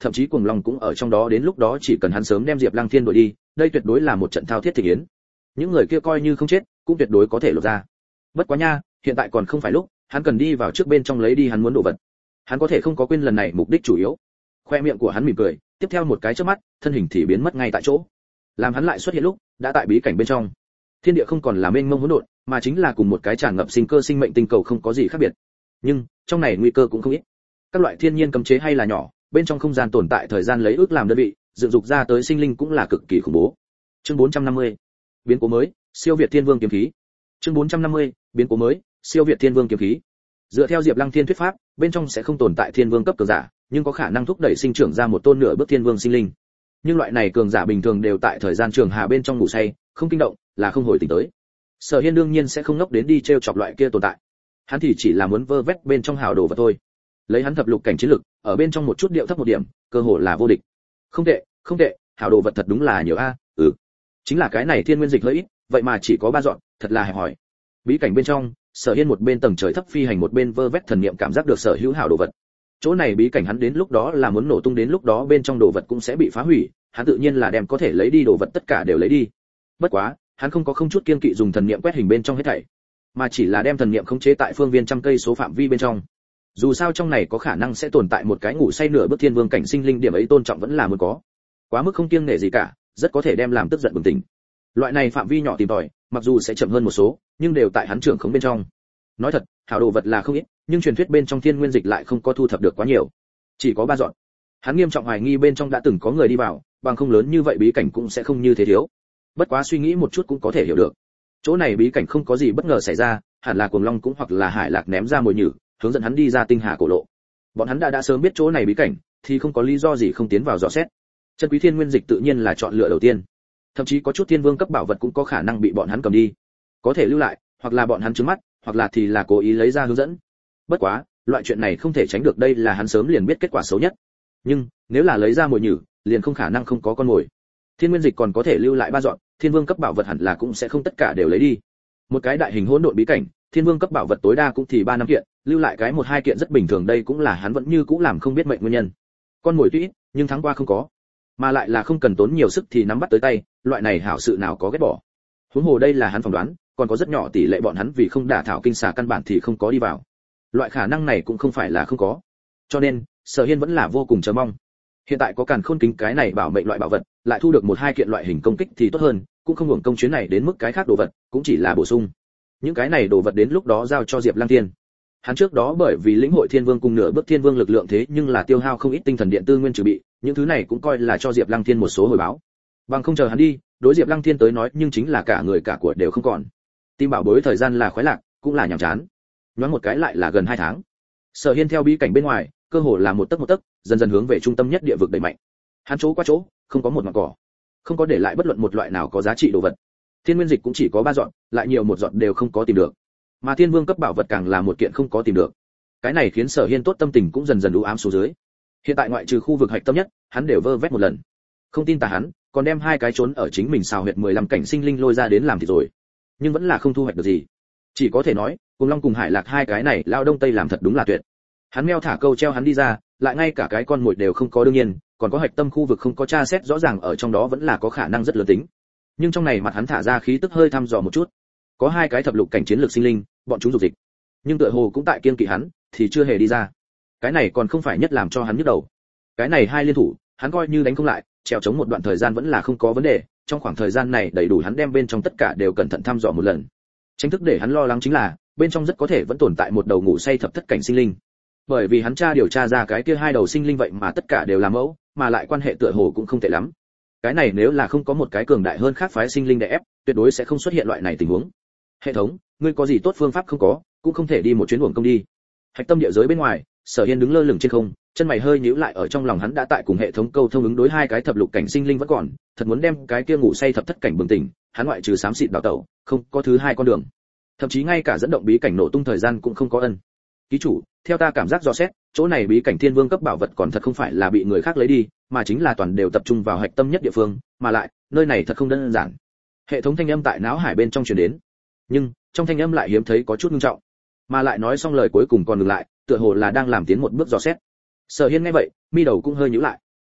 thậm chí Cuồng Long cũng ở trong đó, đến lúc đó chỉ cần hắn sớm đem Diệp Lăng Thiên đuổi đi, đây tuyệt đối là một trận thao thiết thị yến. Những người kia coi như không chết, cũng tuyệt đối có thể lột ra. Bất quá nha, hiện tại còn không phải lúc, hắn cần đi vào trước bên trong lấy đi hắn muốn đồ vật. Hắn có thể không có quên lần này mục đích chủ yếu. Khoe miệng của hắn mỉm cười, tiếp theo một cái chớp mắt, thân hình thì biến mất ngay tại chỗ. Làm hắn lại xuất hiện lúc, đã tại bí cảnh bên trong. Thiên địa không còn là mênh mông hỗn độn, mà chính là cùng một cái tràn ngập sinh cơ sinh mệnh tinh cầu không có gì khác biệt. Nhưng, trong này nguy cơ cũng không ít. Các loại thiên nhiên cấm chế hay là nhỏ, bên trong không gian tồn tại thời gian lấy ước làm đơn vị, dựng dục ra tới sinh linh cũng là cực kỳ khủng bố. Chương bốn trăm năm mươi. Biến cố mới, siêu việt thiên vương kiếm khí. Chương bốn trăm năm mươi. Biến cố mới, siêu việt thiên vương kiếm khí. Dựa theo Diệp Lăng Thiên thuyết pháp, bên trong sẽ không tồn tại thiên vương cấp cường giả, nhưng có khả năng thúc đẩy sinh trưởng ra một tôn nửa bước thiên vương sinh linh. Nhưng loại này cường giả bình thường đều tại thời gian trường hà bên trong ngủ say, không kinh động, là không hồi tỉnh tới. Sở Hiên đương nhiên sẽ không ngốc đến đi trêu chọc loại kia tồn tại. Hắn thì chỉ là muốn vơ vét bên trong hào đồ vật thôi. Lấy hắn thập lục cảnh chiến lực, ở bên trong một chút điệu thấp một điểm, cơ hội là vô địch. Không tệ, không tệ, hào đồ vật thật đúng là nhiều a, ừ. Chính là cái này thiên nguyên dịch hơi ít, vậy mà chỉ có ba dọn, thật là hẹp hòi. Bí cảnh bên trong, Sở Hiên một bên tầng trời thấp phi hành một bên vơ vét thần niệm cảm giác được sở hữu hảo đồ vật. Chỗ này bí cảnh hắn đến lúc đó là muốn nổ tung, đến lúc đó bên trong đồ vật cũng sẽ bị phá hủy, hắn tự nhiên là đem có thể lấy đi đồ vật tất cả đều lấy đi. Bất quá, hắn không có không chút kiên kỵ dùng thần niệm quét hình bên trong hết thảy, mà chỉ là đem thần niệm khống chế tại phương viên trăm cây số phạm vi bên trong. Dù sao trong này có khả năng sẽ tồn tại một cái ngủ say nửa bước thiên vương cảnh sinh linh, điểm ấy tôn trọng vẫn là muốn có. Quá mức không kiêng nể gì cả, rất có thể đem làm tức giận bừng tỉnh. Loại này phạm vi nhỏ tìm tòi, mặc dù sẽ chậm hơn một số, nhưng đều tại hắn trưởng khống bên trong. Nói thật, hảo đồ vật là không ít, nhưng truyền thuyết bên trong thiên nguyên dịch lại không có thu thập được quá nhiều, chỉ có ba dọn. Hắn nghiêm trọng hoài nghi bên trong đã từng có người đi vào, bằng không lớn như vậy bí cảnh cũng sẽ không như thế thiếu. Bất quá suy nghĩ một chút cũng có thể hiểu được, chỗ này bí cảnh không có gì bất ngờ xảy ra, hẳn là Cuồng Long cũng hoặc là Hải Lạc ném ra mồi nhử, hướng dẫn hắn đi ra tinh hà cổ lộ. Bọn hắn đã đã sớm biết chỗ này bí cảnh, thì không có lý do gì không tiến vào dò xét. Chân quý thiên nguyên dịch tự nhiên là chọn lựa đầu tiên. Thậm chí có chút thiên vương cấp bảo vật cũng có khả năng bị bọn hắn cầm đi, có thể lưu lại, hoặc là bọn hắn trừng mắt, hoặc là thì là cố ý lấy ra hướng dẫn. Bất quá, loại chuyện này không thể tránh được, đây là hắn sớm liền biết kết quả xấu nhất. Nhưng nếu là lấy ra mồi nhử, liền không khả năng không có con mồi. Thiên nguyên dịch còn có thể lưu lại ba dọn, thiên vương cấp bảo vật hẳn là cũng sẽ không tất cả đều lấy đi. Một cái đại hình hỗn độn bí cảnh, thiên vương cấp bảo vật tối đa cũng thì ba năm kiện, lưu lại cái một hai kiện rất bình thường, đây cũng là hắn vẫn như cũ làm không biết mệnh nguyên nhân. Con mồi tuy ít, nhưng thắng qua không có, mà lại là không cần tốn nhiều sức thì nắm bắt tới tay, loại này hảo sự nào có ghét bỏ. Huống hồ đây là hắn phỏng đoán, còn có rất nhỏ tỷ lệ bọn hắn vì không đả thảo kinh xà căn bản thì không có đi vào. Loại khả năng này cũng không phải là không có. Cho nên, Sở Hiên vẫn là vô cùng chờ mong. Hiện tại có Càn Khôn kính cái này bảo mệnh loại bảo vật, lại thu được một hai kiện loại hình công kích thì tốt hơn, cũng không hưởng công chuyến này đến mức cái khác đồ vật, cũng chỉ là bổ sung. Những cái này đồ vật đến lúc đó giao cho Diệp Lăng Thiên. Hắn trước đó bởi vì lĩnh hội Thiên Vương cùng nửa bước Thiên Vương lực lượng thế nhưng là tiêu hao không ít tinh thần điện tư nguyên trừ bị, những thứ này cũng coi là cho Diệp Lăng Thiên một số hồi báo. Bằng không chờ hắn đi, đối Diệp Lăng Thiên tới nói nhưng chính là cả người cả của đều không còn. Tim bảo bối thời gian là khoái lạc, cũng là nhàm chán. Nhoáng một cái lại là gần hai tháng. Sở Hiên theo bí cảnh bên ngoài, cơ hồ là một tấc một tấc, dần dần hướng về trung tâm nhất địa vực đẩy mạnh. Hắn chỗ qua chỗ, không có một mảng cỏ, không có để lại bất luận một loại nào có giá trị đồ vật. Thiên nguyên dịch cũng chỉ có ba dọn, lại nhiều một dọn đều không có tìm được. Mà Thiên Vương cấp bảo vật càng là một kiện không có tìm được. Cái này khiến Sở Hiên tốt tâm tình cũng dần dần u ám xuống dưới. Hiện tại ngoại trừ khu vực hạch tâm nhất, hắn đều vơ vét một lần. Không tin tà hắn, còn đem hai cái trốn ở chính mình xào huyệt mười lăm cảnh sinh linh lôi ra đến làm thì rồi. Nhưng vẫn là không thu hoạch được gì. Chỉ có thể nói, Cuồng Long cùng Hải Lạc hai cái này lao đông tây làm thật đúng là tuyệt. Hắn meo thả câu treo hắn đi ra, lại ngay cả cái con mồi đều không có, đương nhiên, còn có hạch tâm khu vực không có tra xét rõ ràng, ở trong đó vẫn là có khả năng rất lớn tính. Nhưng trong này mặt hắn thả ra khí tức hơi thăm dò một chút. Có hai cái thập lục cảnh chiến lược sinh linh, bọn chúng dục dịch. Nhưng tựa hồ cũng tại kiên kỵ hắn, thì chưa hề đi ra. Cái này còn không phải nhất làm cho hắn nhức đầu. Cái này hai liên thủ, hắn coi như đánh không lại, trèo chống một đoạn thời gian vẫn là không có vấn đề, trong khoảng thời gian này đầy đủ hắn đem bên trong tất cả đều cẩn thận thăm dò một lần. Chính thức để hắn lo lắng chính là, bên trong rất có thể vẫn tồn tại một đầu ngủ say thập thất cảnh sinh linh. Bởi vì hắn tra điều tra ra cái kia hai đầu sinh linh vậy mà tất cả đều là mẫu, mà lại quan hệ tựa hồ cũng không tệ lắm. Cái này nếu là không có một cái cường đại hơn khác phái sinh linh đè ép, tuyệt đối sẽ không xuất hiện loại này tình huống. Hệ thống, ngươi có gì tốt phương pháp không có, cũng không thể đi một chuyến uổng công đi. Hạch tâm địa giới bên ngoài, Sở Hiên đứng lơ lửng trên không, chân mày hơi nhíu lại, ở trong lòng hắn đã tại cùng hệ thống câu thông ứng đối hai cái thập lục cảnh sinh linh vẫn còn, thật muốn đem cái kia ngủ say thập thất cảnh bừng tỉnh, hắn ngoại trừ xám xịt đào tẩu, không có thứ hai con đường. Thậm chí ngay cả dẫn động bí cảnh nổ tung thời gian cũng không có ân. Ký chủ, theo ta cảm giác dò xét, chỗ này bí cảnh thiên vương cấp bảo vật còn thật không phải là bị người khác lấy đi, mà chính là toàn đều tập trung vào hạch tâm nhất địa phương, mà lại, nơi này thật không đơn giản. Hệ thống thanh âm tại não hải bên trong truyền đến. Nhưng, trong thanh âm lại hiếm thấy có chút nghiêm trọng. Mà lại nói xong lời cuối cùng còn ngừng lại, tựa hồ là đang làm tiến một bước dò xét. Sở Hiên nghe vậy, mi đầu cũng hơi nhíu lại.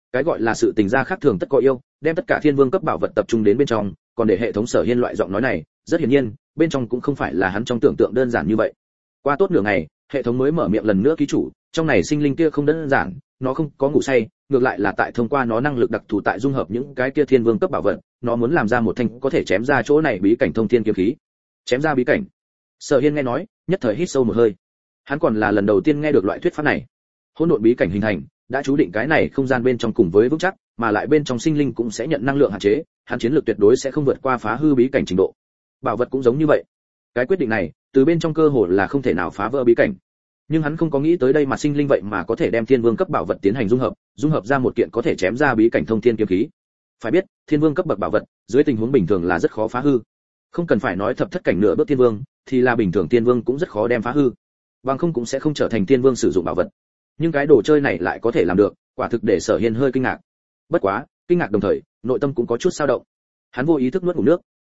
Cái gọi là sự tình gia khác thường tất có yêu, đem tất cả thiên vương cấp bảo vật tập trung đến bên trong, còn để hệ thống Sở Hiên loại giọng nói này, rất hiển nhiên, bên trong cũng không phải là hắn trong tưởng tượng đơn giản như vậy. Qua tốt nửa ngày, hệ thống mới mở miệng lần nữa ký chủ, trong này sinh linh kia không đơn giản, nó không có ngủ say, ngược lại là tại thông qua nó năng lực đặc thù tại dung hợp những cái kia thiên vương cấp bảo vật, nó muốn làm ra một thanh có thể chém ra chỗ này bí cảnh thông thiên kiếm khí. Chém ra bí cảnh. Sở Hiên nghe nói, nhất thời hít sâu một hơi. Hắn còn là lần đầu tiên nghe được loại thuyết pháp này. Hỗn độn bí cảnh hình thành, đã chú định cái này không gian bên trong cùng với vững chắc, mà lại bên trong sinh linh cũng sẽ nhận năng lượng hạn chế, hắn chiến lược tuyệt đối sẽ không vượt qua phá hư bí cảnh trình độ. Bảo vật cũng giống như vậy. Cái quyết định này, từ bên trong cơ hội là không thể nào phá vỡ bí cảnh. Nhưng hắn không có nghĩ tới đây mà sinh linh vậy mà có thể đem thiên vương cấp bảo vật tiến hành dung hợp, dung hợp ra một kiện có thể chém ra bí cảnh thông thiên kiếm khí. Phải biết, thiên vương cấp bậc bảo vật, dưới tình huống bình thường là rất khó phá hư. Không cần phải nói thập thất cảnh nửa bước thiên vương, thì là bình thường thiên vương cũng rất khó đem phá hư. Bằng không cũng sẽ không trở thành thiên vương sử dụng bảo vật. Nhưng cái đồ chơi này lại có thể làm được, quả thực để Sở Hiên hơi kinh ngạc. Bất quá, kinh ngạc đồng thời, nội tâm cũng có chút dao động. Hắn vô ý thức nuốt ngụm nước,